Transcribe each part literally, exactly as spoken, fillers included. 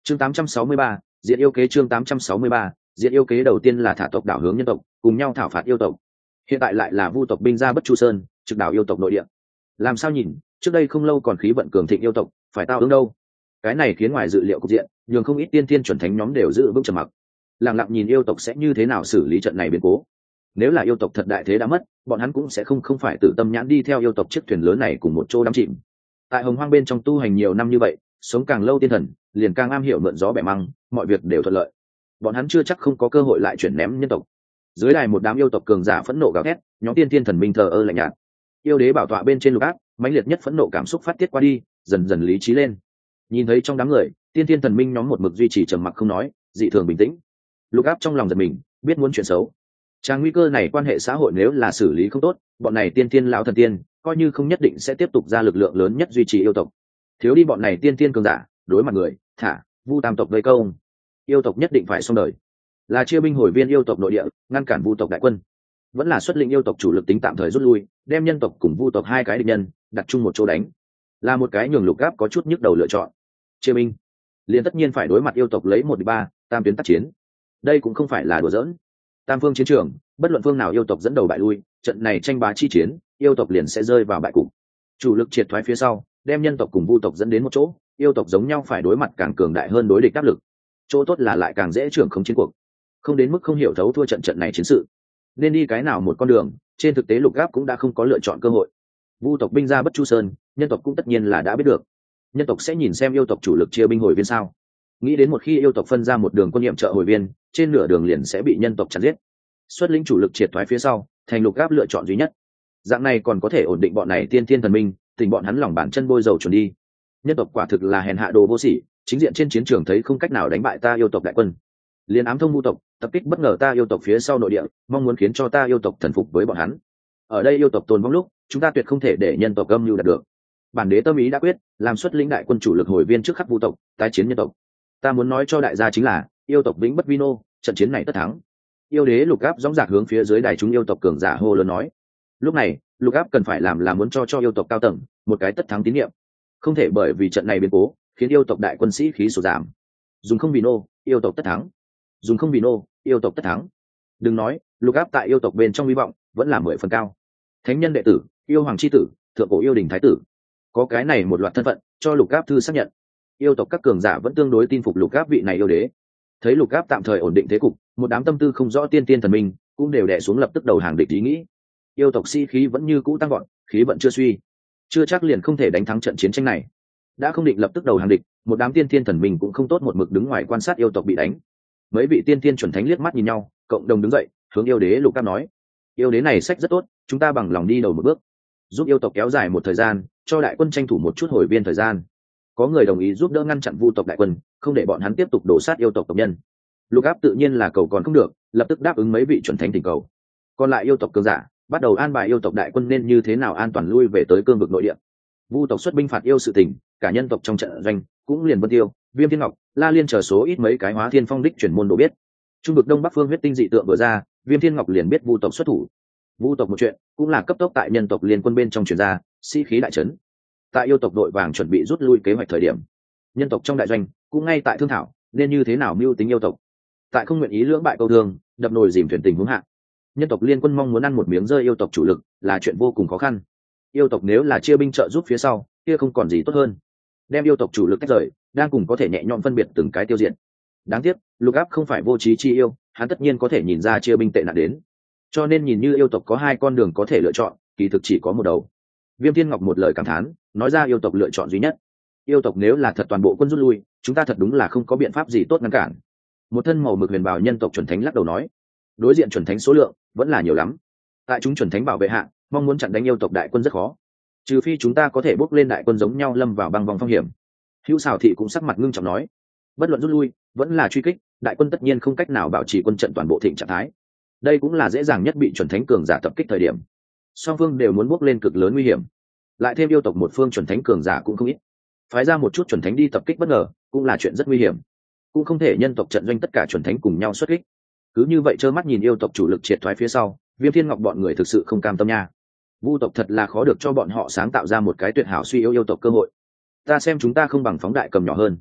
chương tám trăm sáu mươi ba, diện yêu kế. Chương tám trăm sáu mươi ba, diện yêu kế. Đầu tiên là thả tộc đảo hướng nhân tộc, cùng nhau thảo phạt yêu tộc. Hiện tại lại là vu tộc binh ra Bất Chu Sơn, trực đảo yêu tộc nội địa. Làm sao nhìn, trước đây không lâu còn khí vận cường thịnh yêu tộc, phải tao ứng đâu. Cái này khiến ngoài dự liệu cục diện, nhường không ít tiên thiên chuẩn thánh nhóm đều giữ vững trầm mặc, lặng lặng nhìn yêu tộc sẽ như thế nào xử lý trận này biến cố. Nếu là yêu tộc thật đại thế đã mất, bọn hắn cũng sẽ không không phải tự tâm nhãn đi theo yêu tộc chiếc thuyền lớn này cùng một chỗ đắm chìm. Tại hồng hoang bên trong tu hành nhiều năm như vậy, sống càng lâu tiên thần liền càng am hiểu mượn gió bẻ măng, mọi việc đều thuận lợi. Bọn hắn chưa chắc không có cơ hội lại chuyển ném nhân tộc. Dưới đài một đám yêu tộc cường giả phẫn nộ gào thét, nhóm tiên thiên thần minh thờ ơ lạnh nhạt. Yêu đế bảo tọa bên trên lục áp, mãnh liệt nhất phẫn nộ cảm xúc phát tiết qua đi, dần dần lý trí lên. Nhìn thấy trong đám người, tiên thiên thần minh nhóm một mực duy trì trầm mặc không nói, dị thường bình tĩnh. Lục áp trong lòng giật mình, biết muốn chuyện xấu. Trang nguy cơ này quan hệ xã hội nếu là xử lý không tốt, bọn này tiên thiên lão thần tiên coi như không nhất định sẽ tiếp tục ra lực lượng lớn nhất duy trì yêu tộc. Thiếu đi bọn này tiên thiên cường giả, đối mặt người, thả vu tam tộc vây công, yêu tộc nhất định phải xong đời. Là chia binh hồi viên yêu tộc nội địa, ngăn cản vu tộc đại quân, vẫn là xuất lĩnh yêu tộc chủ lực tính tạm thời rút lui, đem nhân tộc cùng vu tộc hai cái địch nhân đặt chung một chỗ đánh, là một cái nhường lục áp có chút nhức đầu lựa chọn. Chia binh liền tất nhiên phải đối mặt yêu tộc lấy một địch ba, tam tuyến tác chiến. Đây cũng không phải là đùa giỡn. Tam phương chiến trường, bất luận phương nào yêu tộc dẫn đầu bại lui, trận này tranh bá chi chiến, yêu tộc liền sẽ rơi vào bại cục. Chủ lực triệt thoái phía sau, đem nhân tộc cùng vu tộc dẫn đến một chỗ, yêu tộc giống nhau phải đối mặt càng cường đại hơn đối địch áp lực. Chỗ tốt là lại càng dễ trưởng khống chiến cuộc, không đến mức không hiểu thấu thua trận trận này chiến sự. Nên đi cái nào một con đường, trên thực tế lục áp cũng đã không có lựa chọn cơ hội. Vu tộc binh ra Bất Chu Sơn, nhân tộc cũng tất nhiên là đã biết được. Nhân tộc sẽ nhìn xem yêu tộc chủ lực chia binh hồi viên sao? Nghĩ đến một khi yêu tộc phân ra một đường quân nhiệm trợ hồi viên, trên nửa đường liền sẽ bị nhân tộc chặn giết. Xuất lĩnh chủ lực triệt thoái phía sau, thành lục áp lựa chọn duy nhất. Dạng này còn có thể ổn định bọn này tiên thiên thần minh, tình bọn hắn lòng bàn chân bôi dầu chuẩn đi. Nhân tộc quả thực là hèn hạ đồ vô sỉ, chính diện trên chiến trường thấy không cách nào đánh bại ta yêu tộc đại quân, liền ám thông vu tộc, tập kích bất ngờ ta yêu tộc phía sau nội địa, mong muốn khiến cho ta yêu tộc thần phục với bọn hắn. Ở đây yêu tộc tồn vong lúc, chúng ta tuyệt không thể để nhân tộc âm mưu đạt được. Bản đế tâm ý đã quyết, làm xuất lĩnh đại quân chủ lực hồi viên trước khắc vu tộc, tái chiến nhân tộc. Ta muốn nói cho đại gia chính là, yêu tộc vĩnh bất vi nô, trận chiến này tất thắng. Yêu đế lục áp dõng dạc hướng phía dưới đài chúng yêu tộc cường giả hô lớn nói. Lúc này, lục áp cần phải làm là muốn cho cho yêu tộc cao tầng một cái tất thắng tín nhiệm, không thể bởi vì trận này biến cố khiến yêu tộc đại quân sĩ khí sụt giảm. Dùng không vì nô, yêu tộc tất thắng. Dùng không vì nô, yêu tộc tất thắng. Đừng nói, lục áp tại yêu tộc bên trong hy vọng vẫn là mười phần cao. Thánh nhân đệ tử, yêu hoàng chi tử, thượng cổ yêu đình thái tử, có cái này một loạt thân phận cho lục áp thư xác nhận. Yêu tộc các cường giả vẫn tương đối tin phục lục áp vị này yêu đế. Thấy lục áp tạm thời ổn định thế cục, một đám tâm tư không rõ tiên tiên thần minh cũng đều đè xuống lập tức đầu hàng địch ý nghĩ. Yêu tộc si khí vẫn như cũ tăng gọn, khí vận chưa suy, chưa chắc liền không thể đánh thắng trận chiến tranh này. Đã không định lập tức đầu hàng địch, một đám tiên tiên thần minh cũng không tốt một mực đứng ngoài quan sát yêu tộc bị đánh. Mấy vị tiên tiên chuẩn thánh liếc mắt nhìn nhau, cộng đồng đứng dậy hướng yêu đế lục áp nói: yêu đế này sách rất tốt, chúng ta bằng lòng đi đầu một bước, giúp yêu tộc kéo dài một thời gian, cho đại quân tranh thủ một chút hồi viên thời gian. Có người đồng ý giúp đỡ ngăn chặn vu tộc đại quân, không để bọn hắn tiếp tục đổ sát yêu tộc tộc nhân. Lục áp tự nhiên là cầu còn không được, lập tức đáp ứng mấy vị chuẩn thánh tình cầu. Còn lại yêu tộc cường giả bắt đầu an bài yêu tộc đại quân nên như thế nào an toàn lui về tới cương vực nội địa. Vu tộc xuất binh phạt yêu sự tình, cả nhân tộc trong trận doanh cũng liền Vân Tiêu, Viêm Thiên Ngọc, La Liên chờ số ít mấy cái Hóa Thiên Phong đích chuyển môn độ biết. Trung vực đông bắc phương huyết tinh dị tượng vừa ra, Viêm Thiên Ngọc liền biết vu tộc xuất thủ. Vu tộc một chuyện cũng là cấp tốc tại nhân tộc liên quân bên trong truyền ra, sĩ khí đại trấn. Tại yêu tộc đội vàng chuẩn bị rút lui kế hoạch thời điểm, nhân tộc trong đại doanh cũng ngay tại thương thảo nên như thế nào mưu tính yêu tộc. Tại không nguyện ý lưỡng bại câu thương, đập nồi dìm thuyền tình huống hạ, nhân tộc liên quân mong muốn ăn một miếng rơi yêu tộc chủ lực là chuyện vô cùng khó khăn. Yêu tộc nếu là chia binh trợ giúp phía sau, kia không còn gì tốt hơn. Đem yêu tộc chủ lực tách rời, đang cùng có thể nhẹ nhõm phân biệt từng cái tiêu diệt. Đáng tiếc, lục áp không phải vô trí chi yêu, hắn tất nhiên có thể nhìn ra chia binh tệ nạn đến. Cho nên nhìn như yêu tộc có hai con đường có thể lựa chọn, kỳ thực chỉ có một đầu. Viêm Thiên Ngọc một lời cảm thán, nói ra yêu tộc lựa chọn duy nhất. Yêu tộc nếu là thật toàn bộ quân rút lui, chúng ta thật đúng là không có biện pháp gì tốt ngăn cản. Một thân màu mực huyền bào nhân tộc chuẩn thánh lắc đầu nói, đối diện chuẩn thánh số lượng vẫn là nhiều lắm. Tại chúng chuẩn thánh bảo vệ hạ, mong muốn chặn đánh yêu tộc đại quân rất khó. Trừ phi chúng ta có thể bước lên đại quân giống nhau lâm vào băng vòng phong hiểm. Hữu Sào Thị cũng sắc mặt ngưng trọng nói, bất luận rút lui, vẫn là truy kích, đại quân tất nhiên không cách nào bảo trì quân trận toàn bộ thịnh trạng thái. Đây cũng là dễ dàng nhất bị chuẩn thánh cường giả tập kích thời điểm. Song phương đều muốn bước lên cực lớn nguy hiểm. Lại thêm yêu tộc một phương chuẩn thánh cường giả cũng không ít. Phái ra một chút chuẩn thánh đi tập kích bất ngờ, cũng là chuyện rất nguy hiểm. Cũng không thể nhân tộc trận doanh tất cả chuẩn thánh cùng nhau xuất kích. Cứ như vậy trơ mắt nhìn yêu tộc chủ lực triệt thoái phía sau, Viêm Thiên Ngọc bọn người thực sự không cam tâm nha. Vu tộc thật là khó được cho bọn họ sáng tạo ra một cái tuyệt hảo suy yếu yêu tộc cơ hội. Ta xem chúng ta không bằng phóng đại cầm nhỏ hơn.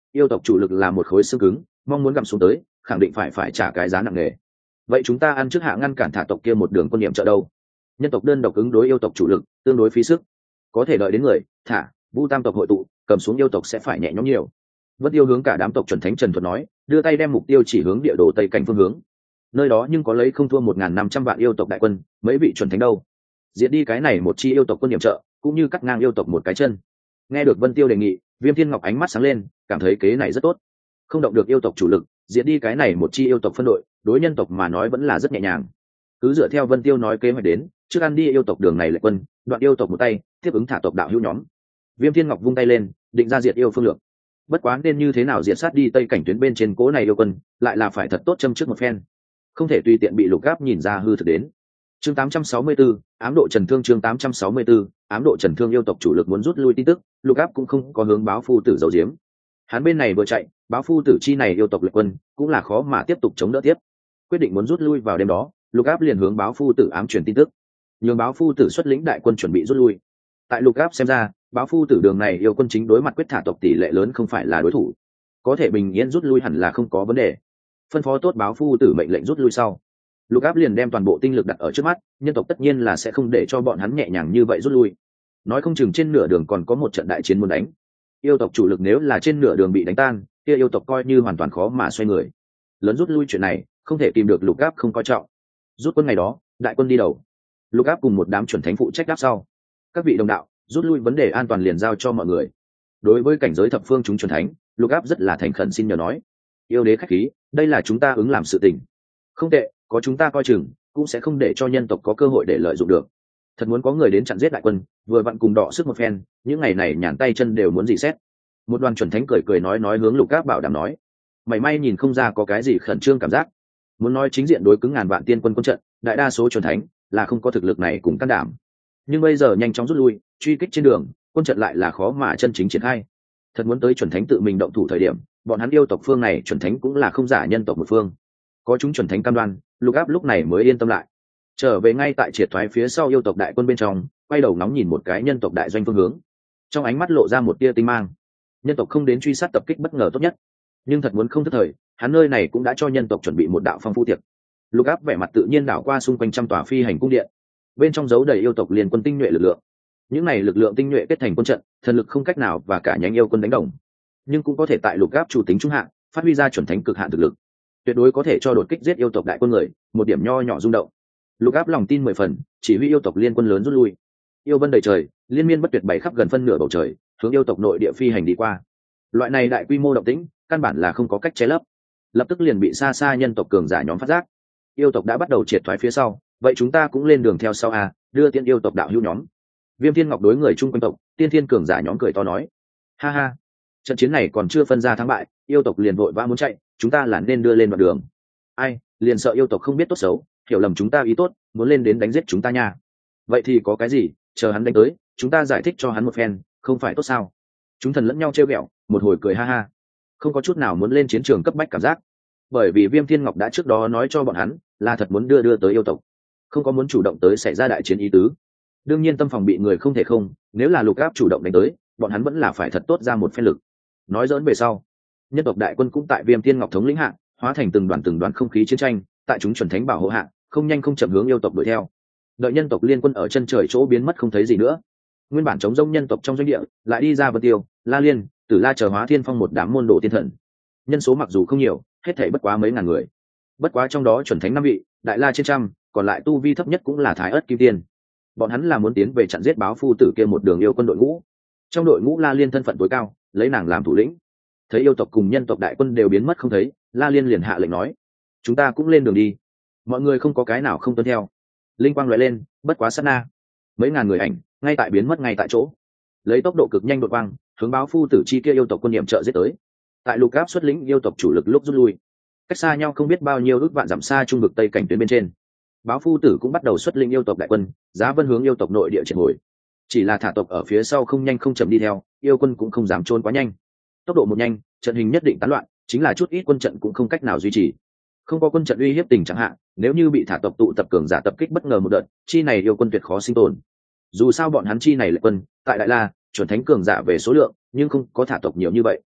yêu tộc chủ lực là một khối xương cứng, mong muốn gặm xuống tới khẳng định phải phải trả cái giá nặng nề. Vậy chúng ta ăn trước hạ ngăn cản thả tộc kia một đường quân niệm trợ đâu? Nhân tộc đơn độc ứng đối yêu tộc chủ lực tương đối phí sức, có thể đợi đến người thả vu tam tộc hội tụ cầm xuống yêu tộc sẽ phải nhẹ nhõm nhiều. Vân Tiêu hướng cả đám tộc chuẩn thánh trần thuật nói, đưa tay đem mục tiêu chỉ hướng địa đồ tây cảnh phương hướng. Nơi đó nhưng có lấy không thua một nghìn năm trăm vạn yêu tộc đại quân, mấy vị chuẩn thánh đâu? Diệt đi cái này một chi yêu tộc quân niệm trợ, cũng như cắt ngang yêu tộc một cái chân. Nghe được Vân Tiêu đề nghị, Viêm Thiên Ngọc ánh mắt sáng lên, cảm thấy kế này rất tốt. Không động được yêu tộc chủ lực, diệt đi cái này một chi yêu tộc phân đội, đối nhân tộc mà nói vẫn là rất nhẹ nhàng. Cứ dựa theo Vân Tiêu nói kế hoạch đến, trước ăn đi yêu tộc đường này lệ quân, đoạn yêu tộc một tay, tiếp ứng thả tộc đạo hữu nhóm. Viêm Thiên Ngọc vung tay lên, định ra diệt yêu phương lược. Bất quá nên như thế nào diệt sát đi tây cảnh tuyến bên trên cố này yêu quân, lại là phải thật tốt châm trước một phen, không thể tùy tiện bị Lục Áp nhìn ra hư thực đến. Chương tám trăm sáu mươi tư, ám độ Trần Thương. Chương tám trăm sáu mươi tư, ám độ Trần Thương. Yêu tộc chủ lực muốn rút lui tin tức, Lục Áp cũng không có hướng báo phu tử giấu giếm. Hắn bên này vừa chạy, báo phu tử chi này yêu tộc lệ quân cũng là khó mà tiếp tục chống đỡ tiếp, quyết định muốn rút lui vào đêm đó. Lục Áp liền hướng báo phu tử ám truyền tin tức, nhường báo phu tử xuất lĩnh đại quân chuẩn bị rút lui. Tại Lục Áp xem ra, báo phu tử đường này yêu quân chính đối mặt quyết thả tộc tỷ lệ lớn không phải là đối thủ, có thể bình yên rút lui hẳn là không có vấn đề. Phân phó tốt báo phu tử mệnh lệnh rút lui sau, Lục Áp liền đem toàn bộ tinh lực đặt ở trước mắt, nhân tộc tất nhiên là sẽ không để cho bọn hắn nhẹ nhàng như vậy rút lui, nói không chừng trên nửa đường còn có một trận đại chiến muốn đánh. Yêu tộc chủ lực nếu là trên nửa đường bị đánh tan, kia yêu tộc coi như hoàn toàn khó mà xoay người. Lớn rút lui chuyện này không thể tìm được Lục Áp không coi trọng. Rút quân ngày đó, đại quân đi đầu, Lục Áp cùng một đám chuẩn thánh phụ trách đáp sau. Các vị đồng đạo, rút lui vấn đề an toàn liền giao cho mọi người. Đối với cảnh giới thập phương chúng chuẩn thánh, Lục Áp rất là thành khẩn xin nhờ nói, yêu đế khách khí, đây là chúng ta ứng làm sự tình. Không tệ, có chúng ta coi chừng, cũng sẽ không để cho nhân tộc có cơ hội để lợi dụng được. Thật muốn có người đến chặn giết đại quân, vừa vặn cùng đọ sức một phen, những ngày này nhàn tay chân đều muốn dị xét. Một đoàn chuẩn thánh cười cười nói nói hướng Lục Áp bảo đảm nói, mảy may nhìn không ra có cái gì khẩn trương cảm giác. Muốn nói chính diện đối cứng ngàn vạn tiên quân quân trận, đại đa số chuẩn thánh là không có thực lực này cùng can đảm. Nhưng bây giờ nhanh chóng rút lui, truy kích trên đường, quân trận lại là khó mà chân chính triển khai. Thật muốn tới chuẩn thánh tự mình động thủ thời điểm, bọn hắn yêu tộc phương này chuẩn thánh cũng là không giả nhân tộc một phương. Có chúng chuẩn thánh cam đoan, Lục Áp lúc này mới yên tâm lại. Trở về ngay tại triệt thoái phía sau yêu tộc đại quân bên trong, quay đầu nóng nhìn một cái nhân tộc đại doanh phương hướng, trong ánh mắt lộ ra một tia tinh mang. Nhân tộc không đến truy sát tập kích bất ngờ tốt nhất, nhưng thật muốn không thất thời, hắn nơi này cũng đã cho nhân tộc chuẩn bị một đạo phong phú tiệc. Lục Áp vẻ mặt tự nhiên đảo qua xung quanh trăm tòa phi hành cung điện, bên trong giấu đầy yêu tộc liên quân tinh nhuệ lực lượng. Những này lực lượng tinh nhuệ kết thành quân trận, thần lực không cách nào và cả nhánh yêu quân đánh đồng, nhưng cũng có thể tại Lục Áp chủ tính trung hạn phát huy ra chuẩn thánh cực hạn thực lực, tuyệt đối có thể cho đột kích giết yêu tộc đại quân người một điểm nho nhỏ rung động. Lục Áp lòng tin mười phần, chỉ huy yêu tộc liên quân lớn rút lui. Yêu vân đầy trời, liên miên bất tuyệt bày khắp gần phân nửa bầu trời, hướng yêu tộc nội địa phi hành đi qua. Loại này đại quy mô động tĩnh, căn bản là không có cách che lấp, lập tức liền bị xa xa nhân tộc cường giả nhóm phát giác. Yêu tộc đã bắt đầu triệt thoái phía sau, vậy chúng ta cũng lên đường theo sau à, đưa tiên yêu tộc đạo hữu nhóm. Viêm Thiên Ngọc đối người chung quanh tộc, tiên thiên cường giả nhóm cười to nói, ha ha, trận chiến này còn chưa phân ra thắng bại, yêu tộc liền vội vã muốn chạy, chúng ta là nên đưa lên đoạn đường. Ai, liền sợ yêu tộc không biết tốt xấu, hiểu lầm chúng ta ý tốt, muốn lên đến đánh giết chúng ta nha. Vậy thì có cái gì, chờ hắn đánh tới, chúng ta giải thích cho hắn một phen, không phải tốt sao? Chúng thần lẫn nhau trêu ghẹo, một hồi cười ha ha, không có chút nào muốn lên chiến trường cấp bách cảm giác, bởi vì Viêm Thiên Ngọc đã trước đó nói cho bọn hắn là thật muốn đưa đưa tới yêu tộc, không có muốn chủ động tới xảy ra đại chiến ý tứ. Đương nhiên tâm phòng bị người không thể không, nếu là Lục Áp chủ động đánh tới, bọn hắn vẫn là phải thật tốt ra một phen lực. Nói dỡn về sau, nhân tộc đại quân cũng tại Viêm Thiên Ngọc thống lĩnh hạ, hóa thành từng đoàn từng đoàn không khí chiến tranh, tại chúng chuẩn thánh bảo hộ hạ, không nhanh không chậm hướng yêu tộc đuổi theo. Đợi nhân tộc liên quân ở chân trời chỗ biến mất không thấy gì nữa, nguyên bản chống rông nhân tộc trong doanh địa lại đi ra Vân Tiêu, La Liên, Tử La chờ Hóa Thiên Phong một đám môn đồ tiên thần. Nhân số mặc dù không nhiều, hết thảy bất quá mấy ngàn người. Bất quá trong đó chuẩn thánh năm vị, đại la trên trăm, còn lại tu vi thấp nhất cũng là Thái Ức Kim Tiên. Bọn hắn là muốn tiến về chặn giết báo phu tử kia một đường yêu quân đội ngũ. Trong đội ngũ La Liên thân phận tối cao, lấy nàng làm thủ lĩnh. Thấy yêu tộc cùng nhân tộc đại quân đều biến mất không thấy, La Liên liền hạ lệnh nói, chúng ta cũng lên đường đi. Mọi người không có cái nào không tuân theo. Linh quang lóe lên, bất quá sát na, mấy ngàn người ảnh ngay tại biến mất ngay tại chỗ, lấy tốc độ cực nhanh đột vang hướng báo phu tử chi kia yêu tộc quân niệm trợ giết tới. Tại Lục Áp xuất lĩnh yêu tộc chủ lực lúc rút lui, cách xa nhau không biết bao nhiêu ước vạn dặm xa trung vực tây cảnh tuyến bên trên, báo phu tử cũng bắt đầu xuất lĩnh yêu tộc đại quân giá vân hướng yêu tộc nội địa triển hồi. Chỉ là thả tộc ở phía sau không nhanh không chậm đi theo, yêu quân cũng không dám trốn quá nhanh. Tốc độ một nhanh, trận hình nhất định tán loạn, chính là chút ít quân trận cũng không cách nào duy trì. Không có quân trận uy hiếp tình chẳng hạn, nếu như bị thả tộc tụ tập cường giả tập kích bất ngờ một đợt, chi này yêu quân tuyệt khó sinh tồn. Dù sao bọn hắn chi này là quân tại đại la chuẩn thánh cường giả về số lượng, nhưng không có thả tộc nhiều như vậy,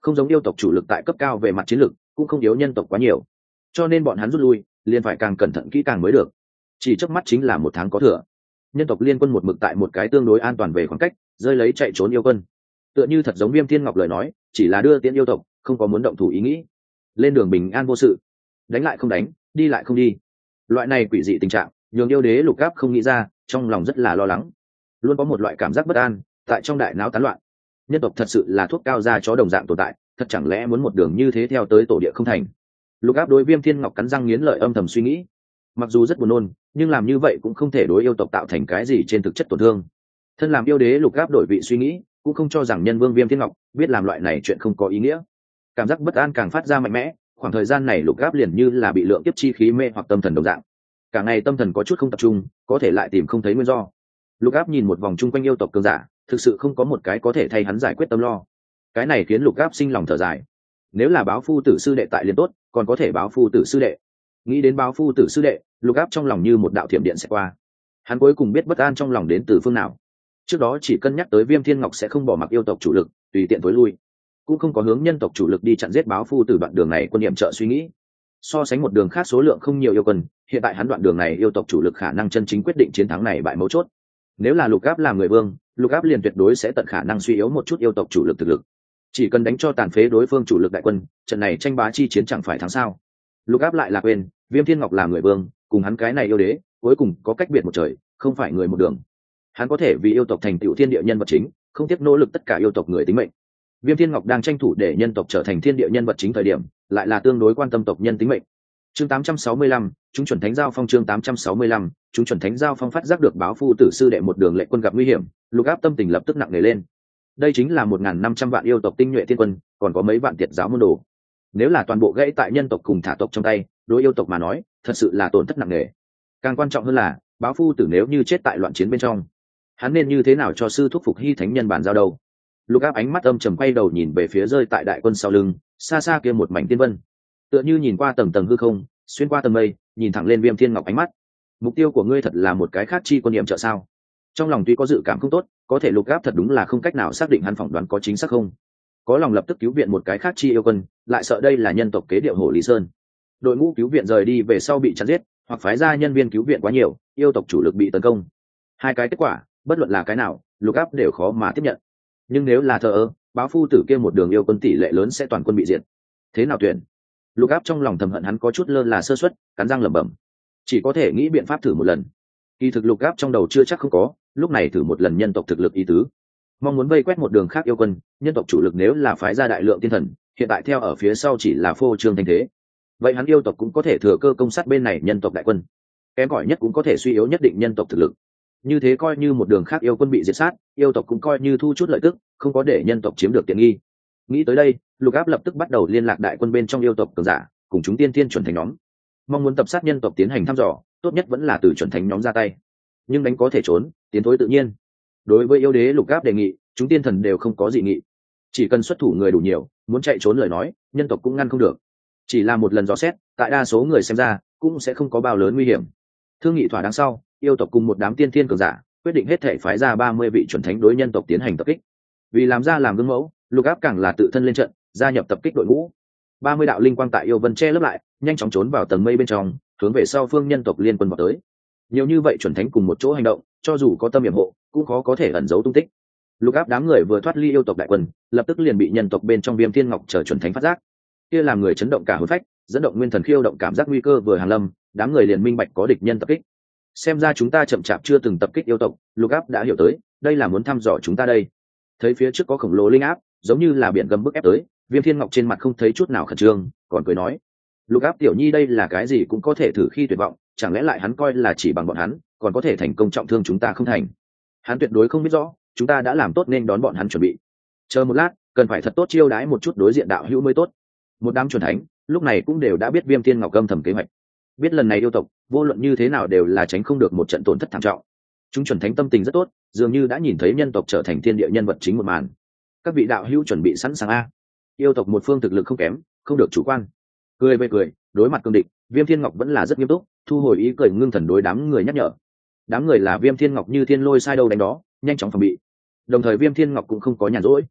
không giống yêu tộc chủ lực tại cấp cao về mặt chiến lược, cũng không yếu nhân tộc quá nhiều, cho nên bọn hắn rút lui liền phải càng cẩn thận kỹ càng mới được. Chỉ chớp mắt chính là một tháng có thừa, nhân tộc liên quân một mực tại một cái tương đối an toàn về khoảng cách, rơi lấy chạy trốn yêu quân. Tựa như thật giống Viêm Thiên Ngọc lời nói, chỉ là đưa tiễn yêu tộc, không có muốn động thủ ý nghĩ. Lên đường bình an vô sự, đánh lại không đánh, đi lại không đi. Loại này quỷ dị tình trạng, nhường yêu đế Lục Gáp không nghĩ ra, trong lòng rất là lo lắng, luôn có một loại cảm giác bất an tại trong đại não tán loạn. Nhân tộc thật sự là thuốc cao da chó đồng dạng tồn tại, thật chẳng lẽ muốn một đường như thế theo tới tổ địa không thành? Lục Áp đối Viêm Thiên Ngọc cắn răng nghiến lợi âm thầm suy nghĩ. Mặc dù rất buồn nôn, nhưng làm như vậy cũng không thể đối yêu tộc tạo thành cái gì trên thực chất tổn thương. Thân làm yêu đế Lục Áp đổi vị suy nghĩ, cũng không cho rằng nhân vương Viêm Thiên Ngọc biết làm loại này chuyện không có ý nghĩa. Cảm giác bất an càng phát ra mạnh mẽ, khoảng thời gian này Lục Áp liền như là bị lượng kiếp chi khí mê hoặc tâm thần đồng dạng. Cả ngày tâm thần có chút không tập trung, có thể lại tìm không thấy nguyên do. Lục Áp nhìn một vòng chung quanh yêu tộc cường giả, thực sự không có một cái có thể thay hắn giải quyết tâm lo. Cái này khiến Lục Áp sinh lòng thở dài. Nếu là báo phu tử sư đệ tại liền tốt, còn có thể báo phu tử sư đệ. Nghĩ đến báo phu tử sư đệ, Lục Áp trong lòng như một đạo thiểm điện sẽ qua. Hắn cuối cùng biết bất an trong lòng đến từ phương nào. Trước đó chỉ cân nhắc tới Viêm Thiên Ngọc sẽ không bỏ mặc yêu tộc chủ lực, tùy tiện tối lui, cũng không có hướng nhân tộc chủ lực đi chặn giết báo phu tử đoạn đường này quân niệm trợ suy nghĩ. So sánh một đường khác số lượng không nhiều yêu quân, hiện tại hắn đoạn đường này yêu tộc chủ lực khả năng chân chính quyết định chiến thắng này bại mấu chốt. Nếu là Lục Áp làm người vương, Lục Áp liền tuyệt đối sẽ tận khả năng suy yếu một chút yêu tộc chủ lực thực lực. Chỉ cần đánh cho tàn phế đối phương chủ lực đại quân, trận này tranh bá chi chiến chẳng phải thắng sao? Lục Áp lại là quên, Viêm Thiên Ngọc làm người vương, cùng hắn cái này yêu đế, cuối cùng có cách biệt một trời, không phải người một đường. Hắn có thể vì yêu tộc thành tựu thiên địa nhân vật chính, không tiếc nỗ lực tất cả yêu tộc người tính mệnh. Viêm Thiên Ngọc đang tranh thủ để nhân tộc trở thành thiên địa nhân vật chính thời điểm, lại là tương đối quan tâm tộc nhân tính mệnh. Chương tám trăm sáu mươi lăm, chúng chuẩn thánh giao phong chương tám trăm sáu mươi lăm, chúng chuẩn thánh giao phong phát giác được báo phu tử sư đệ một đường lệ quân gặp nguy hiểm, Lục Áp tâm tình lập tức nặng nề lên. Đây chính là một nghìn năm trăm vạn yêu tộc tinh nhuệ tiên quân, còn có mấy vạn tiệt giáo môn đồ. Nếu là toàn bộ gãy tại nhân tộc cùng thả tộc trong tay, đối yêu tộc mà nói, thật sự là tổn thất nặng nề. Càng quan trọng hơn là, báo phu tử nếu như chết tại loạn chiến bên trong, hắn nên như thế nào cho sư thúc phục hy thánh nhân bàn giao đâu? Lục Áp ánh mắt âm trầm quay đầu nhìn về phía rơi tại đại quân sau lưng, xa xa kia một mảnh tiên vân, tựa như nhìn qua tầng tầng hư không, xuyên qua tầng mây, nhìn thẳng lên Viêm Thiên Ngọc ánh mắt. Mục tiêu của ngươi thật là một cái khác chi quân niệm trợ sao? Trong lòng tuy có dự cảm không tốt, có thể Lục Áp thật đúng là không cách nào xác định hắn phỏng đoán có chính xác không. Có lòng lập tức cứu viện một cái khác chi yêu quân, lại sợ đây là nhân tộc kế điệu Hồ Lý Sơn. Đội ngũ cứu viện rời đi về sau bị chặn giết, hoặc phái ra nhân viên cứu viện quá nhiều, yêu tộc chủ lực bị tấn công. Hai cái kết quả, bất luận là cái nào, Lục Áp đều khó mà tiếp nhận. Nhưng nếu là thờ ơ, báo phu tử kia một đường yêu quân tỷ lệ lớn sẽ toàn quân bị diệt. Thế nào tuyển? Lục Áp trong lòng thầm hận hắn có chút lơ là sơ suất, cắn răng lẩm bẩm, chỉ có thể nghĩ biện pháp thử một lần. Kỳ thực Lục Áp trong đầu chưa chắc không có, lúc này thử một lần nhân tộc thực lực ý tứ, mong muốn vây quét một đường khác yêu quân, nhân tộc chủ lực nếu là phái ra đại lượng tiên thần, hiện tại theo ở phía sau chỉ là phô trương thanh thế, vậy hắn yêu tộc cũng có thể thừa cơ công sát bên này nhân tộc đại quân, kém cỏi nhất cũng có thể suy yếu nhất định nhân tộc thực lực. Như thế coi như một đường khác yêu quân bị diệt sát, yêu tộc cũng coi như thu chút lợi tức, không có để nhân tộc chiếm được tiện nghi. Nghĩ tới đây, Lục Áp lập tức bắt đầu liên lạc đại quân bên trong yêu tộc cường giả, cùng chúng tiên tiên chuẩn thánh nhóm, mong muốn tập sát nhân tộc tiến hành thăm dò, tốt nhất vẫn là từ chuẩn thánh nhóm ra tay. Nhưng đánh có thể trốn, tiến thối tự nhiên. Đối với yêu đế Lục Áp đề nghị, chúng tiên thần đều không có dị nghị. Chỉ cần xuất thủ người đủ nhiều, muốn chạy trốn lời nói, nhân tộc cũng ngăn không được. Chỉ là một lần dò xét, tại đa số người xem ra, cũng sẽ không có bao lớn nguy hiểm. Thương nghị thỏa đáng sau, yêu tộc cùng một đám tiên tiên cường giả, quyết định hết thể phái ra ba mươi vị chuẩn thánh đối nhân tộc tiến hành tập kích. Vì làm ra làm gương mẫu, Lục Áp càng là tự thân lên trận, gia nhập tập kích đội ngũ. ba mươi đạo linh quang tại yêu vân che lấp lại, nhanh chóng trốn vào tầng mây bên trong, hướng về sau phương nhân tộc liên quân vào tới. Nhiều như vậy chuẩn thánh cùng một chỗ hành động, cho dù có tâm yểm hộ, cũng khó có thể ẩn giấu tung tích. Lục Áp đám người vừa thoát ly yêu tộc đại quân, lập tức liền bị nhân tộc bên trong Viêm Thiên Ngọc chờ chuẩn thánh phát giác. Kia làm người chấn động cả hồn phách, dẫn động nguyên thần khiêu động cảm giác nguy cơ vừa hàng lâm, đám người liền minh bạch có địch nhân tập kích. Xem ra chúng ta chậm chạp chưa từng tập kích yêu tộc, Lục Áp đã hiểu tới, đây là muốn thăm dò chúng ta đây. Thấy phía trước có khổng lồ linh áp, giống như là biển gầm bức ép tới, Viêm Thiên Ngọc trên mặt không thấy chút nào khẩn trương, còn cười nói: Lục Áp tiểu nhi đây là cái gì cũng có thể thử khi tuyệt vọng, chẳng lẽ lại hắn coi là chỉ bằng bọn hắn, còn có thể thành công trọng thương chúng ta không thành? Hắn tuyệt đối không biết rõ, chúng ta đã làm tốt nên đón bọn hắn chuẩn bị. Chờ một lát, cần phải thật tốt chiêu đãi một chút đối diện đạo hữu mới tốt. Một đám chuẩn thánh, lúc này cũng đều đã biết Viêm Thiên Ngọc âm thầm kế hoạch. Biết lần này yêu tộc, vô luận như thế nào đều là tránh không được một trận tổn thất thảm trọng. Chúng chuẩn thánh tâm tình rất tốt, dường như đã nhìn thấy nhân tộc trở thành thiên địa nhân vật chính một màn. Các vị đạo hữu chuẩn bị sẵn sàng a. Yêu tộc một phương thực lực không kém, không được chủ quan. Cười về cười, đối mặt cương địch, Viêm Thiên Ngọc vẫn là rất nghiêm túc, thu hồi ý cười ngưng thần đối đám người nhắc nhở. Đám người là Viêm Thiên Ngọc như thiên lôi sai đâu đánh đó, nhanh chóng phòng bị. Đồng thời Viêm Thiên Ngọc cũng không có nhàn rỗi.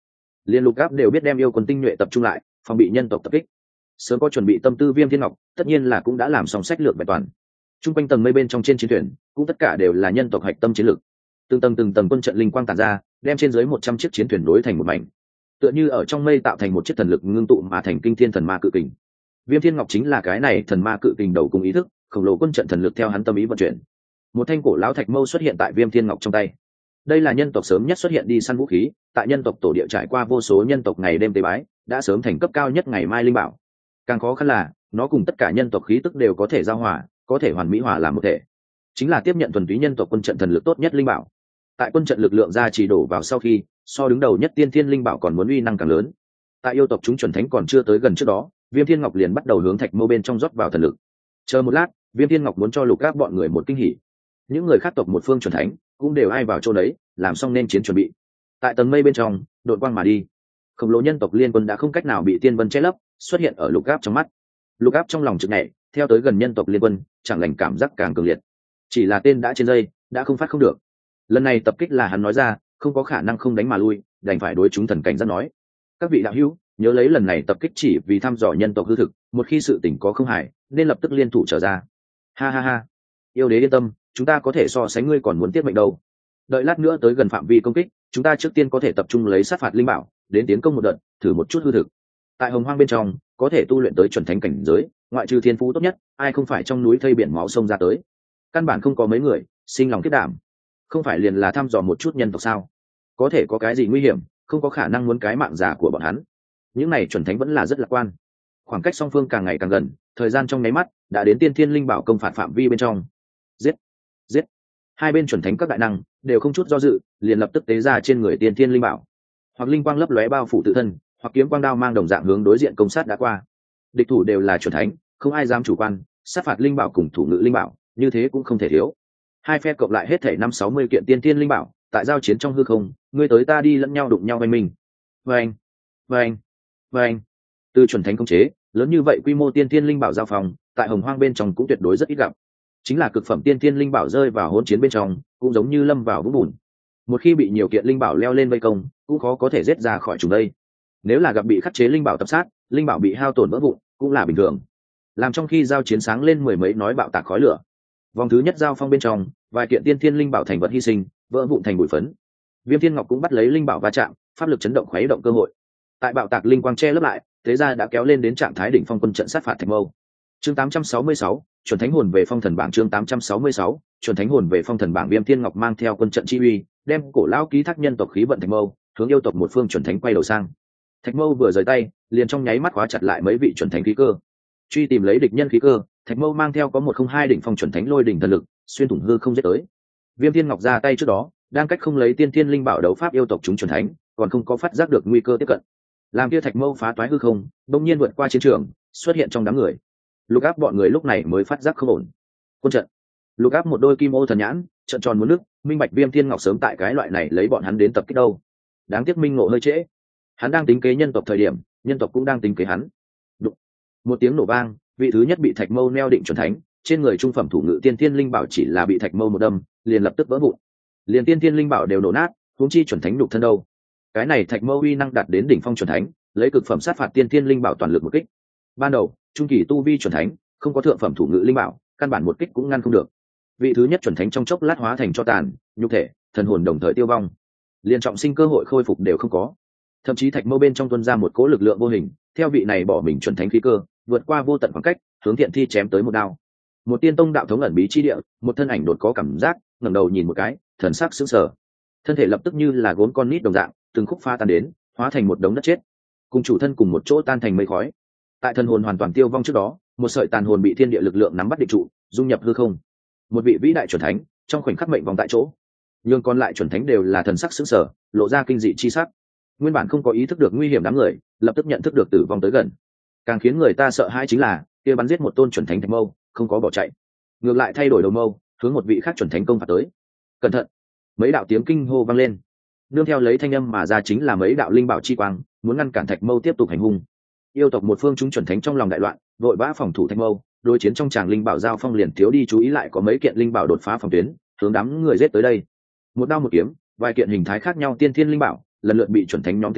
Liên lục gáp đều biết đem yêu quân tinh nhuệ tập trung lại phòng bị nhân tộc tập kích. Sớm có chuẩn bị tâm tư Viêm Thiên Ngọc tất nhiên là cũng đã làm xong sách lược vẹn toàn. Trung quanh tầng mây bên trong trên chiến thuyền cũng tất cả đều là nhân tộc hạch tâm chiến lược, từng tầng từng tầng quân trận linh quang tản ra, đem trên dưới một trăm chiếc chiến thuyền đối thành một mảnh, tựa như ở trong mây tạo thành một chiếc thần lực ngưng tụ mà thành kinh thiên thần ma cự kình. Viêm Thiên Ngọc chính là cái này thần ma cự kình đầu cùng ý thức khổng lồ quân trận thần lực theo hắn tâm ý vận chuyển. Một thanh cổ lão thạch mâu xuất hiện tại Viêm Thiên Ngọc trong tay. Đây là nhân tộc sớm nhất xuất hiện đi săn vũ khí, tại nhân tộc tổ địa trải qua vô số nhân tộc ngày đêm tế bái, đã sớm thành cấp cao nhất ngày mai linh bảo. Càng khó khăn là nó cùng tất cả nhân tộc khí tức đều có thể giao hòa, có thể hoàn mỹ hòa làm một thể, chính là tiếp nhận thuần túy nhân tộc quân trận thần lực tốt nhất linh bảo. Tại quân trận lực lượng ra chỉ đổ vào sau khi, so đứng đầu nhất tiên thiên linh bảo còn muốn uy năng càng lớn. Tại yêu tộc chúng chuẩn thánh còn chưa tới gần trước đó, Viêm Thiên Ngọc liền bắt đầu hướng thạch mâu bên trong rót vào thần lực. Chờ một lát, Viêm Thiên Ngọc muốn cho lục các bọn người một kinh hỉ. Những người khác tộc một phương chuẩn thánh cũng đều ai vào chỗ đấy, làm xong nên chiến chuẩn bị. Tại tầng mây bên trong, đột quang mà đi. Khổng lồ nhân tộc liên quân đã không cách nào bị tiên vân che lấp, xuất hiện ở lục áp trong mắt. Lục áp trong lòng trực nhảy, theo tới gần nhân tộc liên quân, chẳng lành cảm giác càng cường liệt. Chỉ là tên đã trên dây, đã không phát không được. Lần này tập kích là hắn nói ra, không có khả năng không đánh mà lui, đành phải đối chúng thần cảnh giác nói: các vị đạo hữu, nhớ lấy lần này tập kích chỉ vì thăm dò nhân tộc hư thực, một khi sự tình có không hài, nên lập tức liên thủ trở ra. Ha ha ha, yêu đế yên tâm, chúng ta có thể so sánh ngươi còn muốn tiết mệnh đâu. Đợi lát nữa tới gần phạm vi công kích, chúng ta trước tiên có thể tập trung lấy sát phạt linh bảo, đến tiến công một đợt, thử một chút hư thực. Tại hồng hoang bên trong, có thể tu luyện tới chuẩn thánh cảnh giới, ngoại trừ thiên phú tốt nhất, ai không phải trong núi thây biển máu sông ra tới. Căn bản không có mấy người sinh lòng kết đảm, không phải liền là thăm dò một chút nhân tộc sao? Có thể có cái gì nguy hiểm, không có khả năng muốn cái mạng già của bọn hắn. Những này chuẩn thánh vẫn là rất lạc quan. Khoảng cách song phương càng ngày càng gần, thời gian trong nháy mắt đã đến tiên thiên linh bảo công phạt phạm vi bên trong. Giết, giết! Hai bên chuẩn thánh các đại năng đều không chút do dự, liền lập tức tế ra trên người tiên thiên linh bảo, hoặc linh quang lấp lóe bao phủ tự thân, hoặc kiếm quang đao mang đồng dạng hướng đối diện công sát đã qua. Địch thủ đều là chuẩn thánh, không ai dám chủ quan, sát phạt linh bảo cùng thủ ngự linh bảo, như thế cũng không thể thiếu. Hai phe cộng lại hết thảy năm sáu mươi kiện tiên thiên linh bảo, tại giao chiến trong hư không, ngươi tới ta đi lẫn nhau đụng nhau vây mình. Vâng, vâng, vâng. Từ chuẩn thánh công chế, lớn như vậy quy mô tiên thiên linh bảo giao phòng, tại hồng hoang bên trong cũng tuyệt đối rất ít gặp. Chính là cực phẩm tiên thiên linh bảo rơi vào hỗn chiến bên trong, cũng giống như lâm vào vũng bùn. Một khi bị nhiều kiện linh bảo leo lên vây công, cũng khó có thể giết ra khỏi chúng đây. Nếu là gặp bị khắc chế linh bảo tập sát, linh bảo bị hao tổn vỡ vụn, cũng là bình thường. Làm trong khi giao chiến sáng lên mười mấy nói bạo tạc khói lửa. Vòng thứ nhất giao phong bên trong, vài kiện tiên thiên linh bảo thành vật hy sinh, vỡ vụn thành bụi phấn. Viêm Thiên Ngọc cũng bắt lấy linh bảo va chạm, pháp lực chấn động khuấy động cơ hội. Tại bạo tạc linh quang che lấp lại, thế ra đã kéo lên đến trạng thái đỉnh phong quân trận sát phạt thạch mâu. Chương tám trăm sáu mươi sáu, chuẩn thánh hồn về phong thần bảng. Chương tám trăm sáu mươi sáu, chuẩn thánh hồn về phong thần bảng. Viêm Thiên Ngọc mang theo quân trận chi uy, đem cổ lão ký thác nhân tộc khí vận thạch mâu, hướng yêu tộc một phương chuẩn thánh quay đầu sang. Thạch mâu vừa rời tay, liền trong nháy mắt khóa chặt lại mấy vị chuẩn thánh khí cơ. Truy tìm lấy địch nhân khí cơ, thạch mâu mang theo có một không hai đỉnh phong chuẩn thánh lôi đỉnh thần lực, xuyên thủng hư không giết tới. Viêm Thiên Ngọc ra tay trước đó, đang cách không lấy tiên thiên linh bảo đấu pháp yêu tộc chúng chuẩn thánh, còn không có phát giác được nguy cơ tiếp cận. Làm kia thạch mâu phá toái hư không, bỗng nhiên vượt qua chiến trường, xuất hiện trong đám người. Lục áp bọn người lúc này mới phát giác không ổn. Quân trận. Lục áp một đôi kim ô thần nhãn, trận tròn muốn nước, minh bạch Viêm Thiên Ngọc sớm tại cái loại này lấy bọn hắn đến tập kích đâu. Đáng tiếc minh ngộ hơi trễ. Hắn đang tính kế nhân tộc thời điểm, nhân tộc cũng đang tính kế hắn. Đụng. Một tiếng nổ vang, vị thứ nhất bị thạch mâu neo định chuẩn thánh, trên người trung phẩm thủ ngự tiên thiên linh bảo chỉ là bị thạch mâu một đâm, liền lập tức vỡ vụn. Liền tiên thiên linh bảo đều nổ nát, huống chi chuẩn thánh nhục thân đâu. Cái này thạch mâu uy năng đạt đến đỉnh phong chuẩn thánh, lấy cực phẩm sát phạt tiên thiên linh bảo toàn lực một kích. Ban đầu, trung kỳ tu vi chuẩn thánh, không có thượng phẩm thủ ngự linh bảo, căn bản một kích cũng ngăn không được. Vị thứ nhất chuẩn thánh trong chốc lát hóa thành cho tàn, nhục thể, thần hồn đồng thời tiêu vong. Liên trọng sinh cơ hội khôi phục đều không có. Thậm chí thạch mâu bên trong tuôn ra một cỗ lực lượng vô hình, theo vị này bỏ mình chuẩn thánh khí cơ, vượt qua vô tận khoảng cách, hướng thiện thi chém tới một đao. Một tiên tông đạo thống ẩn bí chi địa, một thân ảnh đột có cảm giác, ngẩng đầu nhìn một cái, thần sắc sững sờ. Thân thể lập tức như là gốm con nít đồng dạng, từng khúc pha tan đến, hóa thành một đống đất chết, cùng chủ thân cùng một chỗ tan thành mây khói. Tại thần hồn hoàn toàn tiêu vong trước đó, một sợi tàn hồn bị thiên địa lực lượng nắm bắt định trụ, dung nhập hư không. Một vị vĩ đại chuẩn thánh, trong khoảnh khắc mệnh vòng tại chỗ. Nhưng còn lại chuẩn thánh đều là thần sắc sững sờ, lộ ra kinh dị chi sắc. Nguyên bản không có ý thức được nguy hiểm đám người, lập tức nhận thức được tử vong tới gần. Càng khiến người ta sợ hãi chính là, kia bắn giết một tôn chuẩn thánh thạch mâu, không có bỏ chạy, ngược lại thay đổi đầu mâu, hướng một vị khác chuẩn thánh công phạt tới. Cẩn thận! Mấy đạo tiếng kinh hô vang lên, nương theo lấy thanh âm mà ra chính là mấy đạo linh bảo chi quang, muốn ngăn cản thạch mâu tiếp tục hành hung. Yêu tộc một phương chúng chuẩn thánh trong lòng đại loạn, vội vã phòng thủ thạch mâu, đối chiến trong tràng linh bảo giao phong liền thiếu đi chú ý lại có mấy kiện linh bảo đột phá phòng tuyến, hướng đám người giết tới đây. Một đao một kiếm, vài kiện hình thái khác nhau tiên thiên linh bảo lần lượt bị chuẩn thánh nhóm thế ra,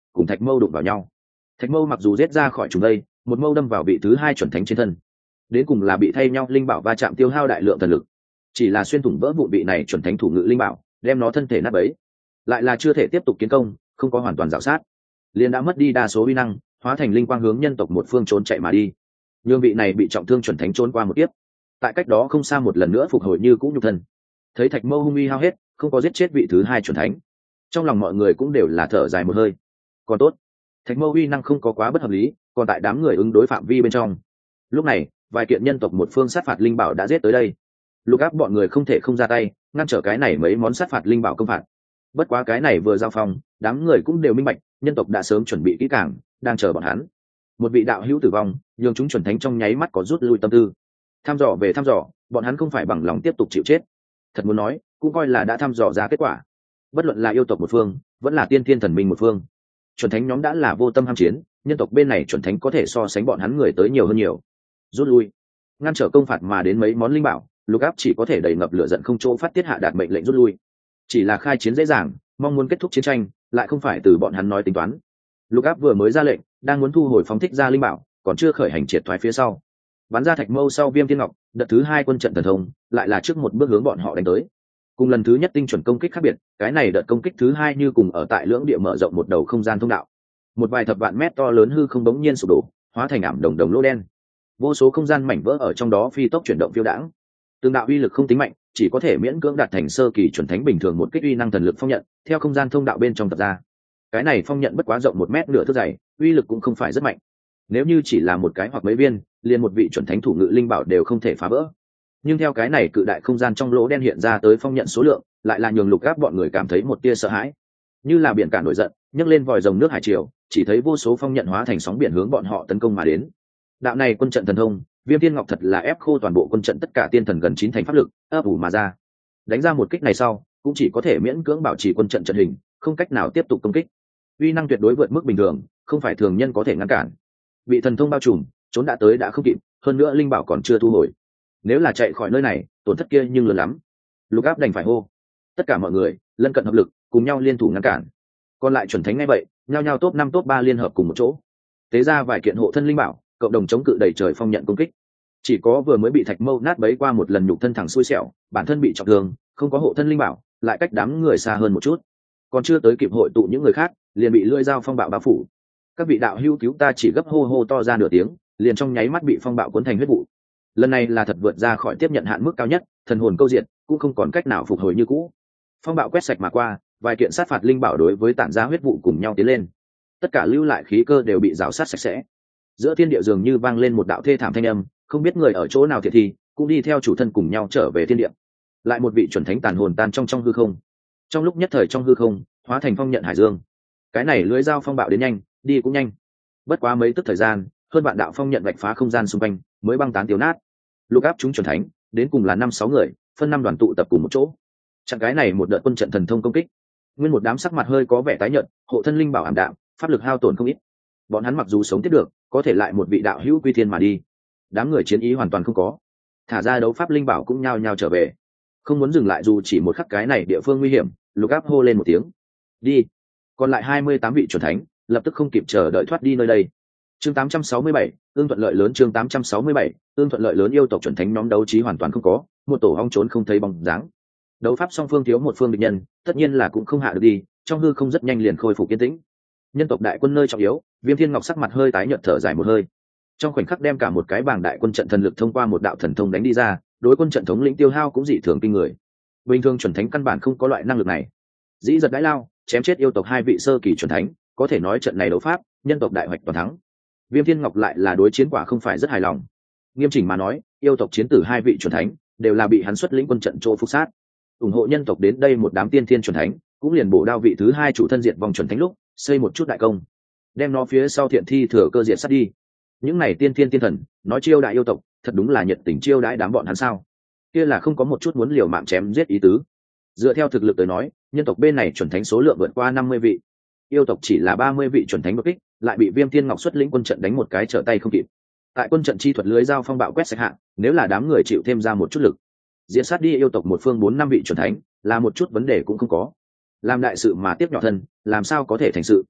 cùng thạch mâu đụng vào nhau. Thạch mâu mặc dù giết ra khỏi chúng đây, một mâu đâm vào vị thứ hai chuẩn thánh trên thân, đến cùng là bị thay nhau linh bảo va chạm tiêu hao đại lượng thần lực, chỉ là xuyên thủng vỡ vụn vị này chuẩn thánh thủ ngự linh bảo, đem nó thân thể nát bấy, lại là chưa thể tiếp tục kiến công, không có hoàn toàn rào sát, liền đã mất đi đa số uy năng, hóa thành linh quang hướng nhân tộc một phương trốn chạy mà đi. Nhưng vị này bị trọng thương chuẩn thánh trốn qua một kiếp, tại cách đó không xa một lần nữa phục hồi như cũ nhục thân. Thấy thạch mâu hung uy hao hết, không có giết chết vị thứ hai chuẩn thánh, trong lòng mọi người cũng đều là thở dài một hơi. Còn tốt, thạch mâu uy năng không có quá bất hợp lý, còn tại đám người ứng đối phạm vi bên trong. Lúc này, vài kiện nhân tộc một phương sát phạt linh bảo đã giết tới đây. Lục áp bọn người không thể không ra tay ngăn trở cái này mấy món sát phạt linh bảo công phạt. Bất quá cái này vừa giao phong, đám người cũng đều minh bạch, nhân tộc đã sớm chuẩn bị kỹ càng, đang chờ bọn hắn. Một vị đạo hữu tử vong, nhường chúng chuẩn thánh trong nháy mắt có rút lui tâm tư. Thăm dò về thăm dò, bọn hắn không phải bằng lòng tiếp tục chịu chết. Thật muốn nói, cũng coi là đã thăm dò ra kết quả. Bất luận là yêu tộc một phương, vẫn là tiên thiên thần minh một phương, chuẩn thánh nhóm đã là vô tâm ham chiến, nhân tộc bên này chuẩn thánh có thể so sánh bọn hắn người tới nhiều hơn nhiều. Rút lui, ngăn trở công phạt mà đến mấy món linh bảo, Lục áp chỉ có thể đầy ngập lửa giận không chỗ phát tiết hạ đạt mệnh lệnh rút lui. Chỉ là khai chiến dễ dàng, mong muốn kết thúc chiến tranh, lại không phải từ bọn hắn nói tính toán. Lục áp vừa mới ra lệnh, đang muốn thu hồi phóng thích ra linh bảo, còn chưa khởi hành triệt thoái phía sau. Bắn ra thạch mâu sau Viêm Thiên Ngọc, đợt thứ hai quân trận thần thông, lại là trước một bước hướng bọn họ đánh tới. Cùng lần thứ nhất tinh chuẩn công kích khác biệt, cái này đợt công kích thứ hai như cùng ở tại lưỡng địa mở rộng một đầu không gian thông đạo. Một vài thập vạn mét to lớn hư không bỗng nhiên sụp đổ, hóa thành ảm đồng đồng lỗ đen. Vô số không gian mảnh vỡ ở trong đó phi tốc chuyển động phiêu đãng. Từng đạo uy lực không tính mạnh, chỉ có thể miễn cưỡng đạt thành sơ kỳ chuẩn thánh bình thường một kích uy năng thần lực phong nhận, theo không gian thông đạo bên trong tập ra. Cái này phong nhận bất quá rộng một mét nửa thước dày, uy lực cũng không phải rất mạnh. Nếu như chỉ là một cái hoặc mấy viên, liền một vị chuẩn thánh thủ ngự linh bảo đều không thể phá vỡ. Nhưng theo cái này cự đại không gian trong lỗ đen hiện ra tới phong nhận số lượng, lại là nhường Lục áp bọn người cảm thấy một tia sợ hãi. Như là biển cả nổi giận, nhấc lên vòi rồng nước hải triều, chỉ thấy vô số phong nhận hóa thành sóng biển hướng bọn họ tấn công mà đến. Đạo này quân trận thần thông, Viêm Thiên Ngọc thật là ép khô toàn bộ quân trận tất cả tiên thần gần chín thành pháp lực, ấp ủ mà ra. Đánh ra một kích này sau, cũng chỉ có thể miễn cưỡng bảo trì quân trận trận hình, không cách nào tiếp tục công kích. Uy năng tuyệt đối vượt mức bình thường, không phải thường nhân có thể ngăn cản. Bị thần thông bao trùm, trốn đã tới đã không kịp, hơn nữa linh bảo còn chưa thu hồi. Nếu là chạy khỏi nơi này, tổn thất kia nhưng lớn lắm. Lục áp đành phải hô. Tất cả mọi người, lân cận hợp lực, cùng nhau liên thủ ngăn cản. Còn lại chuẩn thánh ngay vậy, nhao nhao top năm top ba liên hợp cùng một chỗ. Tế ra vài kiện hộ thân linh bảo, cộng đồng chống cự đầy trời phong nhận công kích. Chỉ có vừa mới bị thạch mâu nát bấy qua một lần nhục thân thẳng xui xẻo, bản thân bị trọng thương, không có hộ thân linh bảo, lại cách đám người xa hơn một chút. Còn chưa tới kịp hội tụ những người khác, liền bị lưỡi dao phong bạo bao phủ. Các vị đạo hữu cứu ta chỉ gấp hô hô to ra nửa tiếng, liền trong nháy mắt bị phong bạo cuốn thành huyết vụ. Lần này là thật vượt ra khỏi tiếp nhận hạn mức cao nhất, thần hồn câu diệt, cũng không còn cách nào phục hồi như cũ. Phong bạo quét sạch mà qua, vài kiện sát phạt linh bảo đối với tản ra huyết vụ cùng nhau tiến lên. Tất cả lưu lại khí cơ đều bị rào sát sạch sẽ. Giữa thiên địa dường như vang lên một đạo thê thảm thanh âm, không biết người ở chỗ nào thiệt thì, cũng đi theo chủ thân cùng nhau trở về thiên địa. Lại một vị chuẩn thánh tàn hồn tan trong trong hư không. Trong lúc nhất thời trong hư không, hóa thành phong nhận hải dương. Cái này lưỡi dao phong bạo đến nhanh, đi cũng nhanh. Bất quá mấy tức thời gian, hơn vạn đạo phong nhận vạch phá không gian xung quanh, mới băng tán tiêu nát. Lục áp chúng chuẩn thánh, đến cùng là năm sáu người, phân năm đoàn tụ tập cùng một chỗ. Chặn cái này một đợt quân trận thần thông công kích. Nguyên một đám sắc mặt hơi có vẻ tái nhợt, hộ thân linh bảo ảm đạm, pháp lực hao tổn không ít. Bọn hắn mặc dù sống tiếp được, có thể lại một vị đạo hữu quy thiên mà đi. Đám người chiến ý hoàn toàn không có, thả ra đấu pháp linh bảo cũng nhao nhao trở về, không muốn dừng lại dù chỉ một khắc cái này địa phương nguy hiểm. Lục áp hô lên một tiếng, đi. Còn lại hai mươi tám vị chuẩn thánh lập tức không kịp chờ đợi thoát đi nơi đây. Chương tám trăm sáu mươi bảy, ương thuận lợi lớn. Chương tám trăm sáu mươi bảy, ương thuận lợi lớn. Yêu tộc chuẩn thánh nhóm đấu trí hoàn toàn không có, một tổ hong trốn không thấy bóng dáng. Đấu pháp song phương thiếu một phương địch nhân, tất nhiên là cũng không hạ được đi, trong hư không rất nhanh liền khôi phục yên tĩnh. Nhân tộc đại quân nơi trọng yếu, Viêm Thiên Ngọc sắc mặt hơi tái nhợt thở dài một hơi. Trong khoảnh khắc đem cả một cái bảng đại quân trận thần lực thông qua một đạo thần thông đánh đi ra, đối quân trận thống lĩnh tiêu hao cũng dị thường kinh người. Bình thường chuẩn thánh căn bản không có loại năng lực này. Dĩ giật đãi lao, chém chết yêu tộc hai vị sơ kỳ chuẩn thánh, có thể nói trận này đấu pháp, nhân tộc đại hoạch toàn thắng. Viêm Thiên Ngọc lại là đối chiến quả không phải rất hài lòng. Nghiêm chỉnh mà nói, yêu tộc chiến tử hai vị chuẩn thánh, đều là bị hắn xuất lĩnh quân trận chỗ phục sát. Ủng hộ nhân tộc đến đây một đám tiên thiên chuẩn thánh, cũng liền bổ đao vị thứ hai chủ thân diệt vòng chuẩn thánh lúc, xây một chút đại công, đem nó phía sau thiện thi thừa cơ diệt sát đi. Những này tiên thiên tiên thần, nói chiêu đại yêu tộc, thật đúng là nhiệt tình chiêu đãi đám bọn hắn sao? Kia là không có một chút muốn liều mạng chém giết ý tứ. Dựa theo thực lực tới nói, nhân tộc bên này chuẩn thánh số lượng vượt qua năm mươi vị, yêu tộc chỉ là ba mươi vị chuẩn thánh đột kích, lại bị Viêm Thiên Ngọc xuất lĩnh quân trận đánh một cái trở tay không kịp. Tại quân trận chi thuật lưới dao phong bạo quét sạch hạ, nếu là đám người chịu thêm ra một chút lực, diễn sát đi yêu tộc một phương bốn năm vị chuẩn thánh, là một chút vấn đề cũng không có. Làm đại sự mà tiếp nhỏ thân, làm sao có thể thành sự?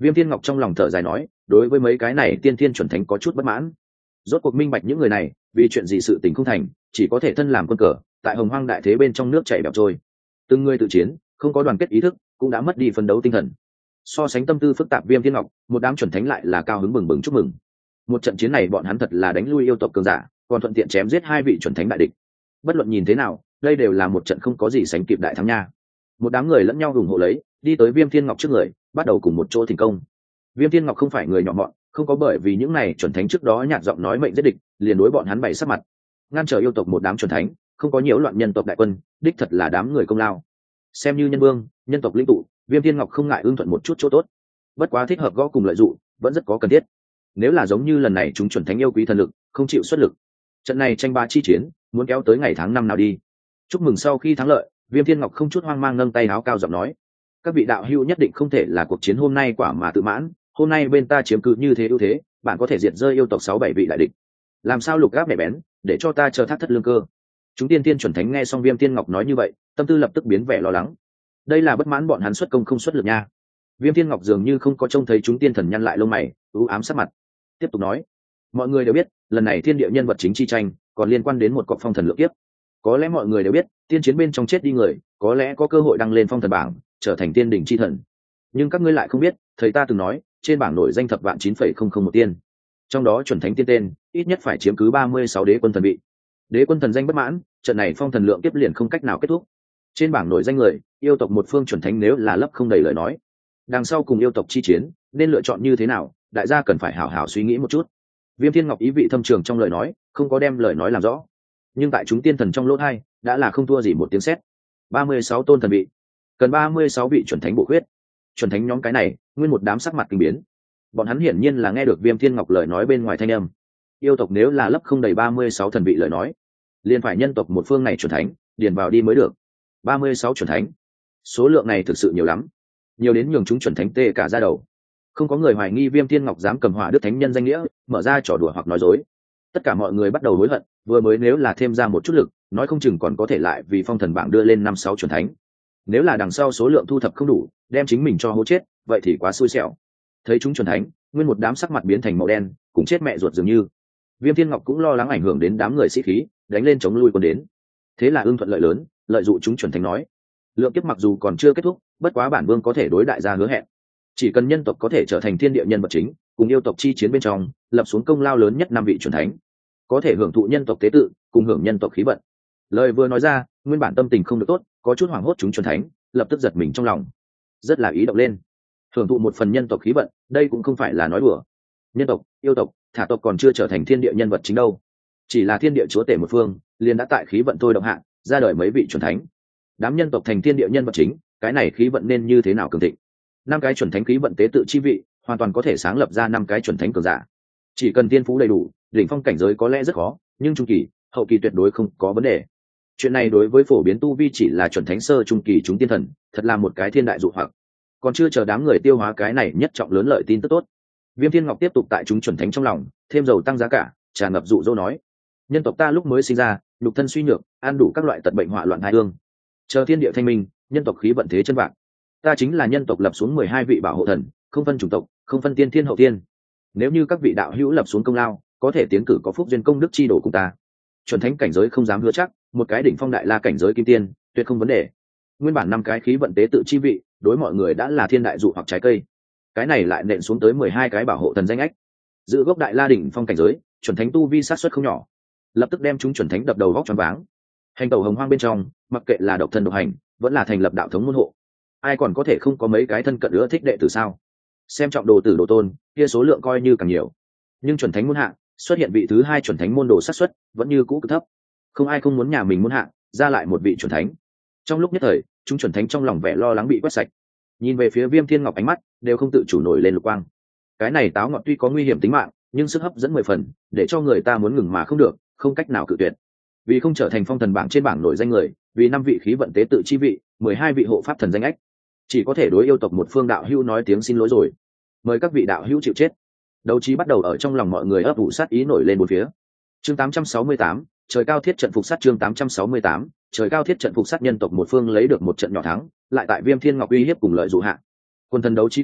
Viêm Thiên Ngọc trong lòng thở dài nói, đối với mấy cái này tiên thiên chuẩn thánh có chút bất mãn. Rốt cuộc minh bạch những người này vì chuyện gì sự tình không thành, chỉ có thể thân làm quân cờ tại hồng hoang đại thế bên trong nước chảy bẹo trôi. Từng người tự chiến, không có đoàn kết ý thức, cũng đã mất đi phân đấu tinh thần. So sánh tâm tư phức tạp Viêm Thiên Ngọc, một đám chuẩn thánh lại là cao hứng bừng bừng chúc mừng. Một trận chiến này bọn hắn thật là đánh lui yêu tộc cường giả, còn thuận tiện chém giết hai vị chuẩn thánh đại địch. Bất luận nhìn thế nào, đây đều là một trận không có gì sánh kịp đại thắng nha. Một đám người lẫn nhau ủng hộ lấy, đi tới Viêm Thiên Ngọc trước người, bắt đầu cùng một chỗ thành công. Viêm Thiên Ngọc không phải người nhỏ mọn, không có bởi vì những này chuẩn thánh trước đó nhạt giọng nói mệnh giết địch, liền đối bọn hắn bày sắc mặt, ngăn trở yêu tộc một đám chuẩn thánh, không có nhiễu loạn nhân tộc đại quân, đích thật là đám người công lao. Xem như nhân vương, nhân tộc linh tụ, Viêm Thiên Ngọc không ngại ưng thuận một chút chỗ tốt. Bất quá thích hợp gõ cùng lợi dụng, vẫn rất có cần thiết. Nếu là giống như lần này chúng chuẩn thánh yêu quý thần lực, không chịu xuất lực, trận này tranh ba chi chiến, muốn kéo tới ngày tháng năm nào đi. Chúc mừng sau khi thắng lợi, Viêm Thiên Ngọc không chút hoang mang nâng tay áo cao giọng nói: các vị đạo hữu nhất định không thể là cuộc chiến hôm nay quả mà tự mãn, hôm nay bên ta chiếm cứ như thế ưu thế, bạn có thể diệt rơi yêu tộc sáu bảy vị đại địch, làm sao lục gáp mẹ bén, để cho ta chờ thác thất lương cơ. Chúng tiên tiên chuẩn thánh nghe xong Viêm Thiên Ngọc nói như vậy, tâm tư lập tức biến vẻ lo lắng. Đây là bất mãn bọn hắn xuất công không xuất lực nha. Viêm Thiên Ngọc dường như không có trông thấy chúng tiên thần nhăn lại lông mày, u ám sắc mặt, tiếp tục nói: mọi người đều biết, lần này thiên địa nhân vật chính chi tranh còn liên quan đến một cọc phong thần lượng kiếp. Có lẽ mọi người đều biết, tiên chiến bên trong chết đi người, có lẽ có cơ hội đăng lên phong thần bảng, trở thành tiên đỉnh chi thần. Nhưng các ngươi lại không biết, thầy ta từng nói, trên bảng nổi danh thập vạn chín phẩy không không một tiên, trong đó chuẩn thánh tiên tên, ít nhất phải chiếm cứ ba mươi sáu đế quân thần vị. Đế quân thần danh bất mãn, trận này phong thần lượng kiếp liền không cách nào kết thúc. Trên bảng nổi danh người, yêu tộc một phương chuẩn thánh nếu là lấp không đầy lời nói, đằng sau cùng yêu tộc chi chiến, nên lựa chọn như thế nào, đại gia cần phải hảo hảo suy nghĩ một chút. Viêm Thiên Ngọc ý vị thâm trường trong lời nói, không có đem lời nói làm rõ, nhưng tại chúng tiên thần trong lỗ hai đã là không thua gì một tiếng sét. ba mươi sáu tôn thần vị, cần ba mươi sáu vị chuẩn thánh bổ khuyết. Chuẩn thánh nhóm cái này, nguyên một đám sắc mặt kinh biến. Bọn hắn hiển nhiên là nghe được Viêm Thiên Ngọc lời nói bên ngoài thanh âm. Yêu tộc nếu là lấp không đầy ba mươi sáu thần vị lời nói, liền phải nhân tộc một phương này chuẩn thánh điền vào đi mới được. ba mươi sáu chuẩn thánh, số lượng này thực sự nhiều lắm, nhiều đến nhường chúng chuẩn thánh tê cả ra đầu. Không có người hoài nghi Viêm Thiên Ngọc dám cầm Hỏa Đức Thánh Nhân danh nghĩa mở ra trò đùa hoặc nói dối. Tất cả mọi người bắt đầu hối hận, vừa mới nếu là thêm ra một chút lực, nói không chừng còn có thể lại vì phong thần bảng đưa lên năm sáu chuẩn thánh. Nếu là đằng sau số lượng thu thập không đủ, đem chính mình cho hố chết, vậy thì quá xui xẻo. Thấy chúng chuẩn thánh, nguyên một đám sắc mặt biến thành màu đen, cũng chết mẹ ruột dường như. Viêm Thiên Ngọc cũng lo lắng ảnh hưởng đến đám người sĩ khí, đánh lên chống lui quân đến. Thế là ưng thuận lợi lớn, lợi dụng chúng chuẩn thánh nói: lượng kiếp mặc dù còn chưa kết thúc, bất quá bản vương có thể đối đại gia hứa hẹn, chỉ cần nhân tộc có thể trở thành thiên địa nhân vật chính, cùng yêu tộc chi chiến bên trong lập xuống công lao lớn nhất năm vị chuẩn thánh, có thể hưởng thụ nhân tộc tế tự, cùng hưởng nhân tộc khí vận. Lời vừa nói ra, nguyên bản tâm tình không được tốt, có chút hoảng hốt chúng chuẩn thánh lập tức giật mình trong lòng, rất là ý động lên. Hưởng thụ một phần nhân tộc khí vận, đây cũng không phải là nói đùa. Nhân tộc, yêu tộc, thả tộc còn chưa trở thành thiên địa nhân vật chính đâu, chỉ là thiên địa chúa tể một phương, liền đã tại khí vận thôi động hạ ra đời mấy vị chuẩn thánh. Đám nhân tộc thành thiên địa nhân vật chính, cái này khí vận nên như thế nào cường thịnh. Năm cái chuẩn thánh khí vận tế tự chi vị, hoàn toàn có thể sáng lập ra năm cái chuẩn thánh cường giả. Chỉ cần tiên phú đầy đủ, đỉnh phong cảnh giới có lẽ rất khó, nhưng trung kỳ, hậu kỳ tuyệt đối không có vấn đề. Chuyện này đối với phổ biến tu vi chỉ là chuẩn thánh sơ trung kỳ chúng tiên thần, thật là một cái thiên đại dụ hoặc. Còn chưa chờ đám người tiêu hóa cái này nhất trọng lớn lợi tin tức tốt, Viêm Thiên Ngọc tiếp tục tại chúng chuẩn thánh trong lòng thêm dầu tăng giá cả, tràn ngập dụ dỗ nói: nhân tộc ta lúc mới sinh ra, nhục thân suy nhược, ăn đủ các loại tật bệnh họa loạn hai ương, chờ thiên địa thanh minh, nhân tộc khí vận thế chân vạc, ta chính là nhân tộc lập xuống mười hai vị bảo hộ thần, không phân chủng tộc, không phân tiên thiên hậu tiên. Nếu như các vị đạo hữu lập xuống công lao, có thể tiến cử có phúc duyên công đức chi đổ cùng ta. Chuẩn thánh cảnh giới không dám hứa chắc, một cái đỉnh phong đại la cảnh giới kim tiên, tuyệt không vấn đề. Nguyên bản năm cái khí vận tế tự chi vị, đối mọi người đã là thiên đại dụ hoặc trái cây. Cái này lại nện xuống tới mười hai cái bảo hộ thần danh ách. Giữ gốc đại la đỉnh phong cảnh giới, chuẩn thánh tu vi sát suất không nhỏ, lập tức đem chúng chuẩn thánh đập đầu góc choáng váng. Hành tẩu hồng hoang bên trong, mặc kệ là độc thân độc hành, vẫn là thành lập đạo thống môn hộ, ai còn có thể không có mấy cái thân cận ưa thích đệ tử sao? Xem trọng đồ tử đồ tôn, kia số lượng coi như càng nhiều. Nhưng chuẩn thánh môn hạ xuất hiện vị thứ hai chuẩn thánh môn đồ sát suất vẫn như cũ cực thấp, không ai không muốn nhà mình môn hạ ra lại một vị chuẩn thánh. Trong lúc nhất thời, chúng chuẩn thánh trong lòng vẻ lo lắng bị quét sạch, nhìn về phía Viêm Thiên Ngọc ánh mắt đều không tự chủ nổi lên lục quang. Cái này táo ngọt tuy có nguy hiểm tính mạng, nhưng sức hấp dẫn mười phần, để cho người ta muốn ngừng mà không được, không cách nào cự tuyệt. Vì không trở thành phong thần bảng trên bảng nổi danh người, vì năm vị khí vận tế tự chi vị, mười hai vị hộ pháp thần danh ách, chỉ có thể đối yêu tộc một phương đạo hữu nói tiếng xin lỗi rồi. Mời các vị đạo hữu chịu chết. Đấu trí bắt đầu ở trong lòng mọi người ấp ủ sát ý nổi lên bốn phía. Chương tám trăm sáu mươi tám, trời cao thiết trận phục sát. Chương tám trăm sáu mươi tám, trời cao thiết trận phục sát. Nhân tộc một phương lấy được một trận nhỏ thắng, lại tại Viêm Thiên Ngọc uy hiếp cùng lợi dụ hạ, quân thần đấu trí cao,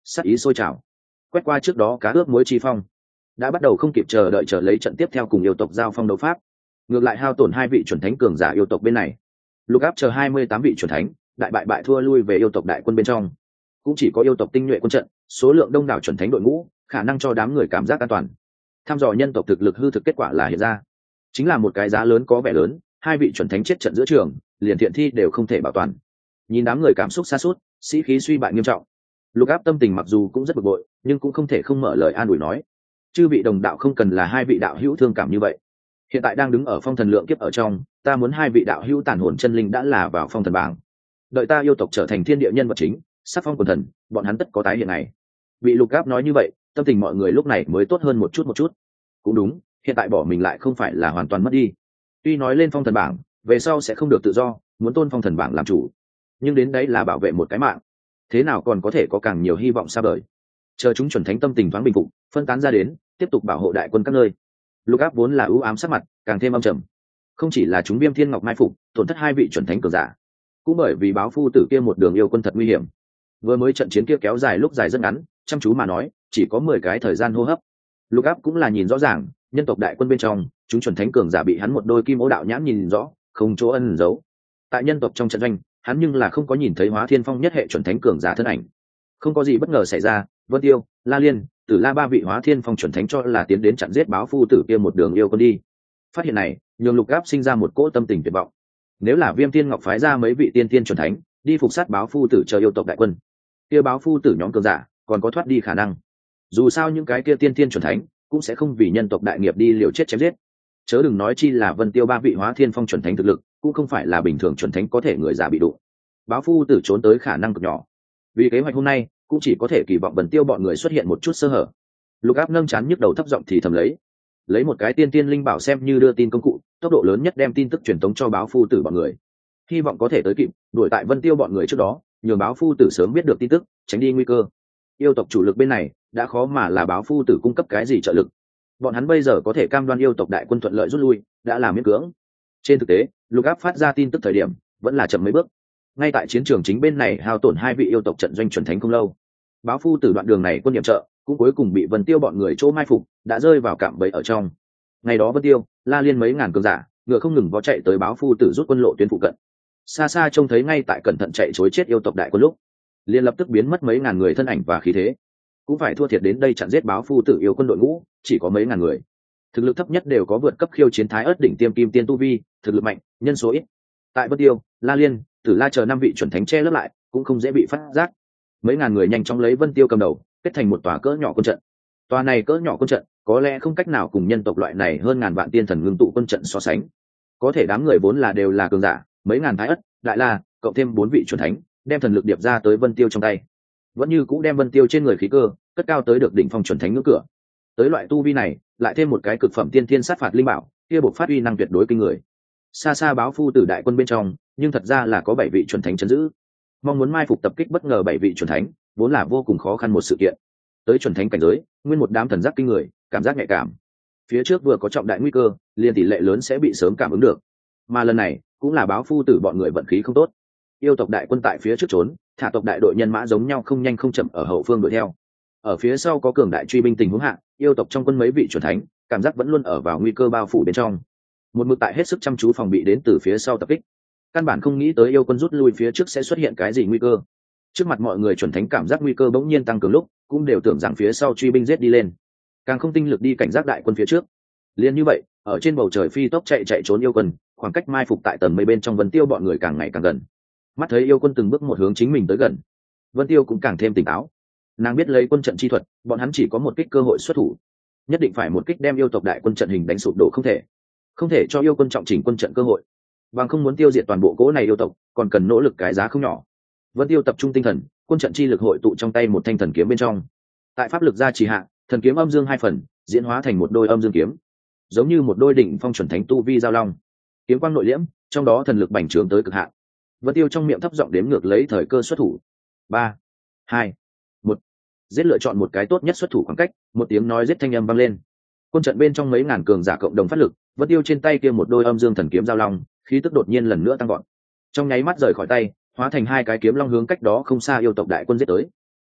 sắc ý sôi trào, quét qua trước đó cá ướp muối chi phong, đã bắt đầu không kịp chờ đợi chờ lấy trận tiếp theo cùng yêu tộc giao phong đấu pháp. Ngược lại hao tổn hai vị chuẩn thánh cường giả yêu tộc bên này, lục áp chờ hai mươi tám vị chuẩn thánh đại bại bại thua lui về yêu tộc đại quân bên trong. Cũng chỉ có yêu tộc tinh nhuệ quân trận, số lượng đông đảo chuẩn thánh đội ngũ, khả năng cho đám người cảm giác an toàn. Tham dò nhân tộc thực lực hư thực kết quả là hiện ra, chính là một cái giá lớn có vẻ lớn, hai vị chuẩn thánh chết trận giữa trường, liền thiện thi đều không thể bảo toàn. Nhìn đám người cảm xúc sa sút, sĩ khí suy bại nghiêm trọng, lục áp tâm tình mặc dù cũng rất bực bội, nhưng cũng không thể không mở lời an ủi nói: chư vị đồng đạo không cần là hai vị đạo hữu thương cảm như vậy. Hiện tại đang đứng ở phong thần lượng kiếp ở trong, ta muốn hai vị đạo hữu tàn hồn chân linh đã là vào phong thần bảng, đợi ta yêu tộc trở thành thiên địa nhân vật chính, sắc phong quần thần, bọn hắn tất có tái hiện này. Bị lục áp nói như vậy, tâm tình mọi người lúc này mới tốt hơn một chút một chút. Cũng đúng, hiện tại bỏ mình lại không phải là hoàn toàn mất đi. Tuy nói lên phong thần bảng về sau sẽ không được tự do, muốn tôn phong thần bảng làm chủ, nhưng đến đấy là bảo vệ một cái mạng, thế nào còn có thể có càng nhiều hy vọng xa vời. Chờ chúng chuẩn thánh tâm tình thoáng bình phục, phân tán ra đến, tiếp tục bảo hộ đại quân các nơi. Lục áp vốn là ưu ám sắc mặt càng thêm âm trầm, không chỉ là chúng Viêm Thiên Ngọc mai phục tổn thất hai vị chuẩn thánh cường giả, cũng bởi vì báo phu tử kia một đường yêu quân thật nguy hiểm. Vừa mới trận chiến kia kéo dài lúc dài rất ngắn, chăm chú mà nói chỉ có mười cái thời gian hô hấp. Lục áp cũng là nhìn rõ ràng, nhân tộc đại quân bên trong chúng chuẩn thánh cường giả bị hắn một đôi kim ô đạo nhãn nhìn rõ, không chỗ ẩn giấu. Tại nhân tộc trong trận doanh, hắn nhưng là không có nhìn thấy Hóa Thiên Phong nhất hệ chuẩn thánh cường giả thân ảnh. Không có gì bất ngờ xảy ra, Vân Tiêu, La Liên, Tử La ba vị Hóa Thiên Phong chuẩn thánh cho là tiến đến chặn giết báo phu tử kia một đường yêu quân đi. Phát hiện này nhường lục áp sinh ra một cỗ tâm tình tuyệt vọng. Nếu là Viêm Thiên Ngọc phái ra mấy vị tiên tiên chuẩn thánh đi phục sát báo phu tử chờ yêu tộc đại quân, kia báo phu tử nhóm cường giả còn có thoát đi khả năng. Dù sao những cái kia tiên tiên chuẩn thánh cũng sẽ không vì nhân tộc đại nghiệp đi liều chết chém giết, chớ đừng nói chi là Vân Tiêu ba vị Hóa Thiên Phong chuẩn thánh thực lực cũng không phải là bình thường chuẩn thánh có thể người giả bị đụng. Báo phu tử trốn tới khả năng cực nhỏ, vì kế hoạch hôm nay cũng chỉ có thể kỳ vọng Vân Tiêu bọn người xuất hiện một chút sơ hở. Lục áp nâng chán nhức đầu thấp giọng thì thầm lấy lấy một cái tiên tiên linh bảo xem như đưa tin công cụ, tốc độ lớn nhất đem tin tức truyền tống cho báo phu tử bọn người, hy vọng có thể tới kịp đuổi tại Vân Tiêu bọn người trước đó, nhường báo phu tử sớm biết được tin tức, tránh đi nguy cơ. Yêu tộc chủ lực bên này đã khó mà là báo phu tử cung cấp cái gì trợ lực, bọn hắn bây giờ có thể cam đoan yêu tộc đại quân thuận lợi rút lui đã là miễn cưỡng. Trên thực tế lục áp phát ra tin tức thời điểm vẫn là chậm mấy bước, ngay tại chiến trường chính bên này hao tổn hai vị yêu tộc trận doanh chuẩn thánh không lâu, báo phu tử đoạn đường này quân nhiệm trợ cũng cuối cùng bị Vân Tiêu bọn người chỗ mai phục, đã rơi vào cạm bẫy ở trong. Ngày đó Vân Tiêu, La Liên mấy ngàn cường giả ngựa không ngừng vó chạy tới báo phu tử rút quân lộ tuyến phụ cận, xa xa trông thấy ngay tại cẩn thận chạy chối chết yêu tộc đại quân lúc, liền lập tức biến mất mấy ngàn người thân ảnh và khí thế, cũng phải thua thiệt đến đây chặn giết báo phu tử yêu quân đội ngũ chỉ có mấy ngàn người, thực lực thấp nhất đều có vượt cấp khiêu chiến thái ớt đỉnh tiêm kim tiên tu vi, thực lực mạnh nhân số ít. Tại Vân Tiêu, La Liên, Tử La chờ năm vị chuẩn thánh che lấp lại, cũng không dễ bị phát giác. Mấy ngàn người nhanh chóng lấy Vân Tiêu cầm đầu, kết thành một tòa cỡ nhỏ quân trận. Tòa này cỡ nhỏ quân trận có lẽ không cách nào cùng nhân tộc loại này hơn ngàn vạn tiên thần ngưng tụ quân trận so sánh, có thể đám người vốn là đều là cường giả, mấy ngàn thái ất, đại la, cộng thêm bốn vị chuẩn thánh, đem thần lực điệp ra tới Vân Tiêu trong tay, vẫn như cũ đem Vân Tiêu trên người khí cơ cất cao tới được đỉnh phong chuẩn thánh ngưỡng cửa. Tới loại tu vi này, lại thêm một cái cực phẩm tiên thiên sát phạt linh bảo, kia buộc phát uy năng tuyệt đối kinh người. Xa xa báo phu tử đại quân bên trong, nhưng thật ra là có bảy vị chuẩn thánh trấn giữ. Mong muốn mai phục tập kích bất ngờ bảy vị chuẩn thánh, vốn là vô cùng khó khăn một sự kiện. Tới chuẩn thánh cảnh giới, nguyên một đám thần giác kinh người, cảm giác nhạy cảm. Phía trước vừa có trọng đại nguy cơ, liền tỷ lệ lớn sẽ bị sớm cảm ứng được. Mà lần này, cũng là báo phu tử bọn người vận khí không tốt. Yêu tộc đại quân tại phía trước trốn, thả tộc đại đội nhân mã giống nhau không nhanh không chậm ở hậu phương đuổi theo. Ở phía sau có cường đại truy binh tình huống hạ, yêu tộc trong quân mấy vị chuẩn thánh, cảm giác vẫn luôn ở vào nguy cơ bao phủ bên trong. Một mực tại hết sức chăm chú phòng bị đến từ phía sau tập kích. Căn bản không nghĩ tới yêu quân rút lui phía trước sẽ xuất hiện cái gì nguy cơ. Trước mặt mọi người chuẩn thánh cảm giác nguy cơ bỗng nhiên tăng cường lúc, cũng đều tưởng rằng phía sau truy binh giết đi lên, càng không tinh lực đi cảnh giác đại quân phía trước. Liên như vậy, ở trên bầu trời phi tốc chạy chạy trốn yêu quân, khoảng cách mai phục tại tầng mây bên trong Vân Tiêu bọn người càng ngày càng gần. Mắt thấy yêu quân từng bước một hướng chính mình tới gần, Vân Tiêu cũng càng thêm tỉnh táo. Nàng biết lấy quân trận chi thuật, bọn hắn chỉ có một kích cơ hội xuất thủ, nhất định phải một kích đem yêu tộc đại quân trận hình đánh sụp đổ, không thể không thể cho yêu quân trọng chỉnh quân trận cơ hội, bằng không muốn tiêu diệt toàn bộ cỗ này yêu tộc còn cần nỗ lực cái giá không nhỏ. Vân Tiêu tập trung tinh thần, quân trận chi lực hội tụ trong tay một thanh thần kiếm bên trong, tại pháp lực gia trì hạ, thần kiếm âm dương hai phần diễn hóa thành một đôi âm dương kiếm, giống như một đôi đỉnh phong chuẩn thánh tu vi giao long, kiếm quang nội liễm, trong đó thần lực bành trướng tới cực hạn. Vân Tiêu trong miệng thấp giọng đếm ngược lấy thời cơ xuất thủ. Ba, hai, một. Giết lựa chọn một cái tốt nhất xuất thủ khoảng cách, một tiếng nói giết thanh âm vang lên. Quân trận bên trong mấy ngàn cường giả cộng đồng phát lực, Vân Tiêu trên tay kia một đôi âm dương thần kiếm giao long, khí tức đột nhiên lần nữa tăng vọt. Trong nháy mắt rời khỏi tay, hóa thành hai cái kiếm long hướng cách đó không xa yêu tộc đại quân giết tới.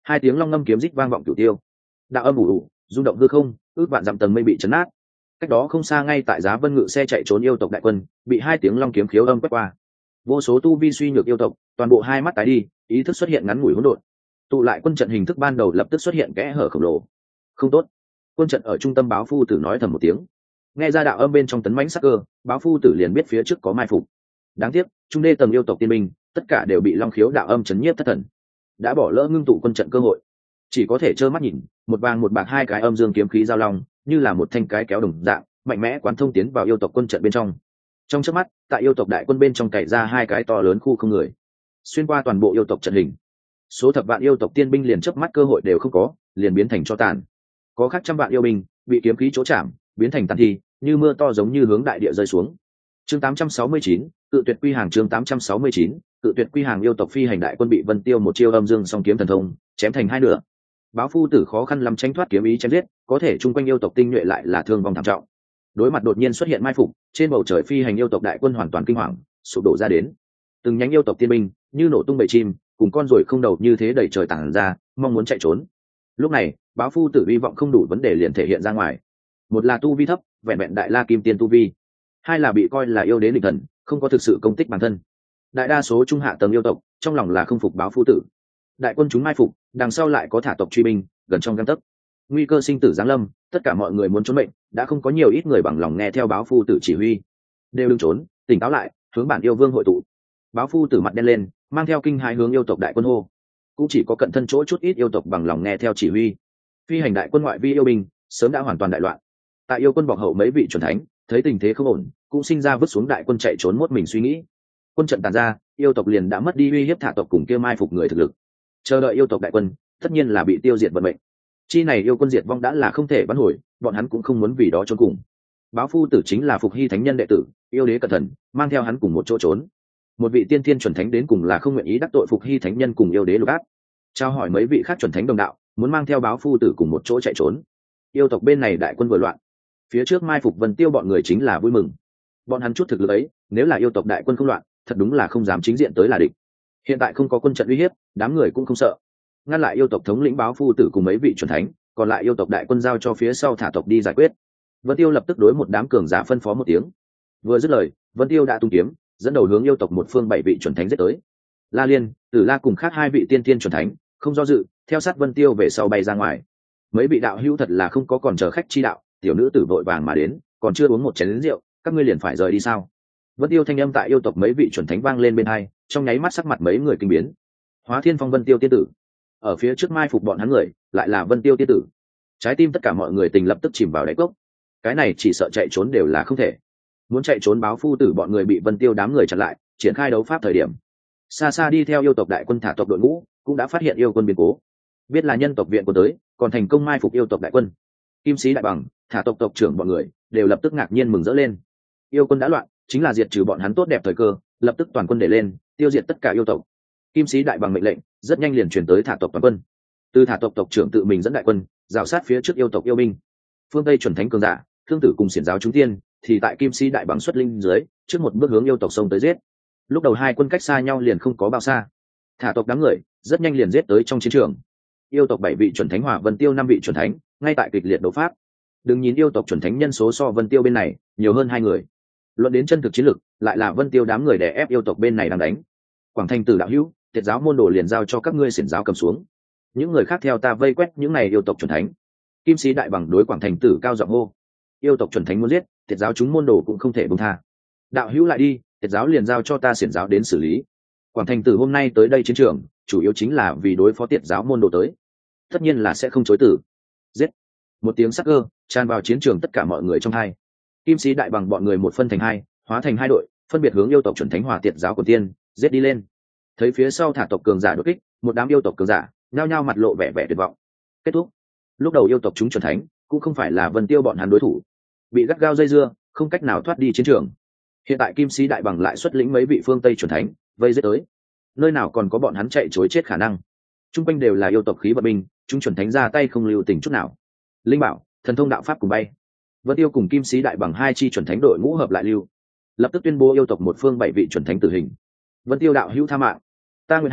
Hai tiếng long ngâm kiếm rít vang vọng cửu tiêu, đạo âm ủ ủ rung động hư không, ước vạn dặm tầng mây bị chấn nát. Cách đó không xa ngay tại Giá Vân Ngự xe chạy trốn yêu tộc đại quân bị hai tiếng long kiếm khiếu âm quét qua. Vô số tu vi suy nhược yêu tộc toàn bộ hai mắt tái đi, ý thức xuất hiện ngắn ngủi hỗn độn. Tụ lại quân trận hình thức ban đầu lập tức xuất hiện kẽ hở khổng lồ. Không tốt. Quân trận ở trung tâm báo phu tử nói thầm một tiếng. Nghe ra đạo âm bên trong tấn mãnh sắc cơ, báo phu tử liền biết phía trước có mai phục. Đáng tiếc, trung đê tầng yêu tộc tiên binh tất cả đều bị long khiếu đạo âm chấn nhiếp thất thần, đã bỏ lỡ ngưng tụ quân trận cơ hội, chỉ có thể trơ mắt nhìn một vàng một bạc hai cái âm dương kiếm khí giao long như là một thanh cái kéo đồng dạng mạnh mẽ quán thông tiến vào yêu tộc quân trận bên trong. Trong chớp mắt, tại yêu tộc đại quân bên trong cày ra hai cái to lớn khu không người, xuyên qua toàn bộ yêu tộc trận hình. Số thập vạn yêu tộc tiên binh liền chớp mắt cơ hội đều không có, liền biến thành cho tàn. Có khác trăm vạn yêu binh bị kiếm khí chỗ chạm, biến thành tàn thi, như mưa to giống như hướng đại địa rơi xuống. Chương tám trăm sáu mươi chín, cự tuyệt quy hàng. Chương tám trăm sáu mươi chín, cự tuyệt quy hàng. Yêu tộc phi hành đại quân bị Vân Tiêu một chiêu âm dương song kiếm thần thông chém thành hai nửa. Báo phu tử khó khăn lắm tránh thoát kiếm ý chém giết, có thể chung quanh yêu tộc tinh nhuệ lại là thương vong thảm trọng. Đối mặt đột nhiên xuất hiện mai phục, trên bầu trời phi hành yêu tộc đại quân hoàn toàn kinh hoàng, sụp đổ ra đến. Từng nhánh yêu tộc tiên binh như nổ tung bầy chim, cùng con ruồi không đầu như thế đẩy trời tản ra, mong muốn chạy trốn. Lúc này, báo phu tử hy vọng không đủ vấn đề liền thể hiện ra ngoài. Một là tu vi thấp, vẹn vẹn đại la kim tiên tu vi; hai là bị coi là yêu đế địch thần, không có thực sự công tích bản thân. Đại đa số trung hạ tầng yêu tộc trong lòng là không phục báo phu tử. Đại quân chúng mai phục, đằng sau lại có thả tộc truy binh gần trong gang tấc, nguy cơ sinh tử giáng lâm, tất cả mọi người muốn trốn mệnh, đã không có nhiều ít người bằng lòng nghe theo báo phu tử chỉ huy. Đều đừng trốn, tỉnh táo lại, hướng bản yêu vương hội tụ. Báo phu tử mặt đen lên, mang theo kinh hãi hướng yêu tộc đại quân hô. Cũng chỉ có cận thân chỗ chút ít yêu tộc bằng lòng nghe theo chỉ huy. Phi hành đại quân ngoại vi yêu binh sớm đã hoàn toàn đại loạn. Tại yêu quân bọc hậu mấy vị chuẩn thánh thấy tình thế không ổn, cũng sinh ra vứt xuống đại quân chạy trốn, mốt mình suy nghĩ. Quân trận tàn ra, yêu tộc liền đã mất đi uy hiếp thả tộc cùng kia mai phục người thực lực. Chờ đợi yêu tộc đại quân tất nhiên là bị tiêu diệt vận mệnh. Chi này yêu quân diệt vong đã là không thể vãn hồi, bọn hắn cũng không muốn vì đó trốn cùng. Báo phu tử chính là Phục Hy thánh nhân đệ tử, yêu đế cẩn thận mang theo hắn cùng một chỗ trốn. Một vị tiên thiên chuẩn thánh đến cùng là không nguyện ý đắc tội Phục Hy thánh nhân cùng yêu đế lục áp. Trao hỏi mấy vị khác chuẩn thánh đồng đạo, muốn mang theo báo phu tử cùng một chỗ chạy trốn. Yêu tộc bên này đại quân vừa loạn, phía trước mai phục Vân Tiêu bọn người chính là vui mừng. Bọn hắn chút thực lực ấy, nếu là yêu tộc đại quân không loạn, thật đúng là không dám chính diện tới là địch. Hiện tại không có quân trận uy hiếp, đám người cũng không sợ. Ngăn lại yêu tộc thống lĩnh báo phu tử cùng mấy vị chuẩn thánh, còn lại yêu tộc đại quân giao cho phía sau thả tộc đi giải quyết. Vân Tiêu lập tức đối một đám cường giả phân phó một tiếng. Vừa dứt lời, Vân Tiêu đã tung kiếm, dẫn đầu hướng yêu tộc một phương bảy vị chuẩn thánh giết tới. La Liên, Tử La cùng khác hai vị tiên tiên chuẩn thánh, không do dự, theo sát Vân Tiêu về sau bay ra ngoài. Mấy vị đạo hữu thật là không có còn chờ khách chi đạo, tiểu nữ tử vội vàng mà đến, còn chưa uống một chén rượu, các ngươi liền phải rời đi sao? Vân Tiêu thanh âm tại yêu tộc mấy vị chuẩn thánh vang lên bên hai, trong nháy mắt sắc mặt mấy người kinh biến. Hóa Thiên Phong Vân Tiêu tiên tử, ở phía trước mai phục bọn hắn người, lại là Vân Tiêu tiên tử. Trái tim tất cả mọi người tình lập tức chìm vào đáy cốc. Cái này chỉ sợ chạy trốn đều là không thể. Muốn chạy trốn báo phu tử bọn người bị Vân Tiêu đám người chặn lại, triển khai đấu pháp thời điểm. Xa xa đi theo yêu tộc đại quân thả tộc đội ngũ, cũng đã phát hiện yêu quân biến cố. Biết là nhân tộc viện của tới, còn thành công mai phục yêu tộc đại quân. Kim Sĩ Đại Bằng, thả tộc tộc trưởng bọn người, đều lập tức ngạc nhiên mừng rỡ lên. Yêu quân đã loạn, chính là diệt trừ bọn hắn tốt đẹp thời cơ, lập tức toàn quân để lên, tiêu diệt tất cả yêu tộc. Kim Sĩ Đại Bằng mệnh lệnh rất nhanh liền truyền tới thả tộc toàn quân. Từ thả tộc tộc trưởng tự mình dẫn đại quân, rào sát phía trước yêu tộc yêu binh. Phương Tây chuẩn thánh cường giả, thương tử cùng xiển giáo chúng tiên, thì tại Kim Sĩ Đại Bằng xuất linh dưới, trước một bước hướng yêu tộc sông tới giết. Lúc đầu hai quân cách xa nhau liền không có bao xa. Thả tộc đám người rất nhanh liền giết tới trong chiến trường. Yêu tộc bảy vị chuẩn thánh hòa Vân Tiêu năm vị chuẩn thánh, ngay tại kịch liệt đấu pháp. Đừng nhìn yêu tộc chuẩn thánh nhân số so Vân Tiêu bên này nhiều hơn hai người, luận đến chân thực chiến lực, lại là Vân Tiêu đám người đè ép yêu tộc bên này đang đánh. Quảng Thành Tử đạo hữu, Tiệt giáo môn đồ liền giao cho các ngươi xiển giáo cầm xuống. Những người khác theo ta vây quét những này yêu tộc chuẩn thánh. Kim Sĩ Đại Bằng đối Quảng Thành Tử cao giọng hô. Yêu tộc chuẩn thánh muốn giết, Tiệt giáo chúng môn đồ cũng không thể buông tha. Đạo hữu lại đi, Tiệt giáo liền giao cho ta xiển giáo đến xử lý. Quảng Thành Tử hôm nay tới đây chiến trường, chủ yếu chính là vì đối phó Tiệt giáo môn đồ tới, tất nhiên là sẽ không chối từ. Giết! Một tiếng sắc cơ tràn vào chiến trường, tất cả mọi người trong hai. Kim Sĩ Đại Bằng bọn người một phân thành hai, hóa thành hai đội, phân biệt hướng yêu tộc chuẩn thánh hòa Tiệt giáo của tiên giết đi lên. Thấy phía sau thả tộc cường giả đột kích, một đám yêu tộc cường giả nhao nhao mặt lộ vẻ vẻ tuyệt vọng. Kết thúc. Lúc đầu yêu tộc chúng chuẩn thánh cũng không phải là Vân Tiêu bọn hắn đối thủ, bị gắt gao dây dưa, không cách nào thoát đi chiến trường. Hiện tại Kim Sĩ Đại Bằng lại xuất lĩnh mấy vị phương Tây chuẩn thánh vây giết tới, nơi nào còn có bọn hắn chạy chối chết khả năng. Trung quanh đều là yêu tộc khí vận binh, chúng chuẩn thánh ra tay không lưu tình chút nào. Linh bảo, thần thông đạo pháp cùng bay. Vân Tiêu cùng Kim Sĩ Đại Bằng hai chi chuẩn thánh đội ngũ hợp lại lưu, lập tức tuyên bố yêu tộc một phương bảy vị chuẩn thánh tử hình. Vân Tiêu đạo hữu tha mạng, ta nguyện hàng,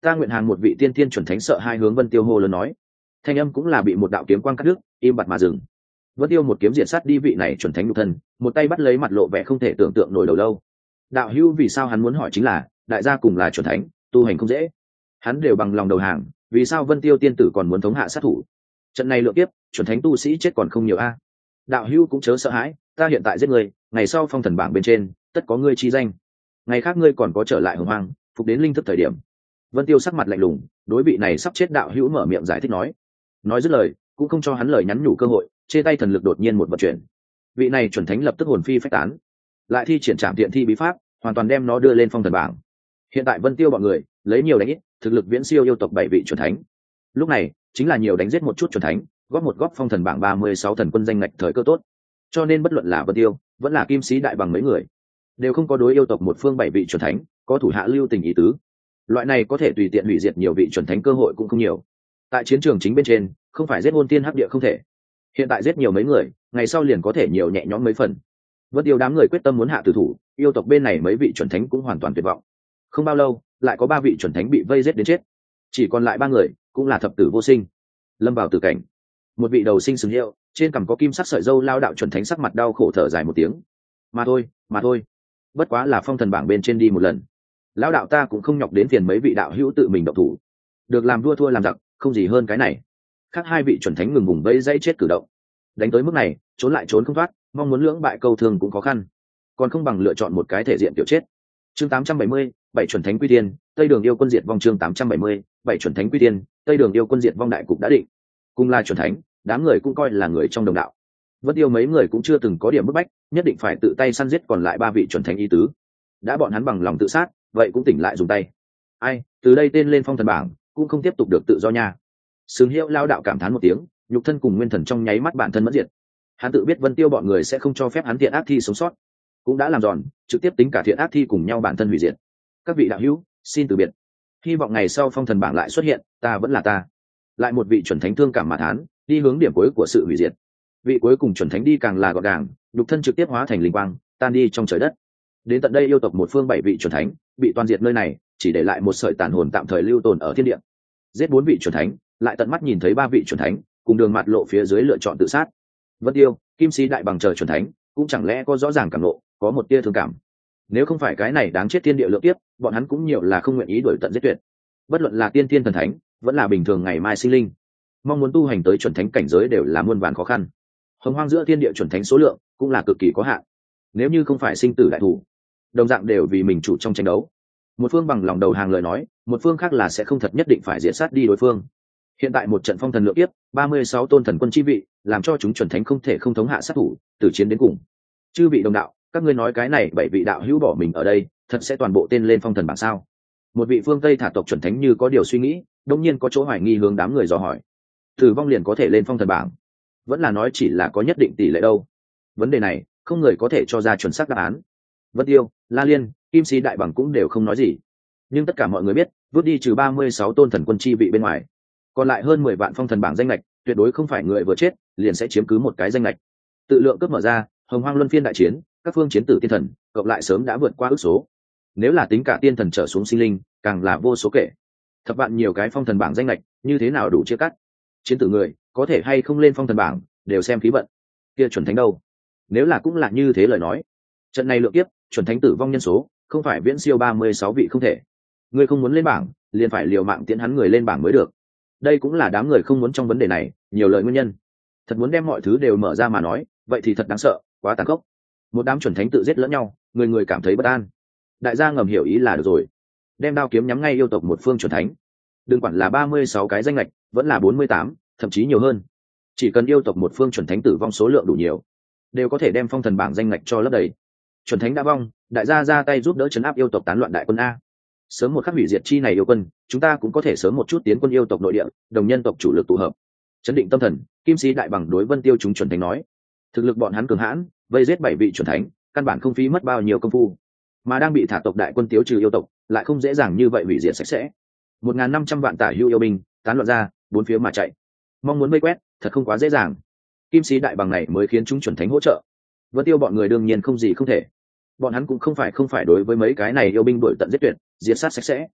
ta nguyện hàng một vị tiên tiên chuẩn thánh sợ hai hướng Vân Tiêu hô lớn nói. Thanh âm cũng là bị một đạo kiếm quang cắt đứt, im bặt mà dừng. Vân Tiêu một kiếm diệt sát đi vị này chuẩn thánh nhục thân, một tay bắt lấy mặt lộ vẻ không thể tưởng tượng nổi đầu lâu. Đạo hữu vì sao hắn muốn hỏi chính là, đại gia cùng là chuẩn thánh, tu hành không dễ. Hắn đều bằng lòng đầu hàng, vì sao Vân Tiêu tiên tử còn muốn thống hạ sát thủ? Trận này lượng tiếp, chuẩn thánh tu sĩ chết còn không nhiều a. Đạo hữu cũng chớ sợ hãi, ta hiện tại giết ngươi, ngày sau phong thần bảng bên trên, tất có ngươi chi danh. Ngày khác ngươi còn có trở lại hồng hoang, phục đến linh thức thời điểm. Vân Tiêu sắc mặt lạnh lùng, đối vị này sắp chết đạo hữu mở miệng giải thích nói. Nói dứt lời, cũng không cho hắn lời nhắn nhủ cơ hội, chê tay thần lực đột nhiên một vận chuyển. Vị này chuẩn thánh lập tức hồn phi phách tán, lại thi triển trảm tiện thi bí pháp, hoàn toàn đem nó đưa lên phong thần bảng. Hiện tại Vân Tiêu bọn người lấy nhiều đánh ít, thực lực viễn siêu yêu tộc bảy vị chuẩn thánh. Lúc này chính là nhiều đánh giết một chút chuẩn thánh, góp một góp phong thần bảng ba mươi sáu thần quân danh ngạch thời cơ tốt. Cho nên bất luận là Vân Tiêu, vẫn là Kim Sĩ Đại Bằng mấy người, đều không có đối yêu tộc một phương bảy vị chuẩn thánh có thủ hạ lưu tình ý tứ. Loại này có thể tùy tiện hủy diệt nhiều vị chuẩn thánh cơ hội cũng không nhiều. Tại chiến trường chính bên trên, không phải giết hôn tiên hắc địa không thể. Hiện tại giết nhiều mấy người, ngày sau liền có thể nhiều nhẹ nhõm mấy phần. Vân Tiêu đám người quyết tâm muốn hạ tử thủ, yêu tộc bên này mấy vị chuẩn thánh cũng hoàn toàn tuyệt vọng. Không bao lâu, lại có ba vị chuẩn thánh bị vây giết đến chết, chỉ còn lại ba người, cũng là thập tử vô sinh, lâm vào tử cảnh. Một vị đầu sinh sừng hiệu, trên cằm có kim sắc sợi dâu lao đạo chuẩn thánh sắc mặt đau khổ thở dài một tiếng. Mà thôi, mà thôi, bất quá là phong thần bảng bên trên đi một lần. Lão đạo ta cũng không nhọc đến phiền mấy vị đạo hữu tự mình động thủ, được làm đua thua làm giặc, không gì hơn cái này. Khác hai vị chuẩn thánh ngừng vùng vây dãy chết cử động, đánh tới mức này, trốn lại trốn không thoát, mong muốn lưỡng bại câu thương cũng khó khăn, còn không bằng lựa chọn một cái thể diện tiểu chết. Chương tám trăm bảy mươi, bảy chuẩn thánh quy tiên, Tây Đường yêu quân diệt vong. Chương tám trăm bảy mươi, bảy chuẩn thánh quy tiên, Tây Đường yêu quân diệt vong. Đại cục đã định, cùng là chuẩn thánh, đám người cũng coi là người trong đồng đạo. Vân Tiêu mấy người cũng chưa từng có điểm bức bách, nhất định phải tự tay săn giết còn lại ba vị chuẩn thánh ý tứ. Đã bọn hắn bằng lòng tự sát, vậy cũng tỉnh lại dùng tay. Ai, từ đây tên lên phong thần bảng, cũng không tiếp tục được tự do nha. Sướng Hiệu lao đạo cảm thán một tiếng, nhục thân cùng nguyên thần trong nháy mắt bản thân mất diệt. Hắn tự biết Vân Tiêu bọn người sẽ không cho phép hắn thiện ác thi sống sót, cũng đã làm giòn, trực tiếp tính cả thiện ác thi cùng nhau bản thân hủy diệt. Các vị đạo hữu, xin từ biệt. Hy vọng ngày sau phong thần bảng lại xuất hiện, ta vẫn là ta. Lại một vị chuẩn thánh thương cảm mà thán, đi hướng điểm cuối của sự hủy diệt. Vị cuối cùng chuẩn thánh đi càng là gọn gàng, nhục thân trực tiếp hóa thành linh quang, tan đi trong trời đất. Đến tận đây yêu tộc một phương bảy vị chuẩn thánh bị toàn diệt nơi này, chỉ để lại một sợi tàn hồn tạm thời lưu tồn ở thiên địa. Giết bốn vị chuẩn thánh, lại tận mắt nhìn thấy ba vị chuẩn thánh cùng đường mặt lộ phía dưới lựa chọn tự sát. Vân Tiêu, Kim Sĩ Đại Bằng chờ chuẩn thánh, cũng chẳng lẽ có rõ ràng cảm nộ, có một tia thương cảm. Nếu không phải cái này đáng chết thiên địa lượng tiếp, bọn hắn cũng nhiều là không nguyện ý đuổi tận giết tuyệt. Bất luận là tiên tiên thần thánh, vẫn là bình thường ngày mai sinh linh, mong muốn tu hành tới chuẩn thánh cảnh giới đều là muôn vàn khó khăn. Hồng hoang giữa thiên địa chuẩn thánh số lượng cũng là cực kỳ có hạn. Nếu như không phải sinh tử đại thủ, đồng dạng đều vì mình chủ trong tranh đấu. Một phương bằng lòng đầu hàng lời nói, một phương khác là sẽ không thật nhất định phải diệt sát đi đối phương. Hiện tại một trận phong thần lượng tiếp, ba mươi sáu tôn thần quân chi vị, làm cho chúng chuẩn thánh không thể không thống hạ sát thủ, từ chiến đến cùng. Chư vị đồng đạo, các ngươi nói cái này bảy vị đạo hữu bỏ mình ở đây, thật sẽ toàn bộ tên lên phong thần bảng sao? Một vị phương Tây thả tộc chuẩn thánh như có điều suy nghĩ, đột nhiên có chỗ hoài nghi hướng đám người dò hỏi. Tử vong liền có thể lên phong thần bảng, vẫn là nói chỉ là có nhất định tỷ lệ đâu? Vấn đề này, không người có thể cho ra chuẩn xác đáp án. Vân Tiêu, La Liên, Kim Sĩ Đại Bằng cũng đều không nói gì. Nhưng tất cả mọi người biết, vứt đi trừ ba mươi sáu tôn thần quân chi vị bên ngoài, còn lại hơn mười vạn phong thần bảng danh lệch, tuyệt đối không phải người vừa chết liền sẽ chiếm cứ một cái danh lệch. Tự lượng cấp mở ra, hồng hoang luân phiên đại chiến, các phương chiến tử tiên thần cộng lại sớm đã vượt qua ước số. Nếu là tính cả tiên thần trở xuống sinh linh, càng là vô số kể. Thập vạn nhiều cái phong thần bảng danh lệch, như thế nào đủ chia cắt? Chiến tử người có thể hay không lên phong thần bảng, đều xem khí vận. Kia chuẩn thánh đâu? Nếu là cũng là như thế lời nói, trận này lượng kiếp, chuẩn thánh tử vong nhân số không phải viễn siêu ba mươi sáu vị không thể. Người không muốn lên bảng, liền phải liều mạng tiến hắn người lên bảng mới được. Đây cũng là đám người không muốn trong vấn đề này nhiều lời nguyên nhân. Thật muốn đem mọi thứ đều mở ra mà nói, vậy thì thật đáng sợ, quá tàn khốc. Một đám chuẩn thánh tự giết lẫn nhau, người người cảm thấy bất an. Đại gia ngầm hiểu ý là được rồi, đem đao kiếm nhắm ngay yêu tộc một phương chuẩn thánh. Đừng quản là ba mươi sáu cái danh lệch, vẫn là bốn mươi tám, thậm chí nhiều hơn. Chỉ cần yêu tộc một phương chuẩn thánh tử vong số lượng đủ nhiều, đều có thể đem phong thần bảng danh lệch cho lấp đầy. Chuẩn thánh đã vong, đại gia ra tay giúp đỡ trấn áp yêu tộc tán loạn đại quân a. Sớm một khắc hủy diệt chi này yêu quân, chúng ta cũng có thể sớm một chút tiến quân yêu tộc nội địa, đồng nhân tộc chủ lực tụ hợp. Chấn định tâm thần, Kim Sĩ Đại Bằng đối Vân Tiêu chúng chuẩn thánh nói, thực lực bọn hắn cường hãn, vây giết bảy vị chuẩn thánh, căn bản không phí mất bao nhiêu công phu. Mà đang bị thả tộc đại quân tiêu trừ yêu tộc, lại không dễ dàng như vậy hủy diệt sạch sẽ. một nghìn năm trăm vạn tả hữu yêu binh, tán loạn ra, bốn phía mà chạy. Mong muốn vây quét, thật không quá dễ dàng. Kim Sĩ Đại Bằng này mới khiến chúng chuẩn thánh hỗ trợ. Vân Tiêu bọn người đương nhiên không gì không thể. Bọn hắn cũng không phải không phải đối với mấy cái này yêu binh đuổi tận giết tuyệt, diệt sát sạch sẽ.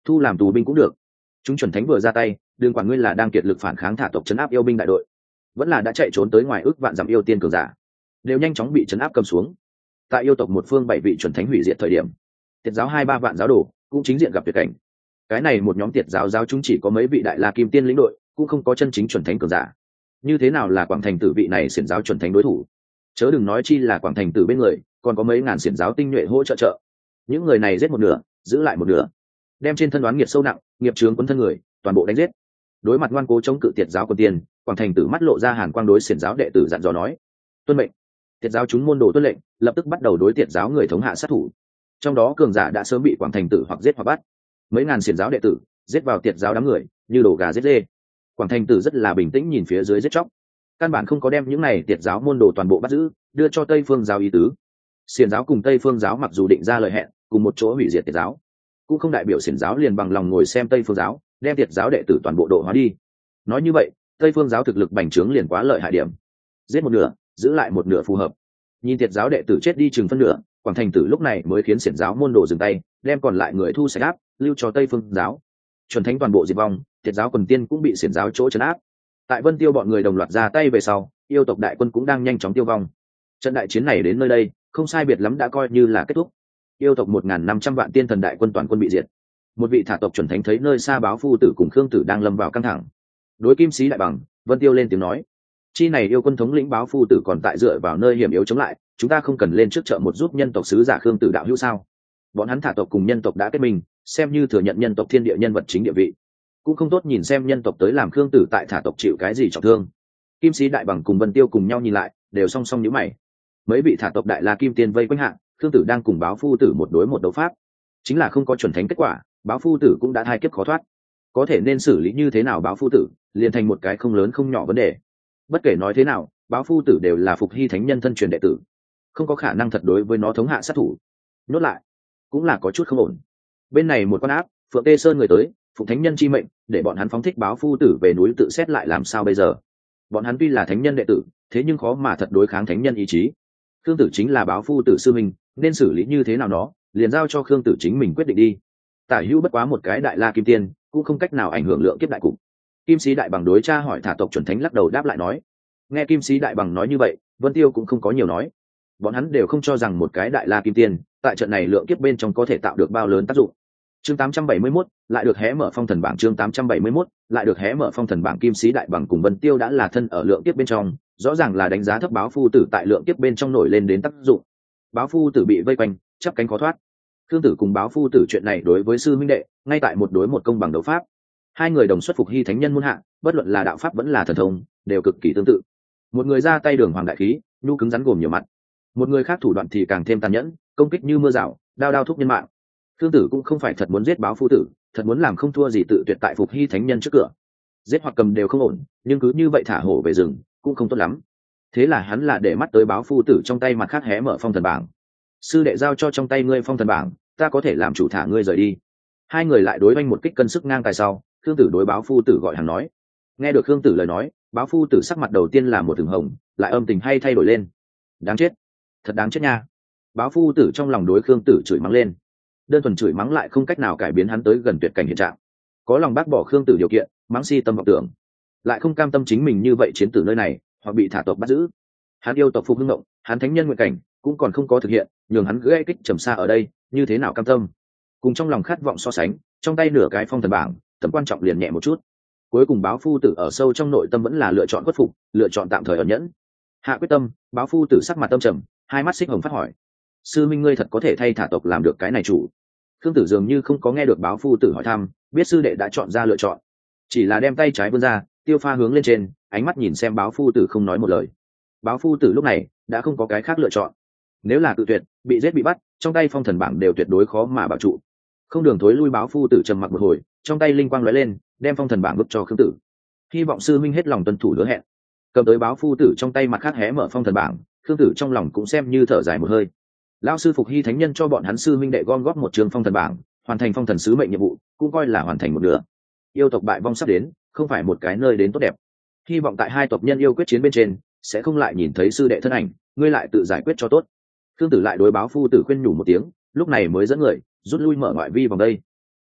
thu làm tù binh cũng được. Chúng chuẩn thánh vừa ra tay, đừng quản ngươi là đang kiệt lực phản kháng thả tộc chấn áp yêu binh đại đội, vẫn là đã chạy trốn tới ngoài ước vạn dặm yêu tiên cường giả, đều nhanh chóng bị chấn áp cầm xuống. Tại yêu tộc một phương bảy vị chuẩn thánh hủy diệt thời điểm, tiệt giáo hai ba vạn giáo đồ cũng chính diện gặp tuyệt cảnh. Cái này một nhóm tiệt giáo giáo chúng chỉ có mấy vị đại la kim tiên lĩnh đội, cũng không có chân chính chuẩn thánh cường giả. Như thế nào là Quảng Thành Tử vị này xiển giáo chuẩn thánh đối thủ? Chớ đừng nói chi là Quảng Thành Tử bên người còn có mấy ngàn xiển giáo tinh nhuệ hỗ trợ trợ. Những người này giết một nửa, giữ lại một nửa, đem trên thân đoán nghiệt sâu nặng, nghiệp chướng quấn thân người, toàn bộ đánh giết. Đối mặt ngoan cố chống cự tiệt giáo quân tiên, Quảng Thành Tử mắt lộ ra hàn quang, đối xiển giáo đệ tử dặn dò nói: tuân mệnh. Tiệt giáo chúng môn đồ tuân lệnh, lập tức bắt đầu đối tiệt giáo người thống hạ sát thủ. Trong đó cường giả đã sớm bị Quảng Thành Tử hoặc giết hoặc bắt. Mấy ngàn xiển giáo đệ tử giết vào tiệt giáo đám người như đổ gà giết dê. Quảng Thành Tử rất là bình tĩnh nhìn phía dưới giết chóc, căn bản không có đem những này tiệt giáo môn đồ toàn bộ bắt giữ, đưa cho Tây Phương giáo ý tứ. Xiển giáo cùng Tây Phương giáo mặc dù định ra lời hẹn cùng một chỗ hủy diệt tiệt giáo, cũng không đại biểu xiển giáo liền bằng lòng ngồi xem Tây Phương giáo đem tiệt giáo đệ tử toàn bộ độ hóa đi. Nói như vậy, Tây Phương giáo thực lực bành trướng liền quá lợi hại điểm. Giết một nửa, giữ lại một nửa phù hợp. Nhìn tiệt giáo đệ tử chết đi chừng phân nửa, Quảng Thành Tử lúc này mới khiến xiển giáo môn đồ dừng tay, đem còn lại người thu sạch áp, lưu cho Tây Phương giáo. Chuẩn thánh toàn bộ diệt vong, tiệt giáo quần tiên cũng bị xiển giáo chỗ trấn áp. Tại Vân Tiêu bọn người đồng loạt ra tay về sau, yêu tộc đại quân cũng đang nhanh chóng tiêu vong. Trận đại chiến này đến nơi đây, không sai biệt lắm đã coi như là kết thúc. Yêu tộc một nghìn năm trăm vạn tiên thần đại quân toàn quân bị diệt. Một vị thả tộc chuẩn thánh thấy nơi xa báo phu tử cùng Khương Tử đang lâm vào căng thẳng. Đối Kim Sĩ đại bằng, Vân Tiêu lên tiếng nói: chi này yêu quân thống lĩnh báo phu tử còn tại dựa vào nơi hiểm yếu chống lại, chúng ta không cần lên trước trợ một giúp nhân tộc sứ giả Khương Tử đạo hữu sao? Bọn hắn thả tộc cùng nhân tộc đã kết minh, xem như thừa nhận nhân tộc thiên địa nhân vật chính địa vị, cũng không tốt nhìn xem nhân tộc tới làm Khương Tử tại thả tộc chịu cái gì trọng thương. Kim Sĩ đại bằng cùng Vân Tiêu cùng nhau nhìn lại, đều song song nhíu mày. Mấy vị thả tộc đại la kim tiên vây quanh hạng, Khương Tử đang cùng báo phu tử một đối một đấu pháp, chính là không có chuẩn thánh kết quả, báo phu tử cũng đã thai kiếp khó thoát. Có thể nên xử lý như thế nào báo phu tử, liền thành một cái không lớn không nhỏ vấn đề. Bất kể nói thế nào, báo phu tử đều là Phục Hy thánh nhân thân truyền đệ tử, không có khả năng thật đối với nó thống hạ sát thủ. Nhốt lại cũng là có chút không ổn. Bên này một con áp, Phượng Tê Sơn người tới, Phục thánh nhân chi mệnh, để bọn hắn phóng thích báo phu tử về núi tự xét lại làm sao bây giờ. Bọn hắn tuy là thánh nhân đệ tử, thế nhưng khó mà thật đối kháng thánh nhân ý chí. Khương Tử chính là báo phu tử sư mình, nên xử lý như thế nào nó, liền giao cho Khương Tử chính mình quyết định đi. Tả hữu bất quá một cái đại la kim tiên, cũng không cách nào ảnh hưởng lượng kiếp đại cục. Kim Sĩ đại bằng đối cha hỏi thả tộc chuẩn thánh lắc đầu đáp lại nói. Nghe Kim Sĩ đại bằng nói như vậy, Vân Tiêu cũng không có nhiều nói. Bọn hắn đều không cho rằng một cái đại la kim tiên tại trận này lượng kiếp bên trong có thể tạo được bao lớn tác dụng. Chương tám trăm bảy mươi mốt lại được hé mở phong thần bảng. Chương tám trăm bảy mươi mốt lại được hé mở phong thần bảng. Kim Sĩ đại bằng cùng Vân Tiêu đã là thân ở lượng kiếp bên trong, rõ ràng là đánh giá thấp báo phu tử tại lượng kiếp bên trong nổi lên đến tác dụng. Báo phu tử bị vây quanh, chắp cánh khó thoát. Khương Tử cùng báo phu tử chuyện này đối với sư minh đệ, ngay tại một đối một công bằng đấu pháp. Hai người đồng xuất Phục Hy thánh nhân muôn hạ, bất luận là đạo pháp vẫn là thần thông, đều cực kỳ tương tự. Một người ra tay đường hoàng đại khí, nhu cứng rắn gồm nhiều mặt. Một người khác thủ đoạn thì càng thêm tàn nhẫn, công kích như mưa rào, đao đao thúc nhân mạng. Khương Tử cũng không phải thật muốn giết báo phu tử, thật muốn làm không thua gì tự tuyệt tại Phục Hy thánh nhân trước cửa. Giết hoặc cầm đều không ổn, nhưng cứ như vậy thả hổ về rừng cũng không tốt lắm. Thế là hắn là để mắt tới báo phu tử trong tay mặt khác hé mở phong thần bảng. Sư đệ giao cho trong tay ngươi phong thần bảng, ta có thể làm chủ thả ngươi rời đi. Hai người lại đối oanh một kích cân sức ngang tài sau, Khương Tử đối báo phu tử gọi hàng nói. Nghe được Khương Tử lời nói, báo phu tử sắc mặt đầu tiên là một thường hồng, lại âm tình hay thay đổi lên. Đáng chết, thật đáng chết nha. Báo phu tử trong lòng đối Khương Tử chửi mắng lên. Đơn thuần chửi mắng lại không cách nào cải biến hắn tới gần tuyệt cảnh hiện trạng. Có lòng bác bỏ Khương Tử điều kiện, mắng si tâm vọng tưởng, lại không cam tâm chính mình như vậy chiến tử nơi này, hoặc bị thả tộc bắt giữ. Hắn yêu tộc Phục Hưng Ngộng, hắn thánh nhân nguyện cảnh cũng còn không có thực hiện, nhường hắn gãy kích trầm xa ở đây, như thế nào cam tâm. Cùng trong lòng khát vọng so sánh, trong tay nửa cái phong thần bảng, tầm quan trọng liền nhẹ một chút. Cuối cùng báo phu tử ở sâu trong nội tâm vẫn là lựa chọn khuất phục, lựa chọn tạm thời ẩn nhẫn. Hạ quyết tâm, báo phu tử sắc mặt tâm trầm, hai mắt xích hồng phát hỏi: sư minh ngươi thật có thể thay thả tộc làm được cái này chủ? Khương Tử dường như không có nghe được báo phu tử hỏi thăm, biết sư đệ đã chọn ra lựa chọn, chỉ là đem tay trái vươn ra, tiêu pha hướng lên trên, ánh mắt nhìn xem báo phu tử không nói một lời. Báo phu tử lúc này đã không có cái khác lựa chọn, nếu là tự tuyệt, bị giết bị bắt, trong tay phong thần bảng đều tuyệt đối khó mà bảo trụ. Không đường thối lui, báo phu tử trầm mặc một hồi, trong tay linh quang lóe lên, đem phong thần bảng bức cho Khương Tử. Hy vọng sư minh hết lòng tuân thủ hứa hẹn. Cầm tới báo phu tử trong tay mặt khác hé mở phong thần bảng, Khương Tử trong lòng cũng xem như thở dài một hơi. Lão sư Phục Hy thánh nhân cho bọn hắn sư minh đệ gom góp một trường phong thần bảng, hoàn thành phong thần sứ mệnh nhiệm vụ, cũng coi là hoàn thành một nửa. Yêu tộc bại vong sắp đến, không phải một cái nơi đến tốt đẹp. Hy vọng tại hai tộc nhân yêu quyết chiến bên trên, sẽ không lại nhìn thấy sư đệ thân ảnh, ngươi lại tự giải quyết cho tốt. Khương Tử lại đối báo phu tử khuyên nhủ một tiếng, lúc này mới dẫn người rút lui mở ngoại vi vòng đây.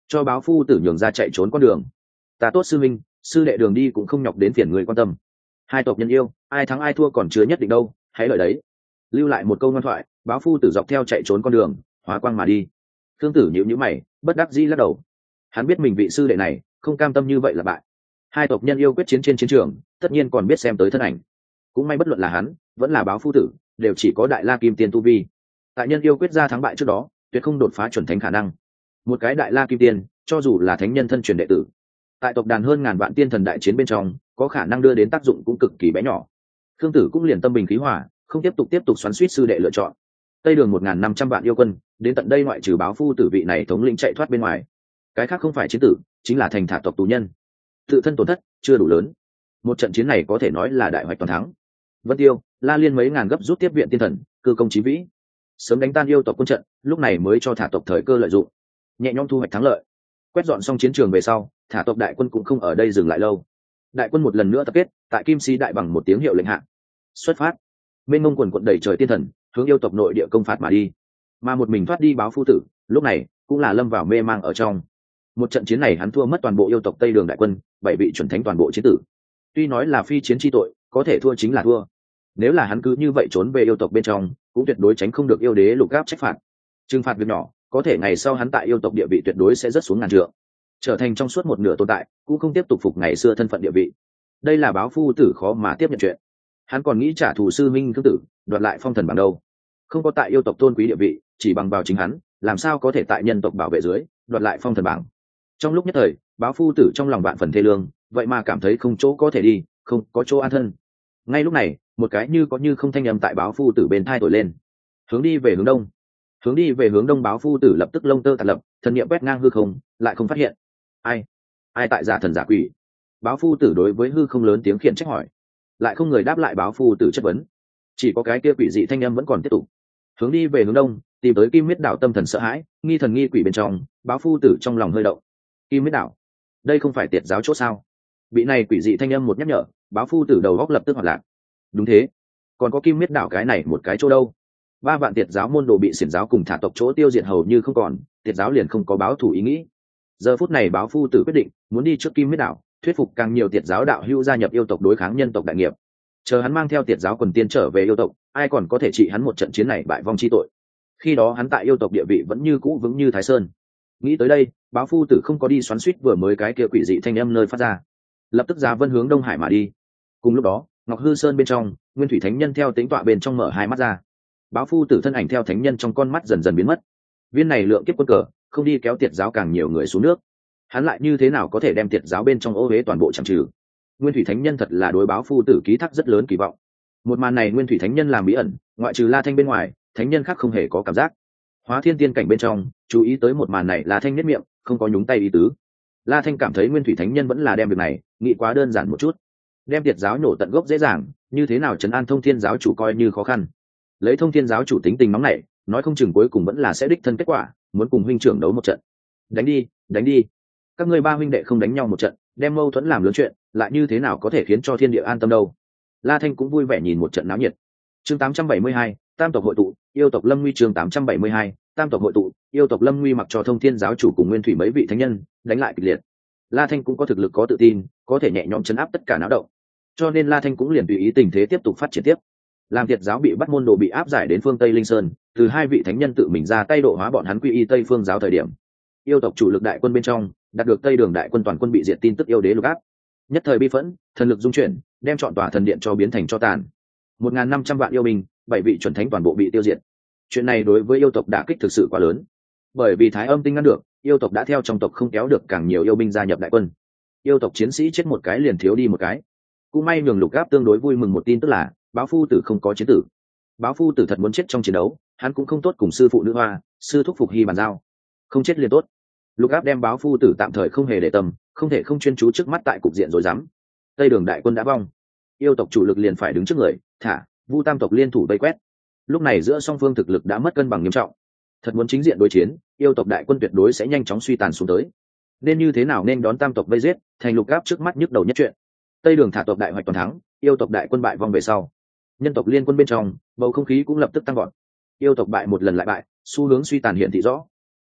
cho báo phu tử nhường ra chạy trốn con đường. Ta tốt sư minh, sư đệ đường đi cũng không nhọc đến phiền người quan tâm. Hai tộc nhân yêu, ai thắng ai thua còn chưa nhất định đâu, hãy lợi đấy. Lưu lại một câu ngoan thoại, báo phu tử dọc theo chạy trốn con đường, hóa quang mà đi. Thương tử nhíu nhíu mày, bất đắc dĩ lắc đầu. Hắn biết mình vị sư đệ này không cam tâm như vậy là bại. Hai tộc nhân yêu quyết chiến trên chiến trường, tất nhiên còn biết xem tới thân ảnh. Cũng may bất luận là hắn, vẫn là báo phu tử, đều chỉ có đại la kim tiên tu vi. Tại nhân yêu quyết ra thắng bại trước đó, tuyệt không đột phá chuẩn thánh khả năng. Một cái đại la kim tiên, cho dù là thánh nhân thân truyền đệ tử, tại tộc đàn hơn ngàn vạn tiên thần đại chiến bên trong, có khả năng đưa đến tác dụng cũng cực kỳ bé nhỏ. Khương Tử cũng liền tâm bình khí hòa, không tiếp tục tiếp tục xoắn xuýt sư đệ lựa chọn. Tây đường một ngàn năm trăm vạn yêu quân, đến tận đây ngoại trừ báo phu tử vị này thống lĩnh chạy thoát bên ngoài, cái khác không phải chiến tử, chính là thành thả tộc tù nhân. Tự thân tổn thất chưa đủ lớn, một trận chiến này có thể nói là đại hoạch toàn thắng. Vân Tiêu, La Liên mấy ngàn gấp rút tiếp viện tiên thần, cư công chí vĩ, sớm đánh tan yêu tộc quân trận, lúc này mới cho thả tộc thời cơ lợi dụng, nhẹ nhõm thu hoạch thắng lợi. Quét dọn xong chiến trường về sau, thả tộc đại quân cũng không ở đây dừng lại lâu. Đại quân một lần nữa tập kết tại Kim Si đại bằng một tiếng hiệu lệnh hạ, xuất phát. Mênh mông quần quận đầy trời tiên thần hướng yêu tộc nội địa công phạt mà đi, mà một mình thoát đi báo phu tử lúc này cũng là lâm vào mê mang ở trong. Một trận chiến này hắn thua mất toàn bộ yêu tộc Tây đường đại quân, bảy vị chuẩn thánh toàn bộ chiến tử. Tuy nói là phi chiến chi tội, có thể thua chính là thua. Nếu là hắn cứ như vậy trốn về yêu tộc bên trong, cũng tuyệt đối tránh không được yêu đế lục gáp trách phạt. Trừng phạt việc nhỏ, có thể ngày sau hắn tại yêu tộc địa vị tuyệt đối sẽ rất xuống ngàn trượng, trở thành trong suốt một nửa tồn tại, cũng không tiếp tục phục ngày xưa thân phận địa vị. Đây là báo phu tử khó mà tiếp nhận chuyện. Hắn còn nghĩ trả thù sư minh Khương Tử, đoạt lại phong thần bằng đâu. Không có tại yêu tộc tôn quý địa vị, chỉ bằng vào chính hắn, làm sao có thể tại nhân tộc bảo vệ dưới đoạt lại phong thần bảng. Trong lúc nhất thời, báo phu tử trong lòng vạn phần thê lương, vậy mà cảm thấy không chỗ có thể đi, không có chỗ an thân. Ngay lúc này, một cái như có như không thanh âm tại báo phu tử bên thai thổi lên. Hướng đi về hướng đông. Hướng đi về hướng đông, báo phu tử lập tức lông tơ tạt lập, thần niệm quét ngang hư không, lại không phát hiện. Ai? Ai tại giả thần giả quỷ? Báo phu tử đối với hư không lớn tiếng khiển trách hỏi, lại không người đáp lại báo phu tử chất vấn. Chỉ có cái kia quỷ dị thanh âm vẫn còn tiếp tục. Hướng đi về hướng đông, tìm tới Kim Miết đảo. Tâm thần sợ hãi, nghi thần nghi quỷ bên trong, báo phu tử trong lòng hơi động. Kim Miết đảo, đây không phải tiệt giáo chỗ sao? Bị này quỷ dị thanh âm một nhắc nhở, báo phu tử đầu góc lập tức hoạt lạc. Đúng thế, còn có Kim Miết đảo cái này một cái chỗ đâu? Ba vạn tiệt giáo môn đồ bị xiển giáo cùng thả tộc chỗ tiêu diệt hầu như không còn, tiệt giáo liền không có báo thủ ý nghĩ. Giờ phút này báo phu tử quyết định muốn đi trước Kim Miết đảo, thuyết phục càng nhiều tiệt giáo đạo hữu gia nhập yêu tộc đối kháng nhân tộc đại nghiệp. Chờ hắn mang theo tiệt giáo quần tiên trở về yêu tộc, ai còn có thể trị hắn một trận chiến này bại vong chi tội. Khi đó hắn tại yêu tộc địa vị vẫn như cũ vững như Thái Sơn. Nghĩ tới đây, báo phu tử không có đi xoắn xuýt vừa mới cái kia quỷ dị thanh âm nơi phát ra, lập tức ra vân hướng đông hải mà đi. Cùng lúc đó, Ngọc Hư Sơn bên trong, Nguyên Thủy Thánh Nhân theo tính tọa bên trong mở hai mắt ra. Báo phu tử thân ảnh theo thánh nhân trong con mắt dần dần biến mất. Viên này lượng kiếp quân cờ, không đi kéo tiệt giáo càng nhiều người xuống nước, hắn lại như thế nào có thể đem tiệt giáo bên trong ô uế toàn bộ chẳng trừ. Nguyên Thủy Thánh Nhân thật là đối báo phu tử ký thác rất lớn kỳ vọng. Một màn này Nguyên Thủy Thánh Nhân làm bí ẩn, ngoại trừ La Thanh bên ngoài, thánh nhân khác không hề có cảm giác. Hóa Thiên Tiên cảnh bên trong, chú ý tới một màn này La Thanh nhất miệng, không có nhúng tay ý tứ. La Thanh cảm thấy Nguyên Thủy Thánh Nhân vẫn là đem việc này nghĩ quá đơn giản một chút. Đem tiệt giáo nổ tận gốc dễ dàng, như thế nào trấn an Thông Thiên giáo chủ coi như khó khăn. Lấy Thông Thiên giáo chủ tính tình nóng nảy, nói không chừng cuối cùng vẫn là sẽ đích thân kết quả, muốn cùng huynh trưởng đấu một trận. Đánh đi, đánh đi. Các ngươi ba huynh đệ không đánh nhau một trận, đem mâu thuẫn làm lớn chuyện, lại như thế nào có thể khiến cho thiên địa an tâm đâu. La Thanh cũng vui vẻ nhìn một trận náo nhiệt. Chương tám trăm bảy mươi hai, Tam tộc hội tụ, yêu tộc Lâm Nguy. Chương tám trăm bảy mươi hai, Tam tộc hội tụ, yêu tộc Lâm Nguy. Mặc cho Thông Thiên giáo chủ cùng Nguyên Thủy mấy vị thánh nhân đánh lại kịch liệt, La Thanh cũng có thực lực có tự tin, có thể nhẹ nhõm chấn áp tất cả náo động. Cho nên La Thanh cũng liền tùy ý tình thế tiếp tục phát triển tiếp. Làm tiệt giáo bị bắt môn đồ bị áp giải đến phương Tây Linh Sơn, từ hai vị thánh nhân tự mình ra tay độ hóa bọn hắn quy y Tây Phương giáo thời điểm, yêu tộc chủ lực đại quân bên trong đạt được Tây đường đại quân toàn quân bị diệt tin tức yêu đế lục áp, nhất thời bi phẫn, thần lực dung chuyển, đem chọn tòa thần điện cho biến thành cho tàn. Một ngàn năm trăm vạn yêu binh, bảy vị chuẩn thánh toàn bộ bị tiêu diệt. Chuyện này đối với yêu tộc đả kích thực sự quá lớn, bởi vì Thái Âm tinh ngăn được, yêu tộc đã theo trong tộc không kéo được càng nhiều yêu binh gia nhập đại quân. Yêu tộc chiến sĩ chết một cái liền thiếu đi một cái. Cũng may nhường lục áp tương đối vui mừng một tin tức là báo phu tử không có chiến tử. Báo phu tử thật muốn chết trong chiến đấu, hắn cũng không tốt cùng sư phụ nữ hoa, sư thúc Phục Hy bàn giao, không chết liền tốt. Lục áp đem báo phu tử tạm thời không hề để tâm, không thể không chuyên chú trước mắt tại cục diện rồi dám. Tây đường đại quân đã vong, yêu tộc chủ lực liền phải đứng trước người, thả Vu Tam tộc liên thủ vây quét. Lúc này giữa song phương thực lực đã mất cân bằng nghiêm trọng, thật muốn chính diện đối chiến, yêu tộc đại quân tuyệt đối sẽ nhanh chóng suy tàn xuống tới. Nên như thế nào nên đón Tam tộc vây giết, thành lục áp trước mắt nhức đầu nhất chuyện. Tây đường thả tộc đại hoạch toàn thắng, yêu tộc đại quân bại vong về sau, nhân tộc liên quân bên trong bầu không khí cũng lập tức tăng gọn. Yêu tộc bại một lần lại bại, xu hướng suy tàn hiện thị rõ.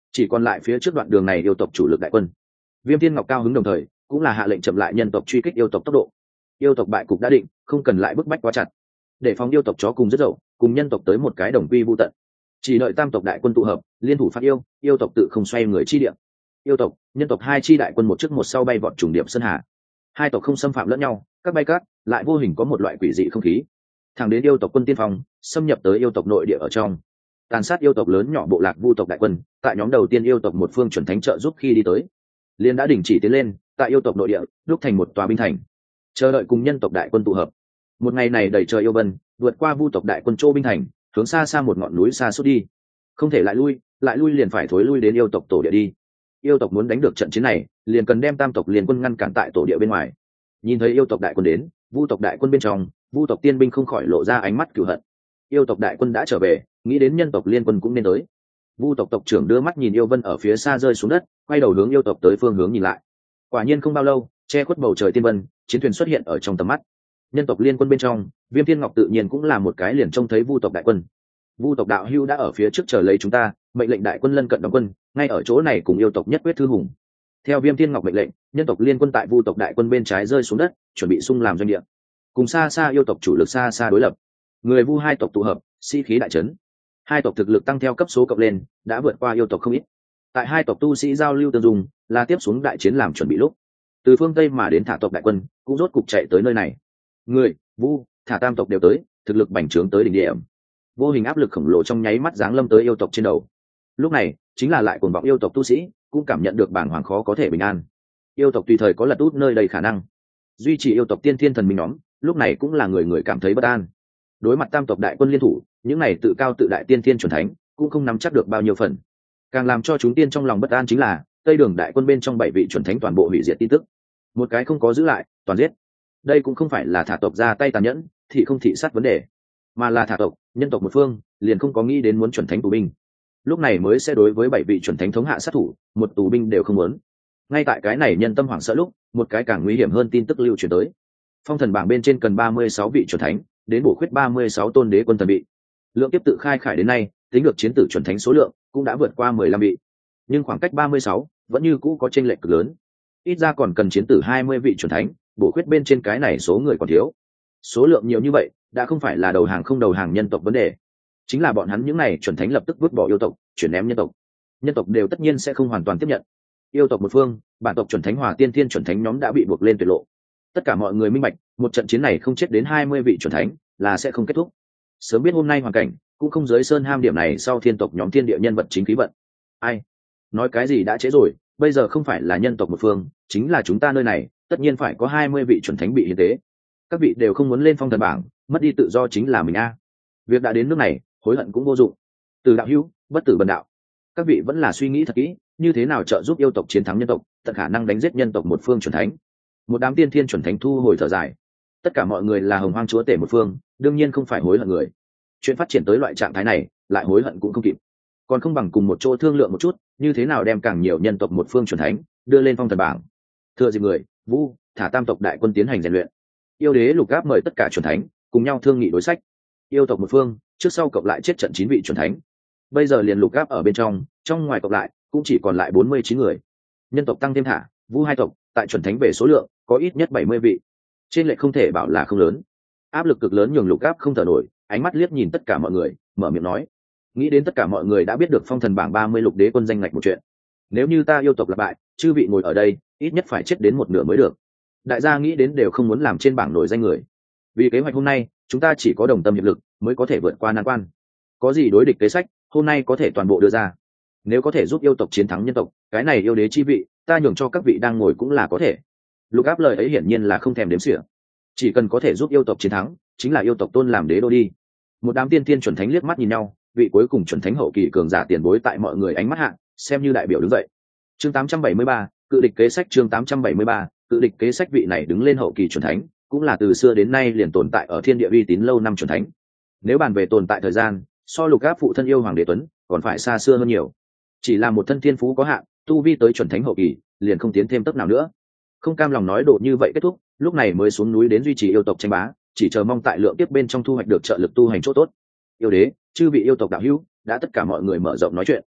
chỉ còn lại phía trước đoạn đường này yêu tộc chủ lực đại quân. Viêm Thiên Ngọc cao hứng đồng thời cũng là hạ lệnh chậm lại nhân tộc truy kích yêu tộc tốc độ. Yêu tộc bại cục đã định, không cần lại bức bách quá chặt, để phòng yêu tộc chó cùng rất dậu cùng nhân tộc tới một cái đồng quy vu tận. Chỉ đợi tam tộc đại quân tụ hợp, liên thủ phát yêu, yêu tộc tự không xoay người chi điểm. Yêu tộc, nhân tộc hai chi đại quân một trước một sau bay vọt trùng điểm sơn hà. Hai tộc không xâm phạm lẫn nhau, các bay cát lại vô hình có một loại quỷ dị không khí. Thẳng đến yêu tộc quân tiên phong xâm nhập tới yêu tộc nội địa ở trong, tàn sát yêu tộc lớn nhỏ bộ lạc vu tộc đại quân, tại nhóm đầu tiên yêu tộc một phương chuẩn thánh trợ giúp khi đi tới, liên đã đình chỉ tiến lên, tại yêu tộc nội địa lúc thành một tòa binh thành, chờ đợi cùng nhân tộc đại quân tụ hợp. Một ngày này đầy trời yêu vân, vượt qua vu tộc đại quân châu binh thành, hướng xa xa một ngọn núi xa suốt đi. Không thể lại lui, lại lui liền phải thối lui đến yêu tộc tổ địa đi. Yêu tộc muốn đánh được trận chiến này, liền cần đem tam tộc liên quân ngăn cản tại tổ địa bên ngoài. Nhìn thấy yêu tộc đại quân đến, vu tộc đại quân bên trong, vu tộc tiên binh không khỏi lộ ra ánh mắt cửu hận. Yêu tộc đại quân đã trở về, nghĩ đến nhân tộc liên quân cũng nên tới. Vu tộc tộc trưởng đưa mắt nhìn yêu vân ở phía xa rơi xuống đất, quay đầu hướng yêu tộc tới phương hướng nhìn lại. Quả nhiên không bao lâu, che khuất bầu trời tiên vân, chiến thuyền xuất hiện ở trong tầm mắt. Nhân tộc liên quân bên trong, Viêm Thiên Ngọc tự nhiên cũng là một cái liền trông thấy vu tộc đại quân. Vu tộc đạo hưu đã ở phía trước chờ lấy chúng ta, mệnh lệnh đại quân lân cận đóng quân, ngay ở chỗ này cùng yêu tộc nhất quyết thư hùng. Theo Viêm Thiên Ngọc mệnh lệnh, nhân tộc liên quân tại vu tộc đại quân bên trái rơi xuống đất, chuẩn bị xung làm doanh địa. Cùng xa xa yêu tộc chủ lực xa xa đối lập. Người vu hai tộc tụ hợp, sĩ khí đại trấn. Hai tộc thực lực tăng theo cấp số cộng lên, đã vượt qua yêu tộc không ít. Tại hai tộc tu sĩ giao lưu tương dùng, là tiếp xuống đại chiến làm chuẩn bị lúc. Từ phương Tây mà đến thả tộc đại quân, cũng rốt cục chạy tới nơi này. Người, vu, thả tam tộc đều tới, thực lực bành trướng tới đỉnh điểm. Vô hình áp lực khổng lồ trong nháy mắt giáng lâm tới yêu tộc trên đầu. Lúc này, chính là lại cuồng vọng yêu tộc tu sĩ, cũng cảm nhận được bảng hoàng khó có thể bình an. Yêu tộc tùy thời có lật út nơi đầy khả năng. Duy trì yêu tộc tiên thiên thần minh nhóm, lúc này cũng là người người cảm thấy bất an. Đối mặt tam tộc đại quân liên thủ, những này tự cao tự đại tiên thiên chuẩn thánh, cũng không nắm chắc được bao nhiêu phần. Càng làm cho chúng tiên trong lòng bất an chính là, Tây Đường đại quân bên trong bảy vị chuẩn thánh toàn bộ hủy diệt tin tức. Một cái không có giữ lại, toàn giết. Đây cũng không phải là thả tộc ra tay tàn nhẫn, thì không thị sát vấn đề, mà là thả tộc, nhân tộc một phương, liền không có nghĩ đến muốn chuẩn thánh tù binh. Lúc này mới sẽ đối với bảy vị chuẩn thánh thống hạ sát thủ, một tù binh đều không muốn. Ngay tại cái này nhân tâm hoảng sợ lúc, một cái càng nguy hiểm hơn tin tức lưu truyền tới. Phong thần bảng bên trên cần ba mươi sáu vị chuẩn thánh, đến bổ khuyết ba mươi sáu tôn đế quân thần vị. Lượng tiếp tự khai khải đến nay, tính được chiến tử chuẩn thánh số lượng cũng đã vượt qua mười lăm vị. Nhưng khoảng cách ba mươi sáu vẫn như cũ có chênh lệch cực lớn. Ít ra còn cần chiến tử hai mươi vị chuẩn thánh, bổ khuyết bên trên cái này số người còn thiếu. Số lượng nhiều như vậy, đã không phải là đầu hàng không đầu hàng nhân tộc vấn đề, chính là bọn hắn những này chuẩn thánh lập tức vứt bỏ yêu tộc, chuyển ném nhân tộc. Nhân tộc đều tất nhiên sẽ không hoàn toàn tiếp nhận. Yêu tộc một phương, bản tộc chuẩn thánh hòa tiên thiên chuẩn thánh nhóm đã bị buộc lên tuyệt lộ. Tất cả mọi người minh bạch, một trận chiến này không chết đến hai mươi vị chuẩn thánh là sẽ không kết thúc. Sớm biết hôm nay hoàn cảnh, cũng không giới sơn ham điểm này sau thiên tộc nhóm thiên địa nhân vật chính khí vận. Ai nói cái gì đã trễ rồi, bây giờ không phải là nhân tộc một phương, chính là chúng ta nơi này, tất nhiên phải có hai mươi vị chuẩn thánh bị hiến tế. Các vị đều không muốn lên phong thần bảng, mất đi tự do chính là mình a. Việc đã đến nước này, hối hận cũng vô dụng. Từ đạo hữu, bất tử bần đạo. Các vị vẫn là suy nghĩ thật kỹ, như thế nào trợ giúp yêu tộc chiến thắng nhân tộc, tận khả năng đánh giết nhân tộc một phương chuẩn thánh. Một đám tiên thiên chuẩn thánh thu hồi thở dài. Tất cả mọi người là hồng hoang chúa tể một phương, đương nhiên không phải hối hận người. Chuyện phát triển tới loại trạng thái này, lại hối hận cũng không kịp. Còn không bằng cùng một chỗ thương lượng một chút, như thế nào đem càng nhiều nhân tộc một phương chuẩn thánh đưa lên phong thần bảng. Thừa dịp người, vu, thả tam tộc đại quân tiến hành rèn luyện. Yêu đế lục áp mời tất cả chuẩn thánh cùng nhau thương nghị đối sách. Yêu tộc một phương, trước sau cộng lại chết trận chín vị chuẩn thánh. Bây giờ liền lục áp ở bên trong, trong ngoài cộng lại cũng chỉ còn lại bốn mươi chín người. Nhân tộc tăng thêm thả, vu hai tộc, tại chuẩn thánh về số lượng có ít nhất bảy mươi vị. Trên lệch không thể bảo là không lớn. Áp lực cực lớn nhường lục áp không thở nổi, ánh mắt liếc nhìn tất cả mọi người, mở miệng nói: nghĩ đến tất cả mọi người đã biết được phong thần bảng ba mươi lục đế quân danh ngạch một chuyện. Nếu như ta yêu tộc lặp bại, chư vị ngồi ở đây, ít nhất phải chết đến một nửa mới được. Đại gia nghĩ đến đều không muốn làm trên bảng nổi danh người. Vì kế hoạch hôm nay, chúng ta chỉ có đồng tâm hiệp lực mới có thể vượt qua nan quan. Có gì đối địch kế sách, hôm nay có thể toàn bộ đưa ra. Nếu có thể giúp yêu tộc chiến thắng nhân tộc, cái này yêu đế chi vị, ta nhường cho các vị đang ngồi cũng là có thể. Lục áp lời ấy hiển nhiên là không thèm đếm xỉa. Chỉ cần có thể giúp yêu tộc chiến thắng, chính là yêu tộc tôn làm đế đô đi. Một đám tiên tiên chuẩn thánh liếc mắt nhìn nhau, vị cuối cùng chuẩn thánh hậu kỳ cường giả tiền bối tại mọi người ánh mắt hạ, xem như đại biểu đứng dậy. Chương tám trăm bảy mươi ba, cự địch kế sách. Chương tám trăm bảy mươi ba, cự địch kế sách. Vị này đứng lên hậu kỳ chuẩn thánh, cũng là từ xưa đến nay liền tồn tại ở thiên địa uy tín lâu năm chuẩn thánh. Nếu bàn về tồn tại thời gian, so lục áp phụ thân yêu hoàng đế tuấn còn phải xa xưa hơn nhiều. Chỉ là một thân thiên phú có hạn, tu vi tới chuẩn thánh hậu kỳ, liền không tiến thêm tấc nào nữa. Không cam lòng nói độ như vậy kết thúc, lúc này mới xuống núi đến duy trì yêu tộc tranh bá, chỉ chờ mong tại lượng tiếp bên trong thu hoạch được trợ lực tu hành chỗ tốt. Yêu đế, chư vị yêu tộc đạo hữu, đã tất cả mọi người mở rộng nói chuyện.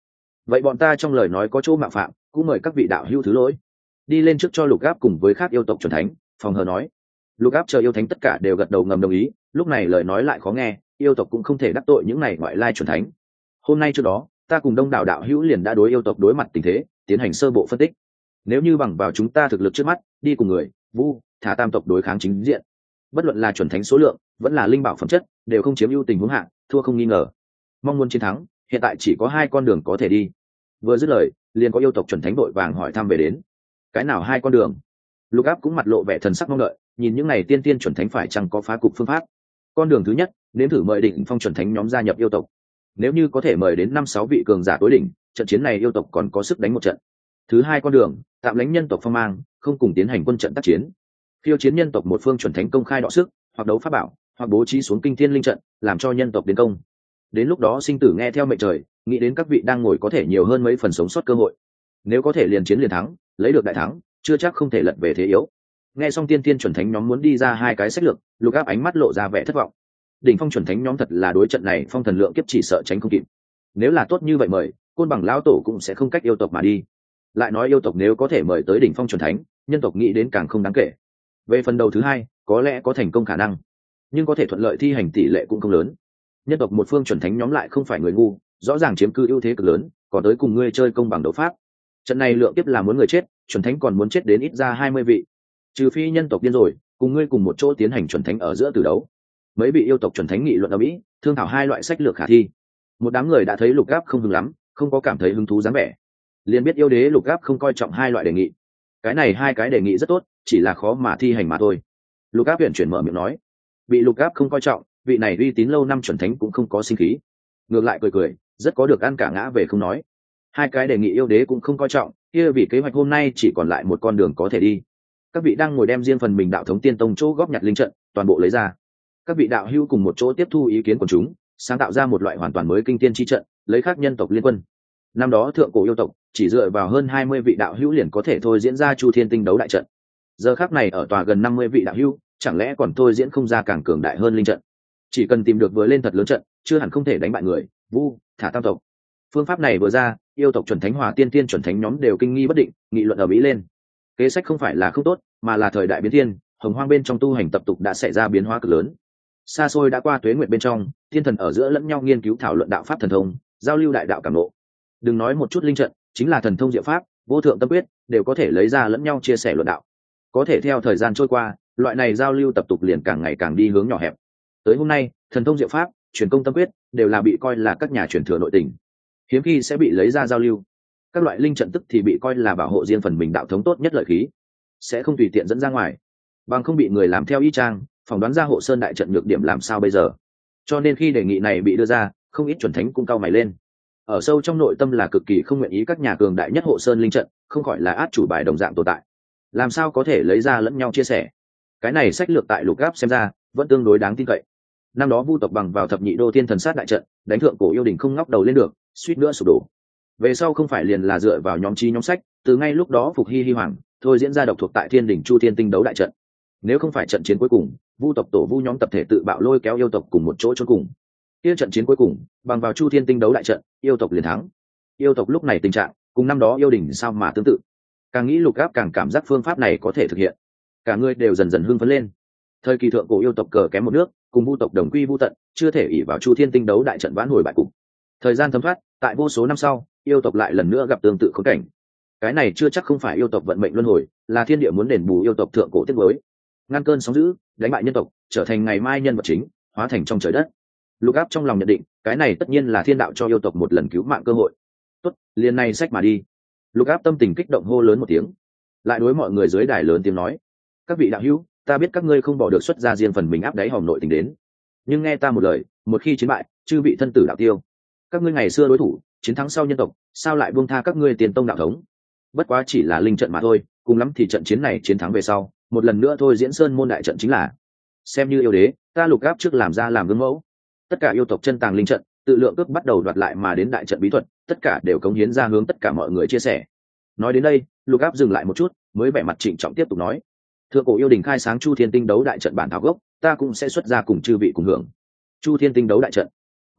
vậy bọn ta trong lời nói có chỗ mạo phạm, cũng mời các vị đạo hữu thứ lỗi. Đi lên trước cho Lục Áp cùng với các yêu tộc chuẩn thánh phòng hờ nói. Lục Áp chờ yêu thánh tất cả đều gật đầu ngầm đồng ý. Lúc này lời nói lại khó nghe, yêu tộc cũng không thể đắc tội những này ngoại lai chuẩn thánh. Hôm nay trước đó ta cùng đông đảo đạo hữu liền đã đối yêu tộc đối mặt tình thế tiến hành sơ bộ phân tích. Nếu như bằng vào chúng ta thực lực trước mắt đi cùng người vu thả tam tộc đối kháng chính diện, bất luận là chuẩn thánh số lượng vẫn là linh bảo phẩm chất đều không chiếm ưu tình huống hạng, thua không nghi ngờ. Mong muốn chiến thắng hiện tại chỉ có hai con đường có thể đi. Vừa dứt lời liền có yêu tộc chuẩn thánh đội vàng hỏi thăm về đến. Cái nào hai con đường? Lục Áp cũng mặt lộ vẻ thần sắc mong đợi, nhìn những này tiên tiên chuẩn thánh phải chăng có phá cục phương pháp. Con đường thứ nhất, nếm thử mời đỉnh phong chuẩn thánh nhóm gia nhập yêu tộc. Nếu như có thể mời đến năm sáu vị cường giả tối đỉnh, trận chiến này yêu tộc còn có sức đánh một trận. Thứ hai con đường, tạm lánh nhân tộc phong mang, không cùng tiến hành quân trận tác chiến. Khiêu chiến nhân tộc một phương chuẩn thánh công khai đọ sức, hoặc đấu pháp bảo, hoặc bố trí xuống kinh thiên linh trận, làm cho nhân tộc tiến công. Đến lúc đó sinh tử nghe theo mệnh trời, nghĩ đến các vị đang ngồi có thể nhiều hơn mấy phần sống sót cơ hội. Nếu có thể liền chiến liền thắng, lấy được đại thắng, chưa chắc không thể lật về thế yếu. Nghe xong tiên tiên chuẩn thánh nhóm muốn đi ra hai cái sách lược, Lục Áp ánh mắt lộ ra vẻ thất vọng. Đỉnh phong chuẩn thánh nhóm thật là đối trận này phong thần lượng kiếp chỉ sợ tránh không kịp. Nếu là tốt như vậy mời, côn bằng lão tổ cũng sẽ không cách yêu tộc mà đi. Lại nói yêu tộc nếu có thể mời tới đỉnh phong chuẩn thánh, nhân tộc nghĩ đến càng không đáng kể. Về phần đầu thứ hai, có lẽ có thành công khả năng, nhưng có thể thuận lợi thi hành tỷ lệ cũng không lớn. Nhân tộc một phương chuẩn thánh nhóm lại không phải người ngu, rõ ràng chiếm cư ưu thế cực lớn, còn tới cùng ngươi chơi công bằng đấu pháp. Trận này lượng kiếp là muốn người chết, chuẩn thánh còn muốn chết đến ít ra hai mươi vị. Trừ phi nhân tộc điên rồi, cùng ngươi cùng một chỗ tiến hành chuẩn thánh ở giữa tử đấu. Mấy vị yêu tộc chuẩn thánh nghị luận ở mỹ, thương thảo hai loại sách lược khả thi. Một đám người đã thấy Lục Áp không hứng lắm, không có cảm thấy hứng thú dáng vẻ, liền biết yêu đế Lục Áp không coi trọng hai loại đề nghị. Cái này hai cái đề nghị rất tốt, chỉ là khó mà thi hành mà thôi. Lục Áp huyền chuyển mở miệng nói. Bị Lục Áp không coi trọng, vị này uy tín lâu năm chuẩn thánh cũng không có sinh khí, ngược lại cười cười, rất có được ăn cả ngã về không nói. Hai cái đề nghị yêu đế cũng không coi trọng, kia vì kế hoạch hôm nay chỉ còn lại một con đường có thể đi. Các vị đang ngồi đem riêng phần mình đạo thống tiên tông chỗ góp nhặt linh trận toàn bộ lấy ra. Các vị đạo hữu cùng một chỗ tiếp thu ý kiến của chúng, sáng tạo ra một loại hoàn toàn mới kinh tiên chi trận, lấy khác nhân tộc liên quân. Năm đó thượng cổ yêu tộc chỉ dựa vào hơn hai mươi vị đạo hữu liền có thể thôi diễn ra Chu Thiên Tinh đấu đại trận. Giờ khắc này ở tòa gần năm mươi vị đạo hữu, chẳng lẽ còn thôi diễn không ra càng cường đại hơn linh trận? Chỉ cần tìm được vừa lên thật lớn trận, chưa hẳn không thể đánh bại người vu thả tam tộc. Phương pháp này vừa ra, yêu tộc chuẩn thánh hòa tiên tiên chuẩn thánh nhóm đều kinh nghi bất định, nghị luận ở mỹ lên. Kế sách không phải là không tốt, mà là thời đại biến thiên, hồng hoang bên trong tu hành tập tục đã xảy ra biến hóa cực lớn. Xa xôi đã qua tuế nguyệt bên trong, thiên thần ở giữa lẫn nhau nghiên cứu thảo luận đạo pháp thần thông, giao lưu đại đạo cảm ngộ. Đừng nói một chút linh trận, chính là thần thông diệu pháp, vô thượng tâm quyết, đều có thể lấy ra lẫn nhau chia sẻ luận đạo. Có thể theo thời gian trôi qua, loại này giao lưu tập tục liền càng ngày càng đi hướng nhỏ hẹp. Tới hôm nay, thần thông diệu pháp, truyền công tâm quyết đều là bị coi là các nhà truyền thừa nội tình, hiếm khi sẽ bị lấy ra giao lưu. Các loại linh trận tức thì bị coi là bảo hộ riêng phần mình đạo thống tốt nhất lợi khí, sẽ không tùy tiện dẫn ra ngoài, bằng không bị người làm theo y chang, phỏng đoán ra hộ sơn đại trận nhược điểm làm sao bây giờ. Cho nên khi đề nghị này bị đưa ra, không ít chuẩn thánh cũng cau mày lên. Ở sâu trong nội tâm là cực kỳ không nguyện ý các nhà cường đại nhất hộ sơn linh trận không khỏi là át chủ bài đồng dạng tồn tại, làm sao có thể lấy ra lẫn nhau chia sẻ. Cái này sách lược tại Lục Áp xem ra vẫn tương đối đáng tin cậy. Năm đó vu tộc bằng vào thập nhị đô thiên thần sát đại trận đánh thượng cổ yêu đình không ngóc đầu lên được, suýt nữa sụp đổ. Về sau không phải liền là dựa vào nhóm trí nhóm sách, từ ngay lúc đó phục hy hy hoàng thôi diễn ra độc thuộc tại thiên đỉnh chu thiên tinh đấu đại trận. Nếu không phải trận chiến cuối cùng vu tộc tổ vu nhóm tập thể tự bạo lôi kéo yêu tộc cùng một chỗ chôn cùng, kia trận chiến cuối cùng bằng vào chu thiên tinh đấu đại trận yêu tộc liền thắng. Yêu tộc lúc này tình trạng cùng năm đó yêu đình sao mà tương tự. Càng nghĩ Lục Áp càng cảm giác phương pháp này có thể thực hiện, cả người đều dần dần hưng phấn lên. Thời kỳ thượng cổ yêu tộc cờ kém một nước, cùng vu tộc đồng quy vu tận, chưa thể ỷ vào chu thiên tinh đấu đại trận vãn hồi bại cục. Thời gian thấm thoát, tại vô số năm sau, yêu tộc lại lần nữa gặp tương tự khốn cảnh. Cái này chưa chắc không phải yêu tộc vận mệnh luân hồi, là thiên địa muốn đền bù yêu tộc thượng cổ tiết mới, ngăn cơn sóng dữ, đánh bại nhân tộc, trở thành ngày mai nhân vật chính, hóa thành trong trời đất. Lục Áp trong lòng nhận định, cái này tất nhiên là thiên đạo cho yêu tộc một lần cứu mạng cơ hội. Tốt, liền này sách mà đi. Lục Áp tâm tình kích động hô lớn một tiếng, lại đối mọi người dưới đài lớn tiếng nói: các vị đạo hữu, ta biết các ngươi không bỏ được xuất ra riêng phần mình áp đáy hòm nội tình đến, nhưng nghe ta một lời, một khi chiến bại, chư vị thân tử đạo tiêu. Các ngươi ngày xưa đối thủ, chiến thắng sau nhân tộc, sao lại buông tha các ngươi tiền tông đạo thống? Bất quá chỉ là linh trận mà thôi, cùng lắm thì trận chiến này chiến thắng về sau, một lần nữa thôi diễn sơn môn đại trận chính là. Xem như yêu đế, ta Lục Áp trước làm ra làm gương mẫu. Tất cả yêu tộc chân tàng linh trận, tự lượng cước bắt đầu đoạt lại mà đến đại trận bí thuật, tất cả đều cống hiến ra hướng tất cả mọi người chia sẻ. Nói đến đây, Lục Áp dừng lại một chút, mới vẻ mặt trịnh trọng tiếp tục nói: thượng cổ yêu đình khai sáng chu thiên tinh đấu đại trận bản thảo gốc, ta cũng sẽ xuất ra cùng chư vị cùng hưởng. Chu thiên tinh đấu đại trận,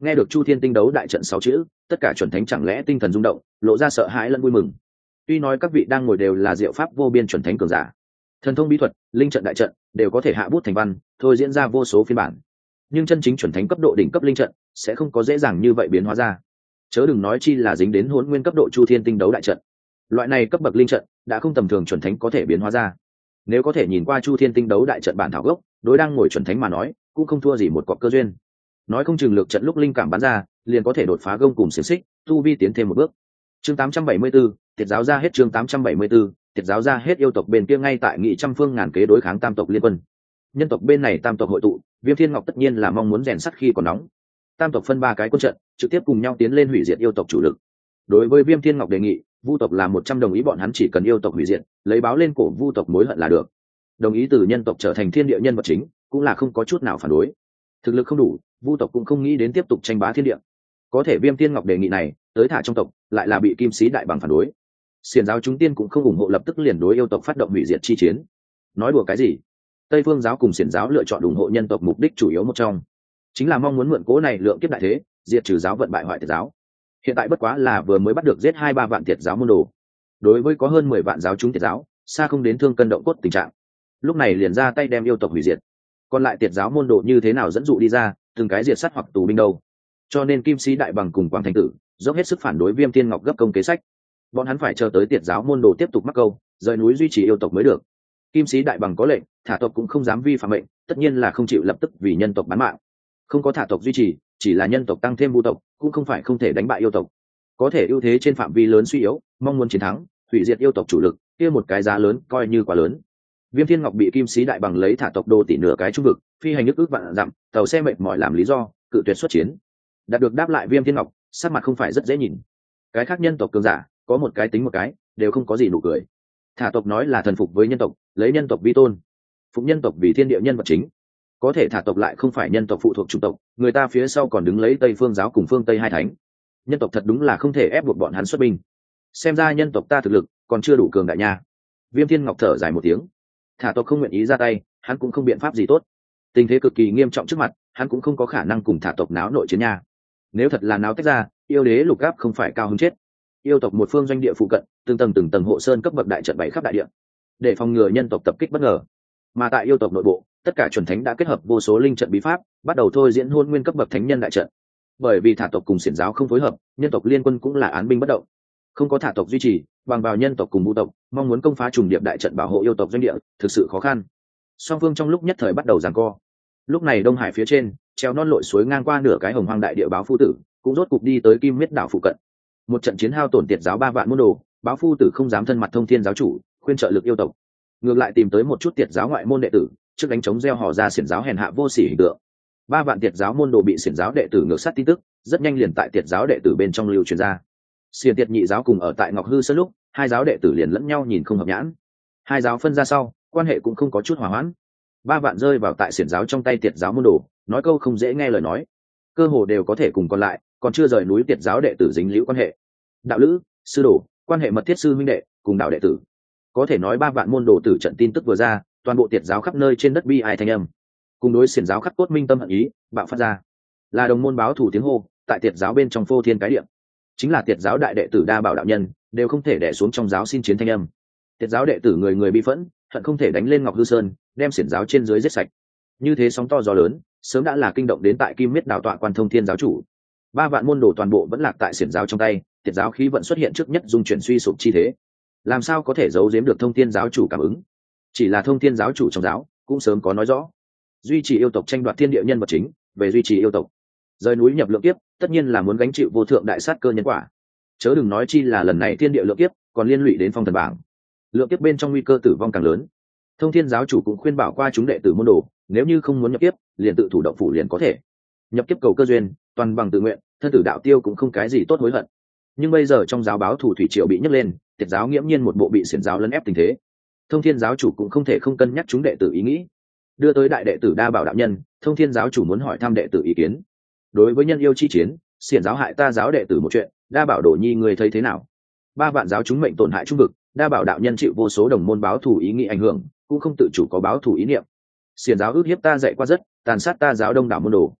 Nghe được Chu Thiên Tinh đấu đại trận sáu chữ, tất cả chuẩn thánh chẳng lẽ tinh thần rung động, lộ ra sợ hãi lẫn vui mừng. Tuy nói các vị đang ngồi đều là diệu pháp vô biên chuẩn thánh cường giả, thần thông bí thuật, linh trận đại trận đều có thể hạ bút thành văn, thôi diễn ra vô số phiên bản. Nhưng chân chính chuẩn thánh cấp độ đỉnh cấp linh trận sẽ không có dễ dàng như vậy biến hóa ra. Chớ đừng nói chi là dính đến Hỗn Nguyên cấp độ Chu Thiên Tinh đấu đại trận. Loại này cấp bậc linh trận đã không tầm thường chuẩn thánh có thể biến hóa ra. Nếu có thể nhìn qua Chu Thiên Tinh đấu đại trận bản thảo gốc, đối đang ngồi chuẩn thánh mà nói, cũng không thua gì một cọc cơ duyên. Nói không chừng lược trận lúc linh cảm bắn ra, liền có thể đột phá gông cùng xiển xích, tu vi tiến thêm một bước. Chương tám trăm bảy mươi 874, tiệt giáo ra hết chương tám trăm bảy mươi 874, tiệt giáo ra hết yêu tộc bên kia ngay tại nghị trăm phương ngàn kế đối kháng tam tộc liên quân. Nhân tộc bên này tam tộc hội tụ, Viêm Thiên Ngọc tất nhiên là mong muốn rèn sắt khi còn nóng. Tam tộc phân ba cái quân trận, trực tiếp cùng nhau tiến lên hủy diệt yêu tộc chủ lực. Đối với Viêm Thiên Ngọc đề nghị, Vu tộc là một trăm đồng ý, bọn hắn chỉ cần yêu tộc hủy diệt, lấy báo lên cổ Vu tộc mối hận là được. Đồng ý từ nhân tộc trở thành thiên địa nhân vật chính, cũng là không có chút nào phản đối. Thực lực không đủ, Vu tộc cũng không nghĩ đến tiếp tục tranh bá thiên địa. Có thể Viêm Thiên Ngọc đề nghị này, tới thả trong tộc, lại là bị Kim Sĩ Đại Bằng phản đối. Xiển giáo chúng tiên cũng không ủng hộ, lập tức liền đối yêu tộc phát động hủy diệt chi chiến. Nói đùa cái gì? Tây Phương giáo cùng Xiển giáo lựa chọn ủng hộ nhân tộc, mục đích chủ yếu một trong chính là mong muốn mượn cố này lượng kiếp đại thế, diệt trừ giáo vận bại hoại tiệt giáo. Hiện tại bất quá là vừa mới bắt được giết hai ba vạn tiệt giáo môn đồ, đối với có hơn mười vạn giáo chúng tiệt giáo, xa không đến thương cân động cốt tình trạng. Lúc này liền ra tay đem yêu tộc hủy diệt, còn lại tiệt giáo môn đồ như thế nào dẫn dụ đi ra, từng cái diệt sát hoặc tù binh đâu. Cho nên Kim Sĩ Đại Bằng cùng Quang Thành Tử dốc hết sức phản đối Viêm Thiên Ngọc gấp công kế sách. Bọn hắn phải chờ tới tiệt giáo môn đồ tiếp tục mắc câu, rời núi duy trì yêu tộc mới được. Kim Sĩ Đại Bằng có lệnh, thả tộc cũng không dám vi phạm mệnh, tất nhiên là không chịu lập tức vì nhân tộc bán mạng. Không có thả tộc duy trì, chỉ là nhân tộc tăng thêm Vu tộc, cũng không phải không thể đánh bại yêu tộc. Có thể ưu thế trên phạm vi lớn suy yếu, mong muốn chiến thắng, hủy diệt yêu tộc chủ lực, kia một cái giá lớn coi như quá lớn. Viêm Thiên Ngọc bị Kim Sĩ Đại Bằng lấy thả tộc đô tỷ nửa cái trung vực, phi hành nước ước vạn dặm, tàu xe mệt mỏi làm lý do, cự tuyệt xuất chiến. Đạt được đáp lại Viêm Thiên Ngọc, sắc mặt không phải rất dễ nhìn. Cái khác nhân tộc cường giả, có một cái tính một cái, đều không có gì nụ cười. Thả tộc nói là thần phục với nhân tộc, lấy nhân tộc vi tôn, phụng nhân tộc vì thiên địa nhân vật chính. Có thể thả tộc lại không phải nhân tộc phụ thuộc chủng tộc, người ta phía sau còn đứng lấy Tây Phương giáo cùng phương Tây hai thánh. Nhân tộc thật đúng là không thể ép buộc bọn hắn xuất binh. Xem ra nhân tộc ta thực lực còn chưa đủ cường đại nha. Viêm Thiên Ngọc thở dài một tiếng. Thả tộc không nguyện ý ra tay, hắn cũng không biện pháp gì tốt. Tình thế cực kỳ nghiêm trọng trước mặt, hắn cũng không có khả năng cùng thả tộc náo nội chiến nha. Nếu thật là náo tách ra, yêu đế lục áp không phải cao hứng chết. Yêu tộc một phương doanh địa phụ cận, từng tầng từng tầng hộ sơn cấp bậc đại trận bày khắp đại địa, để phòng ngừa nhân tộc tập kích bất ngờ. Mà tại yêu tộc nội bộ, tất cả chuẩn thánh đã kết hợp vô số linh trận bí pháp, bắt đầu thôi diễn Hôn Nguyên cấp bậc thánh nhân đại trận. Bởi vì thả tộc cùng Xiển giáo không phối hợp, nhân tộc liên quân cũng là án binh bất động. Không có thả tộc duy trì, bằng vào nhân tộc cùng Vu tộc, mong muốn công phá trùng điệp đại trận bảo hộ yêu tộc doanh địa, thực sự khó khăn. Song phương trong lúc nhất thời bắt đầu giằng co. Lúc này Đông Hải phía trên, treo non lội suối ngang qua nửa cái hồng hoang đại địa báo phu tử, cũng rốt cục đi tới Kim Miết đảo phụ cận. Một trận chiến hao tổn tiệt giáo ba vạn môn đồ, báo phu tử không dám thân mặt thông thiên giáo chủ, khuyên trợ lực yêu tộc. Ngược lại tìm tới một chút tiệt giáo ngoại môn đệ tử, trước đánh chống gieo hò ra Xiển giáo hèn hạ vô sỉ hình tượng. Ba vạn tiệt giáo môn đồ bị Xiển giáo đệ tử ngược sát tin tức, rất nhanh liền tại tiệt giáo đệ tử bên trong lưu truyền ra. Xiển tiệt nhị giáo cùng ở tại Ngọc Hư Sơn lúc, hai giáo đệ tử liền lẫn nhau nhìn không hợp nhãn. Hai giáo phân ra sau, quan hệ cũng không có chút hòa hoãn. Ba vạn rơi vào tại Xiển giáo trong tay tiệt giáo môn đồ, nói câu không dễ nghe lời nói, cơ hồ đều có thể cùng còn lại, còn chưa rời núi tiệt giáo đệ tử dính liễu quan hệ. Đạo lữ, sư đồ, quan hệ mật thiết sư minh đệ, cùng đạo đệ tử. Có thể nói ba vạn môn đồ tử trận tin tức vừa ra, toàn bộ tiệt giáo khắp nơi trên đất bi ai thanh âm. Cùng đối Xiển giáo khắc cốt minh tâm hận ý, bạo phát ra. Là đồng môn báo thủ tiếng hô, tại tiệt giáo bên trong phô thiên cái địa. Chính là tiệt giáo đại đệ tử Đa Bảo đạo nhân, đều không thể đè xuống trong giáo xin chiến thanh âm. Tiệt giáo đệ tử người người bi phẫn, hận không thể đánh lên Ngọc Hư Sơn, đem Xiển giáo trên dưới giết sạch. Như thế sóng to gió lớn, sớm đã là kinh động đến tại Kim Miết đảo tọa quan thông thiên giáo chủ. Ba vạn môn đồ toàn bộ vẫn lạc tại Xiển giáo trong tay, tiệt giáo khí vận xuất hiện trước nhất dung chuyển suy sụp chi thế. Làm sao có thể giấu giếm được thông thiên giáo chủ cảm ứng? Chỉ là thông thiên giáo chủ trong giáo cũng sớm có nói rõ, duy trì yêu tộc tranh đoạt thiên địa nhân vật chính, về duy trì yêu tộc, rời núi nhập lượng kiếp, tất nhiên là muốn gánh chịu vô thượng đại sát cơ nhân quả. Chớ đừng nói chi là lần này thiên địa lượng kiếp còn liên lụy đến phong thần bảng, lượng kiếp bên trong nguy cơ tử vong càng lớn. Thông thiên giáo chủ cũng khuyên bảo qua chúng đệ tử môn đồ, nếu như không muốn nhập kiếp, liền tự thủ động phủ liền có thể. Nhập kiếp cầu cơ duyên, toàn bằng tự nguyện, thân tử đạo tiêu cũng không cái gì tốt hối hận. Nhưng bây giờ trong giáo báo thủ thủy triều bị nhấc lên, tiệt giáo nghiễm nhiên một bộ bị Xiển giáo lấn ép tình thế. Thông thiên giáo chủ cũng không thể không cân nhắc chúng đệ tử ý nghĩ, đưa tới đại đệ tử Đa Bảo đạo nhân. Thông thiên giáo chủ muốn hỏi thăm đệ tử ý kiến. Đối với nhân yêu chi chiến, Xiển giáo hại ta giáo đệ tử một chuyện, Đa Bảo Đồ Nhi người thấy thế nào? Ba vạn giáo chúng mệnh tổn hại trung vực, Đa Bảo đạo nhân chịu vô số đồng môn báo thù ý nghĩ ảnh hưởng, cũng không tự chủ có báo thù ý niệm. Xiển giáo ước hiếp ta dạy qua rất, tàn sát ta giáo đông đảo môn đồ.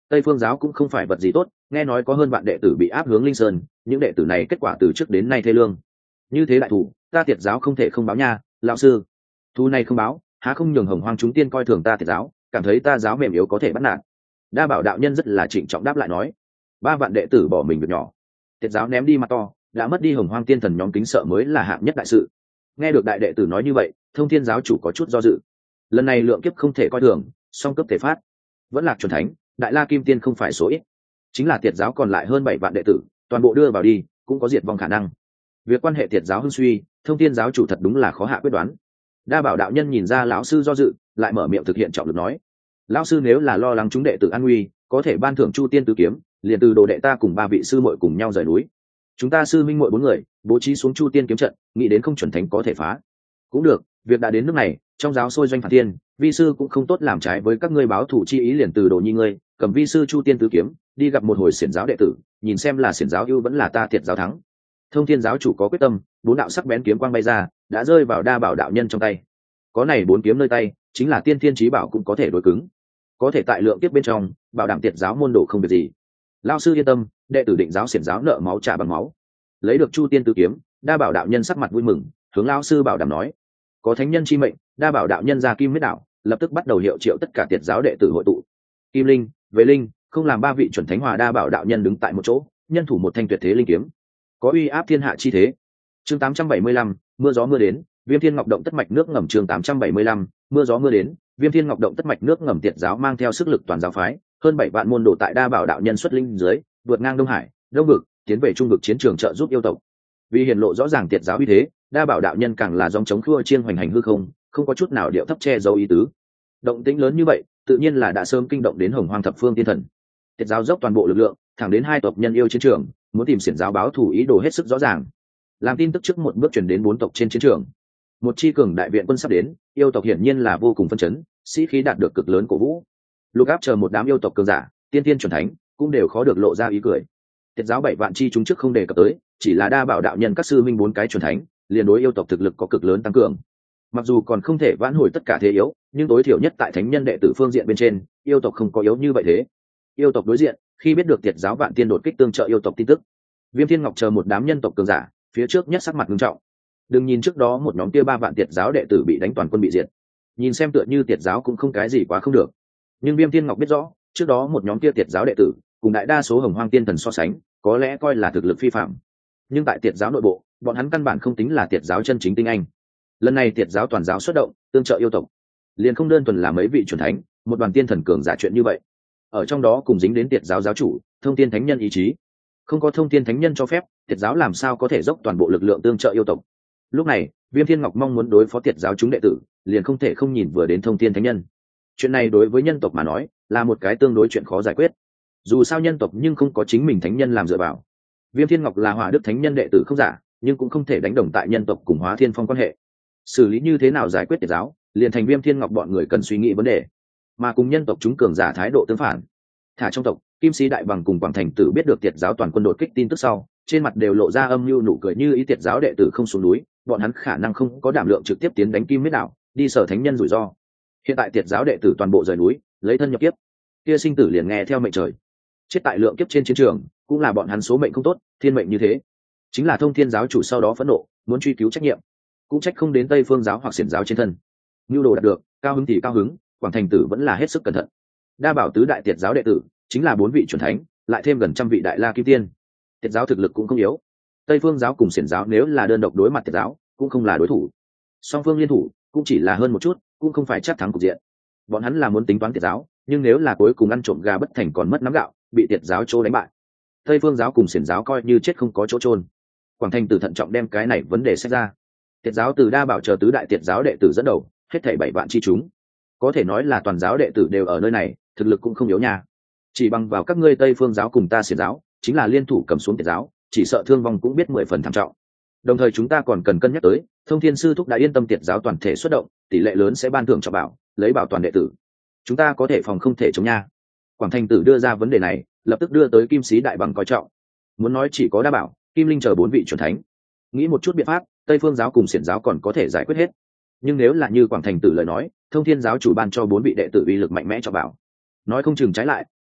Tây Phương giáo cũng không phải vật gì tốt, nghe nói có hơn vạn đệ tử bị áp hướng Linh Sơn, những đệ tử này kết quả từ trước đến nay thê lương. Như thế đại thủ, ta Tiệt giáo không thể không báo nha, lão sư. Thu này không báo, há không nhường Hồng Hoang chúng tiên coi thường ta Tiệt giáo, cảm thấy ta giáo mềm yếu có thể bắt nạt. Đa Bảo đạo nhân rất là trịnh trọng đáp lại nói, ba vạn đệ tử bỏ mình việc nhỏ, Tiệt giáo ném đi mặt to, đã mất đi Hồng Hoang tiên thần nhóm kính sợ mới là hạng nhất đại sự. Nghe được đại đệ tử nói như vậy, Thông Thiên giáo chủ có chút do dự. Lần này lượng kiếp không thể coi thường, song cấp thể phát, vẫn lạc chuẩn thánh, đại la kim tiên không phải số ít, chính là Tiệt giáo còn lại hơn bảy vạn đệ tử, toàn bộ đưa vào đi cũng có diệt vong khả năng. Việc quan hệ Tiệt giáo hưng suy, Thông Thiên giáo chủ thật đúng là khó hạ quyết đoán. Đa Bảo đạo nhân nhìn ra lão sư do dự, lại mở miệng thực hiện trọng lực nói, lão sư nếu là lo lắng chúng đệ tử an nguy, có thể ban thưởng Chu Tiên Tứ Kiếm, liền từ đồ đệ ta cùng ba vị sư muội cùng nhau rời núi. Chúng ta sư minh muội bốn người bố trí xuống Chu Tiên kiếm trận, nghĩ đến không chuẩn thánh có thể phá. Cũng được, việc đã đến nước này, trong giáo sôi doanh phản thiên, vi sư cũng không tốt làm trái với các ngươi báo thủ chi ý, liền từ đồ nhi ngươi cầm vi sư Chu Tiên Tứ Kiếm đi gặp một hồi xiển giáo đệ tử, nhìn xem là xiển giáo ưu vẫn là ta Tiệt giáo thắng. Thông Thiên giáo chủ có quyết tâm, bốn đạo sắc bén kiếm quang bay ra, đã rơi vào Đa Bảo đạo nhân trong tay. Có này bốn kiếm nơi tay, chính là tiên thiên chí bảo cũng có thể đối cứng, có thể tại lượng tiếp bên trong bảo đảm Tiệt giáo môn đồ không việc gì. Lão sư yên tâm, đệ tử định giáo xiển giáo nợ máu trả bằng máu. Lấy được Chu Tiên Tứ Kiếm, Đa Bảo đạo nhân sắc mặt vui mừng, hướng lão sư bảo đảm nói, có thánh nhân chi mệnh, Đa Bảo đạo nhân ra Kim Huyết đạo, lập tức bắt đầu hiệu triệu tất cả Tiệt giáo đệ tử hội tụ. Kim Linh, Vệ Linh, không làm ba vị chuẩn thánh hòa Đa Bảo đạo nhân đứng tại một chỗ, nhân thủ một thanh tuyệt thế linh kiếm, có uy áp thiên hạ chi thế. Chương tám trăm bảy mươi lăm, mưa gió mưa đến, Viêm Thiên Ngọc động tất mạch nước ngầm. Chương tám trăm bảy mươi lăm, mưa gió mưa đến, Viêm Thiên Ngọc động tất mạch nước ngầm. Tiệt giáo mang theo sức lực toàn giáo phái, hơn bảy vạn môn đồ tại Đa Bảo đạo nhân xuất linh dưới, vượt ngang Đông Hải, Đông vực, tiến về Trung vực chiến trường trợ giúp yêu tộc. Vì hiển lộ rõ ràng Tiệt giáo uy thế, Đa Bảo đạo nhân càng là dòng chống khua chiên hoành hành hư không, không có chút nào điệu thấp che giấu ý tứ. Động tĩnh lớn như vậy, tự nhiên là đã sớm kinh động đến Hồng Hoang thập phương tiên thần. Tiệt giáo dốc toàn bộ lực lượng, thẳng đến hai tộc nhân yêu chiến trường, muốn tìm xiển giáo báo thù ý đồ hết sức rõ ràng. Làm tin tức trước một bước truyền đến bốn tộc trên chiến trường. Một chi cường đại viện quân sắp đến, yêu tộc hiển nhiên là vô cùng phân chấn, sĩ khí đạt được cực lớn cổ vũ. Lục áp chờ một đám yêu tộc cường giả, tiên tiên chuẩn thánh, cũng đều khó được lộ ra ý cười. Tiệt giáo bảy vạn chi chúng trước không đề cập tới, chỉ là Đa Bảo đạo nhân các sư minh bốn cái chuẩn thánh, liền đối yêu tộc thực lực có cực lớn tăng cường. Mặc dù còn không thể vãn hồi tất cả thế yếu, nhưng tối thiểu nhất tại thánh nhân đệ tử phương diện bên trên, yêu tộc không có yếu như vậy thế. Yêu tộc đối diện, khi biết được Tiệt giáo vạn tiên đột kích tương trợ yêu tộc tin tức, Viêm Thiên Ngọc chờ một đám nhân tộc cường giả, phía trước nhất sắc mặt nghiêm trọng. Đừng nhìn trước đó một nhóm kia ba vạn Tiệt giáo đệ tử bị đánh toàn quân bị diệt, nhìn xem tựa như Tiệt giáo cũng không cái gì quá không được. Nhưng Viêm Thiên Ngọc biết rõ, trước đó một nhóm kia Tiệt giáo đệ tử, cùng đại đa số Hồng Hoang tiên thần so sánh, có lẽ coi là thực lực phi phạm. Nhưng tại Tiệt giáo nội bộ, bọn hắn căn bản không tính là Tiệt giáo chân chính tinh anh. Lần này Tiệt giáo toàn giáo xuất động, tương trợ yêu tộc, liền không đơn thuần là mấy vị chuẩn thánh, một đoàn tiên thần cường giả chuyện như vậy. Ở trong đó cùng dính đến Tiệt giáo giáo chủ, Thông Thiên thánh nhân ý chí. Không có Thông Thiên thánh nhân cho phép, Tiệt giáo làm sao có thể dốc toàn bộ lực lượng tương trợ yêu tộc. Lúc này, Viêm Thiên Ngọc mong muốn đối phó Tiệt giáo chúng đệ tử, liền không thể không nhìn vừa đến Thông Thiên thánh nhân. Chuyện này đối với nhân tộc mà nói, là một cái tương đối chuyện khó giải quyết. Dù sao nhân tộc nhưng không có chính mình thánh nhân làm dựa vào. Viêm Thiên Ngọc là Hỏa Đức thánh nhân đệ tử không giả, nhưng cũng không thể đánh đồng tại nhân tộc cùng Hóa Thiên Phong quan hệ. Xử lý như thế nào giải quyết Tiệt giáo, liền thành Viêm Thiên Ngọc bọn người cần suy nghĩ vấn đề. Mà cùng nhân tộc chúng cường giả thái độ tương phản. Thả trong tộc, Kim Sĩ Đại Bằng cùng Quảng Thành Tử biết được Tiệt giáo toàn quân đột kích tin tức sau, trên mặt đều lộ ra âm mưu nụ cười, như ý Tiệt giáo đệ tử không xuống núi, bọn hắn khả năng không có đảm lượng trực tiếp tiến đánh Kim Huyết đạo, đi sở thánh nhân rủi ro. Hiện tại Tiệt giáo đệ tử toàn bộ rời núi, lấy thân nhập kiếp, kia sinh tử liền nghe theo mệnh trời. Chết tại lượng kiếp trên chiến trường, cũng là bọn hắn số mệnh không tốt, thiên mệnh như thế. Chính là Thông Thiên giáo chủ sau đó phẫn nộ, muốn truy cứu trách nhiệm, cũng trách không đến Tây Phương giáo hoặc xiển giáo trên thân. Nưu đồ đạt được, cao hứng thì cao hứng, Quảng Thành Tử vẫn là hết sức cẩn thận. Đa Bảo tứ đại Tiệt giáo đệ tử, chính là bốn vị chuẩn thánh, lại thêm gần trăm vị đại la kim tiên. Tiệt giáo thực lực cũng không yếu. Tây Phương giáo cùng xiển giáo nếu là đơn độc đối mặt Tiệt giáo, cũng không là đối thủ. Song phương liên thủ, cũng chỉ là hơn một chút, cũng không phải chắc thắng cục diện. Bọn hắn là muốn tính toán Tiệt giáo, nhưng nếu là cuối cùng ăn trộm gà bất thành còn mất nắm gạo, bị Tiệt giáo chỗ đánh bại, Tây Phương giáo cùng xiển giáo coi như chết không có chỗ chôn. Quảng Thành Tử thận trọng đem cái này vấn đề xét ra. Tiệt giáo từ Đa Bảo chờ tứ đại Tiệt giáo đệ tử dẫn đầu, hết thảy bảy vạn chi chúng, có thể nói là toàn giáo đệ tử đều ở nơi này, thực lực cũng không yếu nha. Chỉ bằng vào các ngươi Tây Phương giáo cùng ta xiển giáo, chính là liên thủ cầm xuống Tiệt giáo, chỉ sợ thương vong cũng biết mười phần thảm trọng. Đồng thời chúng ta còn cần cân nhắc tới, Thông Thiên sư thúc đã yên tâm Tiệt giáo toàn thể xuất động, tỷ lệ lớn sẽ ban thưởng cho bảo, lấy bảo toàn đệ tử. Chúng ta có thể phòng không thể chống nha. Quảng Thành Tử đưa ra vấn đề này, lập tức đưa tới Kim Sĩ Đại Bằng coi trọng. Muốn nói chỉ có Đa Bảo, Kim Linh chờ bốn vị chuẩn thánh, nghĩ một chút biện pháp, Tây Phương giáo cùng xiển giáo còn có thể giải quyết hết. Nhưng nếu là như Quảng Thành Tử lời nói, Thông Thiên giáo chủ ban cho bốn vị đệ tử uy lực mạnh mẽ cho bảo, nói không chừng trái lại,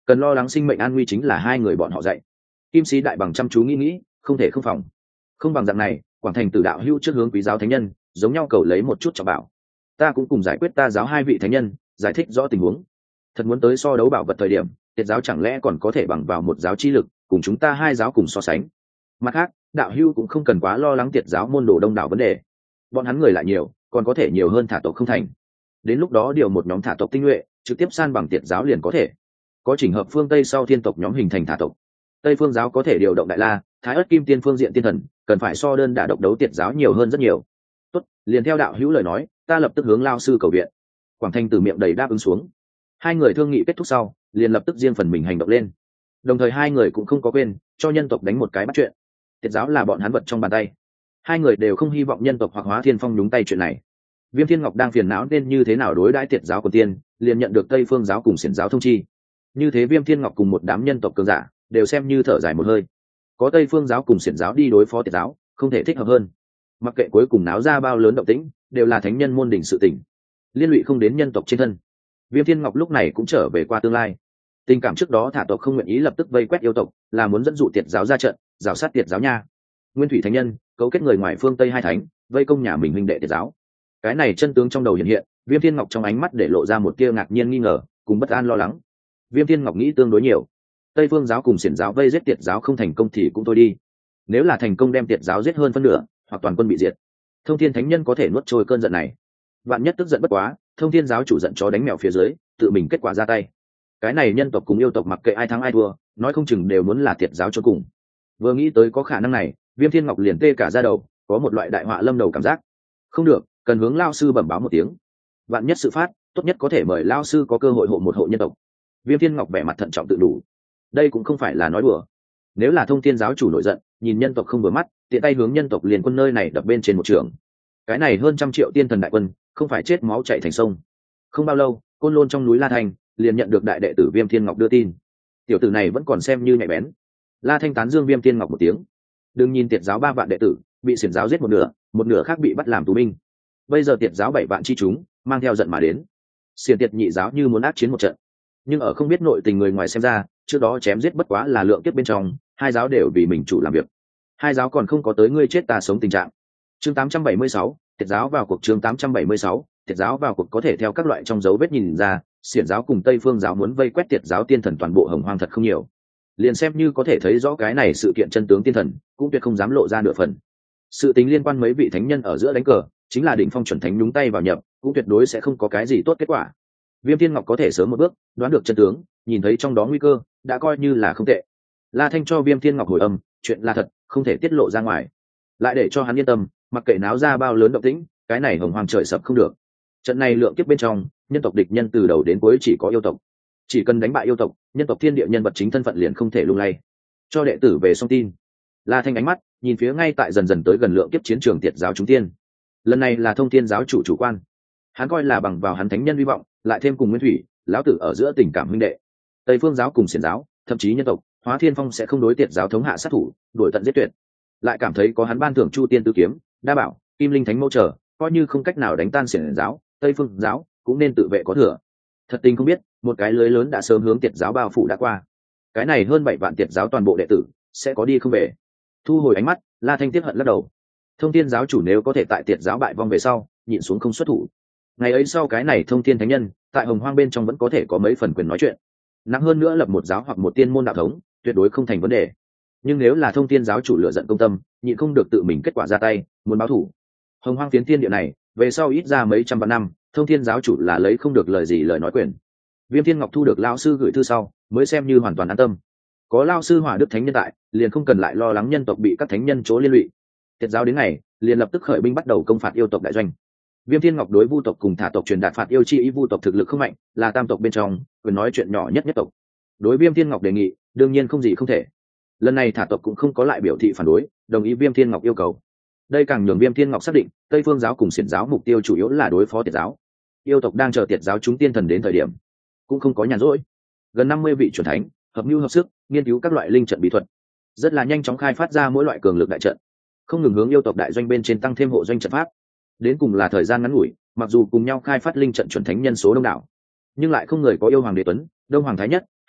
cần lo lắng sinh mệnh an nguy chính là hai người bọn họ dạy. Kim sĩ đại bằng chăm chú nghĩ nghĩ, không thể không phòng. Không bằng dạng này, quảng thành tử đạo hữu trước hướng quý giáo thánh nhân giống nhau cầu lấy một chút cho bảo, ta cũng cùng giải quyết ta giáo hai vị thánh nhân, giải thích rõ tình huống. Thật muốn tới so đấu bảo vật thời điểm, tiệt giáo chẳng lẽ còn có thể bằng vào một giáo chi lực cùng chúng ta hai giáo cùng so sánh. Mặt khác, đạo hữu cũng không cần quá lo lắng tiệt giáo môn đồ đông đảo vấn đề, bọn hắn người lại nhiều, còn có thể nhiều hơn thả tộc không thành. Đến lúc đó điều một nhóm thả tộc tinh nhuệ trực tiếp san bằng tiệt giáo liền có thể. Có chỉnh hợp phương Tây sau thiên tộc nhóm hình thành thả tộc, Tây phương giáo có thể điều động đại la, thái ất kim tiên phương diện tiên thần, cần phải so đơn đả độc đấu tiệt giáo nhiều hơn rất nhiều. Tốt, liền theo đạo hữu lời nói, ta lập tức hướng lao sư cầu viện. Quảng Thanh từ miệng đầy đáp ứng xuống. Hai người thương nghị kết thúc sau, liền lập tức riêng phần mình hành động lên. Đồng thời hai người cũng không có quên cho nhân tộc đánh một cái bắt chuyện. Tiệt giáo là bọn hắn vật trong bàn tay, hai người đều không hy vọng nhân tộc hoặc Hóa Thiên Phong nhúng tay chuyện này. Viêm Thiên Ngọc đang phiền não nên như thế nào đối đãi tiệt giáo của tiên, liền nhận được Tây Phương giáo cùng Xiển giáo thông chi. Như thế Viêm Thiên Ngọc cùng một đám nhân tộc cường giả đều xem như thở dài một hơi. Có Tây Phương giáo cùng Xiển giáo đi đối phó tiệt giáo, không thể thích hợp hơn. Mặc kệ cuối cùng náo ra bao lớn động tĩnh, đều là thánh nhân môn đỉnh sự tình, liên lụy không đến nhân tộc trên thân. Viêm Thiên Ngọc lúc này cũng trở về qua tương lai. Tình cảm trước đó thả tộc không nguyện ý lập tức vây quét yêu tộc, là muốn dẫn dụ tiệt giáo ra trận, rào sát tiệt giáo nha. Nguyên Thủy thánh nhân cấu kết người ngoài phương Tây hai thánh, vây công nhà mình huynh đệ tiệt giáo. Cái này chân tướng trong đầu hiện hiện, Viêm Thiên Ngọc trong ánh mắt để lộ ra một tia ngạc nhiên nghi ngờ, cùng bất an lo lắng. Viêm Thiên Ngọc nghĩ tương đối nhiều. Tây Phương giáo cùng Xiển giáo vây giết tiệt giáo không thành công thì cũng thôi đi. Nếu là thành công đem tiệt giáo giết hơn phân nửa, hoặc toàn quân bị diệt, Thông Thiên thánh nhân có thể nuốt trôi cơn giận này. Vạn nhất tức giận bất quá, Thông Thiên giáo chủ giận chó đánh mèo phía dưới, tự mình kết quả ra tay. Cái này nhân tộc cùng yêu tộc mặc kệ ai thắng ai thua, nói không chừng đều muốn là tiệt giáo cho cùng. Vừa nghĩ tới có khả năng này, Viêm Thiên Ngọc liền tê cả da đầu, có một loại đại họa lâm đầu cảm giác. Không được, cần hướng lao sư bẩm báo một tiếng. Vạn nhất sự phát, tốt nhất có thể mời lao sư có cơ hội hộ một hộ nhân tộc. Viêm Thiên Ngọc vẻ mặt thận trọng tự đủ. Đây cũng không phải là nói đùa. Nếu là Thông Thiên giáo chủ nổi giận, nhìn nhân tộc không vừa mắt, tiện tay hướng nhân tộc liền quân nơi này đập bên trên một trường. Cái này hơn trăm triệu tiên thần đại quân, không phải chết máu chảy thành sông. Không bao lâu, Côn Lôn trong núi La Thành liền nhận được đại đệ tử Viêm Thiên Ngọc đưa tin. Tiểu tử này vẫn còn xem như nhạy bén. La Thanh tán dương Viêm Thiên Ngọc một tiếng. Đừng nhìn tiệt giáo ba vạn đệ tử bị xiển giáo giết một nửa, một nửa khác bị bắt làm tù binh. Bây giờ tiệt giáo bảy vạn chi chúng mang theo giận mà đến. Xiển tiệt nhị giáo như muốn ác chiến một trận, nhưng ở không biết nội tình người ngoài xem ra, trước đó chém giết bất quá là lượng kiếp bên trong, hai giáo đều vì mình chủ làm việc. Hai giáo còn không có tới ngươi chết ta sống tình trạng. Chương tám trăm bảy mươi sáu, tiệt giáo vào cuộc. Chương tám trăm bảy mươi sáu, tiệt giáo vào cuộc. Có thể theo các loại trong dấu vết nhìn ra, xiển giáo cùng Tây Phương giáo muốn vây quét tiệt giáo tiên thần toàn bộ Hồng Hoang thật không nhiều. Liền xem như có thể thấy rõ cái này sự kiện chân tướng tiên thần, cũng tuyệt không dám lộ ra nửa phần. Sự tính liên quan mấy vị thánh nhân ở giữa đánh cờ, chính là đỉnh phong chuẩn thánh nhúng tay vào nhập, cũng tuyệt đối sẽ không có cái gì tốt kết quả. Viêm Thiên Ngọc có thể sớm một bước đoán được chân tướng, nhìn thấy trong đó nguy cơ, đã coi như là không tệ. La Thanh cho Viêm Thiên Ngọc hồi âm, chuyện là thật, không thể tiết lộ ra ngoài. Lại để cho hắn yên tâm, mặc kệ náo ra bao lớn động tĩnh, cái này Hồng Hoang trời sập không được. Trận này lượng kiếp bên trong, nhân tộc địch nhân từ đầu đến cuối chỉ có yêu tộc. Chỉ cần đánh bại yêu tộc, nhân tộc thiên địa nhân vật chính thân phận liền không thể lung lay. Cho đệ tử về song tin. La Thanh ánh mắt nhìn phía ngay tại dần dần tới gần lượng kiếp chiến trường tiệt giáo chúng tiên. Lần này là Thông Thiên giáo chủ chủ quan. Hắn coi là bằng vào hắn thánh nhân hy vọng, lại thêm cùng Nguyên Thủy lão tử ở giữa tình cảm huynh đệ. Tây Phương giáo cùng Xiển giáo, thậm chí nhân tộc Hóa Thiên Phong sẽ không đối tiệt giáo thống hạ sát thủ, đuổi tận giết tuyệt. Lại cảm thấy có hắn ban thưởng Chu Tiên Tứ Kiếm, Đa Bảo, Kim Linh Thánh Mẫu trở, coi như không cách nào đánh tan Xiển giáo, Tây Phương giáo cũng nên tự vệ có thừa. Thật tình không biết, một cái lưới lớn đã sớm hướng tiệt giáo bao phủ đã qua. Cái này hơn bảy vạn tiệt giáo toàn bộ đệ tử sẽ có đi không về. Thu hồi ánh mắt, La Thanh tiếp hận lắc đầu. Thông Thiên giáo chủ nếu có thể tại tiệt giáo bại vong về sau, nhịn xuống không xuất thủ, ngày ấy sau cái này Thông Thiên thánh nhân tại Hồng Hoang bên trong vẫn có thể có mấy phần quyền nói chuyện. Nặng hơn nữa lập một giáo hoặc một tiên môn đạo thống, tuyệt đối không thành vấn đề. Nhưng nếu là Thông Thiên giáo chủ lựa giận công tâm, nhịn không được tự mình kết quả ra tay, muốn báo thủ, Hồng Hoang phiến thiên địa này về sau ít ra mấy trăm vạn năm, Thông Thiên giáo chủ là lấy không được lời gì lời nói quyền. Viêm Thiên Ngọc thu được lão sư gửi thư sau, mới xem như hoàn toàn an tâm. Có lão sư Hỏa Đức thánh nhân tại, liền không cần lại lo lắng nhân tộc bị các thánh nhân chỗ liên lụy. Tiệt giáo đến ngày, liền lập tức khởi binh bắt đầu công phạt yêu tộc đại doanh. Viêm Thiên Ngọc đối vu tộc cùng thả tộc truyền đạt phạt yêu chi ý, vu tộc thực lực không mạnh, là tam tộc bên trong quyền nói chuyện nhỏ nhất nhất tộc. Đối Viêm Thiên Ngọc đề nghị, đương nhiên không gì không thể. Lần này thả tộc cũng không có lại biểu thị phản đối, đồng ý Viêm Thiên Ngọc yêu cầu. Đây càng nhường Viêm Thiên Ngọc xác định, Tây Phương giáo cùng Xiển giáo mục tiêu chủ yếu là đối phó tiệt giáo. Yêu tộc đang chờ tiệt giáo chúng tiên thần đến thời điểm, cũng không có nhàn rỗi. Gần năm mươi vị chuẩn thánh, hợp mưu hợp sức, nghiên cứu các loại linh trận bí thuật, rất là nhanh chóng khai phát ra mỗi loại cường lực đại trận, không ngừng hướng yêu tộc đại doanh bên trên tăng thêm hộ doanh trận pháp. Đến cùng là thời gian ngắn ngủi, mặc dù cùng nhau khai phát linh trận chuẩn thánh nhân số đông đảo, nhưng lại không người có yêu hoàng đế tuấn, đông hoàng thái nhất,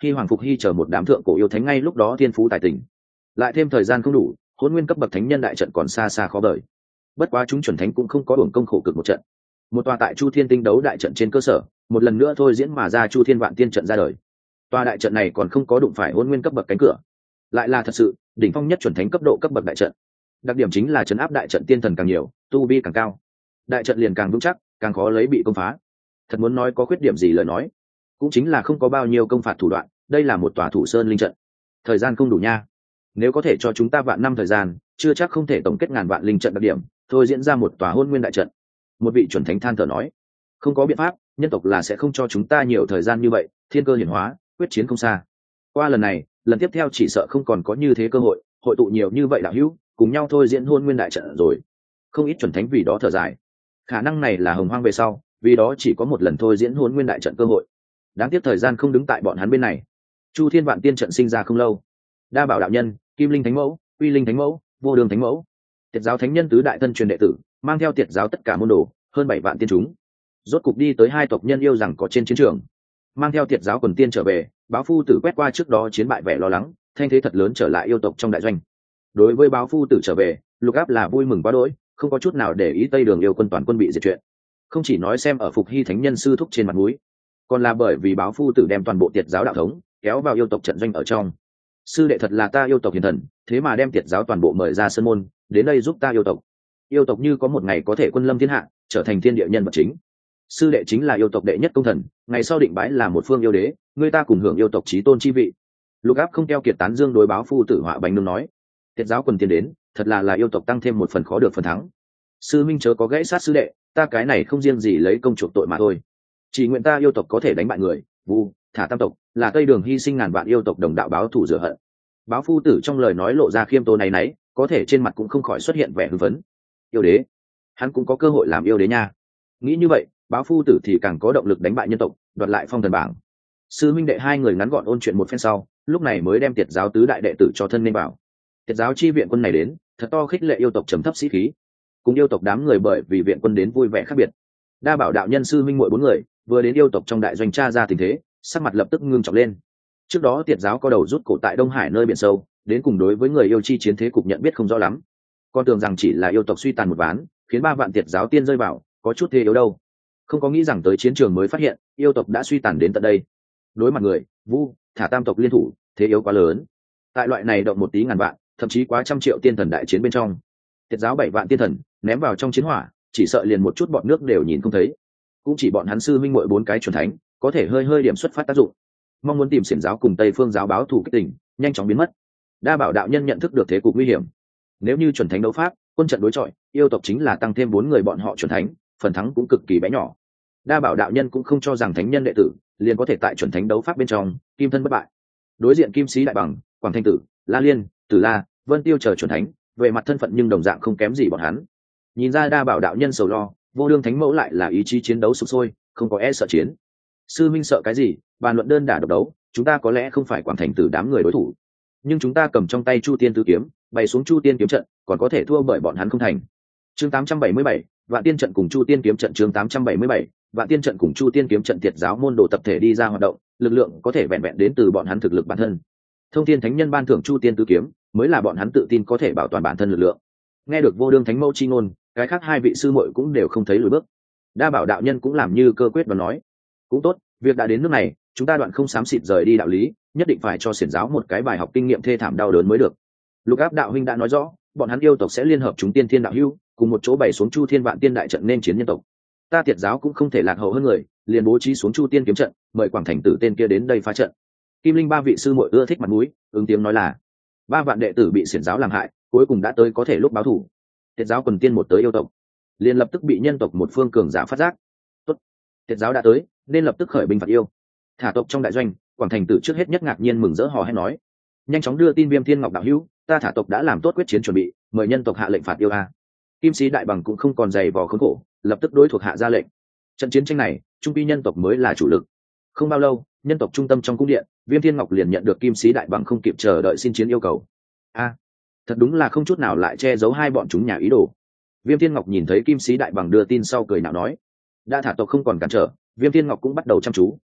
khi hoàng phục hy chờ một đám thượng cổ yêu thánh ngay lúc đó thiên phú tài tình, lại thêm thời gian không đủ, hôn nguyên cấp bậc thánh nhân đại trận còn xa xa khó vời. Bất quá chúng chuẩn thánh cũng không có uổng công khổ cực một trận. Một tòa tại Chu Thiên Tinh đấu đại trận trên cơ sở, một lần nữa thôi diễn mà ra Chu Thiên Vạn Tiên trận ra đời. Tòa đại trận này còn không có đụng phải hôn nguyên cấp bậc cánh cửa, lại là thật sự đỉnh phong nhất chuẩn thánh cấp độ cấp bậc đại trận. Đặc điểm chính là chấn áp đại trận tiên thần càng nhiều, tu vi càng cao, đại trận liền càng vững chắc, càng khó lấy bị công phá. Thật muốn nói có khuyết điểm gì lời nói, cũng chính là không có bao nhiêu công phạt thủ đoạn. Đây là một tòa thủ sơn linh trận, thời gian không đủ nha. Nếu có thể cho chúng ta vạn năm thời gian, chưa chắc không thể tổng kết ngàn vạn linh trận đặc điểm, thôi diễn ra một tòa hôn nguyên đại trận. Một vị chuẩn thánh than thở nói, không có biện pháp, nhân tộc là sẽ không cho chúng ta nhiều thời gian như vậy, thiên cơ hiển hóa, quyết chiến không xa. Qua lần này, lần tiếp theo chỉ sợ không còn có như thế cơ hội, hội tụ nhiều như vậy đạo hữu, cùng nhau thôi diễn hôn nguyên đại trận rồi. Không ít chuẩn thánh vì đó thở dài. Khả năng này là hồng hoang về sau, vì đó chỉ có một lần thôi diễn hôn nguyên đại trận cơ hội. Đáng tiếc thời gian không đứng tại bọn hắn bên này. Chu Thiên Vạn Tiên trận sinh ra không lâu, Đa Bảo đạo nhân, Kim Linh Thánh Mẫu, Uy Linh Thánh Mẫu, Vô Đường Thánh Mẫu, Tiệt giáo thánh nhân tứ đại thân truyền đệ tử, mang theo Tiệt giáo tất cả môn đồ, hơn bảy vạn tiên chúng, rốt cục đi tới hai tộc nhân yêu rằng có trên chiến trường. Mang theo Tiệt giáo quần tiên trở về, báo phu tử quét qua trước đó chiến bại vẻ lo lắng, thanh thế thật lớn trở lại yêu tộc trong đại doanh. Đối với báo phu tử trở về, Lục Áp là vui mừng quá đỗi, không có chút nào để ý Tây Đường yêu quân toàn quân bị diệt chuyện. Không chỉ nói xem ở Phục Hy thánh nhân sư thúc trên mặt mũi, còn là bởi vì báo phu tử đem toàn bộ Tiệt giáo đạo thống kéo vào yêu tộc trận doanh ở trong. Sư đệ thật là ta yêu tộc hiền thần, thế mà đem Tiệt giáo toàn bộ mời ra sân môn, đến đây giúp ta yêu tộc. Yêu tộc như có một ngày có thể quân lâm thiên hạ, trở thành thiên địa nhân vật chính. Sư đệ chính là yêu tộc đệ nhất công thần, ngày sau định bái là một phương yêu đế, người ta cùng hưởng yêu tộc chí tôn chi vị. Lục Áp không keo kiệt tán dương đối báo phu tử họa bánh nương nói, Tiệt giáo quần tiên đến, thật là là yêu tộc tăng thêm một phần khó được phần thắng. Sư minh chớ có gãy sát sư đệ, ta cái này không riêng gì lấy công chuộc tội mà thôi, chỉ nguyện ta yêu tộc có thể đánh bại người vu thả tam tộc, là Tây Đường hy sinh ngàn vạn yêu tộc đồng đạo báo thù rửa hận. Báo phu tử trong lời nói lộ ra khiêm tốn này nấy, có thể trên mặt cũng không khỏi xuất hiện vẻ hưng phấn. Yêu đế, hắn cũng có cơ hội làm yêu đế nha. Nghĩ như vậy, báo phu tử thì càng có động lực đánh bại nhân tộc, đoạt lại phong thần bảng. Sư minh đệ hai người ngắn gọn ôn chuyện một phen sau, lúc này mới đem Tiệt giáo tứ đại đệ tử cho thân nên bảo. Tiệt giáo chi viện quân này đến, thật to khích lệ yêu tộc trầm thấp sĩ khí. Cùng yêu tộc đám người bởi vì viện quân đến vui vẻ khác biệt. Đa Bảo đạo nhân sư minh muội bốn người vừa đến yêu tộc trong đại doanh tra ra tình thế, sắc mặt lập tức ngưng trọng lên. Trước đó Tiệt giáo có đầu rút cổ tại Đông Hải nơi biển sâu, đến cùng đối với người yêu chi chiến thế cục nhận biết không rõ lắm, con tưởng rằng chỉ là yêu tộc suy tàn một ván, khiến ba vạn Tiệt giáo tiên rơi vào, có chút thế yếu đâu. Không có nghĩ rằng tới chiến trường mới phát hiện yêu tộc đã suy tàn đến tận đây. Đối mặt người vu thả tam tộc liên thủ, thế yếu quá lớn. Tại loại này động một tí ngàn vạn, thậm chí quá trăm triệu tiên thần đại chiến bên trong, Tiệt giáo bảy vạn tiên thần ném vào trong chiến hỏa, chỉ sợ liền một chút bọt nước đều nhìn không thấy. Cũng chỉ bọn hắn sư minh muội bốn cái chuẩn thánh có thể hơi hơi điểm xuất phát tác dụng. Mong muốn tìm xiển giáo cùng Tây Phương giáo báo thù kích tình, nhanh chóng biến mất. Đa Bảo đạo nhân nhận thức được thế cục nguy hiểm. Nếu như chuẩn thánh đấu pháp, quân trận đối chọi, yêu tộc chính là tăng thêm bốn người bọn họ chuẩn thánh, phần thắng cũng cực kỳ bé nhỏ. Đa Bảo đạo nhân cũng không cho rằng thánh nhân đệ tử liền có thể tại chuẩn thánh đấu pháp bên trong kim thân bất bại. Đối diện Kim Sĩ Đại Bằng, Quảng Thanh Tử, La Liên, Tử La, Vân Tiêu chờ chuẩn thánh, về mặt thân phận nhưng đồng dạng không kém gì bọn hắn. Nhìn ra Đa Bảo đạo nhân sầu lo, Vô Đương thánh mẫu lại là ý chí chiến đấu sục sôi, không có e sợ chiến. Sư minh sợ cái gì, bàn luận đơn đả độc đấu, chúng ta có lẽ không phải Quảng Thành Tử đám người đối thủ, nhưng chúng ta cầm trong tay Chu Tiên Tứ kiếm, bày xuống Chu Tiên kiếm trận, còn có thể thua bởi bọn hắn không thành. Chương tám trăm bảy mươi bảy, Vạn Tiên trận cùng Chu Tiên kiếm trận. Chương tám trăm bảy mươi bảy, Vạn Tiên trận cùng Chu Tiên kiếm trận. Tiệt giáo môn đồ tập thể đi ra hoạt động, lực lượng có thể vẹn vẹn đến từ bọn hắn thực lực bản thân. Thông Thiên Thánh Nhân ban thưởng Chu Tiên Tứ kiếm, mới là bọn hắn tự tin có thể bảo toàn bản thân lực lượng. Nghe được Vô Đương thánh mẫu chi ngôn, cái khác hai vị sư muội cũng đều không thấy lùi bước. Đa Bảo đạo nhân cũng làm như cơ quyết và nói, cũng tốt, việc đã đến nước này, chúng ta đoạn không xám xịt rời đi đạo lý, nhất định phải cho xiển giáo một cái bài học kinh nghiệm thê thảm đau đớn mới được. Lục Áp đạo huynh đã nói rõ, bọn hắn yêu tộc sẽ liên hợp chúng tiên thiên đạo hữu, cùng một chỗ bày xuống Chu Thiên Vạn Tiên đại trận nên chiến nhân tộc. Ta Tiệt giáo cũng không thể lạc hậu hơn người, liền bố trí xuống Chu Tiên kiếm trận, mời Quảng Thành Tử tên kia đến đây phá trận. Kim Linh ba vị sư muội ưa thích mặt mũi, ứng tiếng nói là, ba vạn đệ tử bị xiển giáo làm hại, cuối cùng đã tới có thể lúc báo thù. Tiệt giáo quần tiên một tới yêu tộc, liền lập tức bị nhân tộc một phương cường giả phát giác. Tốt, Tiệt giáo đã tới, nên lập tức khởi binh phạt yêu. Thả tộc trong đại doanh, Quảng Thành Tử trước hết nhất ngạc nhiên mừng rỡ hò hét nói, nhanh chóng đưa tin Viêm Thiên Ngọc đạo hữu, ta thả tộc đã làm tốt quyết chiến chuẩn bị, mời nhân tộc hạ lệnh phạt yêu a. Kim Sĩ Đại Bằng cũng không còn dày vò khốn khổ, lập tức đối thuộc hạ ra lệnh. Trận chiến tranh này, trung quy nhân tộc mới là chủ lực. Không bao lâu, nhân tộc trung tâm trong cung điện, Viêm Thiên Ngọc liền nhận được Kim Sĩ Đại Bằng không kịp chờ đợi xin chiến yêu cầu. A, thật đúng là không chút nào lại che giấu hai bọn chúng nhà ý đồ. Viêm Thiên Ngọc nhìn thấy Kim Sĩ Đại Bằng đưa tin sau cười nhạo nói, đã thả tộc không còn cản trở, Viêm Thiên Ngọc cũng bắt đầu chăm chú.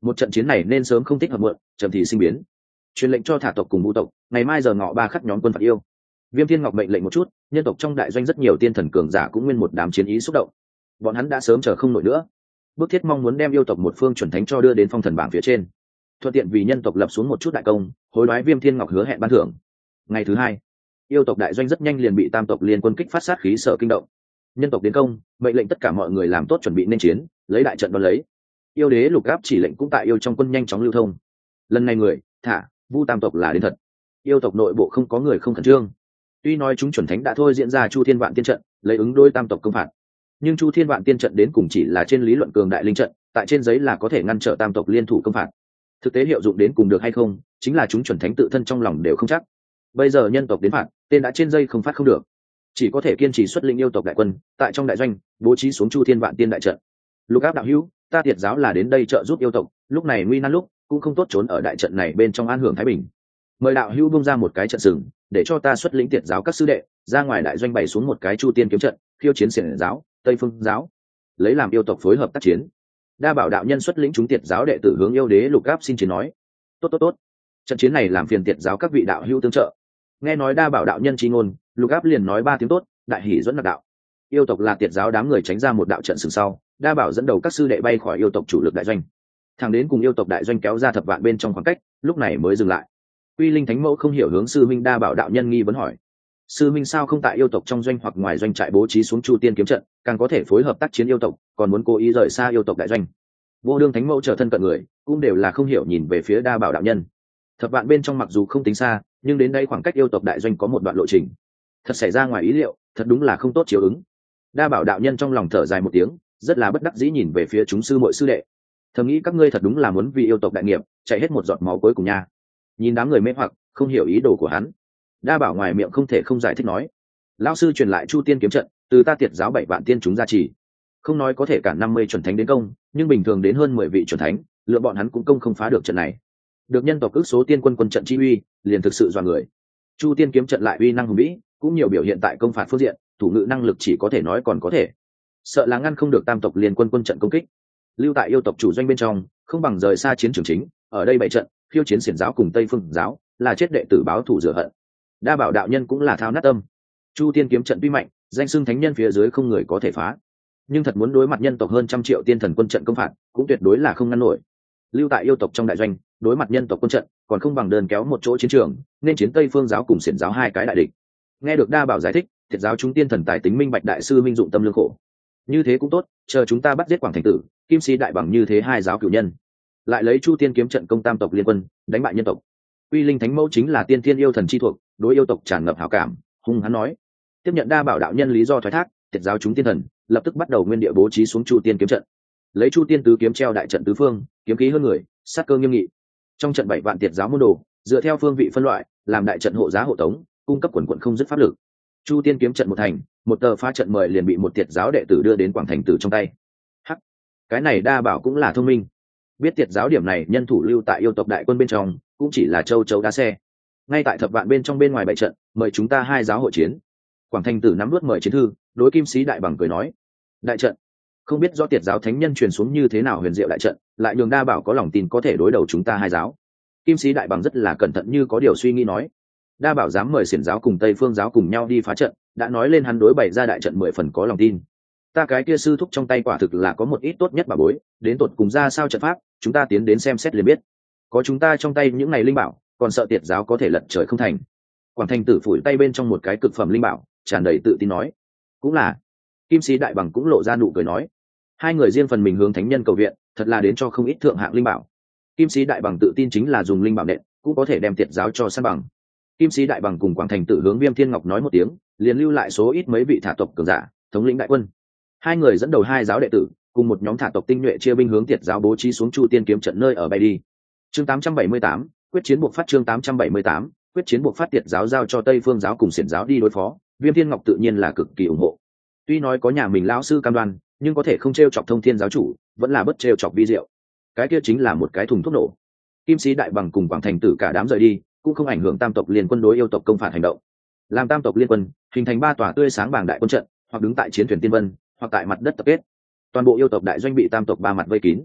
một trận chiến này nên sớm không thích hợp muộn, chậm thì sinh biến. Truyền lệnh cho thả tộc cùng vũ tộc, ngày mai giờ ngọ ba khắc nhóm quân phạt yêu. Viêm Thiên Ngọc mệnh lệnh một chút, nhân tộc trong đại doanh rất nhiều tiên thần cường giả cũng nguyên một đám chiến ý xúc động. Bọn hắn đã sớm chờ không nổi nữa, bức thiết mong muốn đem yêu tộc một phương chuẩn thánh cho đưa đến phong thần bảng phía trên, thuận tiện vì nhân tộc lập xuống một chút đại công, hối đoái Viêm Thiên Ngọc hứa hẹn ban thưởng. Ngày thứ hai, yêu tộc đại doanh rất nhanh liền bị tam tộc liên quân kích phát sát khí sợ kinh động. Nhân tộc đến công, mệnh lệnh tất cả mọi người làm tốt chuẩn bị nên chiến, lấy đại trận đón lấy. Yêu đế lục áp chỉ lệnh cũng tại yêu trong quân nhanh chóng lưu thông. Lần này người thả vu tam tộc là đến thật, yêu tộc nội bộ không có người không khẩn trương. Tuy nói chúng chuẩn thánh đã thôi diễn ra chu thiên vạn tiên trận lấy ứng đối tam tộc công phạt, nhưng chu thiên vạn tiên trận đến cùng chỉ là trên lý luận cường đại linh trận, tại trên giấy là có thể ngăn trở tam tộc liên thủ công phạt, thực tế hiệu dụng đến cùng được hay không chính là chúng chuẩn thánh tự thân trong lòng đều không chắc. Bây giờ nhân tộc đến phạt, tên đã trên dây không phát không được, chỉ có thể kiên trì xuất lĩnh yêu tộc đại quân tại trong đại doanh bố trí xuống chu thiên vạn tiên đại trận. Lục áp đạo hữu, ta Tiệt giáo là đến đây trợ giúp yêu tộc, lúc này nguy nan lúc cũng không tốt trốn ở đại trận này bên trong an hưởng thái bình, mời đạo hữu bung ra một cái trận sừng để cho ta xuất lĩnh Tiệt giáo các sư đệ ra ngoài đại doanh bày xuống một cái chu tiên kiếm trận, khiêu chiến xiển giáo tây phương giáo, lấy làm yêu tộc phối hợp tác chiến. Đa Bảo đạo nhân xuất lĩnh chúng Tiệt giáo đệ tử hướng yêu đế Lục áp xin chiến nói. Tốt tốt tốt, trận chiến này làm phiền Tiệt giáo các vị đạo hữu tương trợ. Nghe nói Đa Bảo đạo nhân chi ngôn, Lục áp liền nói ba tiếng tốt, đại hỉ dẫn nạp đạo. Yêu tộc là Tiệt giáo đám người tránh ra một đạo trận sừng sau, Đa Bảo dẫn đầu các sư đệ bay khỏi yêu tộc chủ lực đại doanh, thẳng đến cùng yêu tộc đại doanh kéo ra thập vạn bên trong khoảng cách, lúc này mới dừng lại. Quy Linh Thánh Mẫu không hiểu hướng sư minh Đa Bảo đạo nhân nghi vấn hỏi: sư minh sao không tại yêu tộc trong doanh hoặc ngoài doanh trại bố trí xuống chu tiên kiếm trận, càng có thể phối hợp tác chiến yêu tộc, còn muốn cố ý rời xa yêu tộc đại doanh? Vô Đương Thánh Mẫu trở thân cận người cũng đều là không hiểu nhìn về phía Đa Bảo đạo nhân. Thập vạn bên trong mặc dù không tính xa, nhưng đến đây khoảng cách yêu tộc đại doanh có một đoạn lộ trình, thật xảy ra ngoài ý liệu, thật đúng là không tốt chiếu ứng. Đa Bảo đạo nhân trong lòng thở dài một tiếng, rất là bất đắc dĩ nhìn về phía chúng sư muội sư đệ, thầm nghĩ các ngươi thật đúng là muốn vì yêu tộc đại nghiệp chạy hết một giọt máu cuối cùng nha. Nhìn đám người mê hoặc không hiểu ý đồ của hắn, Đa Bảo ngoài miệng không thể không giải thích nói: lão sư truyền lại chu tiên kiếm trận từ ta Tiệt giáo bảy vạn tiên chúng gia trì, không nói có thể cả năm mươi chuẩn thánh đến công, nhưng bình thường đến hơn mười vị chuẩn thánh, lựa bọn hắn cũng công không phá được trận này. Được nhân tộc ước số tiên quân quân trận chi uy, liền thực sự dọa người. Chu tiên kiếm trận lại uy năng hùng vĩ, cũng nhiều biểu hiện tại công phạt phương diện, thủ ngự năng lực chỉ có thể nói còn có thể, sợ là ngăn không được tam tộc liên quân quân trận công kích. Lưu tại yêu tộc chủ doanh bên trong, không bằng rời xa chiến trường chính, ở đây bày trận khiêu chiến xiển giáo cùng tây phương giáo, là chết đệ tử báo thù rửa hận. Đa Bảo đạo nhân cũng là thao nát tâm. Chu tiên kiếm trận tuy mạnh, danh xưng thánh nhân phía dưới không người có thể phá, nhưng thật muốn đối mặt nhân tộc hơn trăm triệu tiên thần quân trận công phạt, cũng tuyệt đối là không ngăn nổi. Lưu tại yêu tộc trong đại doanh, đối mặt nhân tộc quân trận, còn không bằng đơn kéo một chỗ chiến trường, nên chiến tây phương giáo cùng xiển giáo hai cái đại địch. Nghe được Đa Bảo giải thích, Tiệt giáo chúng tiên thần tài tính minh bạch đại sư minh dụng tâm lương khổ. Như thế cũng tốt, chờ chúng ta bắt giết Quảng Thành Tử, Kim Sĩ đại bằng như thế hai giáo cửu nhân, lại lấy chu tiên kiếm trận công tam tộc liên quân, đánh bại nhân tộc. Uy Linh Thánh Mẫu chính là tiên thiên yêu thần chi thuộc, đối yêu tộc tràn ngập hảo cảm, hung hắn nói. Tiếp nhận Đa Bảo đạo nhân lý do thoái thác, Tiệt giáo chúng tiên thần lập tức bắt đầu nguyên địa bố trí xuống chu tiên kiếm trận, lấy chu tiên tứ kiếm treo đại trận tứ phương, kiếm khí hơn người, sát cơ nghiêm nghị. Trong trận bảy vạn Tiệt giáo môn đồ, dựa theo phương vị phân loại, làm đại trận hộ giá hộ tống, cung cấp quần quần không dứt pháp lực. Chu tiên kiếm trận một thành, một tờ phá trận mời liền bị một Tiệt giáo đệ tử đưa đến Quảng Thành Tử trong tay. Hắc, cái này Đa Bảo cũng là thông minh, biết Tiệt giáo điểm này nhân thủ lưu tại yêu tộc đại quân bên trong, cũng chỉ là châu chấu đá xe. Ngay tại thập vạn bên trong bên ngoài bày trận, mời chúng ta hai giáo hội chiến. Quảng Thành Tử nắm nuốt mời chiến thư, đối Kim Sĩ đại bằng cười nói: đại trận, không biết do Tiệt giáo thánh nhân truyền xuống như thế nào huyền diệu đại trận, lại nhường Đa Bảo có lòng tin có thể đối đầu chúng ta hai giáo. Kim Sĩ đại bằng rất là cẩn thận như có điều suy nghĩ nói: Đa Bảo dám mời xiển giáo cùng tây phương giáo cùng nhau đi phá trận, đã nói lên hắn đối bày ra đại trận mười phần có lòng tin. Ta cái kia sư thúc trong tay quả thực là có một ít tốt nhất bà bối, đến tột cùng ra sao trận pháp, chúng ta tiến đến xem xét liền biết. Có chúng ta trong tay những này linh bảo, còn sợ Tiệt giáo có thể lật trời không thành. Quảng Thành Tử phủi tay bên trong một cái cực phẩm linh bảo, tràn đầy tự tin nói: cũng là. Kim Sĩ đại bằng cũng lộ ra nụ cười nói: hai người riêng phần mình hướng thánh nhân cầu viện, thật là đến cho không ít thượng hạng linh bảo. Kim Sĩ đại bằng tự tin chính là dùng linh bảo nện cũng có thể đem Tiệt giáo cho san bằng. Kim Sĩ đại bằng cùng Quảng Thành Tử hướng Viêm Thiên Ngọc nói một tiếng, liền lưu lại số ít mấy vị thả tộc cường giả thống lĩnh đại quân. Hai người dẫn đầu hai giáo đệ tử cùng một nhóm thả tộc tinh nhuệ chia binh hướng Tiệt giáo bố trí xuống chu tiên kiếm trận nơi ở bay đi. Chương tám trăm bảy mươi tám, quyết chiến buộc phát. Chương tám trăm bảy mươi tám, quyết chiến buộc phát. Tiệt giáo giao cho tây phương giáo cùng xiển giáo đi đối phó, Viêm Thiên Ngọc tự nhiên là cực kỳ ủng hộ. Tuy nói có nhà mình lão sư cam đoan, nhưng có thể không trêu chọc thông thiên giáo chủ, vẫn là bất trêu chọc vi diệu. Cái kia chính là một cái thùng thuốc nổ. Kim Sĩ đại bằng cùng Quảng Thành Tử cả đám rời đi, cũng không ảnh hưởng tam tộc liên quân đối yêu tộc công phạt hành động. Làm tam tộc liên quân hình thành ba tòa tươi sáng bảng đại quân trận, hoặc đứng tại chiến thuyền tiên vân, hoặc tại mặt đất tập kết. Toàn bộ yêu tộc đại doanh bị tam tộc ba mặt vây kín.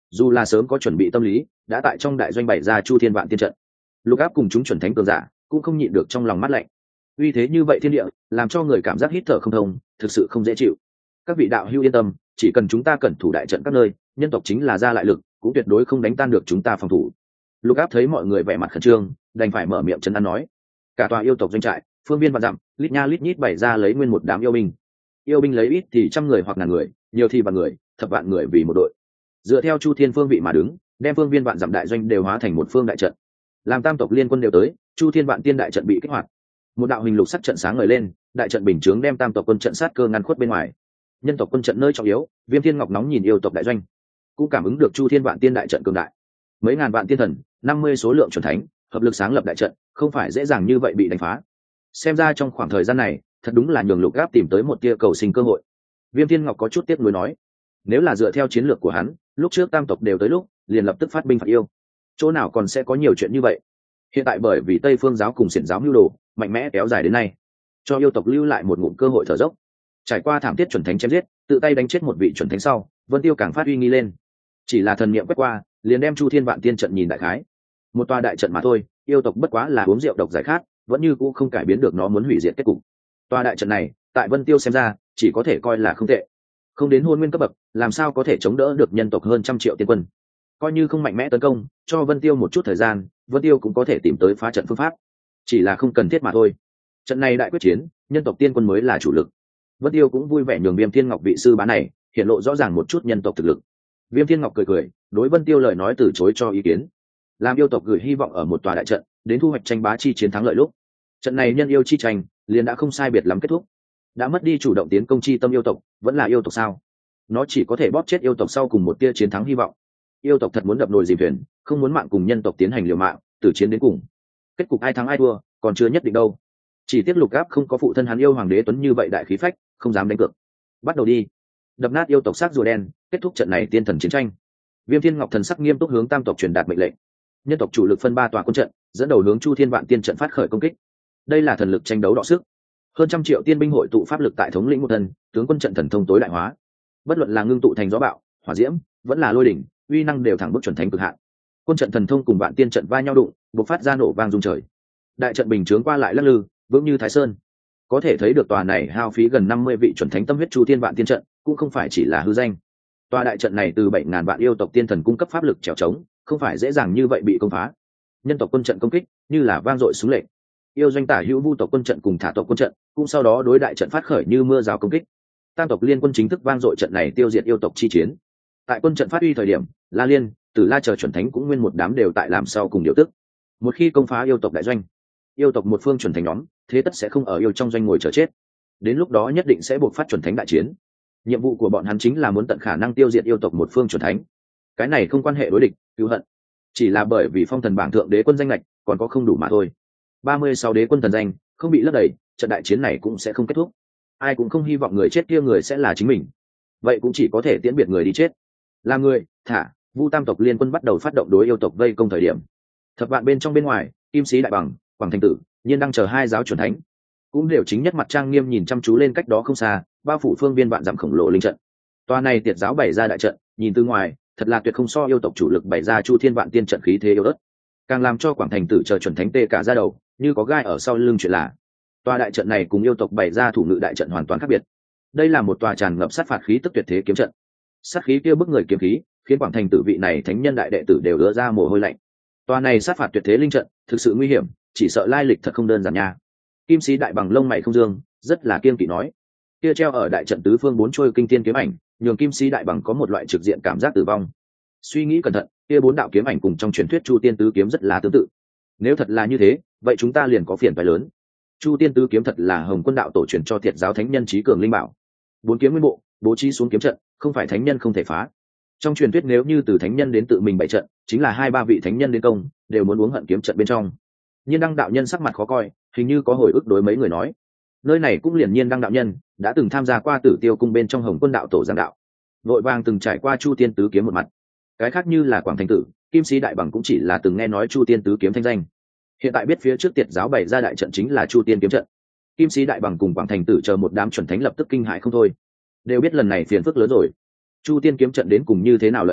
dù là sớm có chuẩn bị tâm lý, đã tại trong đại doanh bày ra chu thiên vạn tiên trận. Lục Áp cùng chúng chuẩn thánh cường giả cũng không nhịn được trong lòng mắt lạnh. Uy thế như vậy thiên địa, làm cho người cảm giác hít thở không thông, thực sự không dễ chịu. Các vị đạo hữu yên tâm, chỉ cần chúng ta cẩn thủ đại trận các nơi, nhân tộc chính là ra lại lực, cũng tuyệt đối không đánh tan được chúng ta phòng thủ. Lục Áp thấy mọi người vẻ mặt khẩn trương, đành phải mở miệng trấn an nói. Cả tòa yêu tộc doanh trại, phương viên vạn dặm, lít nha lít nhít bày ra lấy nguyên một đám yêu binh. Yêu binh lấy ít thì trăm người hoặc ngàn người, nhiều thì vạn người, thập vạn người vì một đội. Dựa theo chu thiên phương vị mà đứng, đem phương viên vạn dặm đại doanh đều hóa thành một phương đại trận. Làm tam tộc liên quân đều tới, chu thiên vạn tiên đại trận bị kích hoạt. Một đạo hình lục sắc trận sáng ngời lên, đại trận bình chướng đem tam tộc quân trận sát cơ ngăn khuất bên ngoài. Nhân tộc quân trận nơi trọng yếu, Viêm Thiên Ngọc nóng nhìn yêu tộc đại doanh, cũng cảm ứng được chu thiên vạn tiên đại trận cường đại. Mấy ngàn vạn tiên thần, năm mươi số lượng chuẩn thánh, hợp lực sáng lập đại trận, không phải dễ dàng như vậy bị đánh phá. Xem ra trong khoảng thời gian này, thật đúng là nhường Lục Áp tìm tới một tia cầu sinh cơ hội. Viêm Thiên Ngọc có chút tiếc nuối nói, nếu là dựa theo chiến lược của hắn, lúc trước tam tộc đều tới lúc, liền lập tức phát binh phạt yêu. Chỗ nào còn sẽ có nhiều chuyện như vậy? Hiện tại bởi vì Tây Phương giáo cùng Xiển giáo mưu đồ, mạnh mẽ kéo dài đến nay, cho yêu tộc lưu lại một ngụm cơ hội thở dốc. Trải qua thảm thiết chuẩn thánh chém giết, tự tay đánh chết một vị chuẩn thánh sau, Vân Tiêu càng phát uy nghi lên. Chỉ là thần niệm quét qua, liền đem chu thiên vạn tiên trận nhìn đại khái. Một tòa đại trận mà thôi, yêu tộc bất quá là uống rượu độc giải khát, vẫn như cũ không cải biến được nó muốn hủy diệt kết cục. Tòa đại trận này, tại Vân Tiêu xem ra, chỉ có thể coi là không tệ. Không đến hôn nguyên cấp bậc, làm sao có thể chống đỡ được nhân tộc hơn trăm triệu tiên quân? Coi như không mạnh mẽ tấn công, cho Vân Tiêu một chút thời gian, Vân Tiêu cũng có thể tìm tới phá trận phương pháp. Chỉ là không cần thiết mà thôi. Trận này đại quyết chiến, nhân tộc tiên quân mới là chủ lực. Vân Tiêu cũng vui vẻ nhường Viêm Thiên Ngọc vị sư bá này hiện lộ rõ ràng một chút nhân tộc thực lực. Viêm Thiên Ngọc cười cười, đối Vân Tiêu lời nói từ chối cho ý kiến. Làm yêu tộc gửi hy vọng ở một tòa đại trận, đến thu hoạch tranh bá chi chiến thắng lợi lúc. Trận này nhân yêu chi tranh, liền đã không sai biệt lắm kết thúc. Đã mất đi chủ động tiến công chi tâm yêu tộc, vẫn là yêu tộc sao? Nó chỉ có thể bóp chết yêu tộc sau cùng một tia chiến thắng hy vọng. Yêu tộc thật muốn đập nồi dìm thuyền, không muốn mạng cùng nhân tộc tiến hành liều mạng, tử chiến đến cùng. Kết cục ai thắng ai thua, còn chưa nhất định đâu. Chỉ tiếc Lục Áp không có phụ thân hắn yêu hoàng đế tuấn như vậy đại khí phách, không dám đánh cược. Bắt đầu đi, đập nát yêu tộc xác rùa đen, kết thúc trận này tiên thần chiến tranh. Viêm Thiên Ngọc thần sắc nghiêm túc hướng tam tộc truyền đạt mệnh lệnh. Nhân tộc chủ lực phân ba tòa quân trận, dẫn đầu hướng chu thiên vạn tiên trận phát khởi công kích. Đây là thần lực tranh đấu đọ sức. Hơn trăm triệu tiên binh hội tụ pháp lực tại thống lĩnh một thần, tướng quân trận thần thông tối đại hóa. Bất luận là ngưng tụ thành gió bạo, hỏa diễm, vẫn là lôi đỉnh, uy năng đều thẳng bước chuẩn thánh cực hạn. Quân trận thần thông cùng vạn tiên trận va nhau đụng, bộc phát ra nổ vang rung trời. Đại trận bình chướng qua lại lắc lư, vững như Thái Sơn. Có thể thấy được tòa này hao phí gần năm mươi vị chuẩn thánh tâm huyết chu thiên vạn tiên trận, cũng không phải chỉ là hư danh. Tòa đại trận này từ bảy ngàn vạn yêu tộc tiên thần cung cấp pháp lực trèo trống, không phải dễ dàng như vậy bị công phá. Nhân tộc quân trận công kích, như là vang dội súng lệnh. Yêu doanh tả hữu vu tộc quân trận cùng thả tộc quân trận, cũng sau đó đối đại trận phát khởi như mưa rào công kích. Tam tộc liên quân chính thức vang dội trận này tiêu diệt yêu tộc chi chiến. Tại quân trận phát uy thời điểm, La Liên, Tử La chờ chuẩn thánh cũng nguyên một đám đều tại làm sau cùng điều tức. Một khi công phá yêu tộc đại doanh, yêu tộc một phương chuẩn thánh nhóm, thế tất sẽ không ở yêu trong doanh ngồi chờ chết. Đến lúc đó nhất định sẽ buộc phát chuẩn thánh đại chiến. Nhiệm vụ của bọn hắn chính là muốn tận khả năng tiêu diệt yêu tộc một phương chuẩn thánh. Cái này không quan hệ đối địch, cứu hận, chỉ là bởi vì phong thần bảng thượng đế quân danh lệch còn có không đủ mà thôi. ba mươi sáu đế quân thần danh không bị lấp đầy, trận đại chiến này cũng sẽ không kết thúc. Ai cũng không hy vọng người chết kia người sẽ là chính mình, vậy cũng chỉ có thể tiễn biệt người đi chết. Là người thả vu tam tộc liên quân bắt đầu phát động đối yêu tộc vây công thời điểm, thập vạn bên trong bên ngoài, Kim Sĩ Đại Bằng, Quảng Thành Tử, Nhiên đang chờ hai giáo chuẩn thánh, cũng đều chính nhất mặt trang nghiêm nhìn chăm chú lên cách đó không xa, bao phủ phương viên vạn dặm khổng lồ linh trận. Toa này tiệt giáo bày ra đại trận, nhìn từ ngoài, thật là tuyệt không so yêu tộc chủ lực bày ra chu thiên vạn tiên trận khí thế yếu ớt, càng làm cho Quảng Thành Tử chờ chuẩn thánh tê cả ra đầu, như có gai ở sau lưng chuyện là. Tòa đại trận này cùng yêu tộc bày ra thủ ngự đại trận hoàn toàn khác biệt. Đây là một tòa tràn ngập sát phạt khí tức tuyệt thế kiếm trận. Sát khí kia bức người kiếm khí, khiến Quảng Thành Tử vị này thánh nhân đại đệ tử đều ứa ra mồ hôi lạnh. Tòa này sát phạt tuyệt thế linh trận, thực sự nguy hiểm, chỉ sợ lai lịch thật không đơn giản nha. Kim Sĩ Đại Bằng lông mày không dương, rất là kiên kỵ nói. Kia treo ở đại trận tứ phương bốn trôi kinh thiên kiếm ảnh, nhường Kim Sĩ Đại Bằng có một loại trực diện cảm giác tử vong. Suy nghĩ cẩn thận, kia bốn đạo kiếm ảnh cùng trong truyền thuyết Chu Tiên tứ kiếm rất là tương tự. Nếu thật là như thế, vậy chúng ta liền có phiền phải lớn. Chu Tiên tứ kiếm thật là Hồng Quân đạo tổ truyền cho Thiệt giáo thánh nhân trí cường linh bảo. Bốn kiếm nguyên bộ, bố trí xuống kiếm trận, không phải thánh nhân không thể phá. Trong truyền thuyết nếu như từ thánh nhân đến tự mình bày trận, chính là hai ba vị thánh nhân đến công, đều muốn uống hận kiếm trận bên trong. Nhiên Đăng đạo nhân sắc mặt khó coi, hình như có hồi ức đối mấy người nói. Nơi này cũng liền Nhiên Đăng đạo nhân đã từng tham gia qua Tử Tiêu cung bên trong Hồng Quân đạo tổ giảng đạo, vội vàng từng trải qua Chu Tiên tứ kiếm một mặt. Cái khác như là Quảng Thành Tử, Kim Sĩ Đại Bằng cũng chỉ là từng nghe nói Chu Tiên tứ kiếm thanh danh. Hiện tại biết phía trước Tiệt giáo bày ra đại trận chính là Chu Tiên kiếm trận. Kim Sĩ Đại Bằng cùng Quảng Thành Tử chờ một đám chuẩn thánh lập tức kinh hãi không thôi, đều biết lần này phiền phức lớn rồi. Chu Tiên kiếm trận đến cùng như thế nào lợi hại,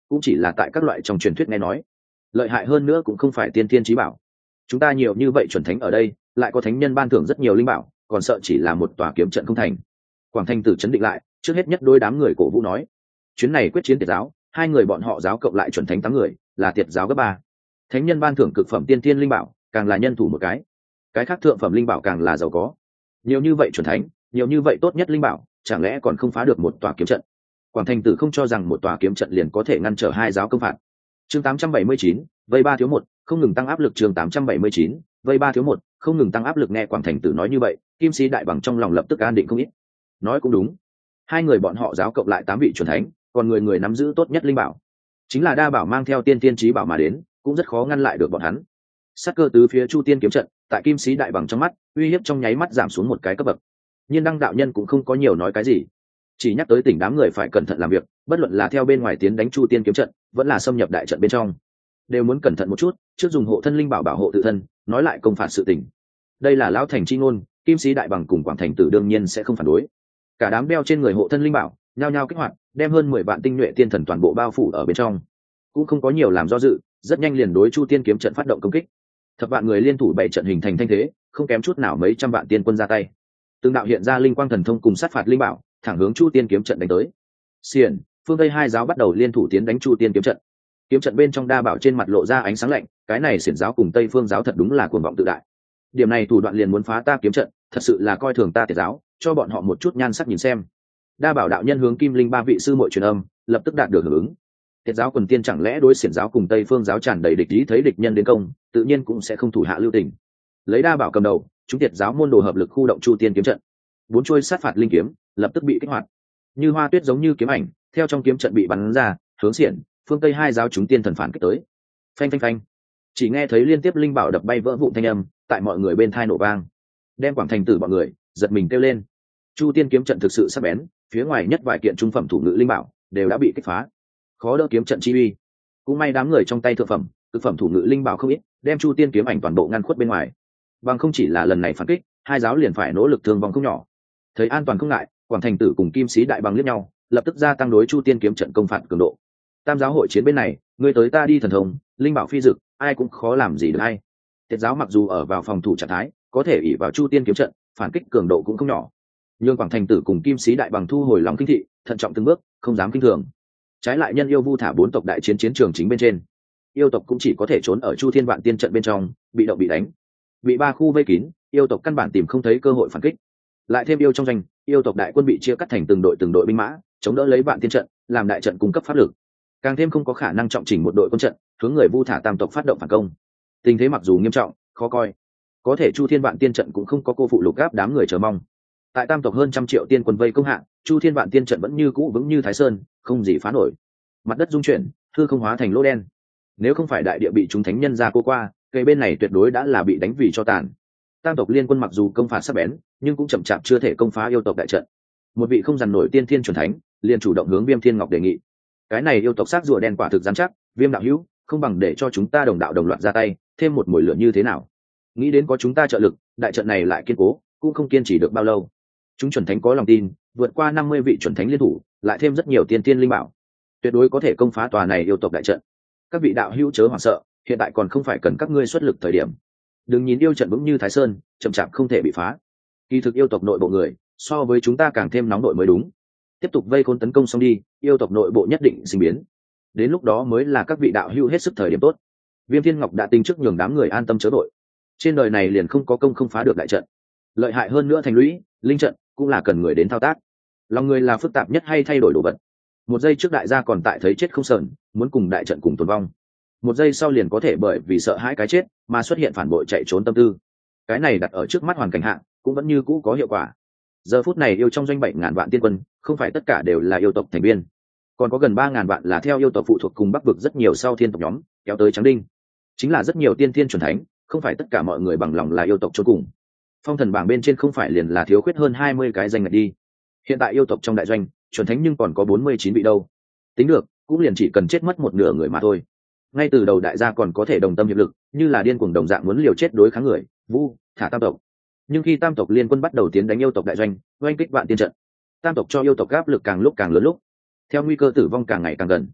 cũng chỉ là tại các loại trong truyền thuyết nghe nói. Lợi hại hơn nữa cũng không phải tiên thiên chí bảo. Chúng ta nhiều như vậy chuẩn thánh ở đây, lại có thánh nhân ban thưởng rất nhiều linh bảo, còn sợ chỉ là một tòa kiếm trận không thành. Quảng Thành Tử chấn định lại, trước hết nhất đôi đám người cổ vũ nói, chuyến này quyết chiến tiệt giáo, hai người bọn họ giáo cộng lại chuẩn thánh tám người, là tiệt giáo gấp ba. Thánh nhân ban thưởng cực phẩm tiên thiên linh bảo, càng là nhân thủ một cái. Cái khác thượng phẩm linh bảo càng là giàu có. Nhiều như vậy chuẩn thánh, nhiều như vậy tốt nhất linh bảo, chẳng lẽ còn không phá được một tòa kiếm trận? Quảng Thành Tử không cho rằng một tòa kiếm trận liền có thể ngăn trở hai giáo công phạt. Chương tám trăm bảy mươi chín, vây ba thiếu một, không ngừng tăng áp lực. Chương tám trăm bảy mươi chín, vây ba thiếu một, không ngừng tăng áp lực. Nghe Quảng Thành Tử nói như vậy, Kim Sĩ Đại Bằng trong lòng lập tức an định không ít. Nói cũng đúng, hai người bọn họ giáo cộng lại tám vị chuẩn thánh, còn người người nắm giữ tốt nhất linh bảo, chính là đa bảo mang theo tiên tiên chí bảo mà đến, cũng rất khó ngăn lại được bọn hắn. Sát cơ tứ phía Chu Tiên kiếm trận, tại Kim Sĩ Đại Bằng trong mắt, uy hiếp trong nháy mắt giảm xuống một cái cấp bậc. Nhưng Đăng đạo nhân cũng không có nhiều nói cái gì, chỉ nhắc tới tỉnh đám người phải cẩn thận làm việc, bất luận là theo bên ngoài tiến đánh Chu Tiên kiếm trận, vẫn là xâm nhập đại trận bên trong, đều muốn cẩn thận một chút, trước dùng hộ thân linh bảo bảo hộ tự thân, nói lại công phạt sự tình. Đây là lão thành chi ngôn, Kim Sĩ Đại Bằng cùng Quảng Thành Tử đương nhiên sẽ không phản đối. Cả đám đeo trên người hộ thân linh bảo, nhao nhao kích hoạt, đem hơn mười vạn tinh nhuệ tiên thần toàn bộ bao phủ ở bên trong, cũng không có nhiều làm do dự, rất nhanh liền đối Chu Tiên kiếm trận phát động công kích. Thập vạn người liên thủ bảy trận hình thành thanh thế, không kém chút nào mấy trăm vạn tiên quân ra tay. Từng đạo hiện ra linh quang thần thông cùng sát phạt linh bảo, thẳng hướng Chu Tiên kiếm trận đánh tới. Xiển, phương Tây hai giáo bắt đầu liên thủ tiến đánh Chu Tiên kiếm trận. Kiếm trận bên trong đa bảo trên mặt lộ ra ánh sáng lạnh, cái này Xiển giáo cùng Tây Phương giáo thật đúng là cuồng vọng tự đại. Điểm này thủ đoạn liền muốn phá ta kiếm trận, thật sự là coi thường ta Tiệt giáo, cho bọn họ một chút nhan sắc nhìn xem. Đa bảo đạo nhân hướng Kim Linh ba vị sư muội truyền âm, lập tức đạt được hưởng ứng. Tiệt giáo quần tiên chẳng lẽ đối Xiển giáo cùng Tây Phương giáo tràn đầy địch ý, thấy địch nhân đến công, tự nhiên cũng sẽ không thủ hạ lưu tình. Lấy đa bảo cầm đầu, chúng Tiệt giáo môn đồ hợp lực khu động Chu Tiên kiếm trận. Bốn chuôi sát phạt linh kiếm lập tức bị kích hoạt, như hoa tuyết giống như kiếm ảnh, theo trong kiếm trận bị bắn ra, hướng Xiển, phương Tây hai giáo chúng tiên thần phản kích tới. Phanh phanh phanh, chỉ nghe thấy liên tiếp linh bảo đập bay vỡ vụn thanh âm, tại mọi người bên thai nổ vang, đem Quảng Thành Tử bọn người giật mình kêu lên. Chu Tiên kiếm trận thực sự sắc bén, phía ngoài nhất vài kiện trung phẩm thủ ngữ linh bảo đều đã bị kích phá, khó đỡ kiếm trận chi uy. Cũng may đám người trong tay thượng phẩm, cực phẩm thủ ngữ linh bảo không ít, đem Chu Tiên kiếm ảnh toàn bộ ngăn khuất bên ngoài. Bằng không chỉ là lần này phản kích, hai giáo liền phải nỗ lực thương vong không nhỏ. Thấy an toàn không ngại, Quảng Thành Tử cùng Kim Sĩ Đại Bằng liếc nhau, lập tức gia tăng đối Chu Tiên kiếm trận công phạt cường độ. Tam giáo hội chiến bên này, ngươi tới ta đi thần thông, linh bảo phi dực, ai cũng khó làm gì được ai. Tiệt giáo mặc dù ở vào phòng thủ trạng thái, có thể ỷ vào Chu Tiên kiếm trận, phản kích cường độ cũng không nhỏ. Nhưng Quảng Thành Tử cùng Kim Sĩ Đại Bằng thu hồi lòng kinh thị, thận trọng từng bước, không dám kinh thường. Trái lại nhân yêu vu thả bốn tộc đại chiến chiến trường chính bên trên, yêu tộc cũng chỉ có thể trốn ở Chu Thiên Vạn Tiên trận bên trong, bị động bị đánh, bị ba khu vây kín, yêu tộc căn bản tìm không thấy cơ hội phản kích. Lại thêm yêu trong doanh, yêu tộc đại quân bị chia cắt thành từng đội từng đội binh mã, chống đỡ lấy Vạn Tiên trận, làm đại trận cung cấp pháp lực, càng thêm không có khả năng trọng chỉnh một đội quân trận hướng người vu thả tam tộc phát động phản công. Tình thế mặc dù nghiêm trọng, khó coi, có thể Chu Thiên Vạn Tiên trận cũng không có cô phụ lục gáp đám người chờ mong. Tại tam tộc hơn trăm triệu tiên quân vây công hạ, Chu Thiên Vạn Tiên trận vẫn như cũ vững như Thái Sơn, không gì phá nổi. Mặt đất rung chuyển, hư không hóa thành lỗ đen. Nếu không phải đại địa bị chúng thánh nhân ra cô qua, cây bên này tuyệt đối đã là bị đánh vì cho tàn. Tam tộc liên quân mặc dù công phạt sắc bén, nhưng cũng chậm chạp chưa thể công phá yêu tộc đại trận. Một vị không dằn nổi tiên thiên chuẩn thánh, liền chủ động hướng Viêm Thiên Ngọc đề nghị. Cái này yêu tộc xác rùa đen quả thực rắn chắc, Viêm đạo hữu, không bằng để cho chúng ta đồng đạo đồng loạt ra tay, thêm một mùi lửa như thế nào? Nghĩ đến có chúng ta trợ lực, đại trận này lại kiên cố, cũng không kiên trì được bao lâu. Chúng chuẩn thánh có lòng tin, vượt qua năm mươi vị chuẩn thánh liên thủ, lại thêm rất nhiều tiên tiên linh bảo, tuyệt đối có thể công phá tòa này yêu tộc đại trận. Các vị đạo hữu chớ hoảng sợ, hiện tại còn không phải cần các ngươi xuất lực thời điểm. Đừng nhìn yêu trận vững như Thái Sơn, chậm chạp không thể bị phá. Kỳ thực yêu tộc nội bộ người, so với chúng ta càng thêm nóng nội mới đúng. Tiếp tục vây khốn tấn công xong đi, yêu tộc nội bộ nhất định sinh biến. Đến lúc đó mới là các vị đạo hữu hết sức thời điểm tốt. Viêm Thiên Ngọc đã tính trước nhường đám người an tâm chớ đội. Trên đời này liền không có công không phá được đại trận. Lợi hại hơn nữa thành lũy, linh trận cũng là cần người đến thao tác. Lòng người là phức tạp nhất hay thay đổi đồ vật. Một giây trước đại gia còn tại thấy chết không sờn, muốn cùng đại trận cùng tồn vong. Một giây sau liền có thể bởi vì sợ hãi cái chết mà xuất hiện phản bội chạy trốn tâm tư. Cái này đặt ở trước mắt hoàn cảnh hạ cũng vẫn như cũ có hiệu quả. Giờ phút này yêu trong doanh bảy ngàn vạn tiên quân, không phải tất cả đều là yêu tộc thành viên, còn có gần ba ngàn vạn là theo yêu tộc phụ thuộc cùng Bắc vực rất nhiều sau thiên tộc nhóm kéo tới Trắng Đinh, chính là rất nhiều tiên thiên chuẩn thánh, không phải tất cả mọi người bằng lòng là yêu tộc chôn cùng. Phong thần bảng bên trên không phải liền là thiếu khuyết hơn hai mươi cái danh ngạch đi. Hiện tại yêu tộc trong đại doanh chuẩn thánh nhưng còn có bốn mươi chín vị đâu, tính được cũng liền chỉ cần chết mất một nửa người mà thôi. Ngay từ đầu đại gia còn có thể đồng tâm hiệp lực, như là điên cuồng đồng dạng muốn liều chết đối kháng người vu thả tam tộc. Nhưng khi tam tộc liên quân bắt đầu tiến đánh yêu tộc đại doanh, oanh kích Vạn Tiên trận, tam tộc cho yêu tộc áp lực càng lúc càng lớn, lúc theo nguy cơ tử vong càng ngày càng gần.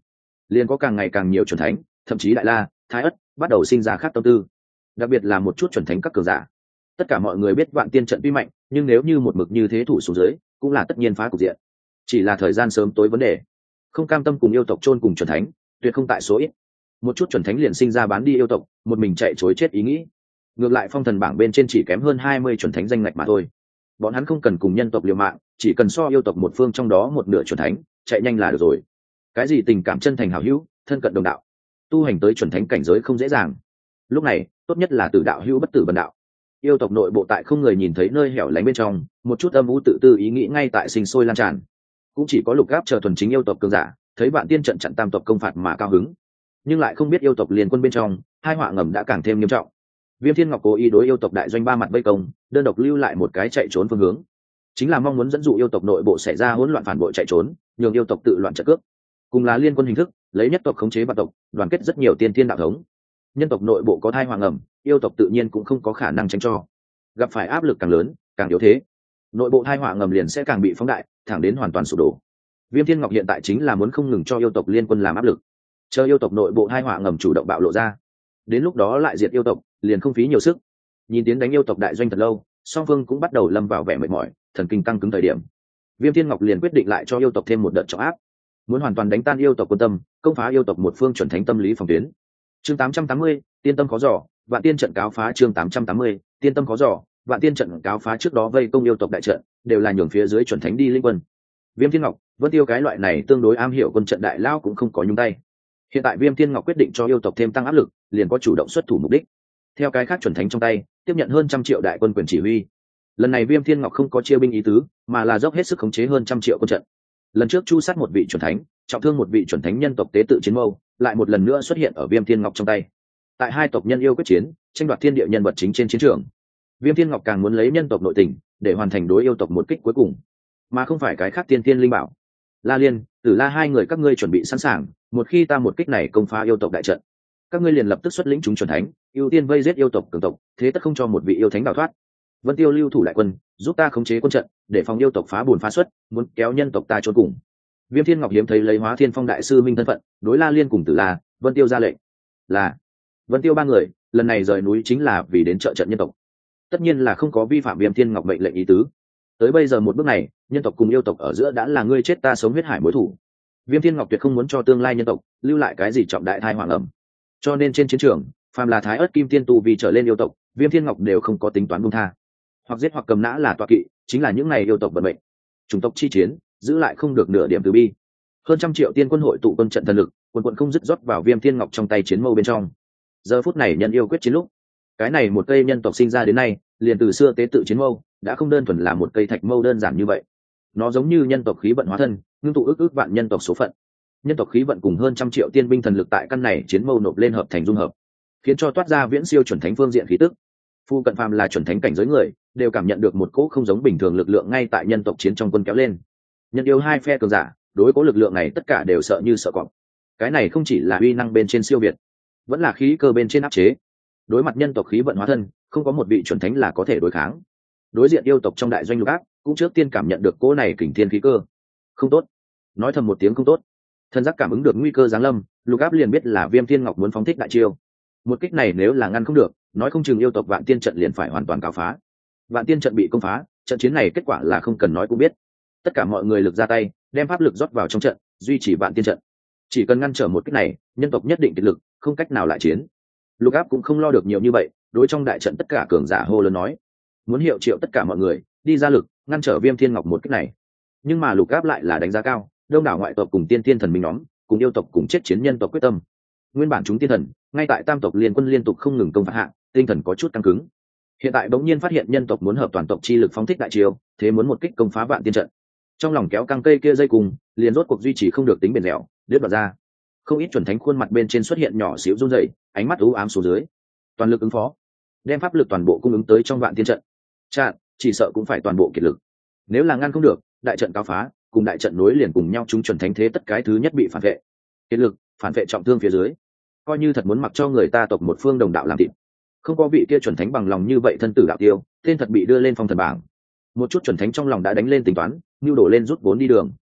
liền có càng ngày càng nhiều chuẩn thánh, thậm chí đại la, thái ất bắt đầu sinh ra khác tâm tư, đặc biệt là một chút chuẩn thánh các cường giả. Tất cả mọi người biết vạn tiên trận tuy mạnh, nhưng nếu như một mực như thế thủ xuống dưới cũng là tất nhiên phá cục diện, chỉ là thời gian sớm tối vấn đề. Không cam tâm cùng yêu tộc chôn cùng chuẩn thánh, tuyệt không tại số ít. Một chút chuẩn thánh liền sinh ra bán đi yêu tộc, một mình chạy chối chết ý nghĩ. Ngược lại phong thần bảng bên trên chỉ kém hơn hai mươi chuẩn thánh danh ngạch mà thôi. Bọn hắn không cần cùng nhân tộc liều mạng, chỉ cần so yêu tộc một phương trong đó một nửa chuẩn thánh chạy nhanh là được rồi. Cái gì tình cảm chân thành hảo hữu, thân cận đồng đạo, tu hành tới chuẩn thánh cảnh giới không dễ dàng. Lúc này tốt nhất là tử đạo hữu bất tử bần đạo. Yêu tộc nội bộ tại không người nhìn thấy nơi hẻo lánh bên trong, một chút âm u tự tư ý nghĩ ngay tại sinh sôi lan tràn. Cũng chỉ có Lục Gáp chờ thuần chính yêu tộc cường giả thấy vạn tiên trận chặn tam tộc công phạt mà cao hứng, nhưng lại không biết yêu tộc liên quân bên trong hai họa ngầm đã càng thêm nghiêm trọng. Viêm Thiên Ngọc cố ý đối yêu tộc đại doanh ba mặt vây công, đơn độc lưu lại một cái chạy trốn phương hướng, chính là mong muốn dẫn dụ yêu tộc nội bộ xảy ra hỗn loạn phản bội chạy trốn, nhường yêu tộc tự loạn trận cướp. Cùng là liên quân hình thức, lấy nhất tộc khống chế vạn tộc, đoàn kết rất nhiều tiên thiên đạo thống. Nhân tộc nội bộ có thai hoàng ẩm, yêu tộc tự nhiên cũng không có khả năng tránh cho. Gặp phải áp lực càng lớn, càng yếu thế, nội bộ thai họa ngầm liền sẽ càng bị phóng đại, thẳng đến hoàn toàn sụp đổ. Viêm Thiên Ngọc hiện tại chính là muốn không ngừng cho yêu tộc liên quân làm áp lực, chờ yêu tộc nội bộ thai họa ngầm chủ động bạo lộ ra, đến lúc đó lại diệt yêu tộc, liền không phí nhiều sức. Nhìn tiến đánh yêu tộc đại doanh thật lâu, song phương cũng bắt đầu lâm vào vẻ mệt mỏi, thần kinh căng cứng thời điểm, Viêm Thiên Ngọc liền quyết định lại cho yêu tộc thêm một đợt trọng áp, muốn hoàn toàn đánh tan yêu tộc quân tâm, công phá yêu tộc một phương chuẩn thánh tâm lý phòng tuyến. Chương tám trăm tám mươi, tiên tâm có giỏ, vạn tiên trận cáo phá. Chương tám trăm tám mươi, tiên tâm có giỏ, vạn tiên trận cáo phá. Trước đó vây công yêu tộc đại trận đều là nhường phía dưới chuẩn thánh đi linh quân. Viêm Thiên Ngọc, Vân Tiêu cái loại này tương đối am hiểu quân trận đại lao cũng không có nhúng tay. Hiện tại Viêm Thiên Ngọc quyết định cho yêu tộc thêm tăng áp lực, liền có chủ động xuất thủ mục đích. Theo cái khác chuẩn thánh trong tay, tiếp nhận hơn trăm triệu đại quân quyền chỉ huy. Lần này Viêm Thiên Ngọc không có chia binh ý tứ, mà là dốc hết sức khống chế hơn trăm triệu quân trận. Lần trước chu sát một vị chuẩn thánh, trọng thương một vị chuẩn thánh nhân tộc tế tự chiến mâu, lại một lần nữa xuất hiện ở Viêm Thiên Ngọc trong tay. Tại hai tộc nhân yêu quyết chiến, tranh đoạt thiên địa nhân vật chính trên chiến trường, Viêm Thiên Ngọc càng muốn lấy nhân tộc nội tình để hoàn thành đối yêu tộc một kích cuối cùng, mà không phải cái khác tiên tiên linh bảo. La Liên, Tử La hai người các ngươi chuẩn bị sẵn sàng, một khi ta một kích này công phá yêu tộc đại trận, các ngươi liền lập tức xuất lĩnh chúng chuẩn thánh, ưu tiên vây giết yêu tộc cường tộc, thế tất không cho một vị yêu thánh đào thoát. Vân Tiêu lưu thủ đại quân, giúp ta khống chế quân trận, để phòng yêu tộc phá bùn phá xuất, muốn kéo nhân tộc ta trốn cùng. Viêm Thiên Ngọc hiếm thấy lấy Hóa Thiên Phong đại sư minh thân phận, đối La Liên cùng Tử La, Vân Tiêu ra lệnh. Là Vân Tiêu ba người, lần này rời núi chính là vì đến trợ trận nhân tộc. Tất nhiên là không có vi phạm Viêm Thiên Ngọc mệnh lệnh ý tứ. Tới bây giờ một bước này, nhân tộc cùng yêu tộc ở giữa đã là ngươi chết ta sống huyết hải mối thù. Viêm Thiên Ngọc tuyệt không muốn cho tương lai nhân tộc lưu lại cái gì trọng đại thai hoàng ẩm. Cho nên trên chiến trường, phàm là Thái Ức Kim Tiên tu vì trở lên yêu tộc, Viêm Thiên Ngọc đều không có tính toán buông tha. Hoặc giết hoặc cầm nã là tọa kỵ, chính là những này yêu tộc vận mệnh. Chủng tộc chi chiến, giữ lại không được nửa điểm từ bi. Hơn trăm triệu tiên quân hội tụ quân trận thần lực, quần quần không dứt rót vào Viêm Thiên Ngọc trong tay chiến mâu bên trong. Giờ phút này nhân yêu quyết chiến lúc, cái này một cây nhân tộc sinh ra đến nay, liền từ xưa tế tự chiến mâu, đã không đơn thuần là một cây thạch mâu đơn giản như vậy. Nó giống như nhân tộc khí vận hóa thân, ngưng tụ ước ước vạn nhân tộc số phận. Nhân tộc khí vận cùng hơn trăm triệu tiên binh thần lực tại căn này chiến mâu nộp lên hợp thành dung hợp, khiến cho toát ra viễn siêu chuẩn thánh phương diện khí tức. Phu cận phàm là chuẩn thánh cảnh giới người, đều cảm nhận được một cỗ không giống bình thường lực lượng ngay tại nhân tộc chiến trong quân kéo lên. Nhân yêu hai phe cường giả, đối cỗ lực lượng này tất cả đều sợ như sợ cọp. Cái này không chỉ là uy năng bên trên siêu việt, vẫn là khí cơ bên trên áp chế. Đối mặt nhân tộc khí vận hóa thân, không có một vị chuẩn thánh là có thể đối kháng. Đối diện yêu tộc trong đại doanh Lục Áp, cũng trước tiên cảm nhận được cỗ này kình thiên khí cơ. Không tốt. Nói thầm một tiếng không tốt. Thân giác cảm ứng được nguy cơ giáng lâm, Lục Áp liền biết là Viêm Thiên Ngọc muốn phóng thích đại chiêu. Một kích này nếu là ngăn không được, nói không chừng yêu tộc Vạn Tiên trận liền phải hoàn toàn cáo phá. Vạn Tiên trận bị công phá, trận chiến này kết quả là không cần nói cũng biết. Tất cả mọi người lực ra tay, đem pháp lực rót vào trong trận, duy trì Vạn Tiên trận. Chỉ cần ngăn trở một kích này, nhân tộc nhất định kiệt lực, không cách nào lại chiến. Lục Áp cũng không lo được nhiều như vậy, đối trong đại trận tất cả cường giả hô lớn nói, muốn hiệu triệu tất cả mọi người đi ra lực, ngăn trở Viêm Thiên Ngọc một kích này. Nhưng mà Lục Áp lại là đánh giá cao, đông đảo ngoại tộc cùng tiên tiên thần minh nhóm, cùng yêu tộc cùng chết chiến nhân tộc quyết tâm. Nguyên bản chúng tiên thần, ngay tại tam tộc liên quân liên tục không ngừng công phạt hạ, tinh thần có chút căng cứng. Hiện tại bỗng nhiên phát hiện nhân tộc muốn hợp toàn tộc chi lực phóng thích đại chiêu, thế muốn một kích công phá Vạn Tiên trận. Trong lòng kéo căng cây kia dây cùng, liền rốt cuộc duy trì không được tính bền dẻo, đứt đoạn ra. Không ít chuẩn thánh khuôn mặt bên trên xuất hiện nhỏ xíu run rẩy, ánh mắt u ám xuống dưới. Toàn lực ứng phó, đem pháp lực toàn bộ cung ứng tới trong Vạn Tiên trận. Chặn, chỉ sợ cũng phải toàn bộ kiệt lực. Nếu là ngăn không được, đại trận cáo phá, cùng đại trận nối liền cùng nhau, chúng chuẩn thánh thế tất cái thứ nhất bị phản vệ. Kiệt lực, phản vệ trọng thương phía dưới, coi như thật muốn mặc cho người ta tộc một phương đồng đạo làm thịt. Không có vị kia chuẩn thánh bằng lòng như vậy thân tử đạo tiêu, tên thật bị đưa lên phong thần bảng. Một chút chuẩn thánh trong lòng đã đánh lên tính toán, nưu đổ lên rút vốn đi đường.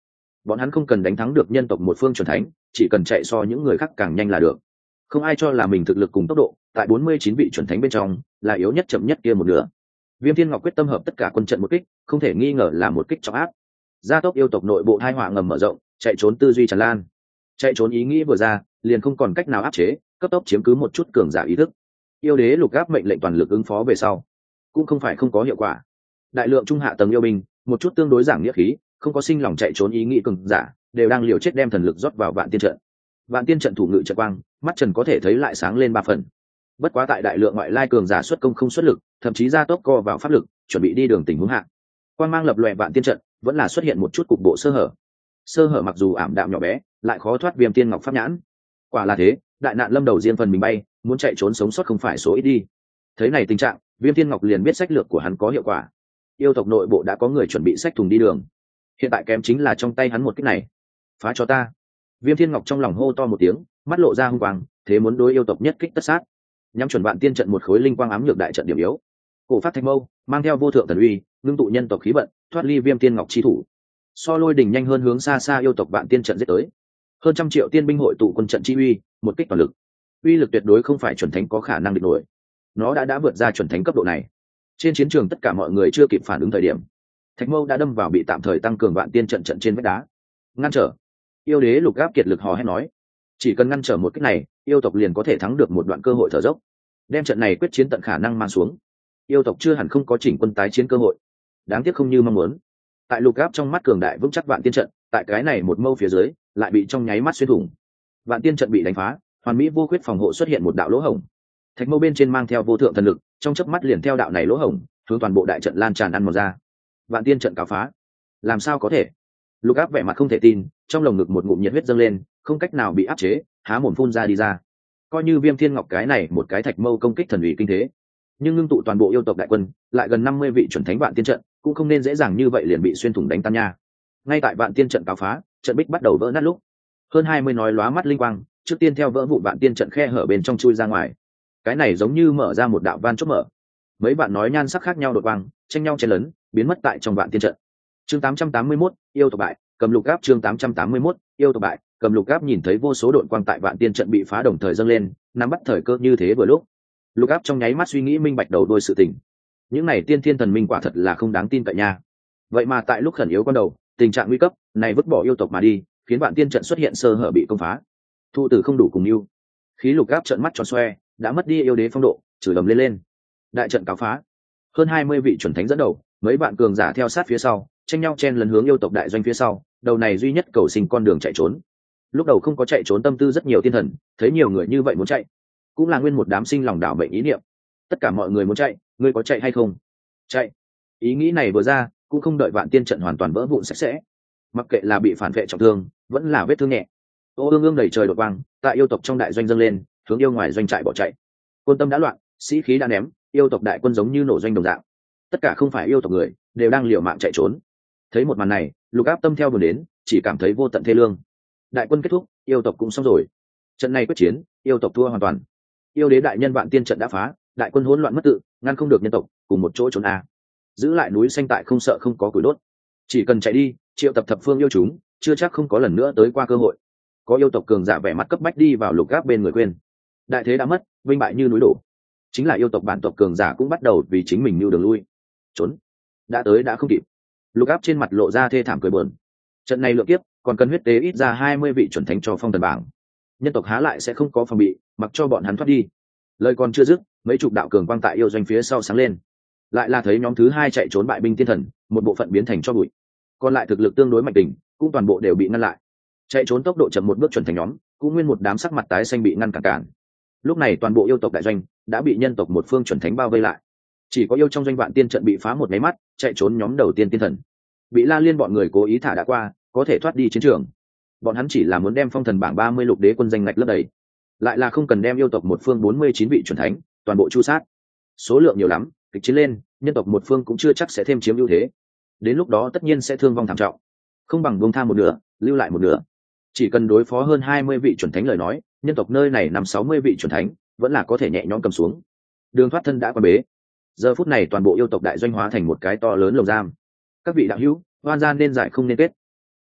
bọn hắn không cần đánh thắng được nhân tộc một phương chuẩn thánh, chỉ cần chạy so những người khác càng nhanh là được. Không ai cho là mình thực lực cùng tốc độ tại bốn mươi chín vị chuẩn thánh bên trong là yếu nhất chậm nhất kia một nửa. Viêm Thiên Ngọc quyết tâm hợp tất cả quân trận một kích, không thể nghi ngờ là một kích trọng áp. Gia tốc yêu tộc nội bộ hai họa ngầm mở rộng, chạy trốn tư duy tràn lan. Chạy trốn ý nghĩ vừa ra, liền không còn cách nào áp chế, cấp tốc chiếm cứ một chút cường giả ý thức. Yêu đế lục áp mệnh lệnh toàn lực ứng phó về sau, cũng không phải không có hiệu quả. Đại lượng trung hạ tầng yêu binh, một chút tương đối giảng nghĩa khí, không có sinh lòng chạy trốn ý nghĩ cường giả, đều đang liều chết đem thần lực rót vào vạn tiên trận. Vạn tiên trận thủ ngự trận quang, mắt trần có thể thấy lại sáng lên ba phần. Bất quá tại đại lượng ngoại lai cường giả xuất công không xuất lực, thậm chí gia tốc co vào pháp lực, chuẩn bị đi đường tình huống hạ. Quang mang lập lòe vạn tiên trận, vẫn là xuất hiện một chút cục bộ sơ hở. Sơ hở mặc dù ảm đạm nhỏ bé, lại khó thoát Viêm Tiên Ngọc pháp nhãn. Quả là thế, đại nạn lâm đầu riêng phần mình bay, muốn chạy trốn sống sót không phải số ít đi. Thấy này tình trạng, Viêm Tiên Ngọc liền biết sách lược của hắn có hiệu quả. Yêu tộc nội bộ đã có người chuẩn bị sách thùng đi đường. Hiện tại kém chính là trong tay hắn một cái này. Phá cho ta. Viêm Thiên Ngọc trong lòng hô to một tiếng, mắt lộ ra hung quang, thế muốn đối yêu tộc nhất kích tất sát. Nhắm chuẩn vạn tiên trận một khối linh quang ám nhược đại trận điểm yếu. Cổ phát thạch mâu, mang theo vô thượng thần uy, ngưng tụ nhân tộc khí vận, thoát ly Viêm Tiên Ngọc chi thủ. So lôi đỉnh nhanh hơn hướng xa xa yêu tộc vạn tiên trận giết tới. Hơn trăm triệu tiên binh hội tụ quân trận chi uy, một kích toàn lực. Uy lực tuyệt đối không phải chuẩn thánh có khả năng địch nổi. Nó đã đã vượt ra chuẩn thánh cấp độ này. Trên chiến trường tất cả mọi người chưa kịp phản ứng thời điểm, thạch mâu đã đâm vào bị tạm thời tăng cường vạn tiên trận trận trên vách đá. Ngăn trở. Yêu đế lục gáp kiệt lực hò hét nói, chỉ cần ngăn trở một cách này, yêu tộc liền có thể thắng được một đoạn cơ hội thở dốc, đem trận này quyết chiến tận khả năng mang xuống. Yêu tộc chưa hẳn không có chỉnh quân tái chiến cơ hội, đáng tiếc không như mong muốn. Tại lục gáp trong mắt cường đại vững chắc vạn tiên trận, tại cái này một mâu phía dưới lại bị trong nháy mắt xuyên thủng. Vạn tiên trận bị đánh phá, hoàn mỹ vô khuyết phòng hộ xuất hiện một đạo lỗ hổng. Thạch mâu bên trên mang theo vô thượng thần lực, trong chớp mắt liền theo đạo này lỗ hổng hướng toàn bộ đại trận lan tràn ăn mòn ra. Vạn tiên trận cáo phá, làm sao có thể? Lục áp vẻ mặt không thể tin, trong lồng ngực một ngụm nhiệt huyết dâng lên, không cách nào bị áp chế, há mồm phun ra đi ra. Coi như Viêm Thiên Ngọc cái này một cái thạch mâu công kích thần uy kinh thế, nhưng ngưng tụ toàn bộ yêu tộc đại quân, lại gần năm mươi vị chuẩn thánh vạn tiên trận, cũng không nên dễ dàng như vậy liền bị xuyên thủng đánh tan nha. Ngay tại vạn tiên trận cáo phá, trận bích bắt đầu vỡ nát lúc, hơn hai mươi nói lóa mắt linh quang, trước tiên theo vỡ vụ vạn tiên trận khe hở bên trong chui ra ngoài. Cái này giống như mở ra một đạo van chốt mở. Mấy bạn nói nhan sắc khác nhau đột quang, tranh nhau chen lớn, biến mất tại trong vạn tiên trận. Chương tám trăm tám mươi mốt, yêu tộc bại, cầm lục áp chương tám trăm tám mươi mốt, yêu tộc bại, cầm lục áp nhìn thấy vô số đội quang tại vạn tiên trận bị phá đồng thời dâng lên, nắm bắt thời cơ như thế vừa lúc. Lục áp trong nháy mắt suy nghĩ minh bạch đầu đuôi sự tình. Những này tiên thiên thần minh quả thật là không đáng tin cậy nha. Vậy mà tại lúc khẩn yếu con đầu, tình trạng nguy cấp, này vứt bỏ yêu tộc mà đi, khiến vạn tiên trận xuất hiện sơ hở bị công phá. Thu tử không đủ cùng yêu. Khí lục áp trận mắt tròn xoe, đã mất đi yêu đế phong độ, chửi ầm lên lên. Đại trận cáo phá. Hơn hai mươi vị chuẩn thánh dẫn đầu, mấy bạn cường giả theo sát phía sau, tranh nhau chen lấn hướng yêu tộc đại doanh phía sau, đầu này duy nhất cầu sinh con đường chạy trốn. Lúc đầu không có chạy trốn tâm tư rất nhiều tiên thần, thấy nhiều người như vậy muốn chạy, cũng là nguyên một đám sinh lòng đảo bệnh ý niệm. Tất cả mọi người muốn chạy, ngươi có chạy hay không? Chạy. Ý nghĩ này vừa ra, cũng không đợi vạn tiên trận hoàn toàn vỡ vụn sạch sẽ. Mặc kệ là bị phản vệ trọng thương, vẫn là vết thương nhẹ. Ô ương ương đầy trời đột quang, tại yêu tộc trong đại doanh dâng lên, hướng yêu ngoài doanh trại bỏ chạy. Quân tâm đã loạn, sĩ khí đã ném, yêu tộc đại quân giống như nổ doanh đồng dạng. Tất cả không phải yêu tộc người, đều đang liều mạng chạy trốn. Thấy một màn này, lục áp tâm theo buồn đến, chỉ cảm thấy vô tận thê lương. Đại quân kết thúc, yêu tộc cũng xong rồi. Trận này quyết chiến, yêu tộc thua hoàn toàn. Yêu đế đại nhân vạn tiên trận đã phá, đại quân hỗn loạn mất tự, ngăn không được nhân tộc, cùng một chỗ trốn a. Giữ lại núi xanh tại không sợ không có củi đốt. Chỉ cần chạy đi, triệu tập thập phương yêu chúng, chưa chắc không có lần nữa tới qua cơ hội. Có yêu tộc cường giả vẻ mặt cấp bách đi vào lục áp bên người khuyên. Đại thế đã mất, vinh bại như núi đổ. Chính là yêu tộc bản tộc cường giả cũng bắt đầu vì chính mình mưu đường lui. Trốn. Đã tới đã không kịp. Lục áp trên mặt lộ ra thê thảm cười buồn. Trận này lượng kiếp, còn cần huyết tế ít ra hai mươi vị chuẩn thánh cho phong thần bảng. Nhân tộc há lại sẽ không có phòng bị, mặc cho bọn hắn thoát đi. Lời còn chưa dứt, mấy chục đạo cường quang tại yêu doanh phía sau sáng lên. Lại là thấy nhóm thứ hai chạy trốn bại binh tiên thần, một bộ phận biến thành cho bụi. Còn lại thực lực tương đối mạnh đỉnh, cũng toàn bộ đều bị ngăn lại. Chạy trốn tốc độ chậm một bước chuẩn thành nhóm, cũng nguyên một đám sắc mặt tái xanh bị ngăn cản cản. Lúc này toàn bộ yêu tộc đại doanh đã bị nhân tộc một phương chuẩn thánh bao vây lại. Chỉ có yêu trong doanh vạn tiên trận bị phá một máy mắt, chạy trốn nhóm đầu tiên tiên thần. Bị La Liên bọn người cố ý thả đã qua, có thể thoát đi chiến trường. Bọn hắn chỉ là muốn đem phong thần bảng ba mươi lục đế quân danh ngạch lấp đầy, lại là không cần đem yêu tộc một phương bốn mươi chín vị chuẩn thánh toàn bộ chu sát. Số lượng nhiều lắm, kịch chiến lên, nhân tộc một phương cũng chưa chắc sẽ thêm chiếm ưu thế. Đến lúc đó tất nhiên sẽ thương vong thảm trọng. Không bằng buông tha một nửa, lưu lại một nửa. Chỉ cần đối phó hơn hai mươi vị chuẩn thánh lời nói, nhân tộc nơi này nằm sáu mươi vị chuẩn thánh, vẫn là có thể nhẹ nhõm cầm xuống. Đường thoát thân đã qua bế. Giờ phút này toàn bộ yêu tộc đại doanh hóa thành một cái to lớn lồng giam. Các vị đạo hữu, oan gian nên giải không nên kết.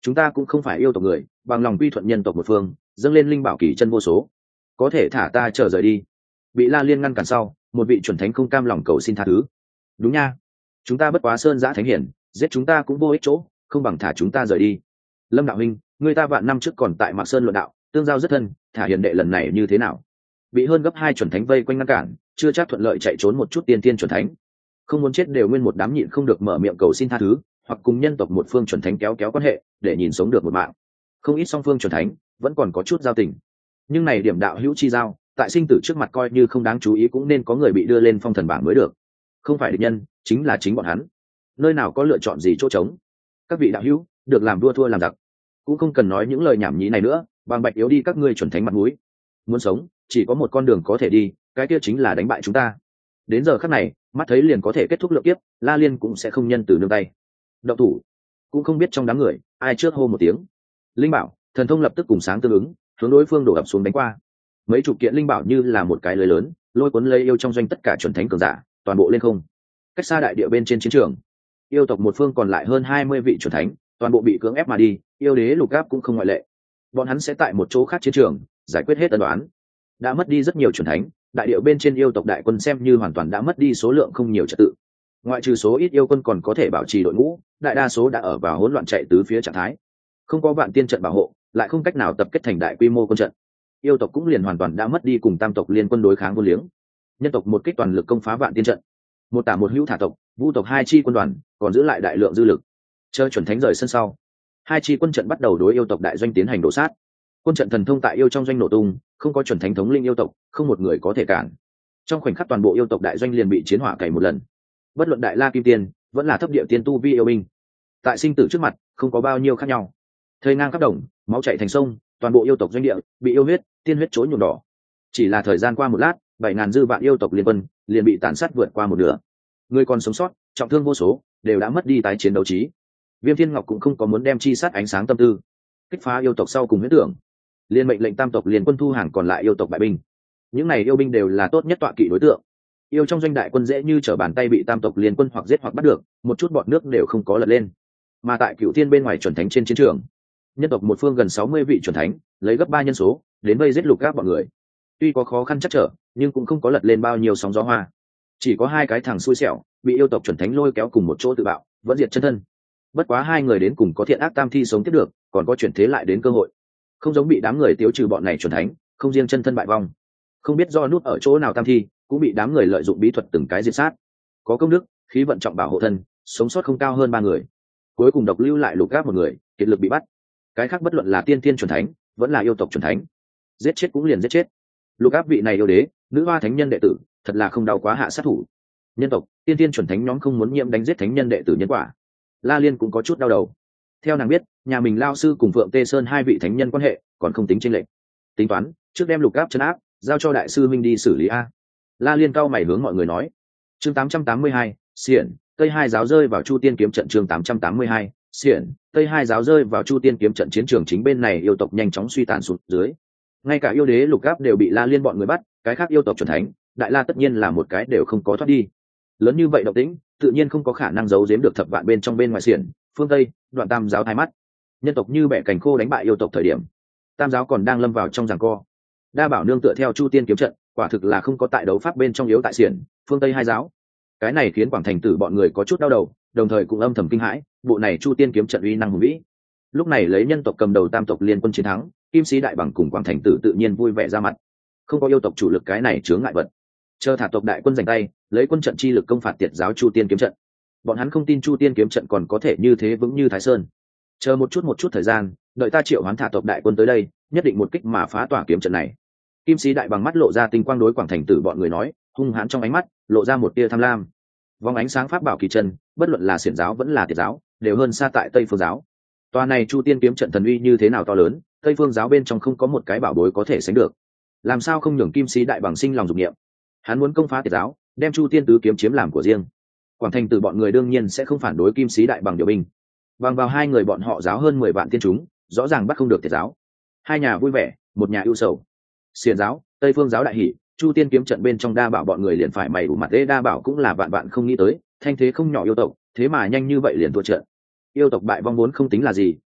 chúng ta cũng không phải yêu tộc người, bằng lòng quy thuận nhân tộc một phương, dâng lên linh bảo kỳ chân vô số, có thể thả ta trở rời đi. Bị La Liên ngăn cản sau, một vị chuẩn thánh không cam lòng cầu xin tha thứ. Đúng nha, chúng ta bất quá sơn giã thánh hiển, giết chúng ta cũng vô ích chỗ, không bằng thả chúng ta rời đi. Lâm đạo huynh, người ta vạn năm trước còn tại Mạc Sơn luận đạo, tương giao rất thân, thả hiền đệ lần này như thế nào? Bị hơn gấp hai chuẩn thánh vây quanh ngăn cản, chưa chắc thuận lợi chạy trốn một chút tiên tiên chuẩn thánh, không muốn chết đều nguyên một đám nhịn không được mở miệng cầu xin tha thứ, hoặc cùng nhân tộc một phương chuẩn thánh kéo kéo quan hệ để nhìn sống được một mạng. Không ít song phương chuẩn thánh vẫn còn có chút giao tình, nhưng này điểm đạo hữu chi giao tại sinh tử trước mặt coi như không đáng chú ý, cũng nên có người bị đưa lên phong thần bảng mới được. Không phải địch nhân, chính là chính bọn hắn, nơi nào có lựa chọn gì chỗ trống. Các vị đạo hữu được làm vua thua làm giặc, cũng không cần nói những lời nhảm nhí này nữa, bằng bạch yếu đi các ngươi chuẩn thánh mặt mũi. Muốn sống chỉ có một con đường có thể đi, cái kia chính là đánh bại chúng ta. Đến giờ khắc này mắt thấy liền có thể kết thúc lượng kiếp, La Liên cũng sẽ không nhân từ nương tay động thủ. Cũng không biết trong đám người ai trước hô một tiếng linh bảo, thần thông lập tức cùng sáng tương ứng hướng đối phương đổ ập xuống đánh qua. Mấy chục kiện linh bảo như là một cái lưới lớn lôi cuốn lấy yêu trong doanh tất cả chuẩn thánh cường giả toàn bộ lên không. Cách xa đại địa bên trên chiến trường, yêu tộc một phương còn lại hơn hai mươi vị chuẩn thánh toàn bộ bị cưỡng ép mà đi, yêu đế Lục Áp cũng không ngoại lệ. Bọn hắn sẽ tại một chỗ khác chiến trường giải quyết hết ân đoán. Đã mất đi rất nhiều chuẩn thánh, đại điệu bên trên yêu tộc đại quân xem như hoàn toàn đã mất đi số lượng không nhiều trật tự. Ngoại trừ số ít yêu quân còn có thể bảo trì đội ngũ, đại đa số đã ở vào hỗn loạn chạy tứ phía trạng thái. Không có vạn tiên trận bảo hộ, lại không cách nào tập kết thành đại quy mô quân trận. Yêu tộc cũng liền hoàn toàn đã mất đi cùng tam tộc liên quân đối kháng vô liếng. Nhân tộc một kích toàn lực công phá vạn tiên trận, một tả một hữu thả tộc, vu tộc hai chi quân đoàn còn giữ lại đại lượng dư lực. Chơi chuẩn thánh rời sân sau, hai chi quân trận bắt đầu đối yêu tộc đại doanh tiến hành đổ sát. Quân trận thần thông tại yêu trong doanh nổ tung, không có chuẩn thánh thống linh yêu tộc, không một người có thể cản. Trong khoảnh khắc toàn bộ yêu tộc đại doanh liền bị chiến hỏa cày một lần. Bất luận đại la kim tiên vẫn là thấp địa tiên tu vi yêu binh, tại sinh tử trước mặt không có bao nhiêu khác nhau. Thời ngang khắp đồng, máu chảy thành sông, toàn bộ yêu tộc doanh địa bị yêu huyết tiên huyết chối nhuộm đỏ. Chỉ là thời gian qua một lát, bảy ngàn dư vạn yêu tộc liên quân liền bị tàn sát vượt qua một nửa. Người còn sống sót trọng thương vô số, đều đã mất đi tái chiến đấu trí. Viêm Thiên Ngọc cũng không có muốn đem chi sát ánh sáng tâm tư, kích phá yêu tộc sau cùng huyết tưởng, liên mệnh lệnh tam tộc liên quân thu hàng còn lại yêu tộc bại binh. Những này yêu binh đều là tốt nhất tọa kỵ đối tượng. Yêu trong doanh đại quân dễ như trở bàn tay bị tam tộc liên quân hoặc giết hoặc bắt được, một chút bọt nước đều không có lật lên. Mà tại Cửu Thiên bên ngoài chuẩn thánh trên chiến trường, nhân tộc một phương gần sáu mươi vị chuẩn thánh lấy gấp ba nhân số đến vây giết Lục Áp bọn người. Tuy có khó khăn chắc trở, nhưng cũng không có lật lên bao nhiêu sóng gió hoa. Chỉ có hai cái thằng xui xẻo bị yêu tộc chuẩn thánh lôi kéo cùng một chỗ tự bạo, vẫn diệt chân thân. Bất quá hai người đến cùng có thiện ác tam thi sống tiếp được, còn có chuyển thế lại đến cơ hội. Không giống bị đám người tiêu trừ bọn này chuẩn thánh, không riêng chân thân bại vong, không biết do nút ở chỗ nào tam thi cũng bị đám người lợi dụng bí thuật từng cái diệt sát. Có công đức, khí vận trọng bảo hộ thân, sống sót không cao hơn ba người. Cuối cùng độc lưu lại Lục Áp một người, kiệt lực bị bắt. Cái khác bất luận là tiên thiên chuẩn thánh, vẫn là yêu tộc chuẩn thánh, giết chết cũng liền giết chết. Lục Áp vị này yêu đế, nữ hoa thánh nhân đệ tử, thật là không đau quá hạ sát thủ. Nhân tộc, tiên thiên chuẩn thánh nhóm không muốn nhiễm đánh giết thánh nhân đệ tử nhân quả. La Liên cũng có chút đau đầu. Theo nàng biết, nhà mình lao sư cùng Phượng Tê Sơn hai vị thánh nhân quan hệ còn không tính chênh lệch. Tính toán, trước đem Lục Áp trấn áp, giao cho đại sư minh đi xử lý a. La Liên cao mày hướng mọi người nói. Chương tám trăm tám mươi hai, xiển, Tây hai giáo rơi vào Chu Tiên kiếm trận. Chương tám trăm tám mươi hai, xiển, Tây hai giáo rơi vào Chu Tiên kiếm trận. Chiến trường chính bên này yêu tộc nhanh chóng suy tàn xuống dưới. Ngay cả yêu đế Lục Áp đều bị La Liên bọn người bắt, cái khác yêu tộc chuẩn thánh, đại la tất nhiên là một cái đều không có thoát đi. Lớn như vậy động tĩnh, tự nhiên không có khả năng giấu giếm được thập vạn bên trong bên ngoài xiển, phương Tây, Đoạn Tam giáo thái mắt. Nhân tộc như bẻ cành khô đánh bại yêu tộc thời điểm, Tam giáo còn đang lâm vào trong giằng co. Đa bảo nương tựa theo Chu Tiên kiếm trận, quả thực là không có tại đấu pháp bên trong yếu tại xiển, phương Tây hai giáo. Cái này khiến Quảng Thành Tử bọn người có chút đau đầu, đồng thời cũng âm thầm kinh hãi, bộ này Chu Tiên kiếm trận uy năng hùng vĩ. Lúc này lấy nhân tộc cầm đầu tam tộc liên quân chiến thắng, Kim Sĩ Đại Bằng cùng Quảng Thành Tử tự nhiên vui vẻ ra mặt. Không có yêu tộc chủ lực cái này chướng ngại vật, chờ thả tộc đại quân giành tay, lấy quân trận chi lực công phạt tiệt giáo Chu Tiên kiếm trận. Bọn hắn không tin Chu Tiên kiếm trận còn có thể như thế vững như Thái Sơn. Chờ một chút một chút thời gian, đợi ta triệu hoán thả tộc đại quân tới đây, nhất định một kích mà phá tỏa kiếm trận này. Kim Sĩ Đại Bằng mắt lộ ra tinh quang đối Quảng Thành Tử bọn người nói, hung hãn trong ánh mắt lộ ra một tia tham lam. Vòng ánh sáng pháp bảo kỳ chân, bất luận là xiển giáo vẫn là tiệt giáo, đều hơn xa tại Tây Phương giáo. Tòa này Chu Tiên kiếm trận thần uy như thế nào to lớn, Tây Phương giáo bên trong không có một cái bảo bối có thể sánh được. Làm sao không nhường Kim Sĩ Đại Bằng sinh lòng dục niệm? Hắn muốn công phá tiệt giáo, đem Chu Tiên tứ kiếm chiếm làm của riêng. Quảng Thành Tử bọn người đương nhiên sẽ không phản đối Kim Sĩ Đại Bằng điều binh. Bằng vào hai người bọn họ giáo hơn mười vạn tiên chúng, rõ ràng bắt không được tiệt giáo. Hai nhà vui vẻ, một nhà ưu sầu. Xiển giáo, Tây Phương giáo đại hỷ, Chu Tiên kiếm trận bên trong Đa Bảo bọn người liền phải mày ủ mặt ê. Đa Bảo cũng là vạn vạn không nghĩ tới, thanh thế không nhỏ yêu tộc, thế mà nhanh như vậy liền thua trận. Yêu tộc bại vong vốn không tính là gì,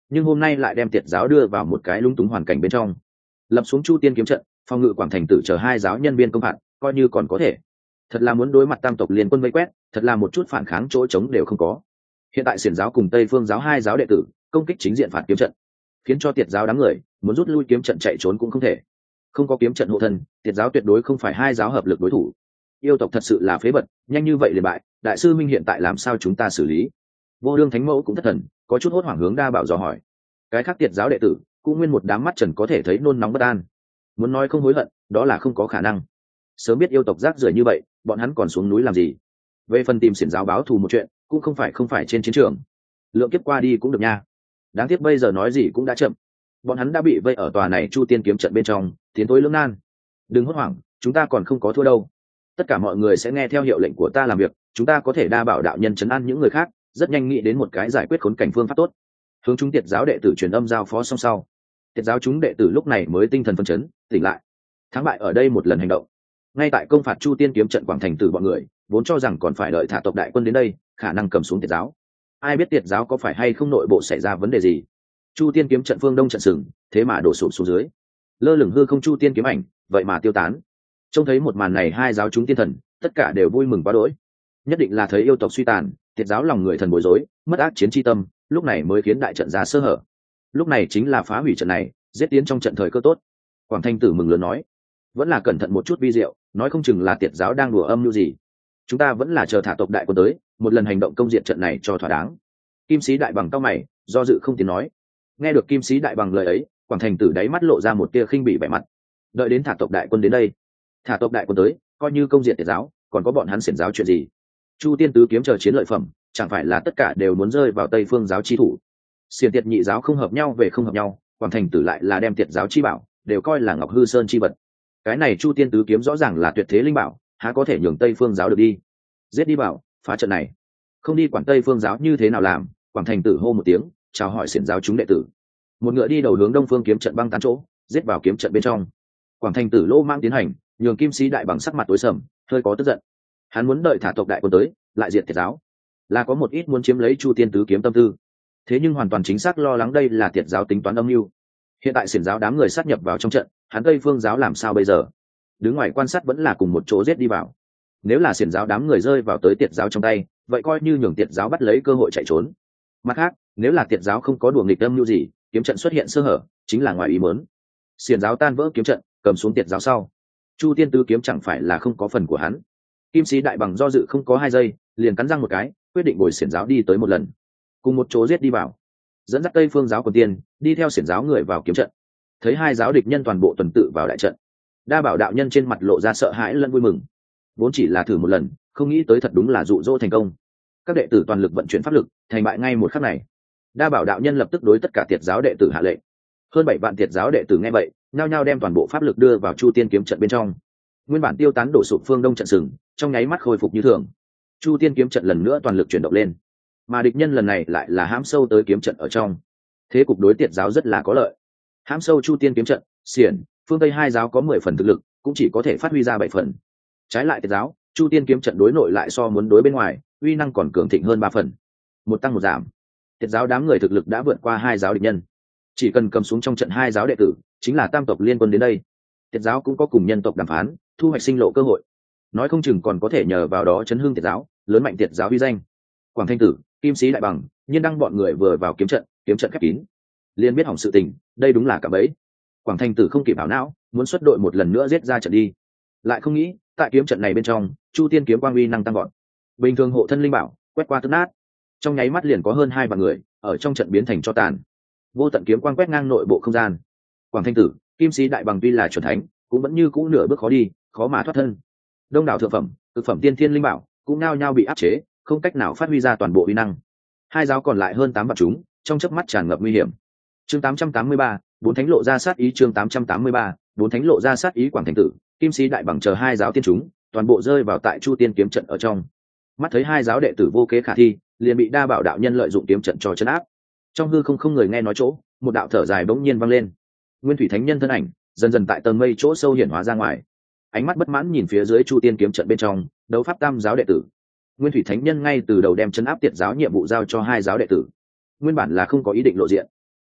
nhưng hôm nay lại đem tiệt giáo đưa vào một cái lung túng hoàn cảnh bên trong. Lập xuống chu tiên kiếm trận, phòng ngự quảng thành tử chờ hai giáo nhân viên công phạt coi như còn có thể. Thật là muốn đối mặt tam tộc liên quân vây quét, thật là một chút phản kháng chỗ trống đều không có. Hiện tại xiển giáo cùng tây phương giáo hai giáo đệ tử công kích chính diện phạt kiếm trận, khiến cho tiệt giáo đám người muốn rút lui kiếm trận chạy trốn cũng không thể. Không có kiếm trận hộ thân, tiệt giáo tuyệt đối không phải hai giáo hợp lực đối thủ. Yêu tộc thật sự là phế vật, nhanh như vậy liền bại, đại sư minh hiện tại làm sao chúng ta xử lý? Vô đương thánh mẫu cũng thất thần, có chút hốt hoảng hướng Đa Bảo dò hỏi. Cái khác tiệt giáo đệ tử cũng nguyên một đám mắt trần có thể thấy nôn nóng bất an. Muốn nói không hối hận, đó là không có khả năng. Sớm biết yêu tộc rác rưởi như vậy, bọn hắn còn xuống núi làm gì? Về phần tìm xiển giáo báo thù một chuyện, cũng không phải không phải trên chiến trường. Lượng kiếp qua đi cũng được nha. Đáng tiếc bây giờ nói gì cũng đã chậm. Bọn hắn đã bị vây ở tòa này chu tiên kiếm trận bên trong, tiến tối lưỡng nan. Đừng hốt hoảng, chúng ta còn không có thua đâu. Tất cả mọi người sẽ nghe theo hiệu lệnh của ta làm việc, chúng ta có thể Đa Bảo đạo nhân trấn an những người khác, rất nhanh nghĩ đến một cái giải quyết khốn cảnh phương pháp tốt. Hướng chúng tiệt giáo đệ tử truyền âm giao phó xong sau, tiệt giáo chúng đệ tử lúc này mới tinh thần phấn chấn, tỉnh lại. Thắng bại ở đây một lần hành động. Ngay tại công phạt chu tiên kiếm trận quảng thành tử bọn người vốn cho rằng còn phải đợi thả tộc đại quân đến đây khả năng cầm xuống tiệt giáo. Ai biết tiệt giáo có phải hay không nội bộ xảy ra vấn đề gì? Chu tiên kiếm trận phương đông trận sừng thế mà đổ sụp xuống dưới, lơ lửng hư không chu tiên kiếm ảnh vậy mà tiêu tán. Trông thấy một màn này, hai giáo chúng tiên thần tất cả đều vui mừng quá đỗi. Nhất định là thấy yêu tộc suy tàn, tiệt giáo lòng người thần bối rối, mất ác chiến chi tâm, lúc này mới khiến đại trận ra sơ hở. Lúc này chính là phá hủy trận này, giết tiến trong trận thời cơ tốt. Quảng Thanh Tử mừng lớn nói, vẫn là cẩn thận một chút vi diệu, nói không chừng là tiệt giáo đang đùa âm mưu gì. Chúng ta vẫn là chờ thả tộc đại quân tới, một lần hành động công diện trận này cho thỏa đáng. Kim Sĩ Đại Bằng cao mày, do dự không tiếng nói. Nghe được Kim Sĩ Đại Bằng lời ấy, Quảng Thành Tử đáy mắt lộ ra một tia khinh bỉ vẻ mặt. Đợi đến thả tộc đại quân đến đây, thả tộc đại quân tới, coi như công diện tiệt giáo, còn có bọn hắn xiển giáo chuyện gì? Chu tiên tứ kiếm chờ chiến lợi phẩm, chẳng phải là tất cả đều muốn rơi vào Tây Phương giáo chi thủ? Xiển tiệt nhị giáo không hợp nhau về không hợp nhau, Quảng Thành Tử lại là đem tiệt giáo chi bảo đều coi là Ngọc Hư Sơn chi vật. Cái này Chu tiên tứ kiếm rõ ràng là tuyệt thế linh bảo, há có thể nhường Tây Phương giáo được đi? Giết đi bảo, phá trận này. Không đi quản Tây Phương giáo như thế nào làm, Quảng Thành Tử hô một tiếng, chào hỏi xiển giáo chúng đệ tử. Một ngựa đi đầu hướng đông phương kiếm trận băng tán chỗ, giết vào kiếm trận bên trong. Quảng Thành Tử lô mang tiến hành, nhường Kim Sĩ Đại Bằng sắc mặt tối sầm, hơi có tức giận. Hắn muốn đợi thả tộc đại quân tới, lại diệt tiệt giáo, là có một ít muốn chiếm lấy Chu tiên tứ kiếm tâm tư. Thế nhưng hoàn toàn chính xác lo lắng đây là tiệt giáo tính toán âm mưu. Hiện tại xiển giáo đám người sát nhập vào trong trận, hắn Tây Phương giáo làm sao bây giờ? Đứng ngoài quan sát vẫn là cùng một chỗ giết đi vào. Nếu là xiển giáo đám người rơi vào tới tiệt giáo trong tay, vậy coi như nhường tiệt giáo bắt lấy cơ hội chạy trốn. Mặt khác, nếu là tiệt giáo không có đùa nghịch âm mưu gì, kiếm trận xuất hiện sơ hở, chính là ngoài ý muốn. Xiển giáo tan vỡ kiếm trận, cầm xuống tiệt giáo sau, Chu tiên tứ kiếm chẳng phải là không có phần của hắn. Kim Sĩ Đại Bằng do dự không có hai giây, liền cắn răng một cái, quyết định bồi xiển giáo đi tới một lần, cùng một chỗ giết đi vào, dẫn dắt Tây Phương giáo quần tiên đi theo xiển giáo người vào kiếm trận. Thấy hai giáo địch nhân toàn bộ tuần tự vào đại trận, Đa Bảo đạo nhân trên mặt lộ ra sợ hãi lẫn vui mừng. Vốn chỉ là thử một lần, không nghĩ tới thật đúng là dụ dỗ thành công. Các đệ tử toàn lực vận chuyển pháp lực, thành bại ngay một khắc này. Đa Bảo đạo nhân lập tức đối tất cả tiệt giáo đệ tử hạ lệnh. Hơn bảy vạn tiệt giáo đệ tử nghe vậy, nhao nhao đem toàn bộ pháp lực đưa vào Chu tiên kiếm trận bên trong. Nguyên bản tiêu tán đổ sụp phương đông trận sừng, trong nháy mắt khôi phục như thường. Chu tiên kiếm trận lần nữa toàn lực chuyển động lên, mà địch nhân lần này lại là hãm sâu tới kiếm trận ở trong. Thế cục đối tiệt giáo rất là có lợi. Hãm sâu Chu tiên kiếm trận, xiển, phương tây hai giáo có mười phần thực lực, cũng chỉ có thể phát huy ra bảy phần. Trái lại tiệt giáo, Chu tiên kiếm trận đối nội lại so muốn đối bên ngoài, uy năng còn cường thịnh hơn ba phần. Một tăng một giảm, tiệt giáo đám người thực lực đã vượt qua hai giáo địch nhân. Chỉ cần cầm xuống trong trận hai giáo đệ tử, chính là tam tộc liên quân đến đây. Tiệt giáo cũng có cùng nhân tộc đàm phán, thu hoạch sinh lộ cơ hội. Nói không chừng còn có thể nhờ vào đó chấn hưng tiệt giáo, lớn mạnh tiệt giáo uy danh. Quảng Thanh Tử, Kim Sĩ Đại Bằng, nhiên đăng bọn người vừa vào kiếm trận, kiếm trận khép kín, liền biết hỏng sự tình, đây đúng là cả bẫy. Quảng Thanh Tử không kịp ảo não, muốn xuất đội một lần nữa giết ra trận đi. Lại không nghĩ, tại kiếm trận này bên trong, Chu tiên kiếm quang uy năng tăng gọn. Bình thường hộ thân linh bảo, quét qua tức nát. Trong nháy mắt liền có hơn hai vạn người ở trong trận biến thành tro tàn. Vô tận kiếm quang quét ngang nội bộ không gian. Quảng Thanh Tử, Kim Sĩ Đại Bằng tuy là chuẩn thánh, cũng vẫn như cũ nửa bước khó đi, khó mà thoát thân. Đông đảo thượng phẩm, cực phẩm tiên thiên linh bảo cũng nao nhao bị áp chế, không cách nào phát huy ra toàn bộ uy năng. Hai giáo còn lại hơn tám vạn chúng, trong chớp mắt tràn ngập nguy hiểm. Chương tám trăm tám mươi ba, bốn thánh lộ ra sát ý. Chương tám trăm tám mươi ba, bốn thánh lộ ra sát ý. Quảng Thanh Tử, Kim Sĩ Đại Bằng chờ hai giáo tiên chúng, toàn bộ rơi vào tại Chu tiên kiếm trận ở trong. Mắt thấy hai giáo đệ tử vô kế khả thi, liền bị Đa Bảo đạo nhân lợi dụng kiếm trận cho chấn áp. Trong hư không không người nghe nói chỗ, một đạo thở dài bỗng nhiên vang lên. Nguyên Thủy Thánh Nhân thân ảnh dần dần tại tầng mây chỗ sâu hiển hóa ra ngoài. Ánh mắt bất mãn nhìn phía dưới Chu tiên kiếm trận bên trong, đấu pháp tam giáo đệ tử. Nguyên Thủy Thánh Nhân ngay từ đầu đem chấn áp tiệt giáo nhiệm vụ giao cho hai giáo đệ tử. Nguyên bản là không có ý định lộ diện,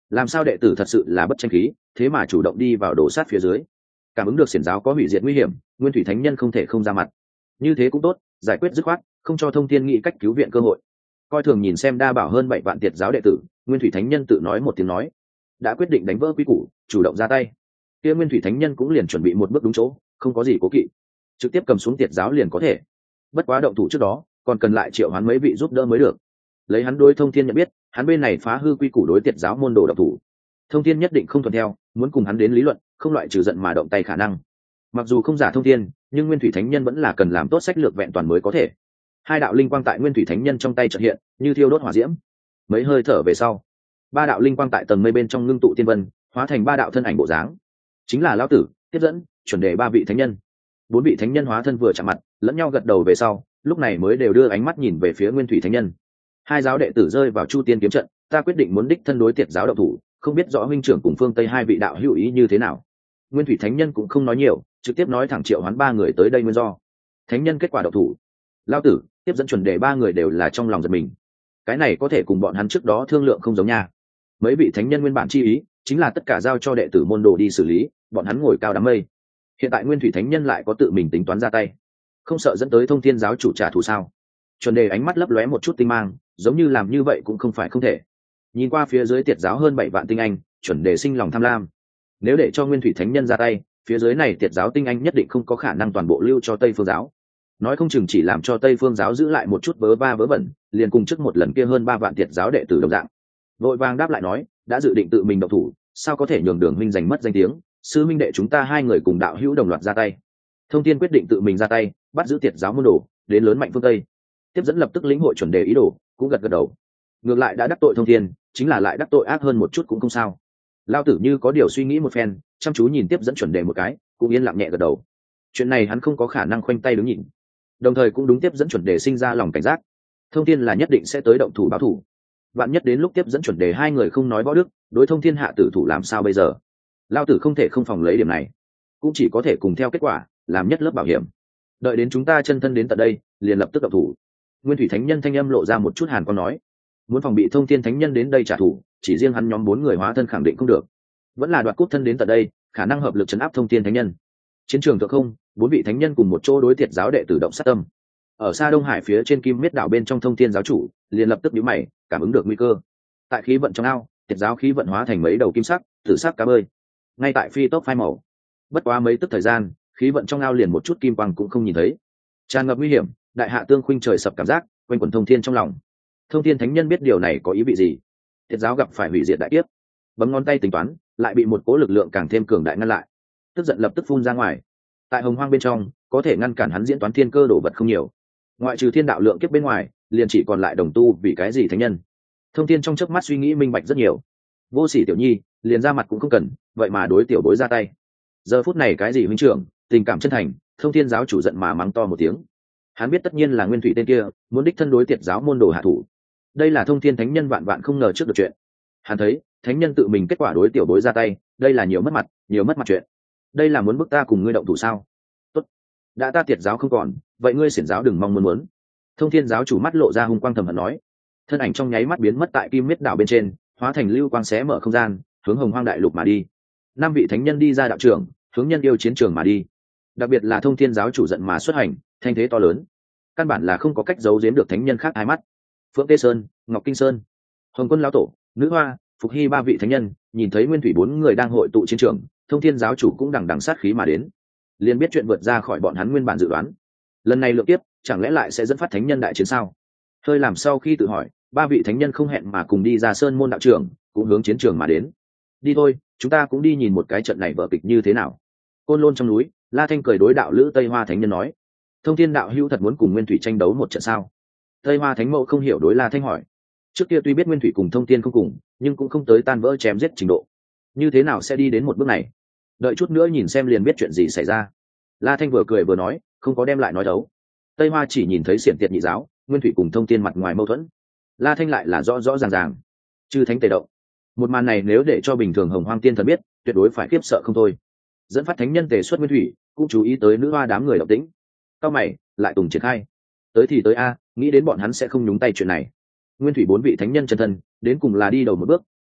làm sao đệ tử thật sự là bất tranh khí, thế mà chủ động đi vào đổ sát phía dưới. Cảm ứng được xiển giáo có hủy diệt nguy hiểm, nguyên thủy thánh nhân không thể không ra mặt. Như thế cũng tốt, giải quyết dứt khoát, không cho thông thiên nghĩ cách cứu viện cơ hội. Coi thường nhìn xem đa bảo hơn bảy vạn tiệt giáo đệ tử, nguyên thủy thánh nhân tự nói một tiếng nói, đã quyết định đánh vỡ quy củ, chủ động ra tay. Kia nguyên thủy thánh nhân cũng liền chuẩn bị một bước đúng chỗ, không có gì cố kỵ, trực tiếp cầm xuống tiệt giáo liền có thể. Bất quá động thủ trước đó, còn cần lại triệu hoán mấy vị giúp đỡ mới được. Lấy hắn đối thông thiên nhận biết, hắn bên này phá hư quy củ đối tiệt giáo môn đồ động thủ, thông thiên nhất định không thuận theo, muốn cùng hắn đến lý luận, không loại trừ giận mà động tay khả năng. Mặc dù không giả thông thiên, nhưng nguyên thủy thánh nhân vẫn là cần làm tốt sách lược vẹn toàn mới có thể. Hai đạo linh quang tại nguyên thủy thánh nhân trong tay chợt hiện, như thiêu đốt hỏa diễm. Mấy hơi thở về sau, ba đạo linh quang tại tầng mây bên trong ngưng tụ tiên vân, hóa thành ba đạo thân ảnh bộ dáng, chính là lão tử, tiếp dẫn, chuẩn đề ba vị thánh nhân. Bốn vị thánh nhân hóa thân vừa chạm mặt, lẫn nhau gật đầu về sau, lúc này mới đều đưa ánh mắt nhìn về phía nguyên thủy thánh nhân. Hai giáo đệ tử rơi vào chu tiên kiếm trận, ta quyết định muốn đích thân đối tiệt giáo đạo thủ, không biết rõ huynh trưởng cùng phương tây hai vị đạo hữu ý như thế nào. Nguyên thủy thánh nhân cũng không nói nhiều, trực tiếp nói thẳng triệu hoán ba người tới đây nguyên do. Thánh nhân kết quả đạo thủ, lão tử, tiếp dẫn, chuẩn đề ba người đều là trong lòng giật mình. Cái này có thể cùng bọn hắn trước đó thương lượng không giống nha. Mấy vị thánh nhân nguyên bản chi ý chính là tất cả giao cho đệ tử môn đồ đi xử lý, bọn hắn ngồi cao đám mây. Hiện tại nguyên thủy thánh nhân lại có tự mình tính toán ra tay, không sợ dẫn tới thông thiên giáo chủ trả thù sao? Chuẩn đề ánh mắt lấp lóe một chút tinh mang, giống như làm như vậy cũng không phải không thể. Nhìn qua phía dưới tiệt giáo hơn bảy vạn tinh anh, chuẩn đề sinh lòng tham lam. Nếu để cho nguyên thủy thánh nhân ra tay, phía dưới này tiệt giáo tinh anh nhất định không có khả năng toàn bộ lưu cho tây phương giáo, nói không chừng chỉ làm cho tây phương giáo giữ lại một chút vớ va vớ vẩn, liền cùng trước một lần kia hơn ba vạn tiệt giáo đệ tử đồng dạng. Vội vàng đáp lại nói, đã dự định tự mình động thủ, sao có thể nhường đường huynh giành mất danh tiếng, sư minh đệ chúng ta hai người cùng đạo hữu đồng loạt ra tay. Thông thiên quyết định tự mình ra tay, bắt giữ tiệt giáo môn đồ, đến lớn mạnh phương tây. Tiếp dẫn lập tức lĩnh hội chuẩn đề ý đồ, cũng gật gật đầu. Ngược lại đã đắc tội thông thiên, chính là lại đắc tội ác hơn một chút cũng không sao. Lao tử như có điều suy nghĩ một phen, chăm chú nhìn tiếp dẫn chuẩn đề một cái, cũng yên lặng nhẹ gật đầu. Chuyện này hắn không có khả năng khoanh tay đứng nhìn, đồng thời cũng đúng tiếp dẫn chuẩn đề sinh ra lòng cảnh giác. Thông thiên là nhất định sẽ tới động thủ báo thủ, vạn nhất đến lúc tiếp dẫn chuẩn đề hai người không nói võ đức, đối thông thiên hạ tử thủ làm sao bây giờ? Lao tử không thể không phòng lấy điểm này, cũng chỉ có thể cùng theo kết quả, làm nhất lớp bảo hiểm. Đợi đến chúng ta chân thân đến tận đây, liền lập tức động thủ. Nguyên thủy thánh nhân thanh âm lộ ra một chút hàn con nói, muốn phòng bị thông thiên thánh nhân đến đây trả thù, chỉ riêng hắn nhóm bốn người hóa thân khẳng định không được, vẫn là đoạt cốt thân đến tận đây, khả năng hợp lực chấn áp thông thiên thánh nhân. Chiến trường thượng không, bốn vị thánh nhân cùng một chỗ đối tiệt giáo đệ tử động sát tâm. Ở xa Đông Hải phía trên Kim Miết đảo bên trong thông thiên giáo chủ liền lập tức nhíu mày, cảm ứng được nguy cơ. Tại khí vận trong ao, tiệt giáo khí vận hóa thành mấy đầu kim sắc, tử sắc cá bơi, ngay tại phi tốc phai màu. Bất quá mấy tức thời gian, khí vận trong ao liền một chút kim quang cũng không nhìn thấy, tràn ngập nguy hiểm, đại hạ tương khuynh trời sập cảm giác quanh quẩn thông thiên trong lòng. Thông thiên thánh nhân biết điều này có ý vị gì, tiệt giáo gặp phải hủy diệt đại kiếp, bấm ngón tay tính toán, lại bị một cố lực lượng càng thêm cường đại ngăn lại, tức giận lập tức phun ra ngoài. Tại hồng hoang bên trong, có thể ngăn cản hắn diễn toán thiên cơ đồ vật không nhiều, ngoại trừ thiên đạo lượng kiếp bên ngoài, liền chỉ còn lại đồng tu vì cái gì thánh nhân. Thông thiên trong chớp mắt suy nghĩ minh bạch rất nhiều. Vô sỉ tiểu nhi, liền ra mặt cũng không cần, vậy mà đối tiểu bối ra tay. Giờ phút này cái gì huynh trưởng, tình cảm chân thành, thông thiên giáo chủ giận mà mắng to một tiếng. Hắn biết tất nhiên là nguyên thủy tên kia muốn đích thân đối tiệt giáo môn đồ hạ thủ. Đây là thông thiên thánh nhân vạn vạn không ngờ trước được chuyện. Hắn thấy thánh nhân tự mình kết quả đối tiểu bối ra tay, đây là nhiều mất mặt, nhiều mất mặt chuyện. Đây là muốn bức ta cùng ngươi động thủ sao? Tốt, đã ta tiệt giáo không còn, vậy ngươi xiển giáo đừng mong muốn muốn. Thông thiên giáo chủ mắt lộ ra hung quang thầm hận nói, thân ảnh trong nháy mắt biến mất tại Kim Miết đảo bên trên, hóa thành lưu quang xé mở không gian, hướng hồng hoang đại lục mà đi. Năm vị thánh nhân đi ra đạo trường, hướng nhân yêu chiến trường mà đi. Đặc biệt là thông thiên giáo chủ giận mà xuất hành, thanh thế to lớn, căn bản là không có cách giấu giếm được thánh nhân khác hai mắt. Phượng Tê Sơn, Ngọc Kinh Sơn, Hồng Quân lão tổ, Nữ Hoa, Phục Hy ba vị thánh nhân nhìn thấy nguyên thủy bốn người đang hội tụ chiến trường, thông thiên giáo chủ cũng đằng đằng sát khí mà đến, liền biết chuyện vượt ra khỏi bọn hắn nguyên bản dự đoán. Lần này lượng tiếp chẳng lẽ lại sẽ dẫn phát thánh nhân đại chiến sao? Hơi làm sau khi tự hỏi, ba vị thánh nhân không hẹn mà cùng đi ra sơn môn đạo trường, cũng hướng chiến trường mà đến. Đi thôi, chúng ta cũng đi nhìn một cái trận này vở kịch như thế nào. Côn Lôn trong núi, La Thanh cười đối đạo lữ Tây Hoa thánh nhân nói, thông thiên đạo hữu thật muốn cùng nguyên thủy tranh đấu một trận sao? Tây Hoa thánh mẫu không hiểu đối La Thanh hỏi, trước kia tuy biết nguyên thủy cùng thông thiên không cùng, nhưng cũng không tới tan vỡ chém giết trình độ, như thế nào sẽ đi đến một bước này? Đợi chút nữa nhìn xem liền biết chuyện gì xảy ra. La Thanh vừa cười vừa nói, không có đem lại nói đấu. Tây Hoa chỉ nhìn thấy xiển tiệt nhị giáo, nguyên thủy cùng thông thiên mặt ngoài mâu thuẫn, La Thanh lại là rõ rõ ràng ràng. Chư thánh tề động, một màn này nếu để cho bình thường hồng hoang tiên thần biết, tuyệt đối phải khiếp sợ không thôi. Dẫn phát thánh nhân tề xuất nguyên thủy, cũng chú ý tới Nữ Hoa đám người động tĩnh. Cao mày lại tùng triển khai, tới thì tới a, nghĩ đến bọn hắn sẽ không nhúng tay chuyện này. Nguyên thủy bốn vị thánh nhân chân thân đến cùng là đi đầu một bước,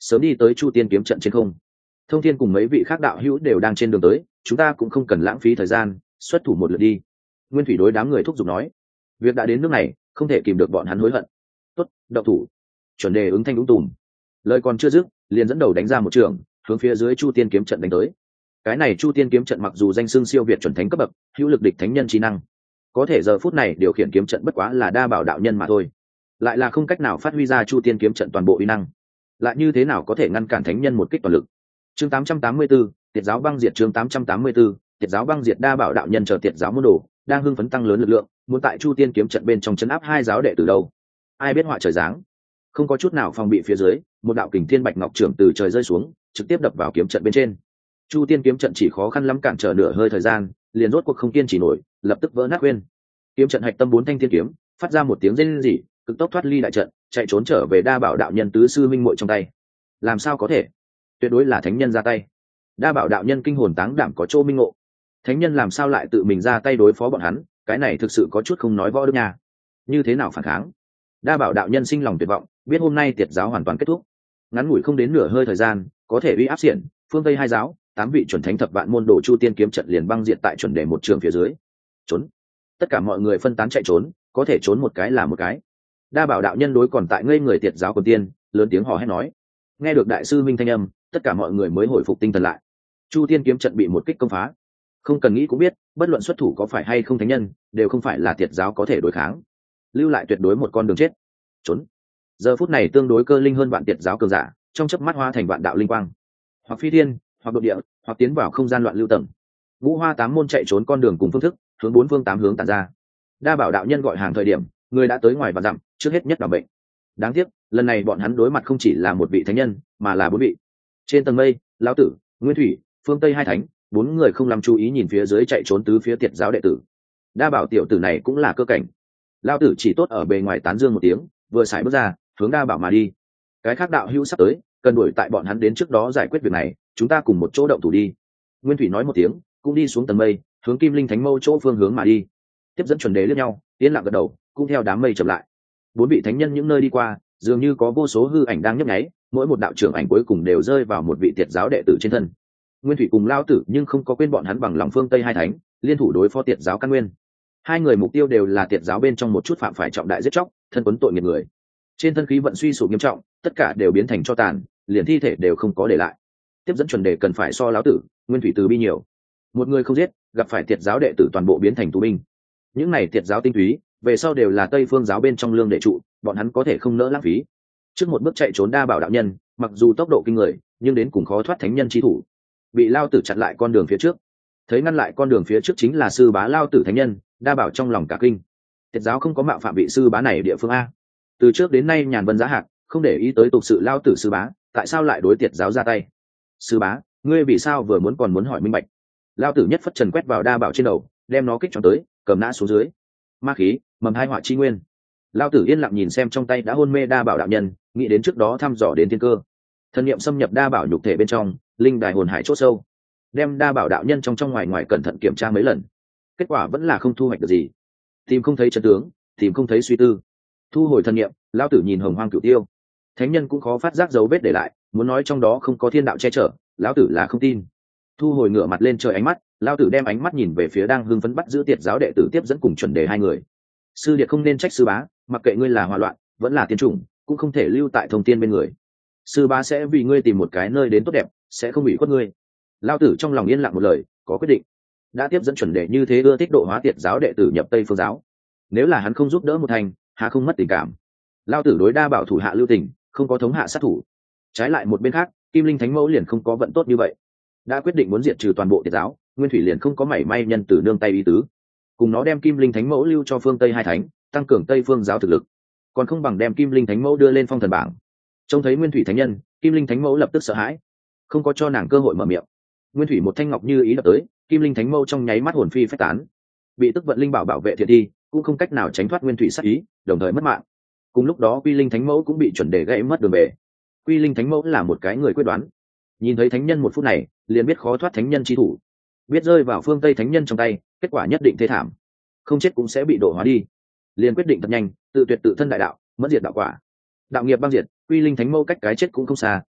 sớm đi tới chu tiên kiếm trận trên không. Thông thiên cùng mấy vị khác đạo hữu đều đang trên đường tới, chúng ta cũng không cần lãng phí thời gian, xuất thủ một lượt đi. Nguyên thủy đối đám người thúc giục nói, việc đã đến nước này không thể kìm được bọn hắn hối hận. Tốt, động thủ. Chuẩn đề ứng thanh đúng tùm, lời còn chưa dứt liền dẫn đầu đánh ra một trường, hướng phía dưới chu tiên kiếm trận đánh tới. Cái này chu tiên kiếm trận mặc dù danh xưng siêu việt chuẩn thánh cấp bậc, hữu lực địch thánh nhân trí năng, có thể giờ phút này điều khiển kiếm trận bất quá là đa bảo đạo nhân mà thôi, lại là không cách nào phát huy ra chu tiên kiếm trận toàn bộ uy năng, lại như thế nào có thể ngăn cản thánh nhân một kích toàn lực. Chương tám trăm tám mươi tư, tiệt giáo băng diệt. Chương tám trăm tám mươi tư, tiệt giáo băng diệt. Đa bảo đạo nhân chờ tiệt giáo môn đồ đang hưng phấn tăng lớn lực lượng, muốn tại chu tiên kiếm trận bên trong chấn áp hai giáo đệ từ đâu. Ai biết họa trời giáng, không có chút nào phòng bị, phía dưới một đạo kình thiên bạch ngọc trưởng từ trời rơi xuống, trực tiếp đập vào kiếm trận bên trên. Chu tiên kiếm trận chỉ khó khăn lắm cản trở nửa hơi thời gian, liền rốt cuộc không kiên trì nổi, lập tức vỡ nát quên. Kiếm trận hạch tâm bốn thanh thiên kiếm phát ra một tiếng rên rỉ, cực tốc thoát ly đại trận, chạy trốn trở về đa bảo đạo nhân tứ sư minh muội trong tay. Làm sao có thể? Tuyệt đối là thánh nhân ra tay. Đa bảo đạo nhân kinh hồn táng đảm có chỗ minh ngộ. Thánh nhân làm sao lại tự mình ra tay đối phó bọn hắn, cái này thực sự có chút không nói võ đức nha. Như thế nào phản kháng? Đa bảo đạo nhân sinh lòng tuyệt vọng, biết hôm nay tiệt giáo hoàn toàn kết thúc. Ngắn ngủi không đến nửa hơi thời gian, có thể uy áp xiển phương tây hai giáo, tám vị chuẩn thánh thập vạn môn đồ chu tiên kiếm trận liền băng diệt tại chuẩn đề một trường phía dưới. Trốn! Tất cả mọi người phân tán chạy trốn, có thể trốn một cái là một cái. Đa bảo đạo nhân đối còn tại ngây người tiệt giáo quần tiên lớn tiếng hò hét nói. Nghe được đại sư minh thanh âm, tất cả mọi người mới hồi phục tinh thần lại. Chu tiên kiếm trận bị một kích công phá, không cần nghĩ cũng biết, bất luận xuất thủ có phải hay không thánh nhân, đều không phải là tiệt giáo có thể đối kháng, lưu lại tuyệt đối một con đường chết. Trốn! Giờ phút này tương đối cơ linh hơn vạn tiệt giáo cường giả, trong chớp mắt hóa thành vạn đạo linh quang, hoặc phi thiên, hoặc đột địa, hoặc tiến vào không gian loạn lưu tầng. Ngũ hoa tám môn chạy trốn con đường cùng phương thức, hướng bốn phương tám hướng tản ra. Đa bảo đạo nhân gọi hàng thời điểm, người đã tới ngoài và dặm, trước hết nhất là bệnh. Đáng tiếc, lần này bọn hắn đối mặt không chỉ là một vị thánh nhân, mà là bốn vị. Trên tầng mây, lão tử, Nguyên Thủy, phương Tây hai thánh, bốn người không làm chú ý nhìn phía dưới chạy trốn tứ phía tiệt giáo đệ tử. Đa bảo tiểu tử này cũng là cơ cảnh. Lão tử chỉ tốt ở bề ngoài tán dương một tiếng, vừa xài bước ra, hướng đa bảo mà đi. Cái khác đạo hữu sắp tới, cần đuổi tại bọn hắn đến trước đó giải quyết việc này, chúng ta cùng một chỗ động thủ đi. Nguyên Thủy nói một tiếng, cũng đi xuống tầng mây, hướng Kim Linh Thánh Mâu chỗ phương hướng mà đi. Tiếp dẫn chuẩn đề liếc nhau, yên lặng gật đầu, cũng theo đám mây chậm lại. Bốn vị thánh nhân những nơi đi qua, dường như có vô số hư ảnh đang nhấp nháy, mỗi một đạo trưởng ảnh cuối cùng đều rơi vào một vị tiệt giáo đệ tử trên thân. Nguyên Thủy cùng Lao Tử nhưng không có quên bọn hắn bằng lòng phương Tây hai thánh, liên thủ đối phó tiệt giáo căn nguyên. Hai người mục tiêu đều là tiệt giáo bên trong một chút phạm phải trọng đại giết chóc, thân quấn tội nghiệp người. Trên thân khí vận suy sụp nghiêm trọng, tất cả đều biến thành tro tàn, liền thi thể đều không có để lại. Tiếp dẫn chuẩn đề cần phải so Lão Tử, Nguyên Thủy từ bi nhiều. Một người không giết, gặp phải tiệt giáo đệ tử toàn bộ biến thành tù binh. Những này tiệt giáo tinh túy, về sau đều là Tây Phương giáo bên trong lương đệ trụ, bọn hắn có thể không nỡ lãng phí. Trước một bước chạy trốn đa bảo đạo nhân, mặc dù tốc độ kinh người, nhưng đến cùng khó thoát thánh nhân chi thủ, bị Lao Tử chặn lại con đường phía trước. Thấy ngăn lại con đường phía trước chính là sư bá Lao Tử thánh nhân, đa bảo trong lòng cả kinh. Tiệt giáo không có mạo phạm vị sư bá này địa phương a. Từ trước đến nay nhàn vân giá hạc, không để ý tới tục sự Lao Tử sư bá, tại sao lại đối tiệt giáo ra tay? Sư bá, ngươi vì sao vừa muốn còn muốn hỏi minh bạch? Lao Tử nhất phất trần quét vào đa bảo trên đầu, đem nó kích cho tới, cầm nã xuống dưới. Ma khí, mầm hai họa chi nguyên. Lao Tử yên lặng nhìn xem trong tay đã hôn mê đa bảo đạo nhân, nghĩ đến trước đó thăm dò đến thiên cơ. Thần niệm xâm nhập đa bảo nhục thể bên trong, linh đài hồn hải chốt sâu, đem đa bảo đạo nhân trong trong ngoài ngoài cẩn thận kiểm tra mấy lần, kết quả vẫn là không thu hoạch được gì. Tìm không thấy chân tướng, tìm không thấy suy tư. Thu hồi thần niệm, Lao Tử nhìn hồng hoang cửu tiêu. Thánh nhân cũng khó phát giác dấu vết để lại, muốn nói trong đó không có thiên đạo che chở, lão tử là không tin. Thu hồi ngửa mặt lên trời ánh mắt, Lao Tử đem ánh mắt nhìn về phía đang hưng phấn bắt giữ tiệt giáo đệ tử tiếp dẫn cùng chuẩn đề hai người. Sư điệt không nên trách sư bá, mặc kệ ngươi là hòa loạn vẫn là tiên chủng, cũng không thể lưu tại thông tiên bên người. Sư bá sẽ vì ngươi tìm một cái nơi đến tốt đẹp, sẽ không bị khuất ngươi. Lao Tử trong lòng yên lặng một lời, có quyết định. Đã tiếp dẫn chuẩn đề như thế ưa thích độ hóa tiệt giáo đệ tử nhập Tây Phương giáo, nếu là hắn không giúp đỡ một thành, há không mất tình cảm. Lao Tử đối đa bảo thủ hạ lưu tình, không có thống hạ sát thủ. Trái lại một bên khác, Kim Linh Thánh Mẫu liền không có vận tốt như vậy. Đã quyết định muốn diệt trừ toàn bộ tiệt giáo, Nguyên Thủy liền không có mảy may nhân từ nương tay ý tứ. Cùng nó đem Kim Linh Thánh Mẫu lưu cho phương Tây hai thánh, tăng cường Tây Phương giáo thực lực, còn không bằng đem Kim Linh Thánh Mẫu đưa lên phong thần bảng. Trông thấy Nguyên Thủy thánh nhân, Kim Linh Thánh Mẫu lập tức sợ hãi, không có cho nàng cơ hội mở miệng. Nguyên Thủy một thanh ngọc như ý đập tới, Kim Linh Thánh Mẫu trong nháy mắt hồn phi phách tán, bị tức vận linh bảo bảo vệ thiệt đi, cũng không cách nào tránh thoát Nguyên Thủy sát ý, đồng thời mất mạng. Cùng lúc đó Quy Linh Thánh Mẫu cũng bị chuẩn đề gãy mất đường về. Quy Linh Thánh Mẫu là một cái người quyết đoán, nhìn thấy thánh nhân một phút này, liền biết khó thoát thánh nhân chi thủ, biết rơi vào phương Tây thánh nhân trong tay, kết quả nhất định thê thảm, không chết cũng sẽ bị độ hóa đi. Liền quyết định thật nhanh, tự tuyệt tự thân đại đạo, mất diệt đạo quả. Đạo nghiệp băng diệt, Quy Linh Thánh Mẫu cách cái chết cũng không xa,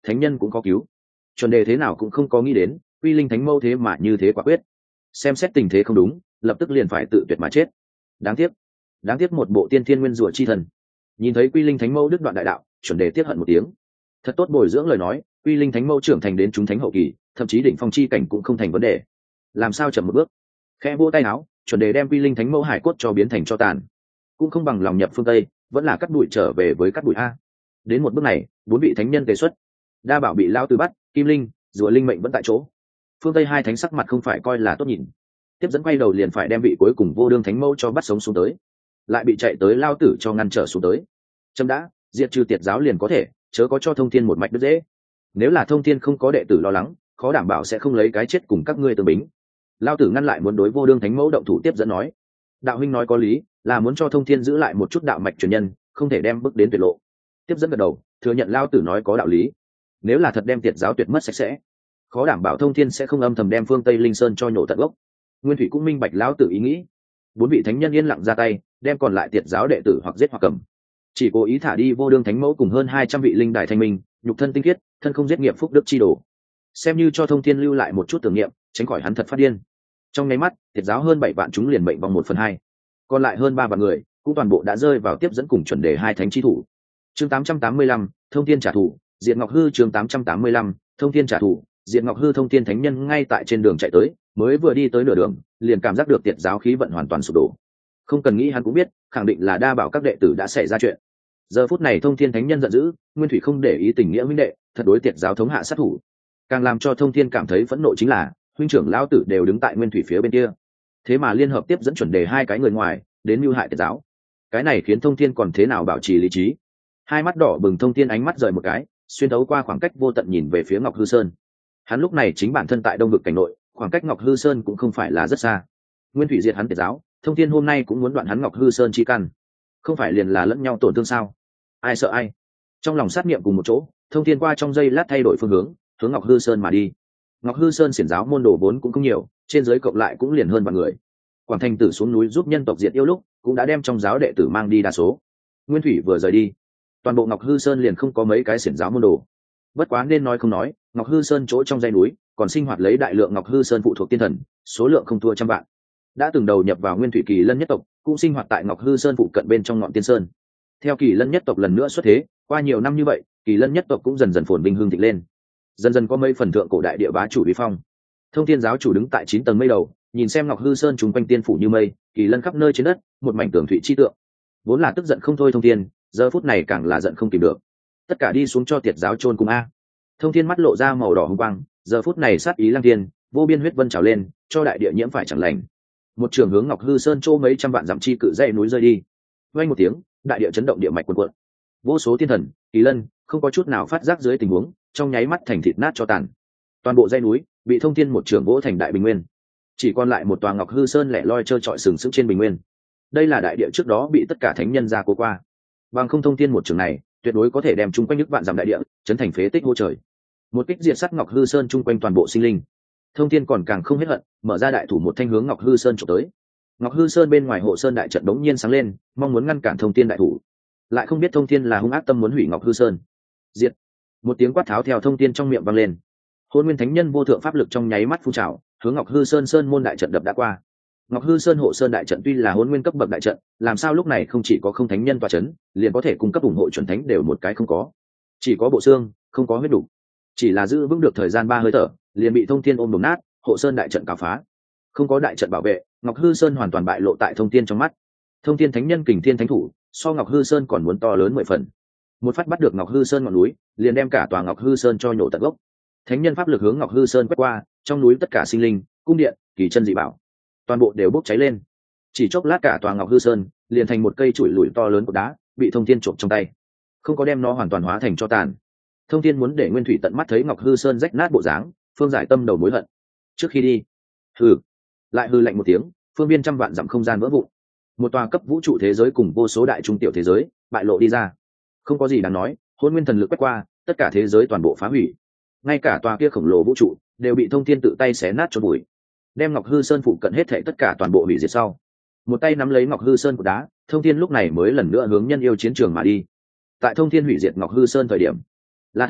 thánh nhân cũng có cứu. Chuẩn đề thế nào cũng không có nghĩ đến quy linh thánh mâu thế mà như thế quả quyết, xem xét tình thế không đúng lập tức liền phải tự tuyệt mà chết. Đáng tiếc đáng tiếc một bộ tiên thiên nguyên rủa chi thần. Nhìn thấy quy linh thánh mâu đứt đoạn đại đạo, chuẩn đề tiếc hận một tiếng. Thật tốt bồi dưỡng lời nói, quy linh thánh mâu trưởng thành đến chúng thánh hậu kỳ, thậm chí đỉnh phong chi cảnh cũng không thành vấn đề. Làm sao chậm một bước? Khẽ vỗ tay áo, chuẩn đề đem quy linh thánh mâu hải cốt cho biến thành cho tàn. Cũng không bằng lòng nhập phương tây, vẫn là cắt bụi trở về với cắt bụi a. Đến một bước này, bốn vị thánh nhân đề xuất, đa bảo bị lao từ bắt, kim linh, rùa linh mệnh vẫn tại chỗ. Phương tây hai thánh sắc mặt không phải coi là tốt nhìn, tiếp dẫn quay đầu liền phải đem vị cuối cùng vô đương thánh mâu cho bắt sống xuống tới, lại bị chạy tới lao tử cho ngăn trở xuống tới. Trâm đã diệt trừ tiệt giáo liền có thể, chớ có cho thông thiên một mạch đứt dễ. Nếu là thông thiên không có đệ tử lo lắng, khó đảm bảo sẽ không lấy cái chết cùng các ngươi tương bính. Lao tử ngăn lại muốn đối vô đương thánh mẫu động thủ. Tiếp dẫn nói, đạo huynh nói có lý, là muốn cho thông thiên giữ lại một chút đạo mạch truyền nhân, không thể đem bước đến tuyệt lộ. Tiếp dẫn gật đầu thừa nhận Lao tử nói có đạo lý. Nếu là thật đem tiệt giáo tuyệt mất sạch sẽ, khó đảm bảo thông thiên sẽ không âm thầm đem phương tây linh sơn cho nhổ tận gốc. Nguyên thủy cũng minh bạch Lão tử ý nghĩ. Bốn vị thánh nhân yên lặng ra tay, đem còn lại tiệt giáo đệ tử hoặc giết hoặc cầm, chỉ cố ý thả đi vô đương thánh mẫu cùng hơn hai trăm vị linh đại thanh minh, nhục thân tinh khiết, thân không giết nghiệp phúc đức chi đồ, xem như cho thông thiên lưu lại một chút tưởng niệm, tránh khỏi hắn thật phát điên. Trong nháy mắt, tiệt giáo hơn bảy vạn chúng liền mệnh vòng một phần hai, còn lại hơn ba vạn người cũng toàn bộ đã rơi vào tiếp dẫn cùng chuẩn đề hai thánh chi thủ. Chương tám trăm tám mươi lăm, thông thiên trả thù, Diệt Ngọc Hư. Chương tám trăm tám mươi lăm, thông thiên trả thù, Diệt Ngọc Hư. Thông thiên thánh nhân ngay tại trên đường chạy tới, mới vừa đi tới nửa đường, liền cảm giác được tiệt giáo khí vận hoàn toàn sụp đổ. Không cần nghĩ hắn cũng biết, khẳng định là đa bảo các đệ tử đã xảy ra chuyện. Giờ phút này thông thiên thánh nhân giận dữ, nguyên thủy không để ý tình nghĩa huynh đệ, thật đối tiệt giáo thống hạ sát thủ. Càng làm cho thông thiên cảm thấy phẫn nộ chính là huynh trưởng lão tử đều đứng tại nguyên thủy phía bên kia, thế mà liên hợp tiếp dẫn chuẩn đề hai cái người ngoài đến mưu hại tiệt giáo. Cái này khiến thông thiên còn thế nào bảo trì lý trí. Hai mắt đỏ bừng, thông thiên ánh mắt rời một cái, xuyên thấu qua khoảng cách vô tận nhìn về phía Ngọc Hư Sơn. Hắn lúc này chính bản thân tại đông vực cảnh nội, khoảng cách Ngọc Hư Sơn cũng không phải là rất xa. Nguyên thủy diệt hắn tiệt giáo, thông thiên hôm nay cũng muốn đoạn hắn Ngọc Hư Sơn chi căn, không phải liền là lẫn nhau tổn thương sao? Ai sợ ai? Trong lòng sát niệm cùng một chỗ, thông thiên qua trong giây lát thay đổi phương hướng, hướng Ngọc Hư Sơn mà đi. Ngọc Hư Sơn xiển giáo môn đồ vốn cũng không nhiều, trên giới cộng lại cũng liền hơn vạn người. Quảng Thành Tử xuống núi giúp nhân tộc diệt yêu lúc, cũng đã đem trong giáo đệ tử mang đi đa số. Nguyên thủy vừa rời đi, toàn bộ Ngọc Hư Sơn liền không có mấy cái xiển giáo môn đồ. Bất quá nên nói không nói, Ngọc Hư Sơn chỗ trong dãy núi còn sinh hoạt lấy đại lượng Ngọc Hư Sơn phụ thuộc tiên thần, số lượng không thua trăm vạn. Đã từng đầu nhập vào Nguyên thủy Kỳ Lân nhất tộc, cũng sinh hoạt tại Ngọc Hư Sơn phụ cận bên trong ngọn Tiên Sơn. Theo Kỳ Lân nhất tộc lần nữa xuất thế, qua nhiều năm như vậy, Kỳ Lân nhất tộc cũng dần dần phồn vinh hương thịnh lên, dần dần có mấy phần thượng cổ đại địa bá chủ uy phong. Thông thiên giáo chủ đứng tại chín tầng mây đầu, nhìn xem Ngọc Hư Sơn chúng quanh tiên phủ như mây, Kỳ Lân khắp nơi trên đất, một mảnh tường thụy chi tượng. Vốn là tức giận không thôi thông thiên, giờ phút này càng là giận không kìm được. Tất cả đi xuống cho tiệt giáo chôn cùng a. Thông thiên mắt lộ ra màu đỏ hung quang, giờ phút này sát ý lang thiên, vô biên huyết vân trào lên, cho đại địa nhiễm phải chẳng lành. Một trường hướng Ngọc Hư Sơn chỗ mấy trăm vạn dặm chi cự dãy núi rơi đi. Vang một tiếng, đại địa chấn động, địa mạch cuồn cuộn. Vô số thiên thần, Kỳ Lân không có chút nào phát giác dưới tình huống, trong nháy mắt thành thịt nát cho tàn. Toàn bộ dãy núi bị thông thiên một trường vỗ thành đại bình nguyên, chỉ còn lại một tòa Ngọc Hư Sơn lẻ loi trơ trọi sừng sững trên bình nguyên. Đây là đại địa trước đó bị tất cả thánh nhân ra cố qua, bằng không thông thiên một trường này tuyệt đối có thể đem chung quanh nước vạn dặm đại địa chấn thành phế tích hô trời. Một kích diệt sát Ngọc Hư Sơn chung quanh toàn bộ sinh linh. Thông thiên còn càng không hết hận, mở ra đại thủ một thanh hướng Ngọc Hư Sơn chụp tới. Ngọc Hư Sơn bên ngoài hộ sơn đại trận đống nhiên sáng lên, mong muốn ngăn cản thông thiên đại thủ, lại không biết thông thiên là hung ác tâm muốn hủy Ngọc Hư Sơn. Diệt! Một tiếng quát tháo theo thông thiên trong miệng vang lên. Hôn Nguyên Thánh Nhân vô thượng pháp lực trong nháy mắt phun trào, hướng Ngọc Hư Sơn sơn môn đại trận đập đã qua. Ngọc Hư Sơn hộ sơn đại trận tuy là Hôn Nguyên cấp bậc đại trận, làm sao lúc này không chỉ có không thánh nhân tọa chấn, liền có thể cung cấp ủng hộ chuẩn thánh đều một cái không có, chỉ có bộ xương, không có huyết đủ. Chỉ là giữ vững được thời gian ba hơi thở, liền bị thông thiên ôm đổ nát, hộ sơn đại trận cào phá. Không có đại trận bảo vệ, Ngọc Hư Sơn hoàn toàn bại lộ tại thông thiên trong mắt. Thông thiên thánh nhân kình thiên thánh thủ, so Ngọc Hư Sơn còn muốn to lớn mười phần. Một phát bắt được Ngọc Hư Sơn ngọn núi, liền đem cả tòa Ngọc Hư Sơn cho nhổ tận gốc. Thánh nhân pháp lực hướng Ngọc Hư Sơn quét qua, trong núi tất cả sinh linh, cung điện, kỳ chân dị bảo, toàn bộ đều bốc cháy lên. Chỉ chốc lát cả tòa Ngọc Hư Sơn liền thành một cây chùi lùi to lớn của đá, bị thông thiên trộm trong tay, không có đem nó hoàn toàn hóa thành cho tàn. Thông thiên muốn để Nguyên thủy tận mắt thấy Ngọc Hư Sơn rách nát bộ dáng, phương giải tâm đầu mối hận. Trước khi đi, hừ, lại hư lạnh một tiếng, phương viên trăm vạn dặm không gian vỡ vụn, một tòa cấp vũ trụ thế giới cùng vô số đại trung tiểu thế giới bại lộ đi ra. Không có gì đáng nói, Hôn Nguyên thần lực quét qua, tất cả thế giới toàn bộ phá hủy, ngay cả tòa kia khổng lồ vũ trụ đều bị thông thiên tự tay xé nát cho bụi, đem Ngọc Hư Sơn phụ cận hết thảy tất cả toàn bộ hủy diệt sau, một tay nắm lấy Ngọc Hư Sơn của đá, thông thiên lúc này mới lần nữa hướng nhân yêu chiến trường mà đi. Tại thông thiên hủy diệt Ngọc Hư Sơn thời điểm, La Thanh,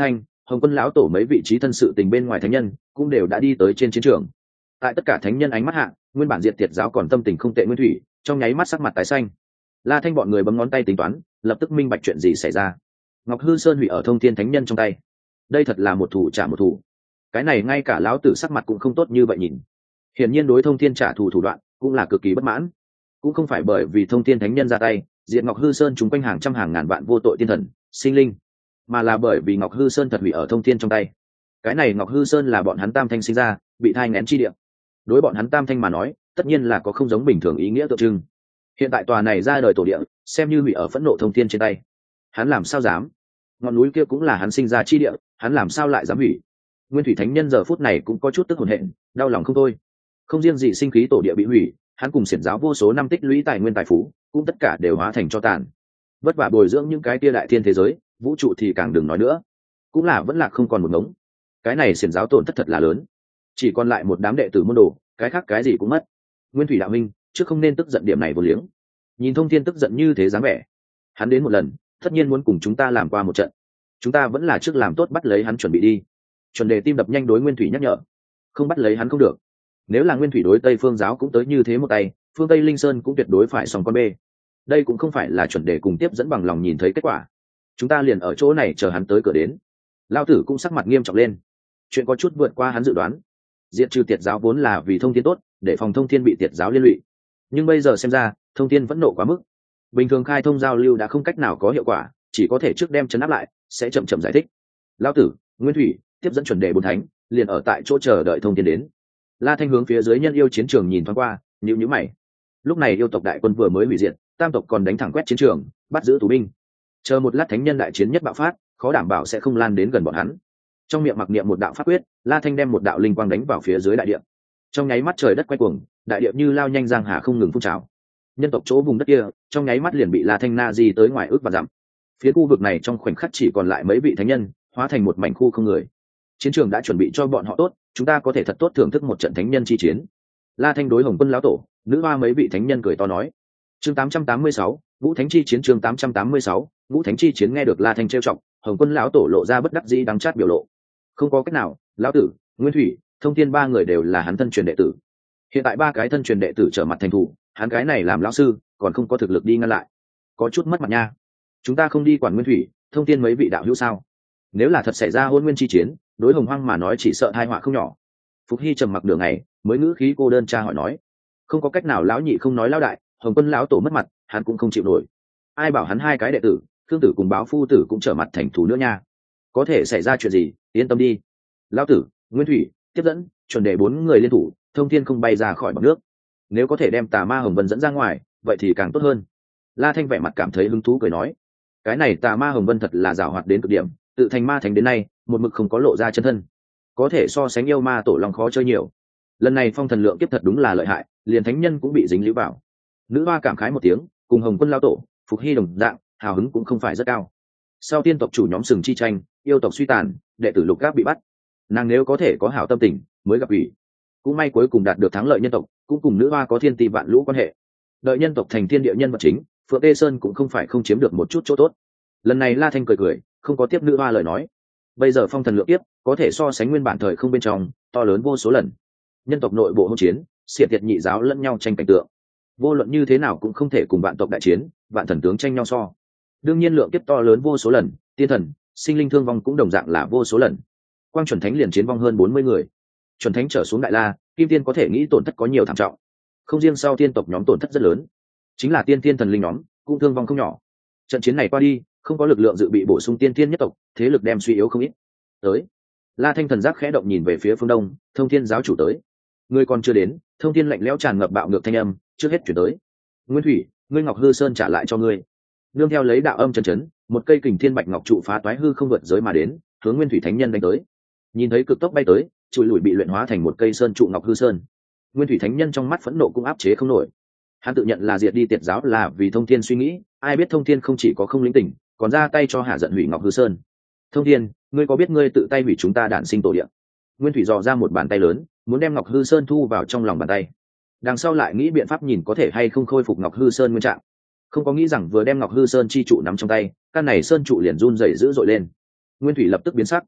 Hồng Quân lão tổ mấy vị trí thân sự tình bên ngoài thánh nhân cũng đều đã đi tới trên chiến trường. Tại tất cả thánh nhân ánh mắt hạ, nguyên bản diệt tiệt giáo còn tâm tình không tệ Nguyên Thủy trong nháy mắt sắc mặt tái xanh. La Thanh bọn người bấm ngón tay tính toán, lập tức minh bạch chuyện gì xảy ra. Ngọc Hư Sơn hủy ở Thông Thiên thánh nhân trong tay, đây thật là một thủ trả một thủ. Cái này ngay cả lão tử sắc mặt cũng không tốt như vậy nhìn. Hiển nhiên đối Thông Thiên trả thù thủ đoạn cũng là cực kỳ bất mãn. Cũng không phải bởi vì Thông Thiên thánh nhân ra tay diệt Ngọc Hư Sơn chúng quanh hàng trăm hàng ngàn vạn vô tội tiên thần sinh linh, mà là bởi vì Ngọc Hư Sơn thật hủy ở Thông Thiên trong tay. Cái này Ngọc Hư Sơn là bọn hắn Tam Thanh sinh ra, bị thai nghén chi địa. Đối bọn hắn Tam Thanh mà nói, tất nhiên là có không giống bình thường ý nghĩa tượng trưng. Hiện tại tòa này ra đời tổ địa, xem như hủy ở phẫn nộ Thông Thiên trên tay. Hắn làm sao dám? Ngọn núi kia cũng là hắn sinh ra chi địa, hắn làm sao lại dám hủy? Nguyên Thủy thánh nhân giờ phút này cũng có chút tức hồn hện, đau lòng không thôi. Không riêng gì sinh khí tổ địa bị hủy, hắn cùng xiển giáo vô số năm tích lũy tài nguyên tài phú, cũng tất cả đều hóa thành cho tàn. Vất vả bồi dưỡng những cái tia đại thiên thế giới, vũ trụ thì càng đừng nói nữa, cũng là vẫn là không còn một ngống. Cái này xiển giáo tổn thất thật là lớn, chỉ còn lại một đám đệ tử môn đồ, cái khác cái gì cũng mất. Nguyên Thủy đạo minh trước không nên tức giận điểm này vô liếng. Nhìn Thông Thiên tức giận như thế dáng vẻ, hắn đến một lần tất nhiên muốn cùng chúng ta làm qua một trận, chúng ta vẫn là trước làm tốt bắt lấy hắn chuẩn bị đi. Chuẩn đề tim đập nhanh đối Nguyên Thủy nhắc nhở, không bắt lấy hắn không được. Nếu là Nguyên Thủy đối Tây Phương giáo cũng tới như thế một tay, phương Tây Linh Sơn cũng tuyệt đối phải xong con bê. Đây cũng không phải là Chuẩn đề cùng tiếp dẫn bằng lòng nhìn thấy kết quả, chúng ta liền ở chỗ này chờ hắn tới cửa đến. Lão tử cũng sắc mặt nghiêm trọng lên, chuyện có chút vượt qua hắn dự đoán. Diệt trừ tiệt giáo vốn là vì Thông Thiên tốt, để phòng Thông Thiên bị tiệt giáo liên lụy, nhưng bây giờ xem ra Thông Thiên vẫn nộ quá mức. Bình thường khai thông giao lưu đã không cách nào có hiệu quả, chỉ có thể trước đem chấn áp lại, sẽ chậm chậm giải thích. Lão tử, Nguyên Thủy tiếp dẫn Chuẩn đề bốn thánh liền ở tại chỗ chờ đợi Thông Thiên đến. La Thanh hướng phía dưới nhân yêu chiến trường nhìn thoáng qua, nhíu nhíu mày. Lúc này yêu tộc đại quân vừa mới hủy diệt, tam tộc còn đánh thẳng quét chiến trường, bắt giữ tù binh. Chờ một lát thánh nhân đại chiến nhất bạo phát, khó đảm bảo sẽ không lan đến gần bọn hắn. Trong miệng mặc niệm một đạo pháp quyết, La Thanh đem một đạo linh quang đánh vào phía dưới đại địa. Trong nháy mắt trời đất quay cuồng, đại địa như lao nhanh giang hà không ngừng phun trào. Nhân tộc chỗ vùng đất kia, trong nháy mắt liền bị La Thanh na di tới ngoài ước và dặm. Phía khu vực này trong khoảnh khắc chỉ còn lại mấy vị thánh nhân, hóa thành một mảnh khu không người. Chiến trường đã chuẩn bị cho bọn họ tốt, chúng ta có thể thật tốt thưởng thức một trận thánh nhân chi chiến. La Thanh đối Hồng Quân lão tổ, nữ hoa mấy vị thánh nhân cười to nói. Chương tám trăm tám mươi sáu, Ngũ Thánh chi chiến. Chương tám trăm tám mươi sáu, Ngũ Thánh chi chiến. Nghe được La Thanh trêu chọc, Hồng Quân lão tổ lộ ra bất đắc dĩ đắng chát biểu lộ. Không có cách nào, lão tử, Nguyên Thủy, Thông Thiên ba người đều là hắn thân truyền đệ tử. Hiện tại ba cái thân truyền đệ tử trở mặt thành thủ, hắn cái này làm lão sư, còn không có thực lực đi ngăn lại, có chút mất mặt nha. Chúng ta không đi quản Nguyên Thủy, Thông Thiên mấy vị đạo hữu sao? Nếu là thật xảy ra hôn nguyên chi chiến, đối Hồng Hoang mà nói chỉ sợ tai họa không nhỏ. Phục Hy trầm mặc đường này, mới ngữ khí cô đơn tra hỏi nói. Không có cách nào, lão nhị không nói lão đại, Hồng Quân lão tổ mất mặt, hắn cũng không chịu nổi. Ai bảo hắn hai cái đệ tử, Khương tử cùng Báo phu tử cũng trở mặt thành thủ nữa nha. Có thể xảy ra chuyện gì, yên tâm đi. Lão tử, Nguyên Thủy, tiếp dẫn, Chuẩn đề bốn người liên thủ, Thông Thiên không bay ra khỏi bọt nước. Nếu có thể đem Tà Ma Hồng Vân dẫn ra ngoài, vậy thì càng tốt hơn. La Thanh vẻ mặt cảm thấy hứng thú cười nói, cái này Tà Ma Hồng Vân thật là giàu hoạt đến cực điểm, tự thành ma thành đến nay, một mực không có lộ ra chân thân, có thể so sánh yêu ma tổ long khó chơi nhiều. Lần này phong thần lượng kiếp thật đúng là lợi hại, liền thánh nhân cũng bị dính líu vào. Nữ hoa cảm khái một tiếng, cùng Hồng Quân lao tổ, Phục Hy đồng dạng, hào hứng cũng không phải rất cao. Sau tiên tộc chủ nhóm sừng chi tranh, yêu tộc suy tàn, đệ tử lục gáp bị bắt, nàng nếu có thể có hảo tâm tình, mới gặp ủy. Cũng may cuối cùng đạt được thắng lợi nhân tộc, cũng cùng nữ hoa có thiên tỷ vạn lũ quan hệ. Đợi nhân tộc thành thiên địa nhân vật chính, Phượng Tê Sơn cũng không phải không chiếm được một chút chỗ tốt. Lần này La Thanh cười cười, không có tiếp nữ hoa lời nói. Bây giờ phong thần lượng kiếp có thể so sánh nguyên bản thời không bên trong, to lớn vô số lần. Nhân tộc nội bộ hỗn chiến, xiển tiệt nhị giáo lẫn nhau tranh cảnh tượng, vô luận như thế nào cũng không thể cùng vạn tộc đại chiến, vạn thần tướng tranh nhau so. Đương nhiên lượng kiếp to lớn vô số lần, tiên thần, sinh linh thương vong cũng đồng dạng là vô số lần. Quang chuẩn thánh liền chiến vong hơn bốn mươi người, chuẩn thánh trở xuống đại la, kim tiên có thể nghĩ tổn thất có nhiều thảm trọng. Không riêng sau tiên tộc nhóm tổn thất rất lớn, chính là tiên tiên thần linh nhóm cũng thương vong không nhỏ. Trận chiến này qua đi, không có lực lượng dự bị bổ sung tiên tiên nhất tộc, thế lực đem suy yếu không ít. Tới, La Thanh thần giác khẽ động nhìn về phía phương đông, Thông Thiên giáo chủ tới. Ngươi còn chưa đến, Thông Thiên lạnh lẽo tràn ngập bạo ngược thanh âm trước hết chuyển tới. Nguyên Thủy, ngươi Ngọc Hư Sơn trả lại cho ngươi. Nương theo lấy đạo âm chân chấn, một cây kình thiên bạch ngọc trụ phá toái hư không vượt giới mà đến, hướng Nguyên Thủy thánh nhân đánh tới. Nhìn thấy cực tốc bay tới, chùi lùi bị luyện hóa thành một cây sơn trụ Ngọc Hư Sơn. Nguyên Thủy thánh nhân trong mắt phẫn nộ cũng áp chế không nổi. Hắn tự nhận là diệt đi tiệt giáo là vì Thông Thiên suy nghĩ, ai biết Thông Thiên không chỉ có không lĩnh tỉnh, còn ra tay cho hạ giận hủy Ngọc Hư Sơn. Thông Thiên, ngươi có biết ngươi tự tay hủy chúng ta đản sinh tổ địa? Nguyên Thủy dò ra một bàn tay lớn, muốn đem Ngọc Hư Sơn thu vào trong lòng bàn tay. Đằng sau lại nghĩ biện pháp nhìn có thể hay không khôi phục Ngọc Hư Sơn nguyên trạng. Không có nghĩ rằng vừa đem Ngọc Hư Sơn chi trụ nắm trong tay, căn này sơn trụ liền run rẩy dữ dội lên. Nguyên Thủy lập tức biến sắc.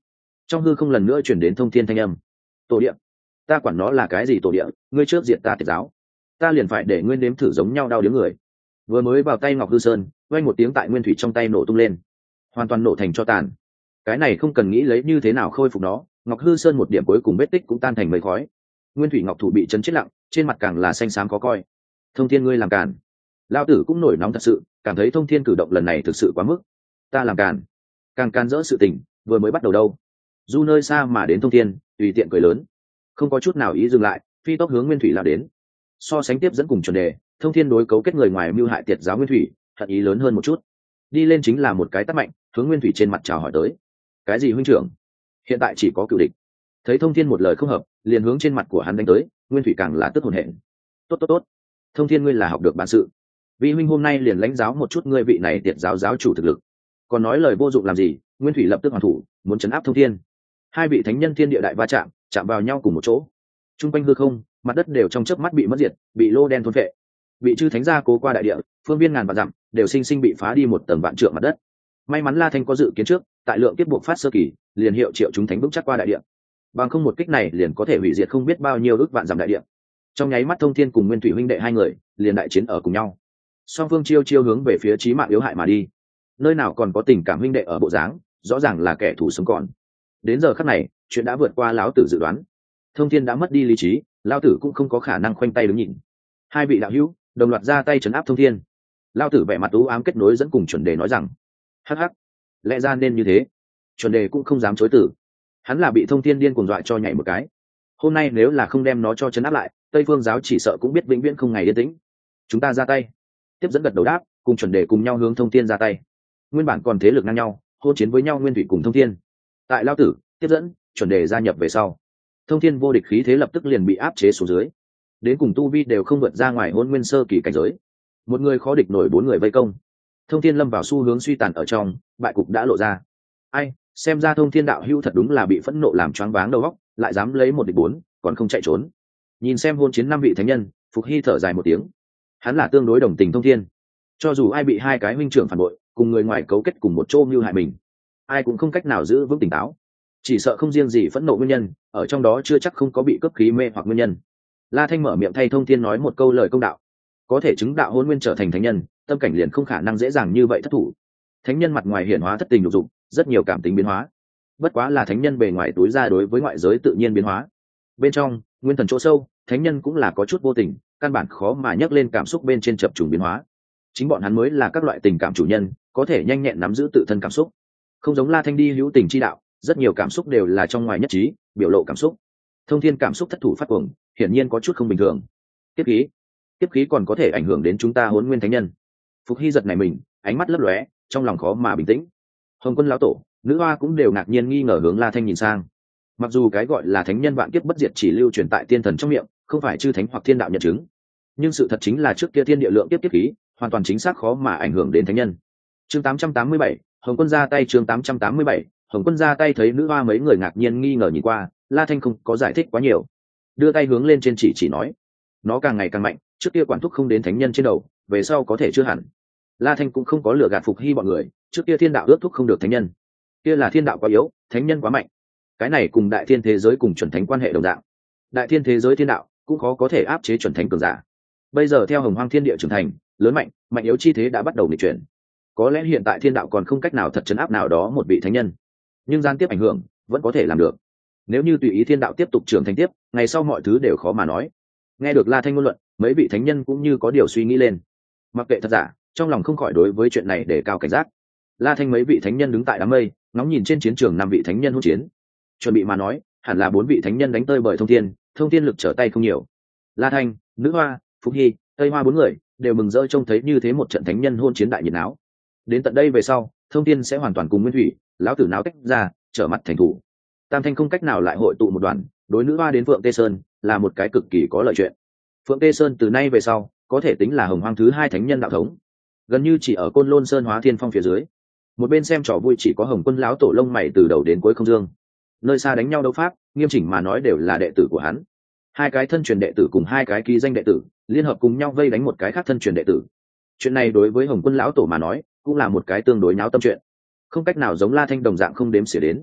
trong hư không lần nữa chuyển đến thông thiên thanh âm. Tổ địa? Ta quản nó là cái gì tổ địa, ngươi trước diệt ta tiệt giáo, ta liền phải để ngươi nếm thử giống nhau đau điếng người. Vừa mới vào tay Ngọc Hư Sơn, vang một tiếng tại nguyên thủy trong tay nổ tung lên, hoàn toàn nổ thành tro tàn. Cái này không cần nghĩ lấy như thế nào khôi phục nó, Ngọc Hư Sơn một điểm cuối cùng vết tích cũng tan thành mây khói. Nguyên thủy ngọc thủ bị chấn chết lặng, trên mặt càng là xanh xám khó coi. Thông thiên ngươi làm càn. Lão tử cũng nổi nóng thật sự, cảm thấy thông thiên cử động lần này thực sự quá mức. Ta làm càn? Càng can dỡ sự tình, vừa mới bắt đầu đâu. Du nơi xa mà đến thông thiên, tùy tiện cười lớn, không có chút nào ý dừng lại, phi tốc hướng nguyên thủy lao đến. So sánh tiếp dẫn cùng chuẩn đề, thông thiên đối cấu kết người ngoài mưu hại tiệt giáo nguyên thủy, hận ý lớn hơn một chút. Đi lên chính là một cái tát mạnh, hướng nguyên thủy trên mặt chào hỏi tới. Cái gì huynh trưởng? Hiện tại chỉ có cựu địch. Thấy thông thiên một lời không hợp, liền hướng trên mặt của hắn đánh tới, nguyên thủy càng là tức hồn hển. Tốt tốt tốt, thông thiên ngươi là học được bản sự, vi huynh hôm nay liền lãnh giáo một chút ngươi vị này tiệt giáo giáo chủ thực lực. Còn nói lời vô dụng làm gì? Nguyên thủy lập tức hoàn thủ, muốn chấn áp thông thiên. Hai vị thánh nhân thiên địa đại va chạm, chạm vào nhau cùng một chỗ. Trung quanh hư không, mặt đất đều trong chớp mắt bị mất diệt, bị lô đen thôn phệ. Bị chư thánh gia cố qua đại địa, phương viên ngàn vạn dặm đều sinh sinh bị phá đi một tầng vạn trượng mặt đất. May mắn La Thanh có dự kiến trước, tại lượng tiếp buộc phát sơ kỳ, liền hiệu triệu chúng thánh vững chắc qua đại địa. Bằng không một kích này liền có thể hủy diệt không biết bao nhiêu ước vạn dặm đại địa. Trong nháy mắt thông thiên cùng nguyên thủy huynh đệ hai người liền đại chiến ở cùng nhau. Song phương chiêu chiêu hướng về phía chí mạng yếu hại mà đi. Nơi nào còn có tình cảm huynh đệ ở bộ dáng, rõ ràng là kẻ thù sống còn. Đến giờ khắc này, chuyện đã vượt qua lão tử dự đoán. Thông thiên đã mất đi lý trí, lão tử cũng không có khả năng khoanh tay đứng nhìn. Hai vị đạo hữu đồng loạt ra tay trấn áp thông thiên. Lão tử vẻ mặt u ám kết nối dẫn cùng chuẩn đề nói rằng: hắc hắc, lẽ ra nên như thế. Chuẩn đề cũng không dám chối từ. Hắn là bị thông thiên điên cuồng dọa cho nhảy một cái. Hôm nay nếu là không đem nó cho trấn áp lại, Tây Phương giáo chỉ sợ cũng biết vĩnh viễn không ngày yên tĩnh. Chúng ta ra tay. Tiếp dẫn gật đầu đáp, cùng chuẩn đề cùng nhau hướng thông thiên ra tay. Nguyên bản còn thế lực ngang nhau, hôn chiến với nhau nguyên thủy cùng thông thiên. Tại Lão tử, tiếp dẫn, chuẩn đề gia nhập về sau, thông thiên vô địch khí thế lập tức liền bị áp chế xuống dưới. Đến cùng tu vi đều không vượt ra ngoài hôn nguyên sơ kỳ cảnh giới. Một người khó địch nổi bốn người vây công. Thông thiên lâm vào xu hướng suy tàn ở trong, bại cục đã lộ ra. Ai, xem ra thông thiên đạo hữu thật đúng là bị phẫn nộ làm choáng váng đầu óc, lại dám lấy một địch bốn, còn không chạy trốn. Nhìn xem hôn chiến năm vị thánh nhân, Phục Hy thở dài một tiếng. Hắn là tương đối đồng tình thông thiên. Cho dù ai bị hai cái huynh trưởng phản bội, cùng người ngoài cấu kết cùng một chỗ mưu hại mình, ai cũng không cách nào giữ vững tỉnh táo. Chỉ sợ không riêng gì phẫn nộ nguyên nhân, ở trong đó chưa chắc không có bị cấp khí mê hoặc nguyên nhân. La Thanh mở miệng thay thông thiên nói một câu lời công đạo. Có thể chứng đạo hôn nguyên trở thành thánh nhân, tâm cảnh liền không khả năng dễ dàng như vậy thất thủ. Thánh nhân mặt ngoài hiển hóa thất tình lục dục, rất nhiều cảm tính biến hóa. Bất quá là thánh nhân bề ngoài túi ra đối với ngoại giới tự nhiên biến hóa. Bên trong, nguyên thần chỗ sâu, thánh nhân cũng là có chút vô tình, căn bản khó mà nhắc lên cảm xúc bên trên chập trùng biến hóa. Chính bọn hắn mới là các loại tình cảm chủ nhân, có thể nhanh nhẹn nắm giữ tự thân cảm xúc. Không giống La Thanh đi hữu tình chi đạo, rất nhiều cảm xúc đều là trong ngoài nhất trí, biểu lộ cảm xúc. Thông thiên cảm xúc thất thủ phát cuồng, hiển nhiên có chút không bình thường. Tiếp khí, tiếp khí còn có thể ảnh hưởng đến chúng ta Hỗn Nguyên thánh nhân. Phục Hy giật này mình, ánh mắt lấp lóe, trong lòng khó mà bình tĩnh. Hồng Quân lão tổ, nữ hoa cũng đều ngạc nhiên nghi ngờ hướng La Thanh nhìn sang. Mặc dù cái gọi là thánh nhân vạn kiếp bất diệt chỉ lưu truyền tại tiên thần trong miệng, không phải chư thánh hoặc thiên đạo nhận chứng, nhưng sự thật chính là trước kia thiên địa lượng tiếp tiếp khí, hoàn toàn chính xác khó mà ảnh hưởng đến thánh nhân. Chương tám trăm tám mươi bảy, Hồng Quân ra tay. Chương tám trăm tám mươi bảy, Hồng Quân ra tay. Thấy nữ hoa mấy người ngạc nhiên nghi ngờ nhìn qua, La Thanh không có giải thích quá nhiều, đưa tay hướng lên trên chỉ chỉ nói: nó càng ngày càng mạnh, trước kia quản thúc không đến thánh nhân trên đầu, về sau có thể chưa hẳn. La Thanh cũng không có lừa gạt Phục Hy bọn người, trước kia thiên đạo ước thúc không được thánh nhân, kia là thiên đạo quá yếu, thánh nhân quá mạnh. Cái này cùng đại thiên thế giới cùng chuẩn thánh quan hệ đồng dạng, đại thiên thế giới thiên đạo cũng khó có thể áp chế chuẩn thánh cường giả. Bây giờ theo hồng hoang thiên địa trưởng thành, lớn mạnh, mạnh yếu chi thế đã bắt đầu nghịch chuyển. Có lẽ hiện tại thiên đạo còn không cách nào thật chấn áp nào đó một vị thánh nhân, nhưng gián tiếp ảnh hưởng vẫn có thể làm được. Nếu như tùy ý thiên đạo tiếp tục trưởng thành tiếp, ngày sau mọi thứ đều khó mà nói. Nghe được La Thanh ngôn luận, mấy vị thánh nhân cũng như có điều suy nghĩ lên. Mặc kệ thật giả, trong lòng không khỏi đối với chuyện này để cao cảnh giác. La Thanh mấy vị thánh nhân đứng tại đám mây, ngóng nhìn trên chiến trường năm vị thánh nhân hỗn chiến. Chuẩn bị mà nói, hẳn là bốn vị thánh nhân đánh tơi bởi thông thiên, thông thiên lực trở tay không nhiều. La Thanh, nữ hoa, Phúc Hy, Tây Hoa bốn người đều mừng rỡ trông thấy như thế một trận thánh nhân hôn chiến đại nhiệt náo. Đến tận đây về sau, thông thiên sẽ hoàn toàn cùng nguyên thủy, lão tử náo tách ra, trở mặt thành thủ. Tam thanh không cách nào lại hội tụ một đoàn, đối nữ hoa đến Phượng Tê Sơn là một cái cực kỳ có lợi chuyện. Phượng Tê Sơn từ nay về sau có thể tính là hồng hoang thứ hai thánh nhân đạo thống, gần như chỉ ở Côn Lôn Sơn Hóa Thiên Phong phía dưới. Một bên xem trò vui chỉ có Hồng Quân lão tổ lông mày từ đầu đến cuối không dương. Nơi xa đánh nhau đấu pháp, nghiêm chỉnh mà nói đều là đệ tử của hắn. Hai cái thân truyền đệ tử cùng hai cái ký danh đệ tử liên hợp cùng nhau vây đánh một cái khác thân truyền đệ tử. Chuyện này đối với Hồng Quân lão tổ mà nói cũng là một cái tương đối nháo tâm chuyện, không cách nào giống La Thanh đồng dạng không đếm xỉa đến.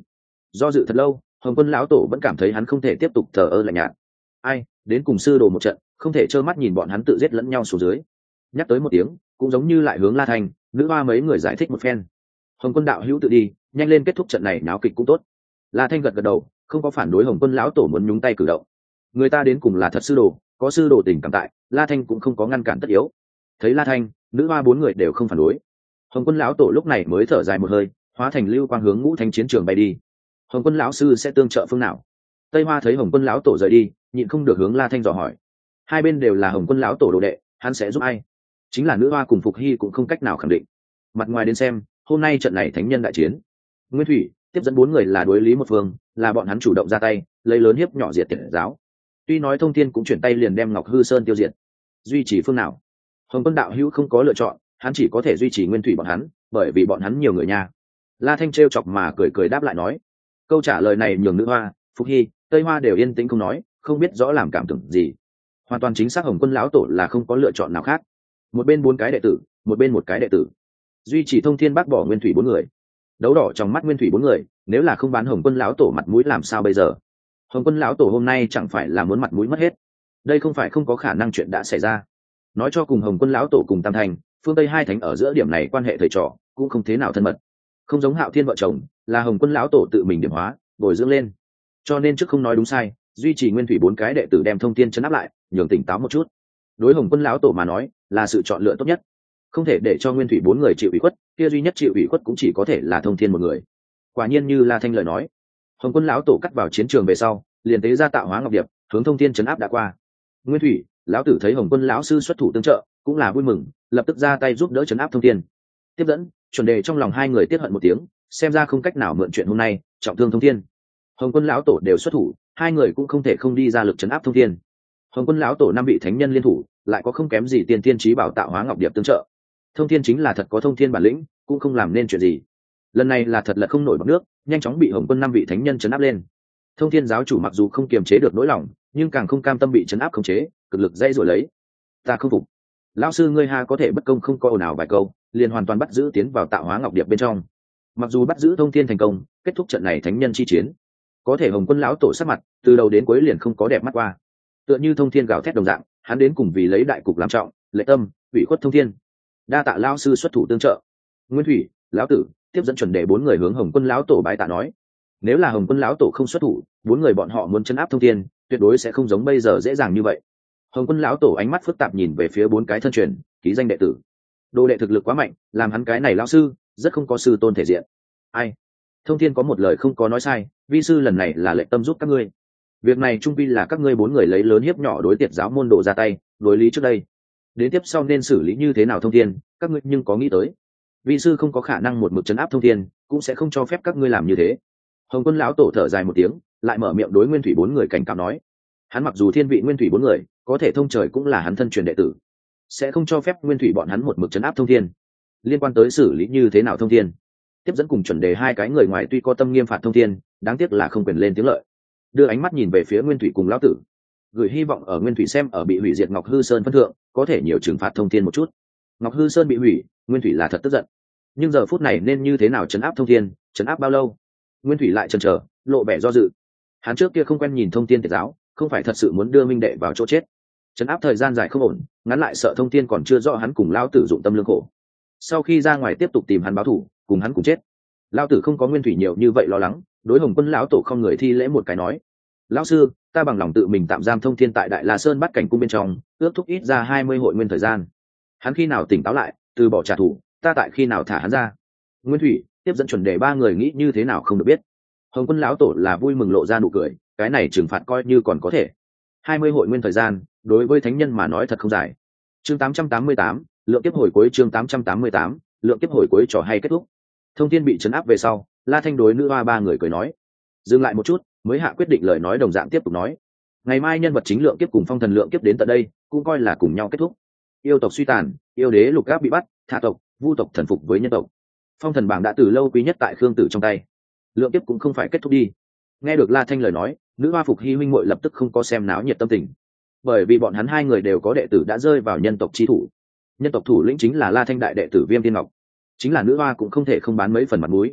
Do dự thật lâu, Hồng Quân lão tổ vẫn cảm thấy hắn không thể tiếp tục thờ ơ lạnh nhạt. Ai, đến cùng sư đồ một trận, không thể trơ mắt nhìn bọn hắn tự giết lẫn nhau xuống dưới. Nhắc tới một tiếng, cũng giống như lại hướng La Thành, nữ hoa mấy người giải thích một phen. Hồng Quân đạo hữu tự đi, nhanh lên kết thúc trận này náo kịch cũng tốt. La Thanh gật gật đầu, không có phản đối Hồng Quân lão tổ muốn nhúng tay cử động. Người ta đến cùng là thật sư đồ, có sư đồ tình cảm tại, La Thanh cũng không có ngăn cản tất yếu. Thấy La Thanh, nữ hoa bốn người đều không phản đối. Hồng Quân lão tổ lúc này mới thở dài một hơi, hóa thành lưu quang hướng Ngũ Thánh chiến trường bay đi. Hồng Quân lão sư sẽ tương trợ phương nào? Tây Hoa thấy Hồng Quân lão tổ rời đi, nhịn không được hướng La Thanh dò hỏi. Hai bên đều là Hồng Quân lão tổ đồ đệ, hắn sẽ giúp ai? Chính là nữ hoa cùng Phục Hy cũng không cách nào khẳng định. Mặt ngoài đến xem, hôm nay trận này thánh nhân đại chiến, Nguyên Thủy tiếp dẫn bốn người là đối lý một phương, là bọn hắn chủ động ra tay, lấy lớn hiếp nhỏ diệt tiệt giáo. Tuy nói Thông Thiên cũng chuyển tay liền đem Ngọc Hư Sơn tiêu diệt, duy trì phương nào? Hồng Quân đạo hữu không có lựa chọn, hắn chỉ có thể duy trì Nguyên Thủy bọn hắn, bởi vì bọn hắn nhiều người nha. La Thanh trêu chọc mà cười cười đáp lại nói. Câu trả lời này nhường nữ hoa, Phục Hy, Tây Hoa đều yên tĩnh không nói, không biết rõ làm cảm tưởng gì. Hoàn toàn chính xác Hồng Quân lão tổ là không có lựa chọn nào khác. Một bên bốn cái đệ tử, một bên một cái đệ tử, duy trì Thông Thiên bác bỏ Nguyên Thủy bốn người. Đấu đỏ trong mắt Nguyên Thủy bốn người, nếu là không bán Hồng Quân lão tổ mặt mũi làm sao bây giờ? Hồng Quân lão tổ hôm nay chẳng phải là muốn mặt mũi mất hết. Đây không phải không có khả năng chuyện đã xảy ra. Nói cho cùng Hồng Quân lão tổ cùng Tam Thành, phương Tây hai thánh ở giữa điểm này quan hệ thầy trò cũng không thế nào thân mật. Không giống Hạo Thiên vợ chồng, là Hồng Quân lão tổ tự mình điểm hóa, bồi dưỡng lên. Cho nên trước không nói đúng sai, duy trì Nguyên Thủy bốn cái đệ tử đem Thông Thiên trấn áp lại, nhường tỉnh táo một chút. Đối Hồng Quân lão tổ mà nói, là sự chọn lựa tốt nhất. Không thể để cho Nguyên Thủy bốn người chịu ủy khuất, kia duy nhất chịu ủy khuất cũng chỉ có thể là Thông Thiên một người. Quả nhiên như La Thanh lời nói, Hồng Quân lão tổ cắt vào chiến trường về sau, liền tế ra tạo hóa ngọc điệp, hướng Thông Thiên trấn áp đã qua. Nguyên Thủy, lão tử thấy Hồng Quân lão sư xuất thủ tương trợ, cũng là vui mừng, lập tức ra tay giúp đỡ trấn áp Thông Thiên. Tiếp dẫn, chuẩn đề trong lòng hai người tiết hận một tiếng, xem ra không cách nào mượn chuyện hôm nay trọng thương Thông Thiên. Hồng Quân lão tổ đều xuất thủ, hai người cũng không thể không đi ra lực trấn áp Thông Thiên. Hồng Quân lão tổ năm vị thánh nhân liên thủ, lại có không kém gì tiên tiên trí bảo tạo hóa ngọc điệp tương trợ. Thông Thiên chính là thật có thông thiên bản lĩnh, cũng không làm nên chuyện gì. Lần này là thật là không nổi bọt nước, nhanh chóng bị Hồng Quân năm vị thánh nhân trấn áp lên. Thông Thiên giáo chủ mặc dù không kiềm chế được nỗi lòng, nhưng càng không cam tâm bị trấn áp khống chế, cực lực dây rồi lấy. Ta không phục. Lão sư ngươi ha có thể bất công không có ồn ào vài câu, liền hoàn toàn bắt giữ tiến vào tạo hóa ngọc điệp bên trong. Mặc dù bắt giữ Thông Thiên thành công, kết thúc trận này thánh nhân chi chiến, có thể Hồng Quân lão tổ sắc mặt từ đầu đến cuối liền không có đẹp mắt qua. Tựa như Thông Thiên gào thét đồng dạng, hắn đến cùng vì lấy đại cục làm trọng, lệ tâm, ủy khuất Thông Thiên. Đa tạ lão sư xuất thủ tương trợ. Nguyên Thủy, lão tử tiếp dẫn chuẩn đề bốn người hướng Hồng Quân lão tổ bái tạ nói. Nếu là Hồng Quân lão tổ không xuất thủ, bốn người bọn họ muốn chấn áp Thông Thiên, tuyệt đối sẽ không giống bây giờ dễ dàng như vậy. Hồng Quân lão tổ ánh mắt phức tạp nhìn về phía bốn cái thân truyền ký danh đệ tử. Đồ đệ thực lực quá mạnh, làm hắn cái này lão sư rất không có sư tôn thể diện. Ai? Thông Thiên có một lời không có nói sai, vi sư lần này là lệnh tâm giúp các ngươi. Việc này trung quy là các ngươi bốn người lấy lớn hiếp nhỏ đối tiệt giáo môn đồ ra tay, đối lý trước đây. Đến tiếp sau nên xử lý như thế nào Thông Thiên, các ngươi nhưng có nghĩ tới? Vi sư không có khả năng một mực trấn áp Thông Thiên, cũng sẽ không cho phép các ngươi làm như thế. Hồng Quân lão tổ thở dài một tiếng, lại mở miệng đối Nguyên Thủy bốn người cảnh cáo nói. Hắn mặc dù thiên vị Nguyên Thủy bốn người, có thể thông trời cũng là hắn thân truyền đệ tử, sẽ không cho phép Nguyên Thủy bọn hắn một mực trấn áp Thông Thiên. Liên quan tới xử lý như thế nào Thông Thiên, tiếp dẫn cùng chuẩn đề hai cái người ngoài tuy có tâm nghiêm phạt Thông Thiên, đáng tiếc là không quyền lên tiếng lợi. Đưa ánh mắt nhìn về phía Nguyên Thủy cùng lão tử, gửi hy vọng ở Nguyên Thủy xem ở bị hủy diệt Ngọc Hư Sơn phân thượng, có thể nhiều trừng phạt Thông Thiên một chút. Ngọc Hư Sơn bị hủy, Nguyên Thủy là thật tức giận, nhưng giờ phút này nên như thế nào trấn áp Thông Thiên, trấn áp bao lâu? Nguyên Thủy lại chần chờ, lộ vẻ do dự. Hắn trước kia không quen nhìn Thông Thiên tiệt giáo, không phải thật sự muốn đưa minh đệ vào chỗ chết. Trấn áp thời gian dài không ổn, ngắn lại sợ Thông Thiên còn chưa rõ hắn cùng lão tử dụng tâm lương khổ. Sau khi ra ngoài tiếp tục tìm hắn báo thù, cùng hắn cùng chết. Lão tử không có Nguyên Thủy nhiều như vậy lo lắng, đối Hồng Quân lão tổ không người thi lễ một cái nói: "Lão sư, ta bằng lòng tự mình tạm giam Thông Thiên tại Đại La Sơn Bát Cảnh cung bên trong, ước thúc ít ra hai mươi hội nguyên thời gian. Hắn khi nào tỉnh táo lại, từ bỏ trả thù, ta tại khi nào thả hắn ra." Nguyên Thủy tiếp dẫn chuẩn đề ba người nghĩ như thế nào không được biết. Hồng Quân lão tổ là vui mừng lộ ra nụ cười, cái này trừng phạt coi như còn có thể. hai mươi hội nguyên thời gian, đối với thánh nhân mà nói thật không dài. Chương tám trăm tám mươi tám, lượng kiếp hồi cuối. Chương tám trăm tám mươi tám, lượng kiếp hồi cuối trò hay kết thúc. Thông Thiên bị trấn áp về sau, La Thanh đối nữ hoa ba người cười nói, dừng lại một chút, mới hạ quyết định lời nói đồng dạng tiếp tục nói: ngày mai nhân vật chính lượng kiếp cùng phong thần lượng kiếp đến tận đây, cũng coi là cùng nhau kết thúc. Yêu tộc suy tàn, yêu đế lục áp bị bắt, thả tộc, vu tộc thần phục với nhân tộc. Phong thần bảng đã từ lâu quý nhất tại Khương Tử trong tay, lượng kiếp cũng không phải kết thúc đi. Nghe được La Thanh lời nói, nữ hoa Phục Hy huynh muội lập tức không có xem náo nhiệt tâm tình, bởi vì bọn hắn hai người đều có đệ tử đã rơi vào nhân tộc chi thủ. Nhân tộc thủ lĩnh chính là La Thanh đại đệ tử Viêm Tiên Ngọc, chính là nữ hoa cũng không thể không bán mấy phần mặt mũi.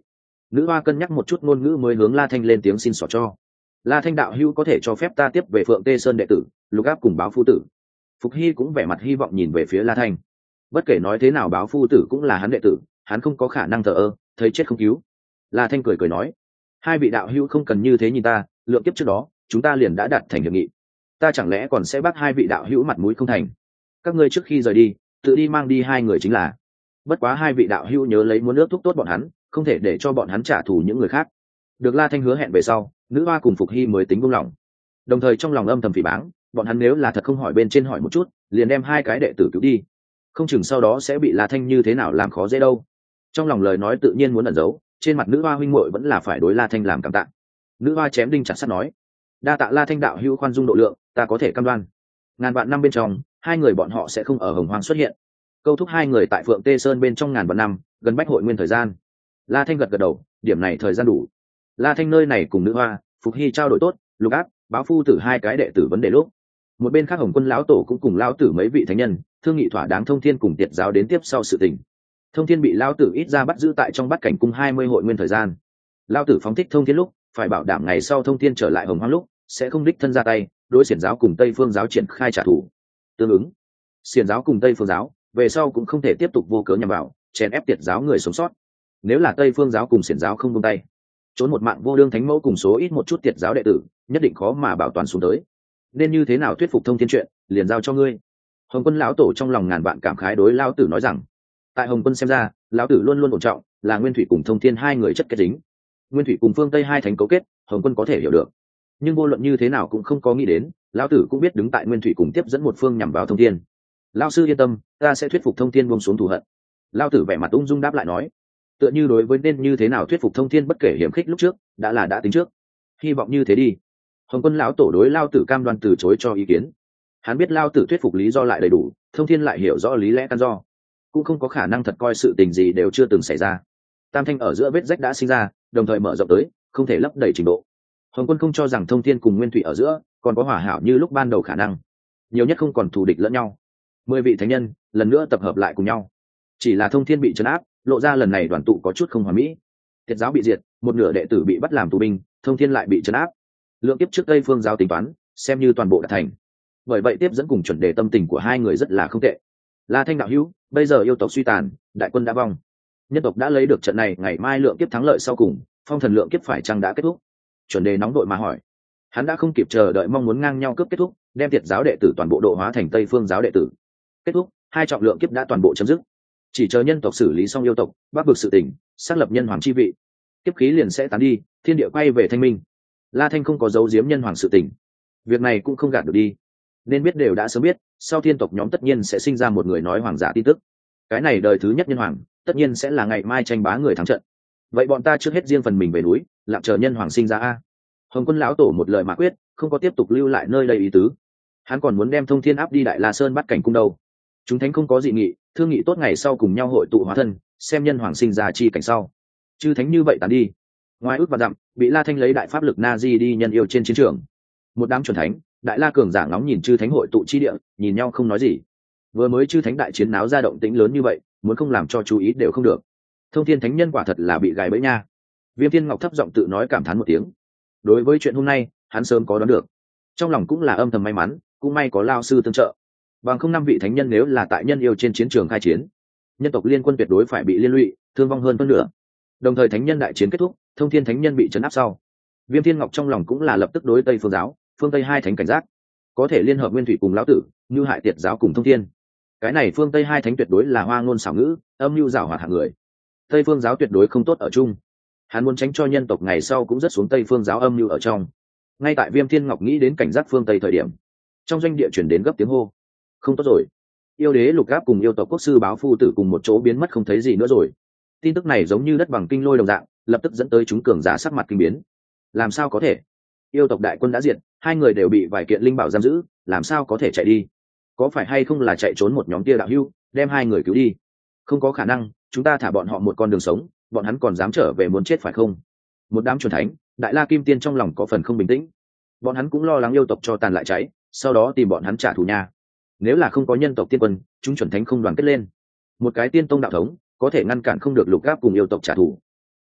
Nữ hoa cân nhắc một chút ngôn ngữ mới hướng La Thanh lên tiếng xin xỏ cho. La Thanh đạo hữu có thể cho phép ta tiếp về Phượng Tê Sơn đệ tử Lục Áp cùng báo phu tử. Phục Hy cũng vẻ mặt hy vọng nhìn về phía La Thanh. Bất kể nói thế nào báo phu tử cũng là hắn đệ tử, hắn không có khả năng thờ ơ thấy chết không cứu. La Thanh cười cười nói, hai vị đạo hữu không cần như thế nhìn ta, lượng kiếp trước đó chúng ta liền đã đạt thành hiệp nghị, ta chẳng lẽ còn sẽ bắt hai vị đạo hữu mặt mũi không thành. Các ngươi trước khi rời đi tự đi mang đi hai người chính là. Bất quá hai vị đạo hữu nhớ lấy muốn ước thúc tốt bọn hắn, không thể để cho bọn hắn trả thù những người khác. Được La Thanh hứa hẹn về sau, nữ hoa cùng Phục Hy mới tính buông lòng. Đồng thời trong lòng âm thầm phỉ báng, bọn hắn nếu là thật không hỏi bên trên hỏi một chút, liền đem hai cái đệ tử cứu đi, không chừng sau đó sẽ bị La Thanh như thế nào làm khó dễ đâu. Trong lòng lời nói tự nhiên muốn ẩn giấu, trên mặt nữ hoa huynh muội vẫn là phải đối La Thanh làm cảm tạ. Nữ hoa chém đinh chặt sắt nói, đa tạ La Thanh đạo hữu khoan dung độ lượng, ta có thể cam đoan ngàn vạn năm bên trong hai người bọn họ sẽ không ở Hồng Hoang xuất hiện. Câu thúc hai người tại Phượng Tê Sơn bên trong ngàn vạn năm, gần bách hội nguyên thời gian. La Thanh gật gật đầu, điểm này thời gian đủ. La Thanh nơi này cùng nữ hoa, Phục Hy trao đổi tốt, Lục Áp, báo phu tử hai cái đệ tử vấn đề lúc. Một bên khác Hồng Quân lão tổ cũng cùng lão tử mấy vị thánh nhân thương nghị thỏa đáng Thông Thiên cùng Tiệt giáo đến tiếp sau sự tình. Thông Thiên bị lão tử ít ra bắt giữ tại trong Bát Cảnh cung hai mươi hội nguyên thời gian. Lão tử phóng thích Thông Thiên lúc, phải bảo đảm ngày sau Thông Thiên trở lại Hồng Hoang lúc sẽ không đích thân ra tay đối Xiển giáo cùng Tây Phương giáo triển khai trả thù. Tương ứng, Xiển giáo cùng Tây Phương giáo về sau cũng không thể tiếp tục vô cớ nhằm vào chèn ép Tiệt giáo người sống sót. Nếu là Tây Phương giáo cùng Xiển giáo không buông tay, trốn một mạng vô đương thánh mẫu cùng số ít một chút Tiệt giáo đệ tử nhất định khó mà bảo toàn xuống tới. Nên như thế nào thuyết phục Thông Thiên chuyện, liền giao cho ngươi. Hồng Quân lão tổ trong lòng ngàn vạn cảm khái đối lão tử nói rằng, tại Hồng Quân xem ra, lão tử luôn luôn ổn trọng, là Nguyên Thủy cùng Thông Thiên hai người chất kết dính. Nguyên Thủy cùng Phương Tây hai thánh cấu kết, Hồng Quân có thể hiểu được. Nhưng vô luận như thế nào cũng không có nghĩ đến, lão tử cũng biết đứng tại Nguyên Thủy cùng tiếp dẫn một phương nhằm vào Thông Thiên. Lão sư yên tâm, ta sẽ thuyết phục Thông Thiên buông xuống thù hận. Lão tử vẻ mặt ung dung đáp lại nói, tựa như đối với nên như thế nào thuyết phục Thông Thiên bất kể hiểm khích lúc trước, đã là đã tính trước. Hy vọng như thế đi. Hồng Quân lão tổ đối Lão tử cam đoan từ chối cho ý kiến. Hắn biết Lão tử thuyết phục lý do lại đầy đủ, Thông Thiên lại hiểu rõ lý lẽ căn do, cũng không có khả năng thật coi sự tình gì đều chưa từng xảy ra. Tam thanh ở giữa vết rách đã sinh ra, đồng thời mở rộng tới, không thể lấp đầy trình độ. Hồng Quân không cho rằng Thông Thiên cùng Nguyên Thủy ở giữa còn có hòa hảo như lúc ban đầu khả năng, nhiều nhất không còn thù địch lẫn nhau. Mười vị thánh nhân lần nữa tập hợp lại cùng nhau, chỉ là Thông Thiên bị trấn áp, lộ ra lần này đoàn tụ có chút không hòa mỹ. Tiệt giáo bị diệt, một nửa đệ tử bị bắt làm tù binh, Thông Thiên lại bị trấn áp. Lượng kiếp trước Tây Phương giáo tính toán xem như toàn bộ đã thành, bởi vậy tiếp dẫn cùng chuẩn đề tâm tình của hai người rất là không tệ. La Thanh đạo hữu, bây giờ yêu tộc suy tàn, đại quân đã vong, nhân tộc đã lấy được trận này, ngày mai lượng kiếp thắng lợi sau cùng, phong thần lượng kiếp phải chăng đã kết thúc? Chuẩn đề nóng đội mà hỏi. Hắn đã không kịp chờ đợi mong muốn ngang nhau cướp kết thúc, đem Tiệt giáo đệ tử toàn bộ độ hóa thành Tây Phương giáo đệ tử. Kết thúc, hai trọng lượng kiếp đã toàn bộ chấm dứt, chỉ chờ nhân tộc xử lý xong yêu tộc, bắc vực sự tình, xác lập nhân hoàng chi vị, kiếp khí liền sẽ tán đi, thiên địa quay về thanh minh. La Thanh không có giấu giếm nhân hoàng sự tình, việc này cũng không gạt được đi, nên biết đều đã sớm biết, sau thiên tộc nhóm tất nhiên sẽ sinh ra một người nói hoàng giả tin tức. Cái này đời thứ nhất nhân hoàng, tất nhiên sẽ là ngày mai tranh bá người thắng trận. Vậy bọn ta trước hết riêng phần mình về núi, lặng chờ nhân hoàng sinh ra a. Hồng Quân lão tổ một lời mà quyết, không có tiếp tục lưu lại nơi đây ý tứ. Hắn còn muốn đem Thông Thiên áp đi Đại La Sơn bắt cảnh cung đâu. Chúng thánh không có dị nghị, thương nghị tốt ngày sau cùng nhau hội tụ hóa thân, xem nhân hoàng sinh ra chi cảnh sau. Chư thánh như vậy tàn đi. Ngoài ước và dặm, bị La Thanh lấy đại pháp lực na di đi nhân yêu trên chiến trường. Một đám chuẩn thánh, đại la cường giả ngóng nhìn chư thánh hội tụ chi địa, nhìn nhau không nói gì. Vừa mới chư thánh đại chiến náo ra động tĩnh lớn như vậy, muốn không làm cho chú ý đều không được. Thông Thiên thánh nhân quả thật là bị gài bẫy nha. Viêm Thiên Ngọc thấp giọng tự nói cảm thán một tiếng. Đối với chuyện hôm nay, hắn sớm có đoán được, trong lòng cũng là âm thầm may mắn, cũng may có lao sư tương trợ. Bằng không năm vị thánh nhân nếu là tại nhân yêu trên chiến trường khai chiến, nhân tộc liên quân tuyệt đối phải bị liên lụy, thương vong hơn phân nửa. Đồng thời thánh nhân đại chiến kết thúc, Thông Thiên thánh nhân bị trấn áp sau, Viêm Thiên Ngọc trong lòng cũng là lập tức đối Tây Phương giáo, phương Tây hai thánh cảnh giác, có thể liên hợp Nguyên Thủy cùng lão tử, như hại Tiệt giáo cùng Thông Thiên. Cái này phương Tây hai thánh tuyệt đối là hoa ngôn xảo ngữ, âm mưu giảo hoạt hạng người. Tây Phương giáo tuyệt đối không tốt ở chung. Hắn muốn tránh cho nhân tộc ngày sau cũng rất xuống Tây Phương giáo âm mưu ở trong. Ngay tại Viêm Thiên Ngọc nghĩ đến cảnh giác phương Tây thời điểm, trong doanh địa chuyển đến gấp tiếng hô. Không tốt rồi, yêu đế Lục Áp cùng yêu tộc quốc sư báo phu tử cùng một chỗ biến mất không thấy gì nữa rồi. Tin tức này giống như đất bằng kinh lôi đồng dạng, lập tức dẫn tới chúng cường giả sắc mặt kinh biến. Làm sao có thể? Yêu tộc đại quân đã diệt, hai người đều bị vài kiện linh bảo giam giữ, làm sao có thể chạy đi? Có phải hay không là chạy trốn một nhóm kia đạo hưu, đem hai người cứu đi? Không có khả năng, chúng ta thả bọn họ một con đường sống, bọn hắn còn dám trở về muốn chết phải không? Một đám chuẩn thánh, đại la kim tiên trong lòng có phần không bình tĩnh. Bọn hắn cũng lo lắng yêu tộc cho tàn lại cháy, sau đó tìm bọn hắn trả thù nha. Nếu là không có nhân tộc tiên quân, chúng chuẩn thánh không đoàn kết lên, một cái tiên tông đạo thống có thể ngăn cản không được Lục Áp cùng yêu tộc trả thù.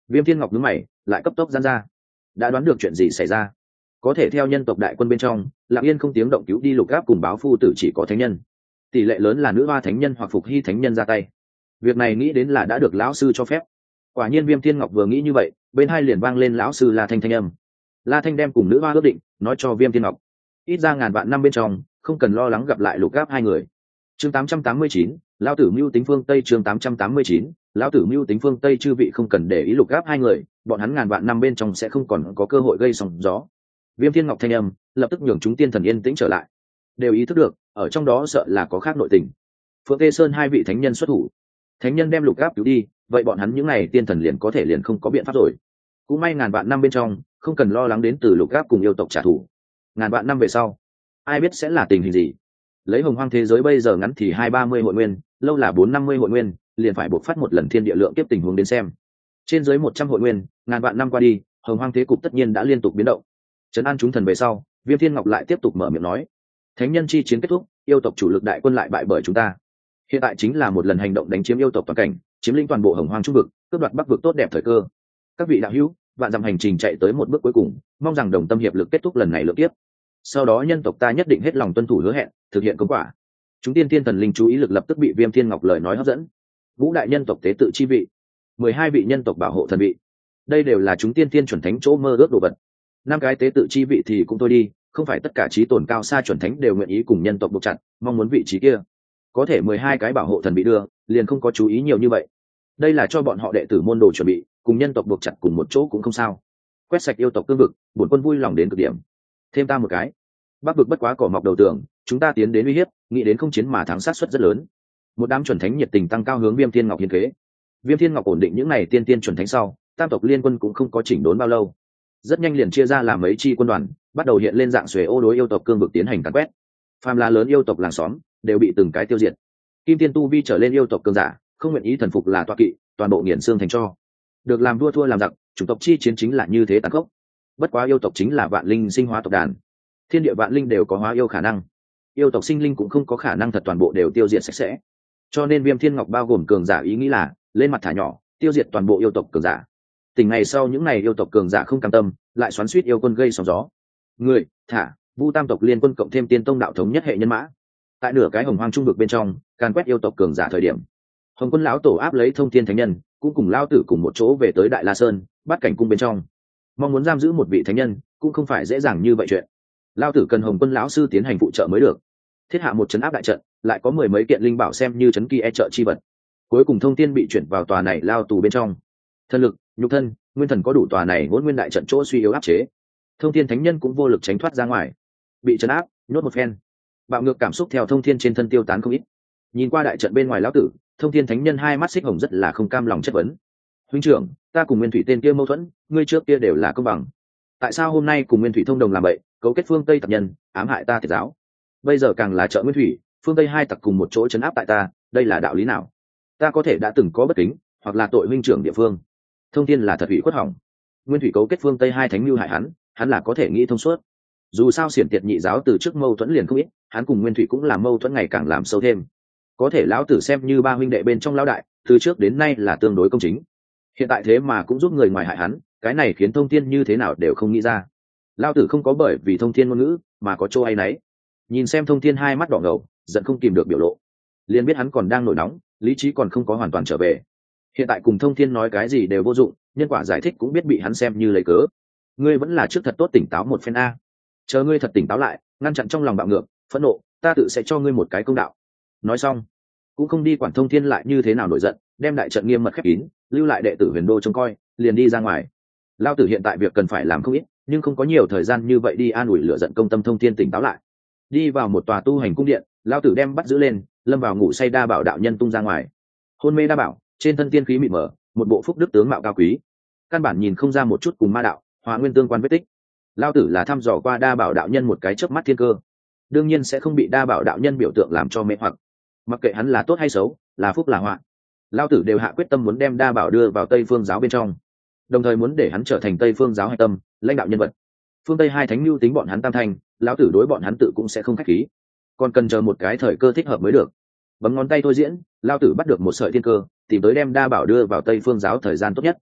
Viêm Thiên Ngọc nhướng mày, lại cấp tốc giãn ra. Đã đoán được chuyện gì xảy ra, có thể theo nhân tộc đại quân bên trong lặng yên không tiếng động cứu đi Lục Gáp cùng báo phu tử chỉ có thánh nhân, tỷ lệ lớn là nữ hoa thánh nhân hoặc phục hy thánh nhân ra tay. Việc này nghĩ đến là đã được lão sư cho phép. Quả nhiên Viêm Thiên Ngọc vừa nghĩ như vậy, bên hai liền vang lên lão sư La Thanh thanh âm. La Thanh đem cùng nữ hoa ước định nói cho Viêm Thiên Ngọc, ít ra ngàn vạn năm bên trong không cần lo lắng gặp lại Lục Gáp hai người. Chương tám trăm tám mươi chín, lão tử mưu tính phương Tây. Chương tám trăm tám mươi chín, lão tử mưu tính phương Tây. Chư vị không cần để ý Lục Gáp hai người, bọn hắn ngàn vạn năm bên trong sẽ không còn có cơ hội gây sóng gió. Viêm Thiên Ngọc thanh âm lập tức nhường chúng tiên thần yên tĩnh trở lại, đều ý thức được ở trong đó sợ là có khác nội tình. Phượng Tê Sơn hai vị thánh nhân xuất thủ, thánh nhân đem Lục Gáp cứu đi, vậy bọn hắn những này tiên thần liền có thể liền không có biện pháp rồi. Cũng may ngàn vạn năm bên trong không cần lo lắng đến từ Lục Gáp cùng yêu tộc trả thù. Ngàn vạn năm về sau ai biết sẽ là tình hình gì. Lấy hồng hoang thế giới bây giờ ngắn thì hai ba mươi hội nguyên, lâu là bốn năm mươi hội nguyên, liền phải buộc phát một lần thiên địa lượng tiếp tình huống đến xem. Trên dưới một trăm hội nguyên, ngàn vạn năm qua đi, hồng hoang thế cục tất nhiên đã liên tục biến động. Trấn an chúng thần về sau, Viêm Thiên Ngọc lại tiếp tục mở miệng nói, thánh nhân chi chiến kết thúc, yêu tộc chủ lực đại quân lại bại bởi chúng ta. Hiện tại chính là một lần hành động đánh chiếm yêu tộc toàn cảnh, chiếm lĩnh toàn bộ hồng hoang trung vực, cướp đoạt bắc vực tốt đẹp thời cơ. Các vị đạo hữu, vạn dặm hành trình chạy tới một bước cuối cùng, mong rằng đồng tâm hiệp lực kết thúc lần này lượng tiếp. Sau đó nhân tộc ta nhất định hết lòng tuân thủ hứa hẹn, thực hiện công quả. Chúng tiên tiên thần linh chú ý lực lập tức bị Viêm Thiên Ngọc lời nói hấp dẫn. Vũ đại nhân tộc tế tự chi vị, mười hai vị nhân tộc bảo hộ thần vị, đây đều là chúng tiên tiên chuẩn thánh chỗ mơ ước đồ vật. Năm cái tế tự chi vị thì cũng thôi đi, không phải tất cả trí tồn cao xa chuẩn thánh đều nguyện ý cùng nhân tộc buộc chặt mong muốn vị trí kia. Có thể mười hai cái bảo hộ thần bị đưa, liền không có chú ý nhiều như vậy. Đây là cho bọn họ đệ tử môn đồ chuẩn bị, cùng nhân tộc buộc chặt cùng một chỗ cũng không sao. Quét sạch yêu tộc cương vực, bổn quân vui lòng đến cực điểm. Thêm ta một cái, bắc vực bất quá cỏ mọc đầu tường, chúng ta tiến đến uy hiếp, nghĩ đến không chiến mà thắng sát suất rất lớn. Một đám chuẩn thánh nhiệt tình tăng cao hướng Viêm Thiên Ngọc hiến kế. Viêm Thiên Ngọc ổn định những này tiên tiên chuẩn thánh sau, tam tộc liên quân cũng không có chỉnh đốn bao lâu, rất nhanh liền chia ra làm mấy chi quân đoàn, bắt đầu hiện lên dạng xuề ô đối yêu tộc cương vực tiến hành càn quét. Phàm là lớn yêu tộc làng xóm đều bị từng cái tiêu diệt. Kim tiên tu vi trở lên yêu tộc cường giả không nguyện ý thần phục là toa kỵ, toàn bộ nghiền xương thành tro. Được làm vua thua làm giặc, chủng tộc chi chiến chính là như thế tàn khốc. Bất quá yêu tộc chính là vạn linh sinh hóa tộc đàn, thiên địa vạn linh đều có hóa yêu khả năng, yêu tộc sinh linh cũng không có khả năng thật toàn bộ đều tiêu diệt sạch sẽ. Cho nên Viêm Thiên Ngọc bao gồm cường giả ý nghĩ là lên mặt thả nhỏ, tiêu diệt toàn bộ yêu tộc cường giả. Tình ngày sau những ngày yêu tộc cường giả không cam tâm, lại xoắn xuýt yêu quân gây sóng gió. Người thả Vu tam tộc liên quân cộng thêm tiên tông đạo thống nhất hệ nhân mã, tại nửa cái hồng hoang trung vực bên trong càn quét yêu tộc cường giả thời điểm, hồng quân lão tổ áp lấy thông thiên thánh nhân cũng cùng lao tử cùng một chỗ về tới Đại La Sơn Bát Cảnh cung bên trong, mong muốn giam giữ một vị thánh nhân cũng không phải dễ dàng như vậy chuyện. Lao tử cần hồng quân lão sư tiến hành phụ trợ mới được. Thiết hạ một trấn áp đại trận, lại có mười mấy kiện linh bảo xem như trấn kỳ e trợ chi vật. Cuối cùng thông thiên bị chuyển vào tòa này lao tù bên trong. Thân lực, nhục thân, nguyên thần có đủ tòa này hỗn nguyên đại trận chỗ suy yếu áp chế. Thông thiên thánh nhân cũng vô lực tránh thoát ra ngoài, bị trấn áp, nhốt một phen. Bạo ngược cảm xúc theo thông thiên trên thân tiêu tán không ít. Nhìn qua đại trận bên ngoài lão tử, thông thiên thánh nhân hai mắt xích hồng rất là không cam lòng chất vấn. Huynh trưởng, ta cùng nguyên thủy tên kia mâu thuẫn, ngươi trước kia đều là công bằng, tại sao hôm nay cùng nguyên thủy thông đồng làm vậy, cấu kết phương Tây tập nhân ám hại ta thiệt giáo, bây giờ càng là trợ nguyên thủy phương Tây hai tặc cùng một chỗ chấn áp tại ta, đây là đạo lý nào? Ta có thể đã từng có bất kính, hoặc là tội huynh trưởng địa phương. Thông thiên là thật ủy khuất hỏng, nguyên thủy cấu kết phương Tây hai thánh mưu hại hắn, hắn là có thể nghĩ thông suốt. Dù sao xiển tiệt nhị giáo từ trước mâu thuẫn liền không ít, hắn cùng nguyên thủy cũng làm mâu thuẫn ngày càng làm sâu thêm. Có thể lão tử xem như ba huynh đệ bên trong lão đại, từ trước đến nay là tương đối công chính, hiện tại thế mà cũng giúp người ngoài hại hắn, cái này khiến thông thiên như thế nào đều không nghĩ ra. Lão tử không có bởi vì thông thiên ngôn ngữ mà có chỗ ấy nấy. Nhìn xem thông thiên hai mắt đỏ ngầu, giận không kìm được biểu lộ, liền biết hắn còn đang nổi nóng, lý trí còn không có hoàn toàn trở về. Hiện tại cùng thông thiên nói cái gì đều vô dụng, nhân quả giải thích cũng biết bị hắn xem như lấy cớ. Ngươi vẫn là trước thật tốt tỉnh táo một phen a, chờ ngươi thật tỉnh táo lại, ngăn chặn trong lòng bạo ngược phẫn nộ, ta tự sẽ cho ngươi một cái công đạo. Nói xong cũng không đi quản thông thiên lại như thế nào nổi giận, đem đại trận nghiêm mật khép kín, lưu lại đệ tử huyền đô trông coi, liền đi ra ngoài. Lao tử hiện tại việc cần phải làm không ít, nhưng không có nhiều thời gian như vậy đi an ủi lửa giận công tâm thông thiên tỉnh táo lại. Đi vào một tòa tu hành cung điện, Lao tử đem bắt giữ lên, lâm vào ngủ say đa bảo đạo nhân tung ra ngoài. Hôn mê đa bảo, trên thân tiên khí mịt mờ, một bộ phúc đức tướng mạo cao quý, căn bản nhìn không ra một chút cùng ma đạo hòa nguyên tương quan vết tích. Lao tử là thăm dò qua đa bảo đạo nhân một cái chớp mắt thiên cơ, đương nhiên sẽ không bị đa bảo đạo nhân biểu tượng làm cho mê hoặc. Mặc kệ hắn là tốt hay xấu, là phúc là họa, Lao tử đều hạ quyết tâm muốn đem đa bảo đưa vào Tây Phương giáo bên trong, đồng thời muốn để hắn trở thành Tây Phương giáo hạch tâm lãnh đạo nhân vật. Phương Tây hai thánh lưu tính bọn hắn tam thanh, Lão tử đối bọn hắn tự cũng sẽ không khách khí, còn cần chờ một cái thời cơ thích hợp mới được. Bấm ngón tay thôi diễn, Lao tử bắt được một sợi thiên cơ, tìm tới đem đa bảo đưa vào Tây Phương giáo thời gian tốt nhất.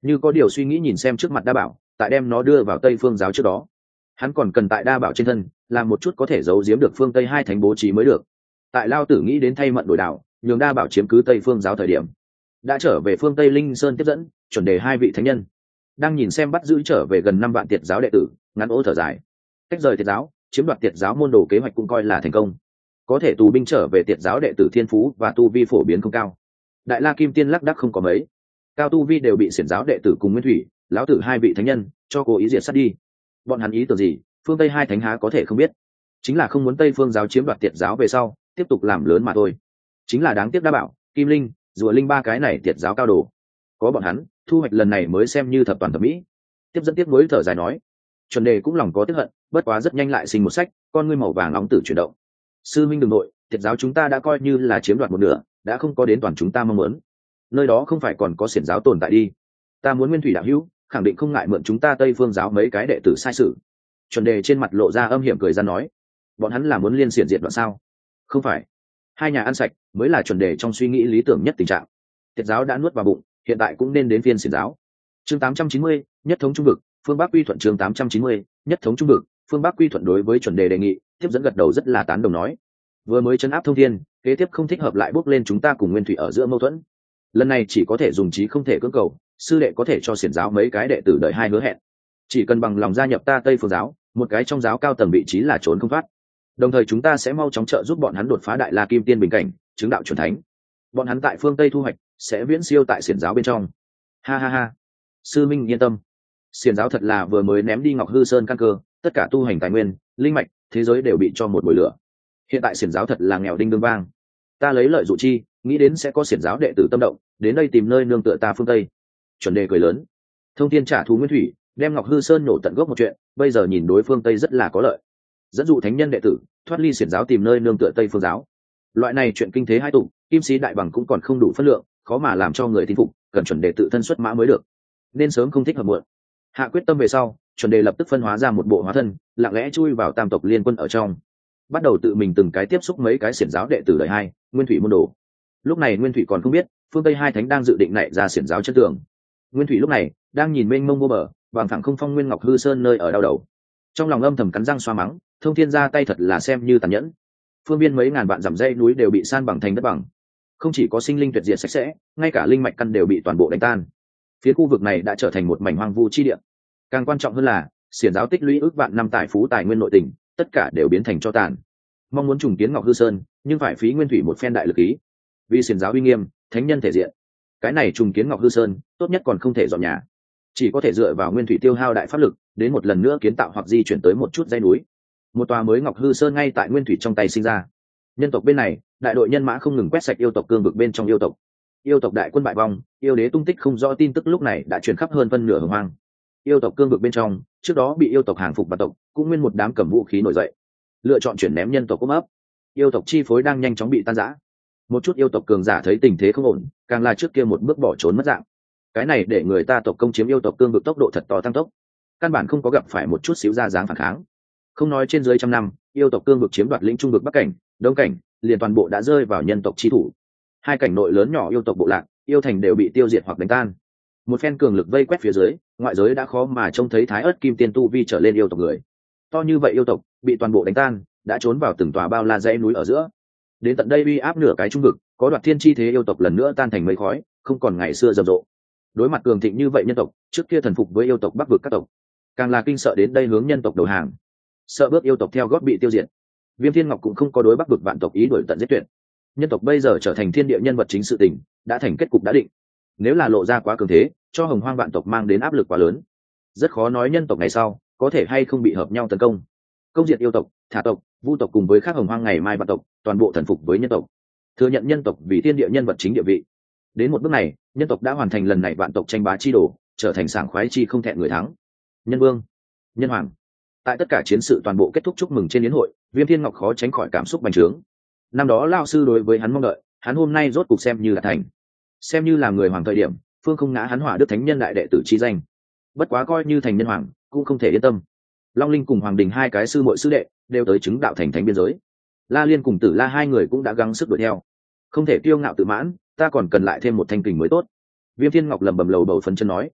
như có điều suy nghĩ nhìn xem trước mặt đa bảo, tại đem nó đưa vào tây phương giáo trước đó hắn còn cần tại đa bảo trên thân làm một chút có thể giấu giếm được phương tây hai thánh bố trí mới được. Tại lao tử nghĩ đến thay mận đổi đạo nhường đa bảo chiếm cứ tây phương giáo thời điểm, đã trở về phương tây linh sơn tiếp dẫn chuẩn đề hai vị thánh nhân đang nhìn xem bắt giữ trở về gần năm vạn tiệt giáo đệ tử, ngắn ô thở dài. Cách rời tiệt giáo chiếm đoạt tiệt giáo môn đồ kế hoạch cũng coi là thành công, có thể tù binh trở về tiệt giáo đệ tử thiên phú và tu vi phổ biến không cao. Đại la kim tiên lác đắc không có mấy, cao tu vi đều bị xiển giáo đệ tử cùng nguyên thủy lão tử hai vị thánh nhân cho cố ý diệt sát đi. Bọn hắn ý tưởng gì phương tây hai thánh há có thể không biết, chính là không muốn tây phương giáo chiếm đoạt tiệt giáo về sau tiếp tục làm lớn mà thôi. Chính là đáng tiếc đa bảo, kim linh, rùa linh ba cái này tiệt giáo cao đồ, có bọn hắn thu hoạch lần này mới xem như thập toàn thập mỹ. Tiếp dẫn tiếp nối thở dài nói. Chuẩn đề cũng lòng có tiếc hận, bất quá rất nhanh lại sinh một sách, con ngươi màu vàng nóng tử chuyển động. Sư minh đừng nội, tiệt giáo chúng ta đã coi như là chiếm đoạt một nửa, đã không có đến toàn chúng ta mong muốn. Nơi đó không phải còn có xiển giáo tồn tại đi. Ta muốn nguyên thủy đạo hữu khẳng định không ngại mượn chúng ta tây phương giáo mấy cái đệ tử sai sự. Chuẩn đề trên mặt lộ ra âm hiểm cười ra nói, bọn hắn là muốn liên xiển diệt đoạn sao? Không phải, hai nhà ăn sạch mới là chuẩn đề trong suy nghĩ lý tưởng nhất tình trạng. Tiệt giáo đã nuốt vào bụng, hiện tại cũng nên đến phiên xiển giáo. Chương tám trăm chín mươi, nhất thống trung vực, phương Bắc quy thuận. Chương tám trăm chín mươi, nhất thống trung vực, phương Bắc quy thuận. Đối với chuẩn đề đề nghị, tiếp dẫn gật đầu rất là tán đồng nói, vừa mới chấn áp thông thiên, kế tiếp không thích hợp lại bước lên chúng ta cùng nguyên thủy ở giữa mâu thuẫn. Lần này chỉ có thể dùng trí không thể cưỡng cầu, sư đệ có thể cho xiển giáo mấy cái đệ tử đợi hai hứa hẹn, chỉ cần bằng lòng gia nhập ta tây phương giáo, một cái trong giáo cao tầng vị trí là trốn không thoát. Đồng thời chúng ta sẽ mau chóng trợ giúp bọn hắn đột phá đại la kim tiên bình cảnh, chứng đạo chuẩn thánh. Bọn hắn tại phương tây thu hoạch sẽ viễn siêu tại xiển giáo bên trong. Ha ha ha, sư minh yên tâm, xiển giáo thật là vừa mới ném đi ngọc hư sơn căn cơ, tất cả tu hành tài nguyên, linh mạch, thế giới đều bị cho một bồi lửa. Hiện tại xiển giáo thật là nghèo đinh đương vang, ta lấy lợi dụ chi, nghĩ đến sẽ có xiển giáo đệ tử tâm động đến đây tìm nơi nương tựa ta phương tây. Chuẩn đề cười lớn, thông thiên trả thù nguyên thủy, đem ngọc hư sơn nổ tận gốc một chuyện, bây giờ nhìn đối phương tây rất là có lợi, dẫn dụ thánh nhân đệ tử thoát ly xiển giáo tìm nơi nương tựa tây phương giáo. Loại này chuyện kinh thế hai tụng, kim sĩ đại bằng cũng còn không đủ phân lượng, khó mà làm cho người tin phục, cần chuẩn đề tự thân xuất mã mới được, nên sớm không thích hợp muộn. Hạ quyết tâm về sau, chuẩn đề lập tức phân hóa ra một bộ hóa thân, lặng lẽ chui vào tam tộc liên quân ở trong, bắt đầu tự mình từng cái tiếp xúc mấy cái xiển giáo đệ tử đời hai nguyên thủy môn đồ. Lúc này nguyên thủy còn không biết phương tây hai thánh đang dự định nảy ra xiển giáo chân tường. Nguyên thủy lúc này đang nhìn mênh mông vô bờ bằng thẳng không phong nguyên ngọc hư sơn nơi ở đau đầu, trong lòng âm thầm cắn răng xoa mắng, thông thiên ra tay thật là xem như tàn nhẫn. Phương biên mấy ngàn vạn dặm dãy núi đều bị san bằng thành đất bằng, không chỉ có sinh linh tuyệt diệt sạch sẽ, ngay cả linh mạch căn đều bị toàn bộ đánh tan. Phía khu vực này đã trở thành một mảnh hoang vu chi địa. Càng quan trọng hơn là xiển giáo tích lũy ước vạn năm tài phú tài nguyên nội tình, tất cả đều biến thành cho tàn. Mong muốn trùng kiến ngọc hư sơn, nhưng phải phí nguyên thủy một phen đại lực ý. Vì xiển giáo uy nghiêm, thánh nhân thể diện, cái này trùng kiến ngọc hư sơn tốt nhất còn không thể dọn nhà, chỉ có thể dựa vào nguyên thủy tiêu hao đại pháp lực đến một lần nữa kiến tạo hoặc di chuyển tới một chút dãy núi. Một tòa mới ngọc hư sơn ngay tại nguyên thủy trong tay sinh ra. Nhân tộc bên này đại đội nhân mã không ngừng quét sạch yêu tộc cương vực bên trong yêu tộc. Yêu tộc đại quân bại vong, yêu đế tung tích không rõ tin tức lúc này đã truyền khắp hơn phân nửa hồng hoang. Yêu tộc cương vực bên trong trước đó bị yêu tộc hàng phục và tộc cũng nguyên một đám cầm vũ khí nổi dậy, lựa chọn chuyển ném nhân tộc ôm ấp. Yêu tộc chi phối đang nhanh chóng bị tan rã. Một chút yêu tộc cường giả thấy tình thế không ổn, càng là trước kia một bước bỏ trốn mất dạng. Cái này để người ta tộc công chiếm yêu tộc cương vực tốc độ thật to tăng tốc, căn bản không có gặp phải một chút xíu ra dáng phản kháng. Không nói trên dưới trăm năm, yêu tộc cương vực chiếm đoạt lĩnh trung vực bắc cảnh, đông cảnh, liền toàn bộ đã rơi vào nhân tộc chi thủ. Hai cảnh nội lớn nhỏ yêu tộc bộ lạc, yêu thành đều bị tiêu diệt hoặc đánh tan. Một phen cường lực vây quét phía dưới, ngoại giới đã khó mà trông thấy thái ớt kim tiên tu vi trở lên yêu tộc người. To như vậy yêu tộc bị toàn bộ đánh tan, đã trốn vào từng tòa bao la dãy núi ở giữa. Đến tận đây uy áp nửa cái trung vực, có đoạt thiên chi thế yêu tộc lần nữa tan thành mây khói, không còn ngày xưa rầm rộ. Đối mặt cường thịnh như vậy nhân tộc, trước kia thần phục với yêu tộc bắc vực các tộc, càng là kinh sợ đến đây hướng nhân tộc đầu hàng, sợ bước yêu tộc theo gót bị tiêu diệt. Viêm Thiên Ngọc cũng không có đối bắc vực vạn tộc ý đuổi tận giết tuyệt. Nhân tộc bây giờ trở thành thiên địa nhân vật chính sự tình, đã thành kết cục đã định. Nếu là lộ ra quá cường thế, cho hồng hoang vạn tộc mang đến áp lực quá lớn, rất khó nói nhân tộc ngày sau có thể hay không bị hợp nhau tấn công, công diệt yêu tộc, thả tộc, vu tộc cùng với các hồng hoang ngày mai vạn tộc, toàn bộ thần phục với nhân tộc, thừa nhận nhân tộc vì thiên địa nhân vật chính địa vị. Đến một bước này, nhân tộc đã hoàn thành lần này vạn tộc tranh bá chi đồ, trở thành sảng khoái chi không thẹn người thắng. Nhân vương, nhân hoàng. Tại tất cả chiến sự toàn bộ kết thúc chúc mừng trên yến hội, Viêm Thiên Ngọc khó tránh khỏi cảm xúc bành trướng. Năm đó lao sư đối với hắn mong đợi, hắn hôm nay rốt cục xem như là thành. Xem như là người hoàng thời điểm, phương không ngã hắn hỏa đức thánh nhân đại đệ tử chi danh. Bất quá coi như thành nhân hoàng, cũng không thể yên tâm. Long Linh cùng Hoàng Đình hai cái sư muội sư đệ đều tới chứng đạo thành thánh biên giới. La Liên cùng Tử La hai người cũng đã gắng sức đuổi theo. Không thể kiêu ngạo tự mãn, ta còn cần lại thêm một thanh kình mới tốt. Viêm Thiên Ngọc lẩm bẩm lầu bầu phấn chân nói.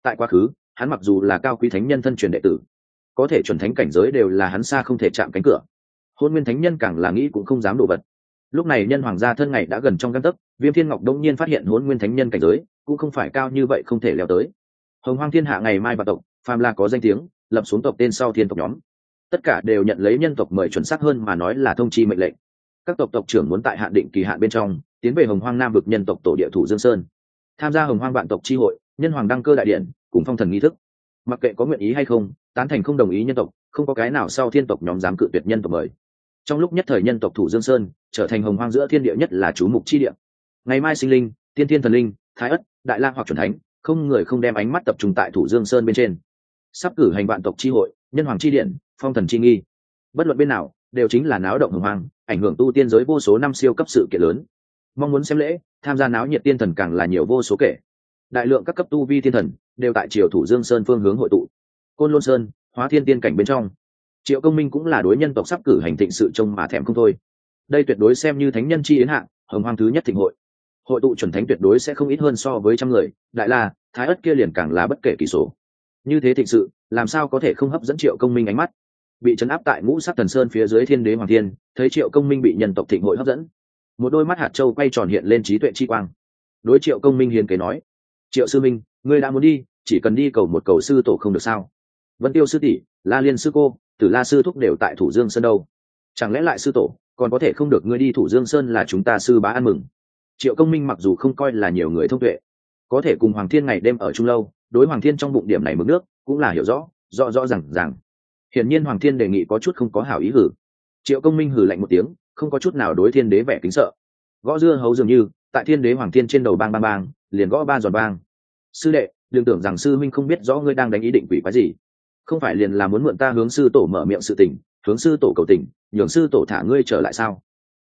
Tại quá khứ hắn mặc dù là cao quý thánh nhân thân truyền đệ tử, có thể chuẩn thánh cảnh giới đều là hắn xa không thể chạm cánh cửa. Hôn nguyên thánh nhân càng là nghĩ cũng không dám đổ vật. Lúc này nhân hoàng gia thân ngày đã gần trong gang tấc, Viêm Thiên Ngọc đông nhiên phát hiện hôn nguyên thánh nhân cảnh giới cũng không phải cao như vậy không thể leo tới. Hồng Hoang thiên hạ ngày mai vạn tộc, phàm là có danh tiếng lập xuống tộc tên sau thiên tộc nhóm, tất cả đều nhận lấy nhân tộc mời, chuẩn xác hơn mà nói là thông chi mệnh lệnh. Các tộc tộc trưởng muốn tại hạn định kỳ hạn bên trong tiến về Hồng Hoang Nam vực nhân tộc tổ địa Thủ Dương Sơn, tham gia Hồng Hoang vạn tộc chi hội, nhân hoàng đăng cơ đại điện cùng phong thần nghi thức. Mặc kệ có nguyện ý hay không, tán thành không đồng ý nhân tộc, không có cái nào sau thiên tộc nhóm dám cự tuyệt nhân tộc mời. Trong lúc nhất thời nhân tộc Thủ Dương Sơn trở thành Hồng Hoang giữa thiên địa nhất là chú mục chi địa. Ngày mai sinh linh, tiên thiên thần linh, thái ất, đại la hoặc chuẩn thánh, không người không đem ánh mắt tập trung tại Thủ Dương Sơn bên trên. Sắp cử hành vạn tộc chi hội, nhân hoàng chi điện, phong thần chi nghi, bất luận bên nào đều chính là náo động Hồng Hoang, ảnh hưởng tu tiên giới vô số năm siêu cấp sự kiện lớn. Mong muốn xem lễ, tham gia náo nhiệt tiên thần càng là nhiều vô số kể. Đại lượng các cấp tu vi tiên thần đều tại triều Thủ Dương Sơn phương hướng hội tụ. Côn Lôn Sơn, Hóa Thiên tiên cảnh bên trong, Triệu Công Minh cũng là đối nhân tộc sắp cử hành thịnh sự trông mà thèm không thôi. Đây tuyệt đối xem như thánh nhân chi yến hạng, Hồng Hoang thứ nhất thịnh hội. Hội tụ chuẩn thánh tuyệt đối sẽ không ít hơn so với trăm người, đại la, thái ất kia liền càng là bất kể kỳ số. Như thế thịnh sự, làm sao có thể không hấp dẫn Triệu Công Minh ánh mắt. Bị trấn áp tại Ngũ Sắc Thần Sơn phía dưới Thiên Đế Hoàng Thiên, thấy Triệu Công Minh bị nhân tộc thịnh hội hấp dẫn, một đôi mắt hạt châu quay tròn hiện lên trí tuệ chi quang. Đối Triệu Công Minh hiền kế nói: Triệu sư minh, ngươi đã muốn đi, chỉ cần đi cầu một cầu sư tổ không được sao? Vân Tiêu sư tỷ, La Liên sư cô, Tử La sư thúc đều tại Thủ Dương Sơn đâu, chẳng lẽ lại sư tổ còn có thể không được ngươi đi Thủ Dương Sơn là chúng ta sư bá ăn mừng? Triệu Công Minh mặc dù không coi là nhiều người thông tuệ, có thể cùng Hoàng Thiên ngày đêm ở chung lâu, đối Hoàng Thiên trong bụng điểm này mực nước cũng là hiểu rõ, rõ rõ ràng ràng. Hiển nhiên Hoàng Thiên đề nghị có chút không có hảo ý hử. Triệu Công Minh hử lạnh một tiếng, không có chút nào đối Thiên Đế vẻ kính sợ. Gõ dưa hấu dường như tại Thiên Đế Hoàng Thiên trên đầu bang bang bang, liền gõ ba giòn bang. Sư đệ, đừng tưởng rằng sư minh không biết rõ ngươi đang đánh ý định quỷ quái gì, không phải liền là muốn mượn ta hướng sư tổ mở miệng sự tình, hướng sư tổ cầu tình, nhường sư tổ thả ngươi trở lại sao?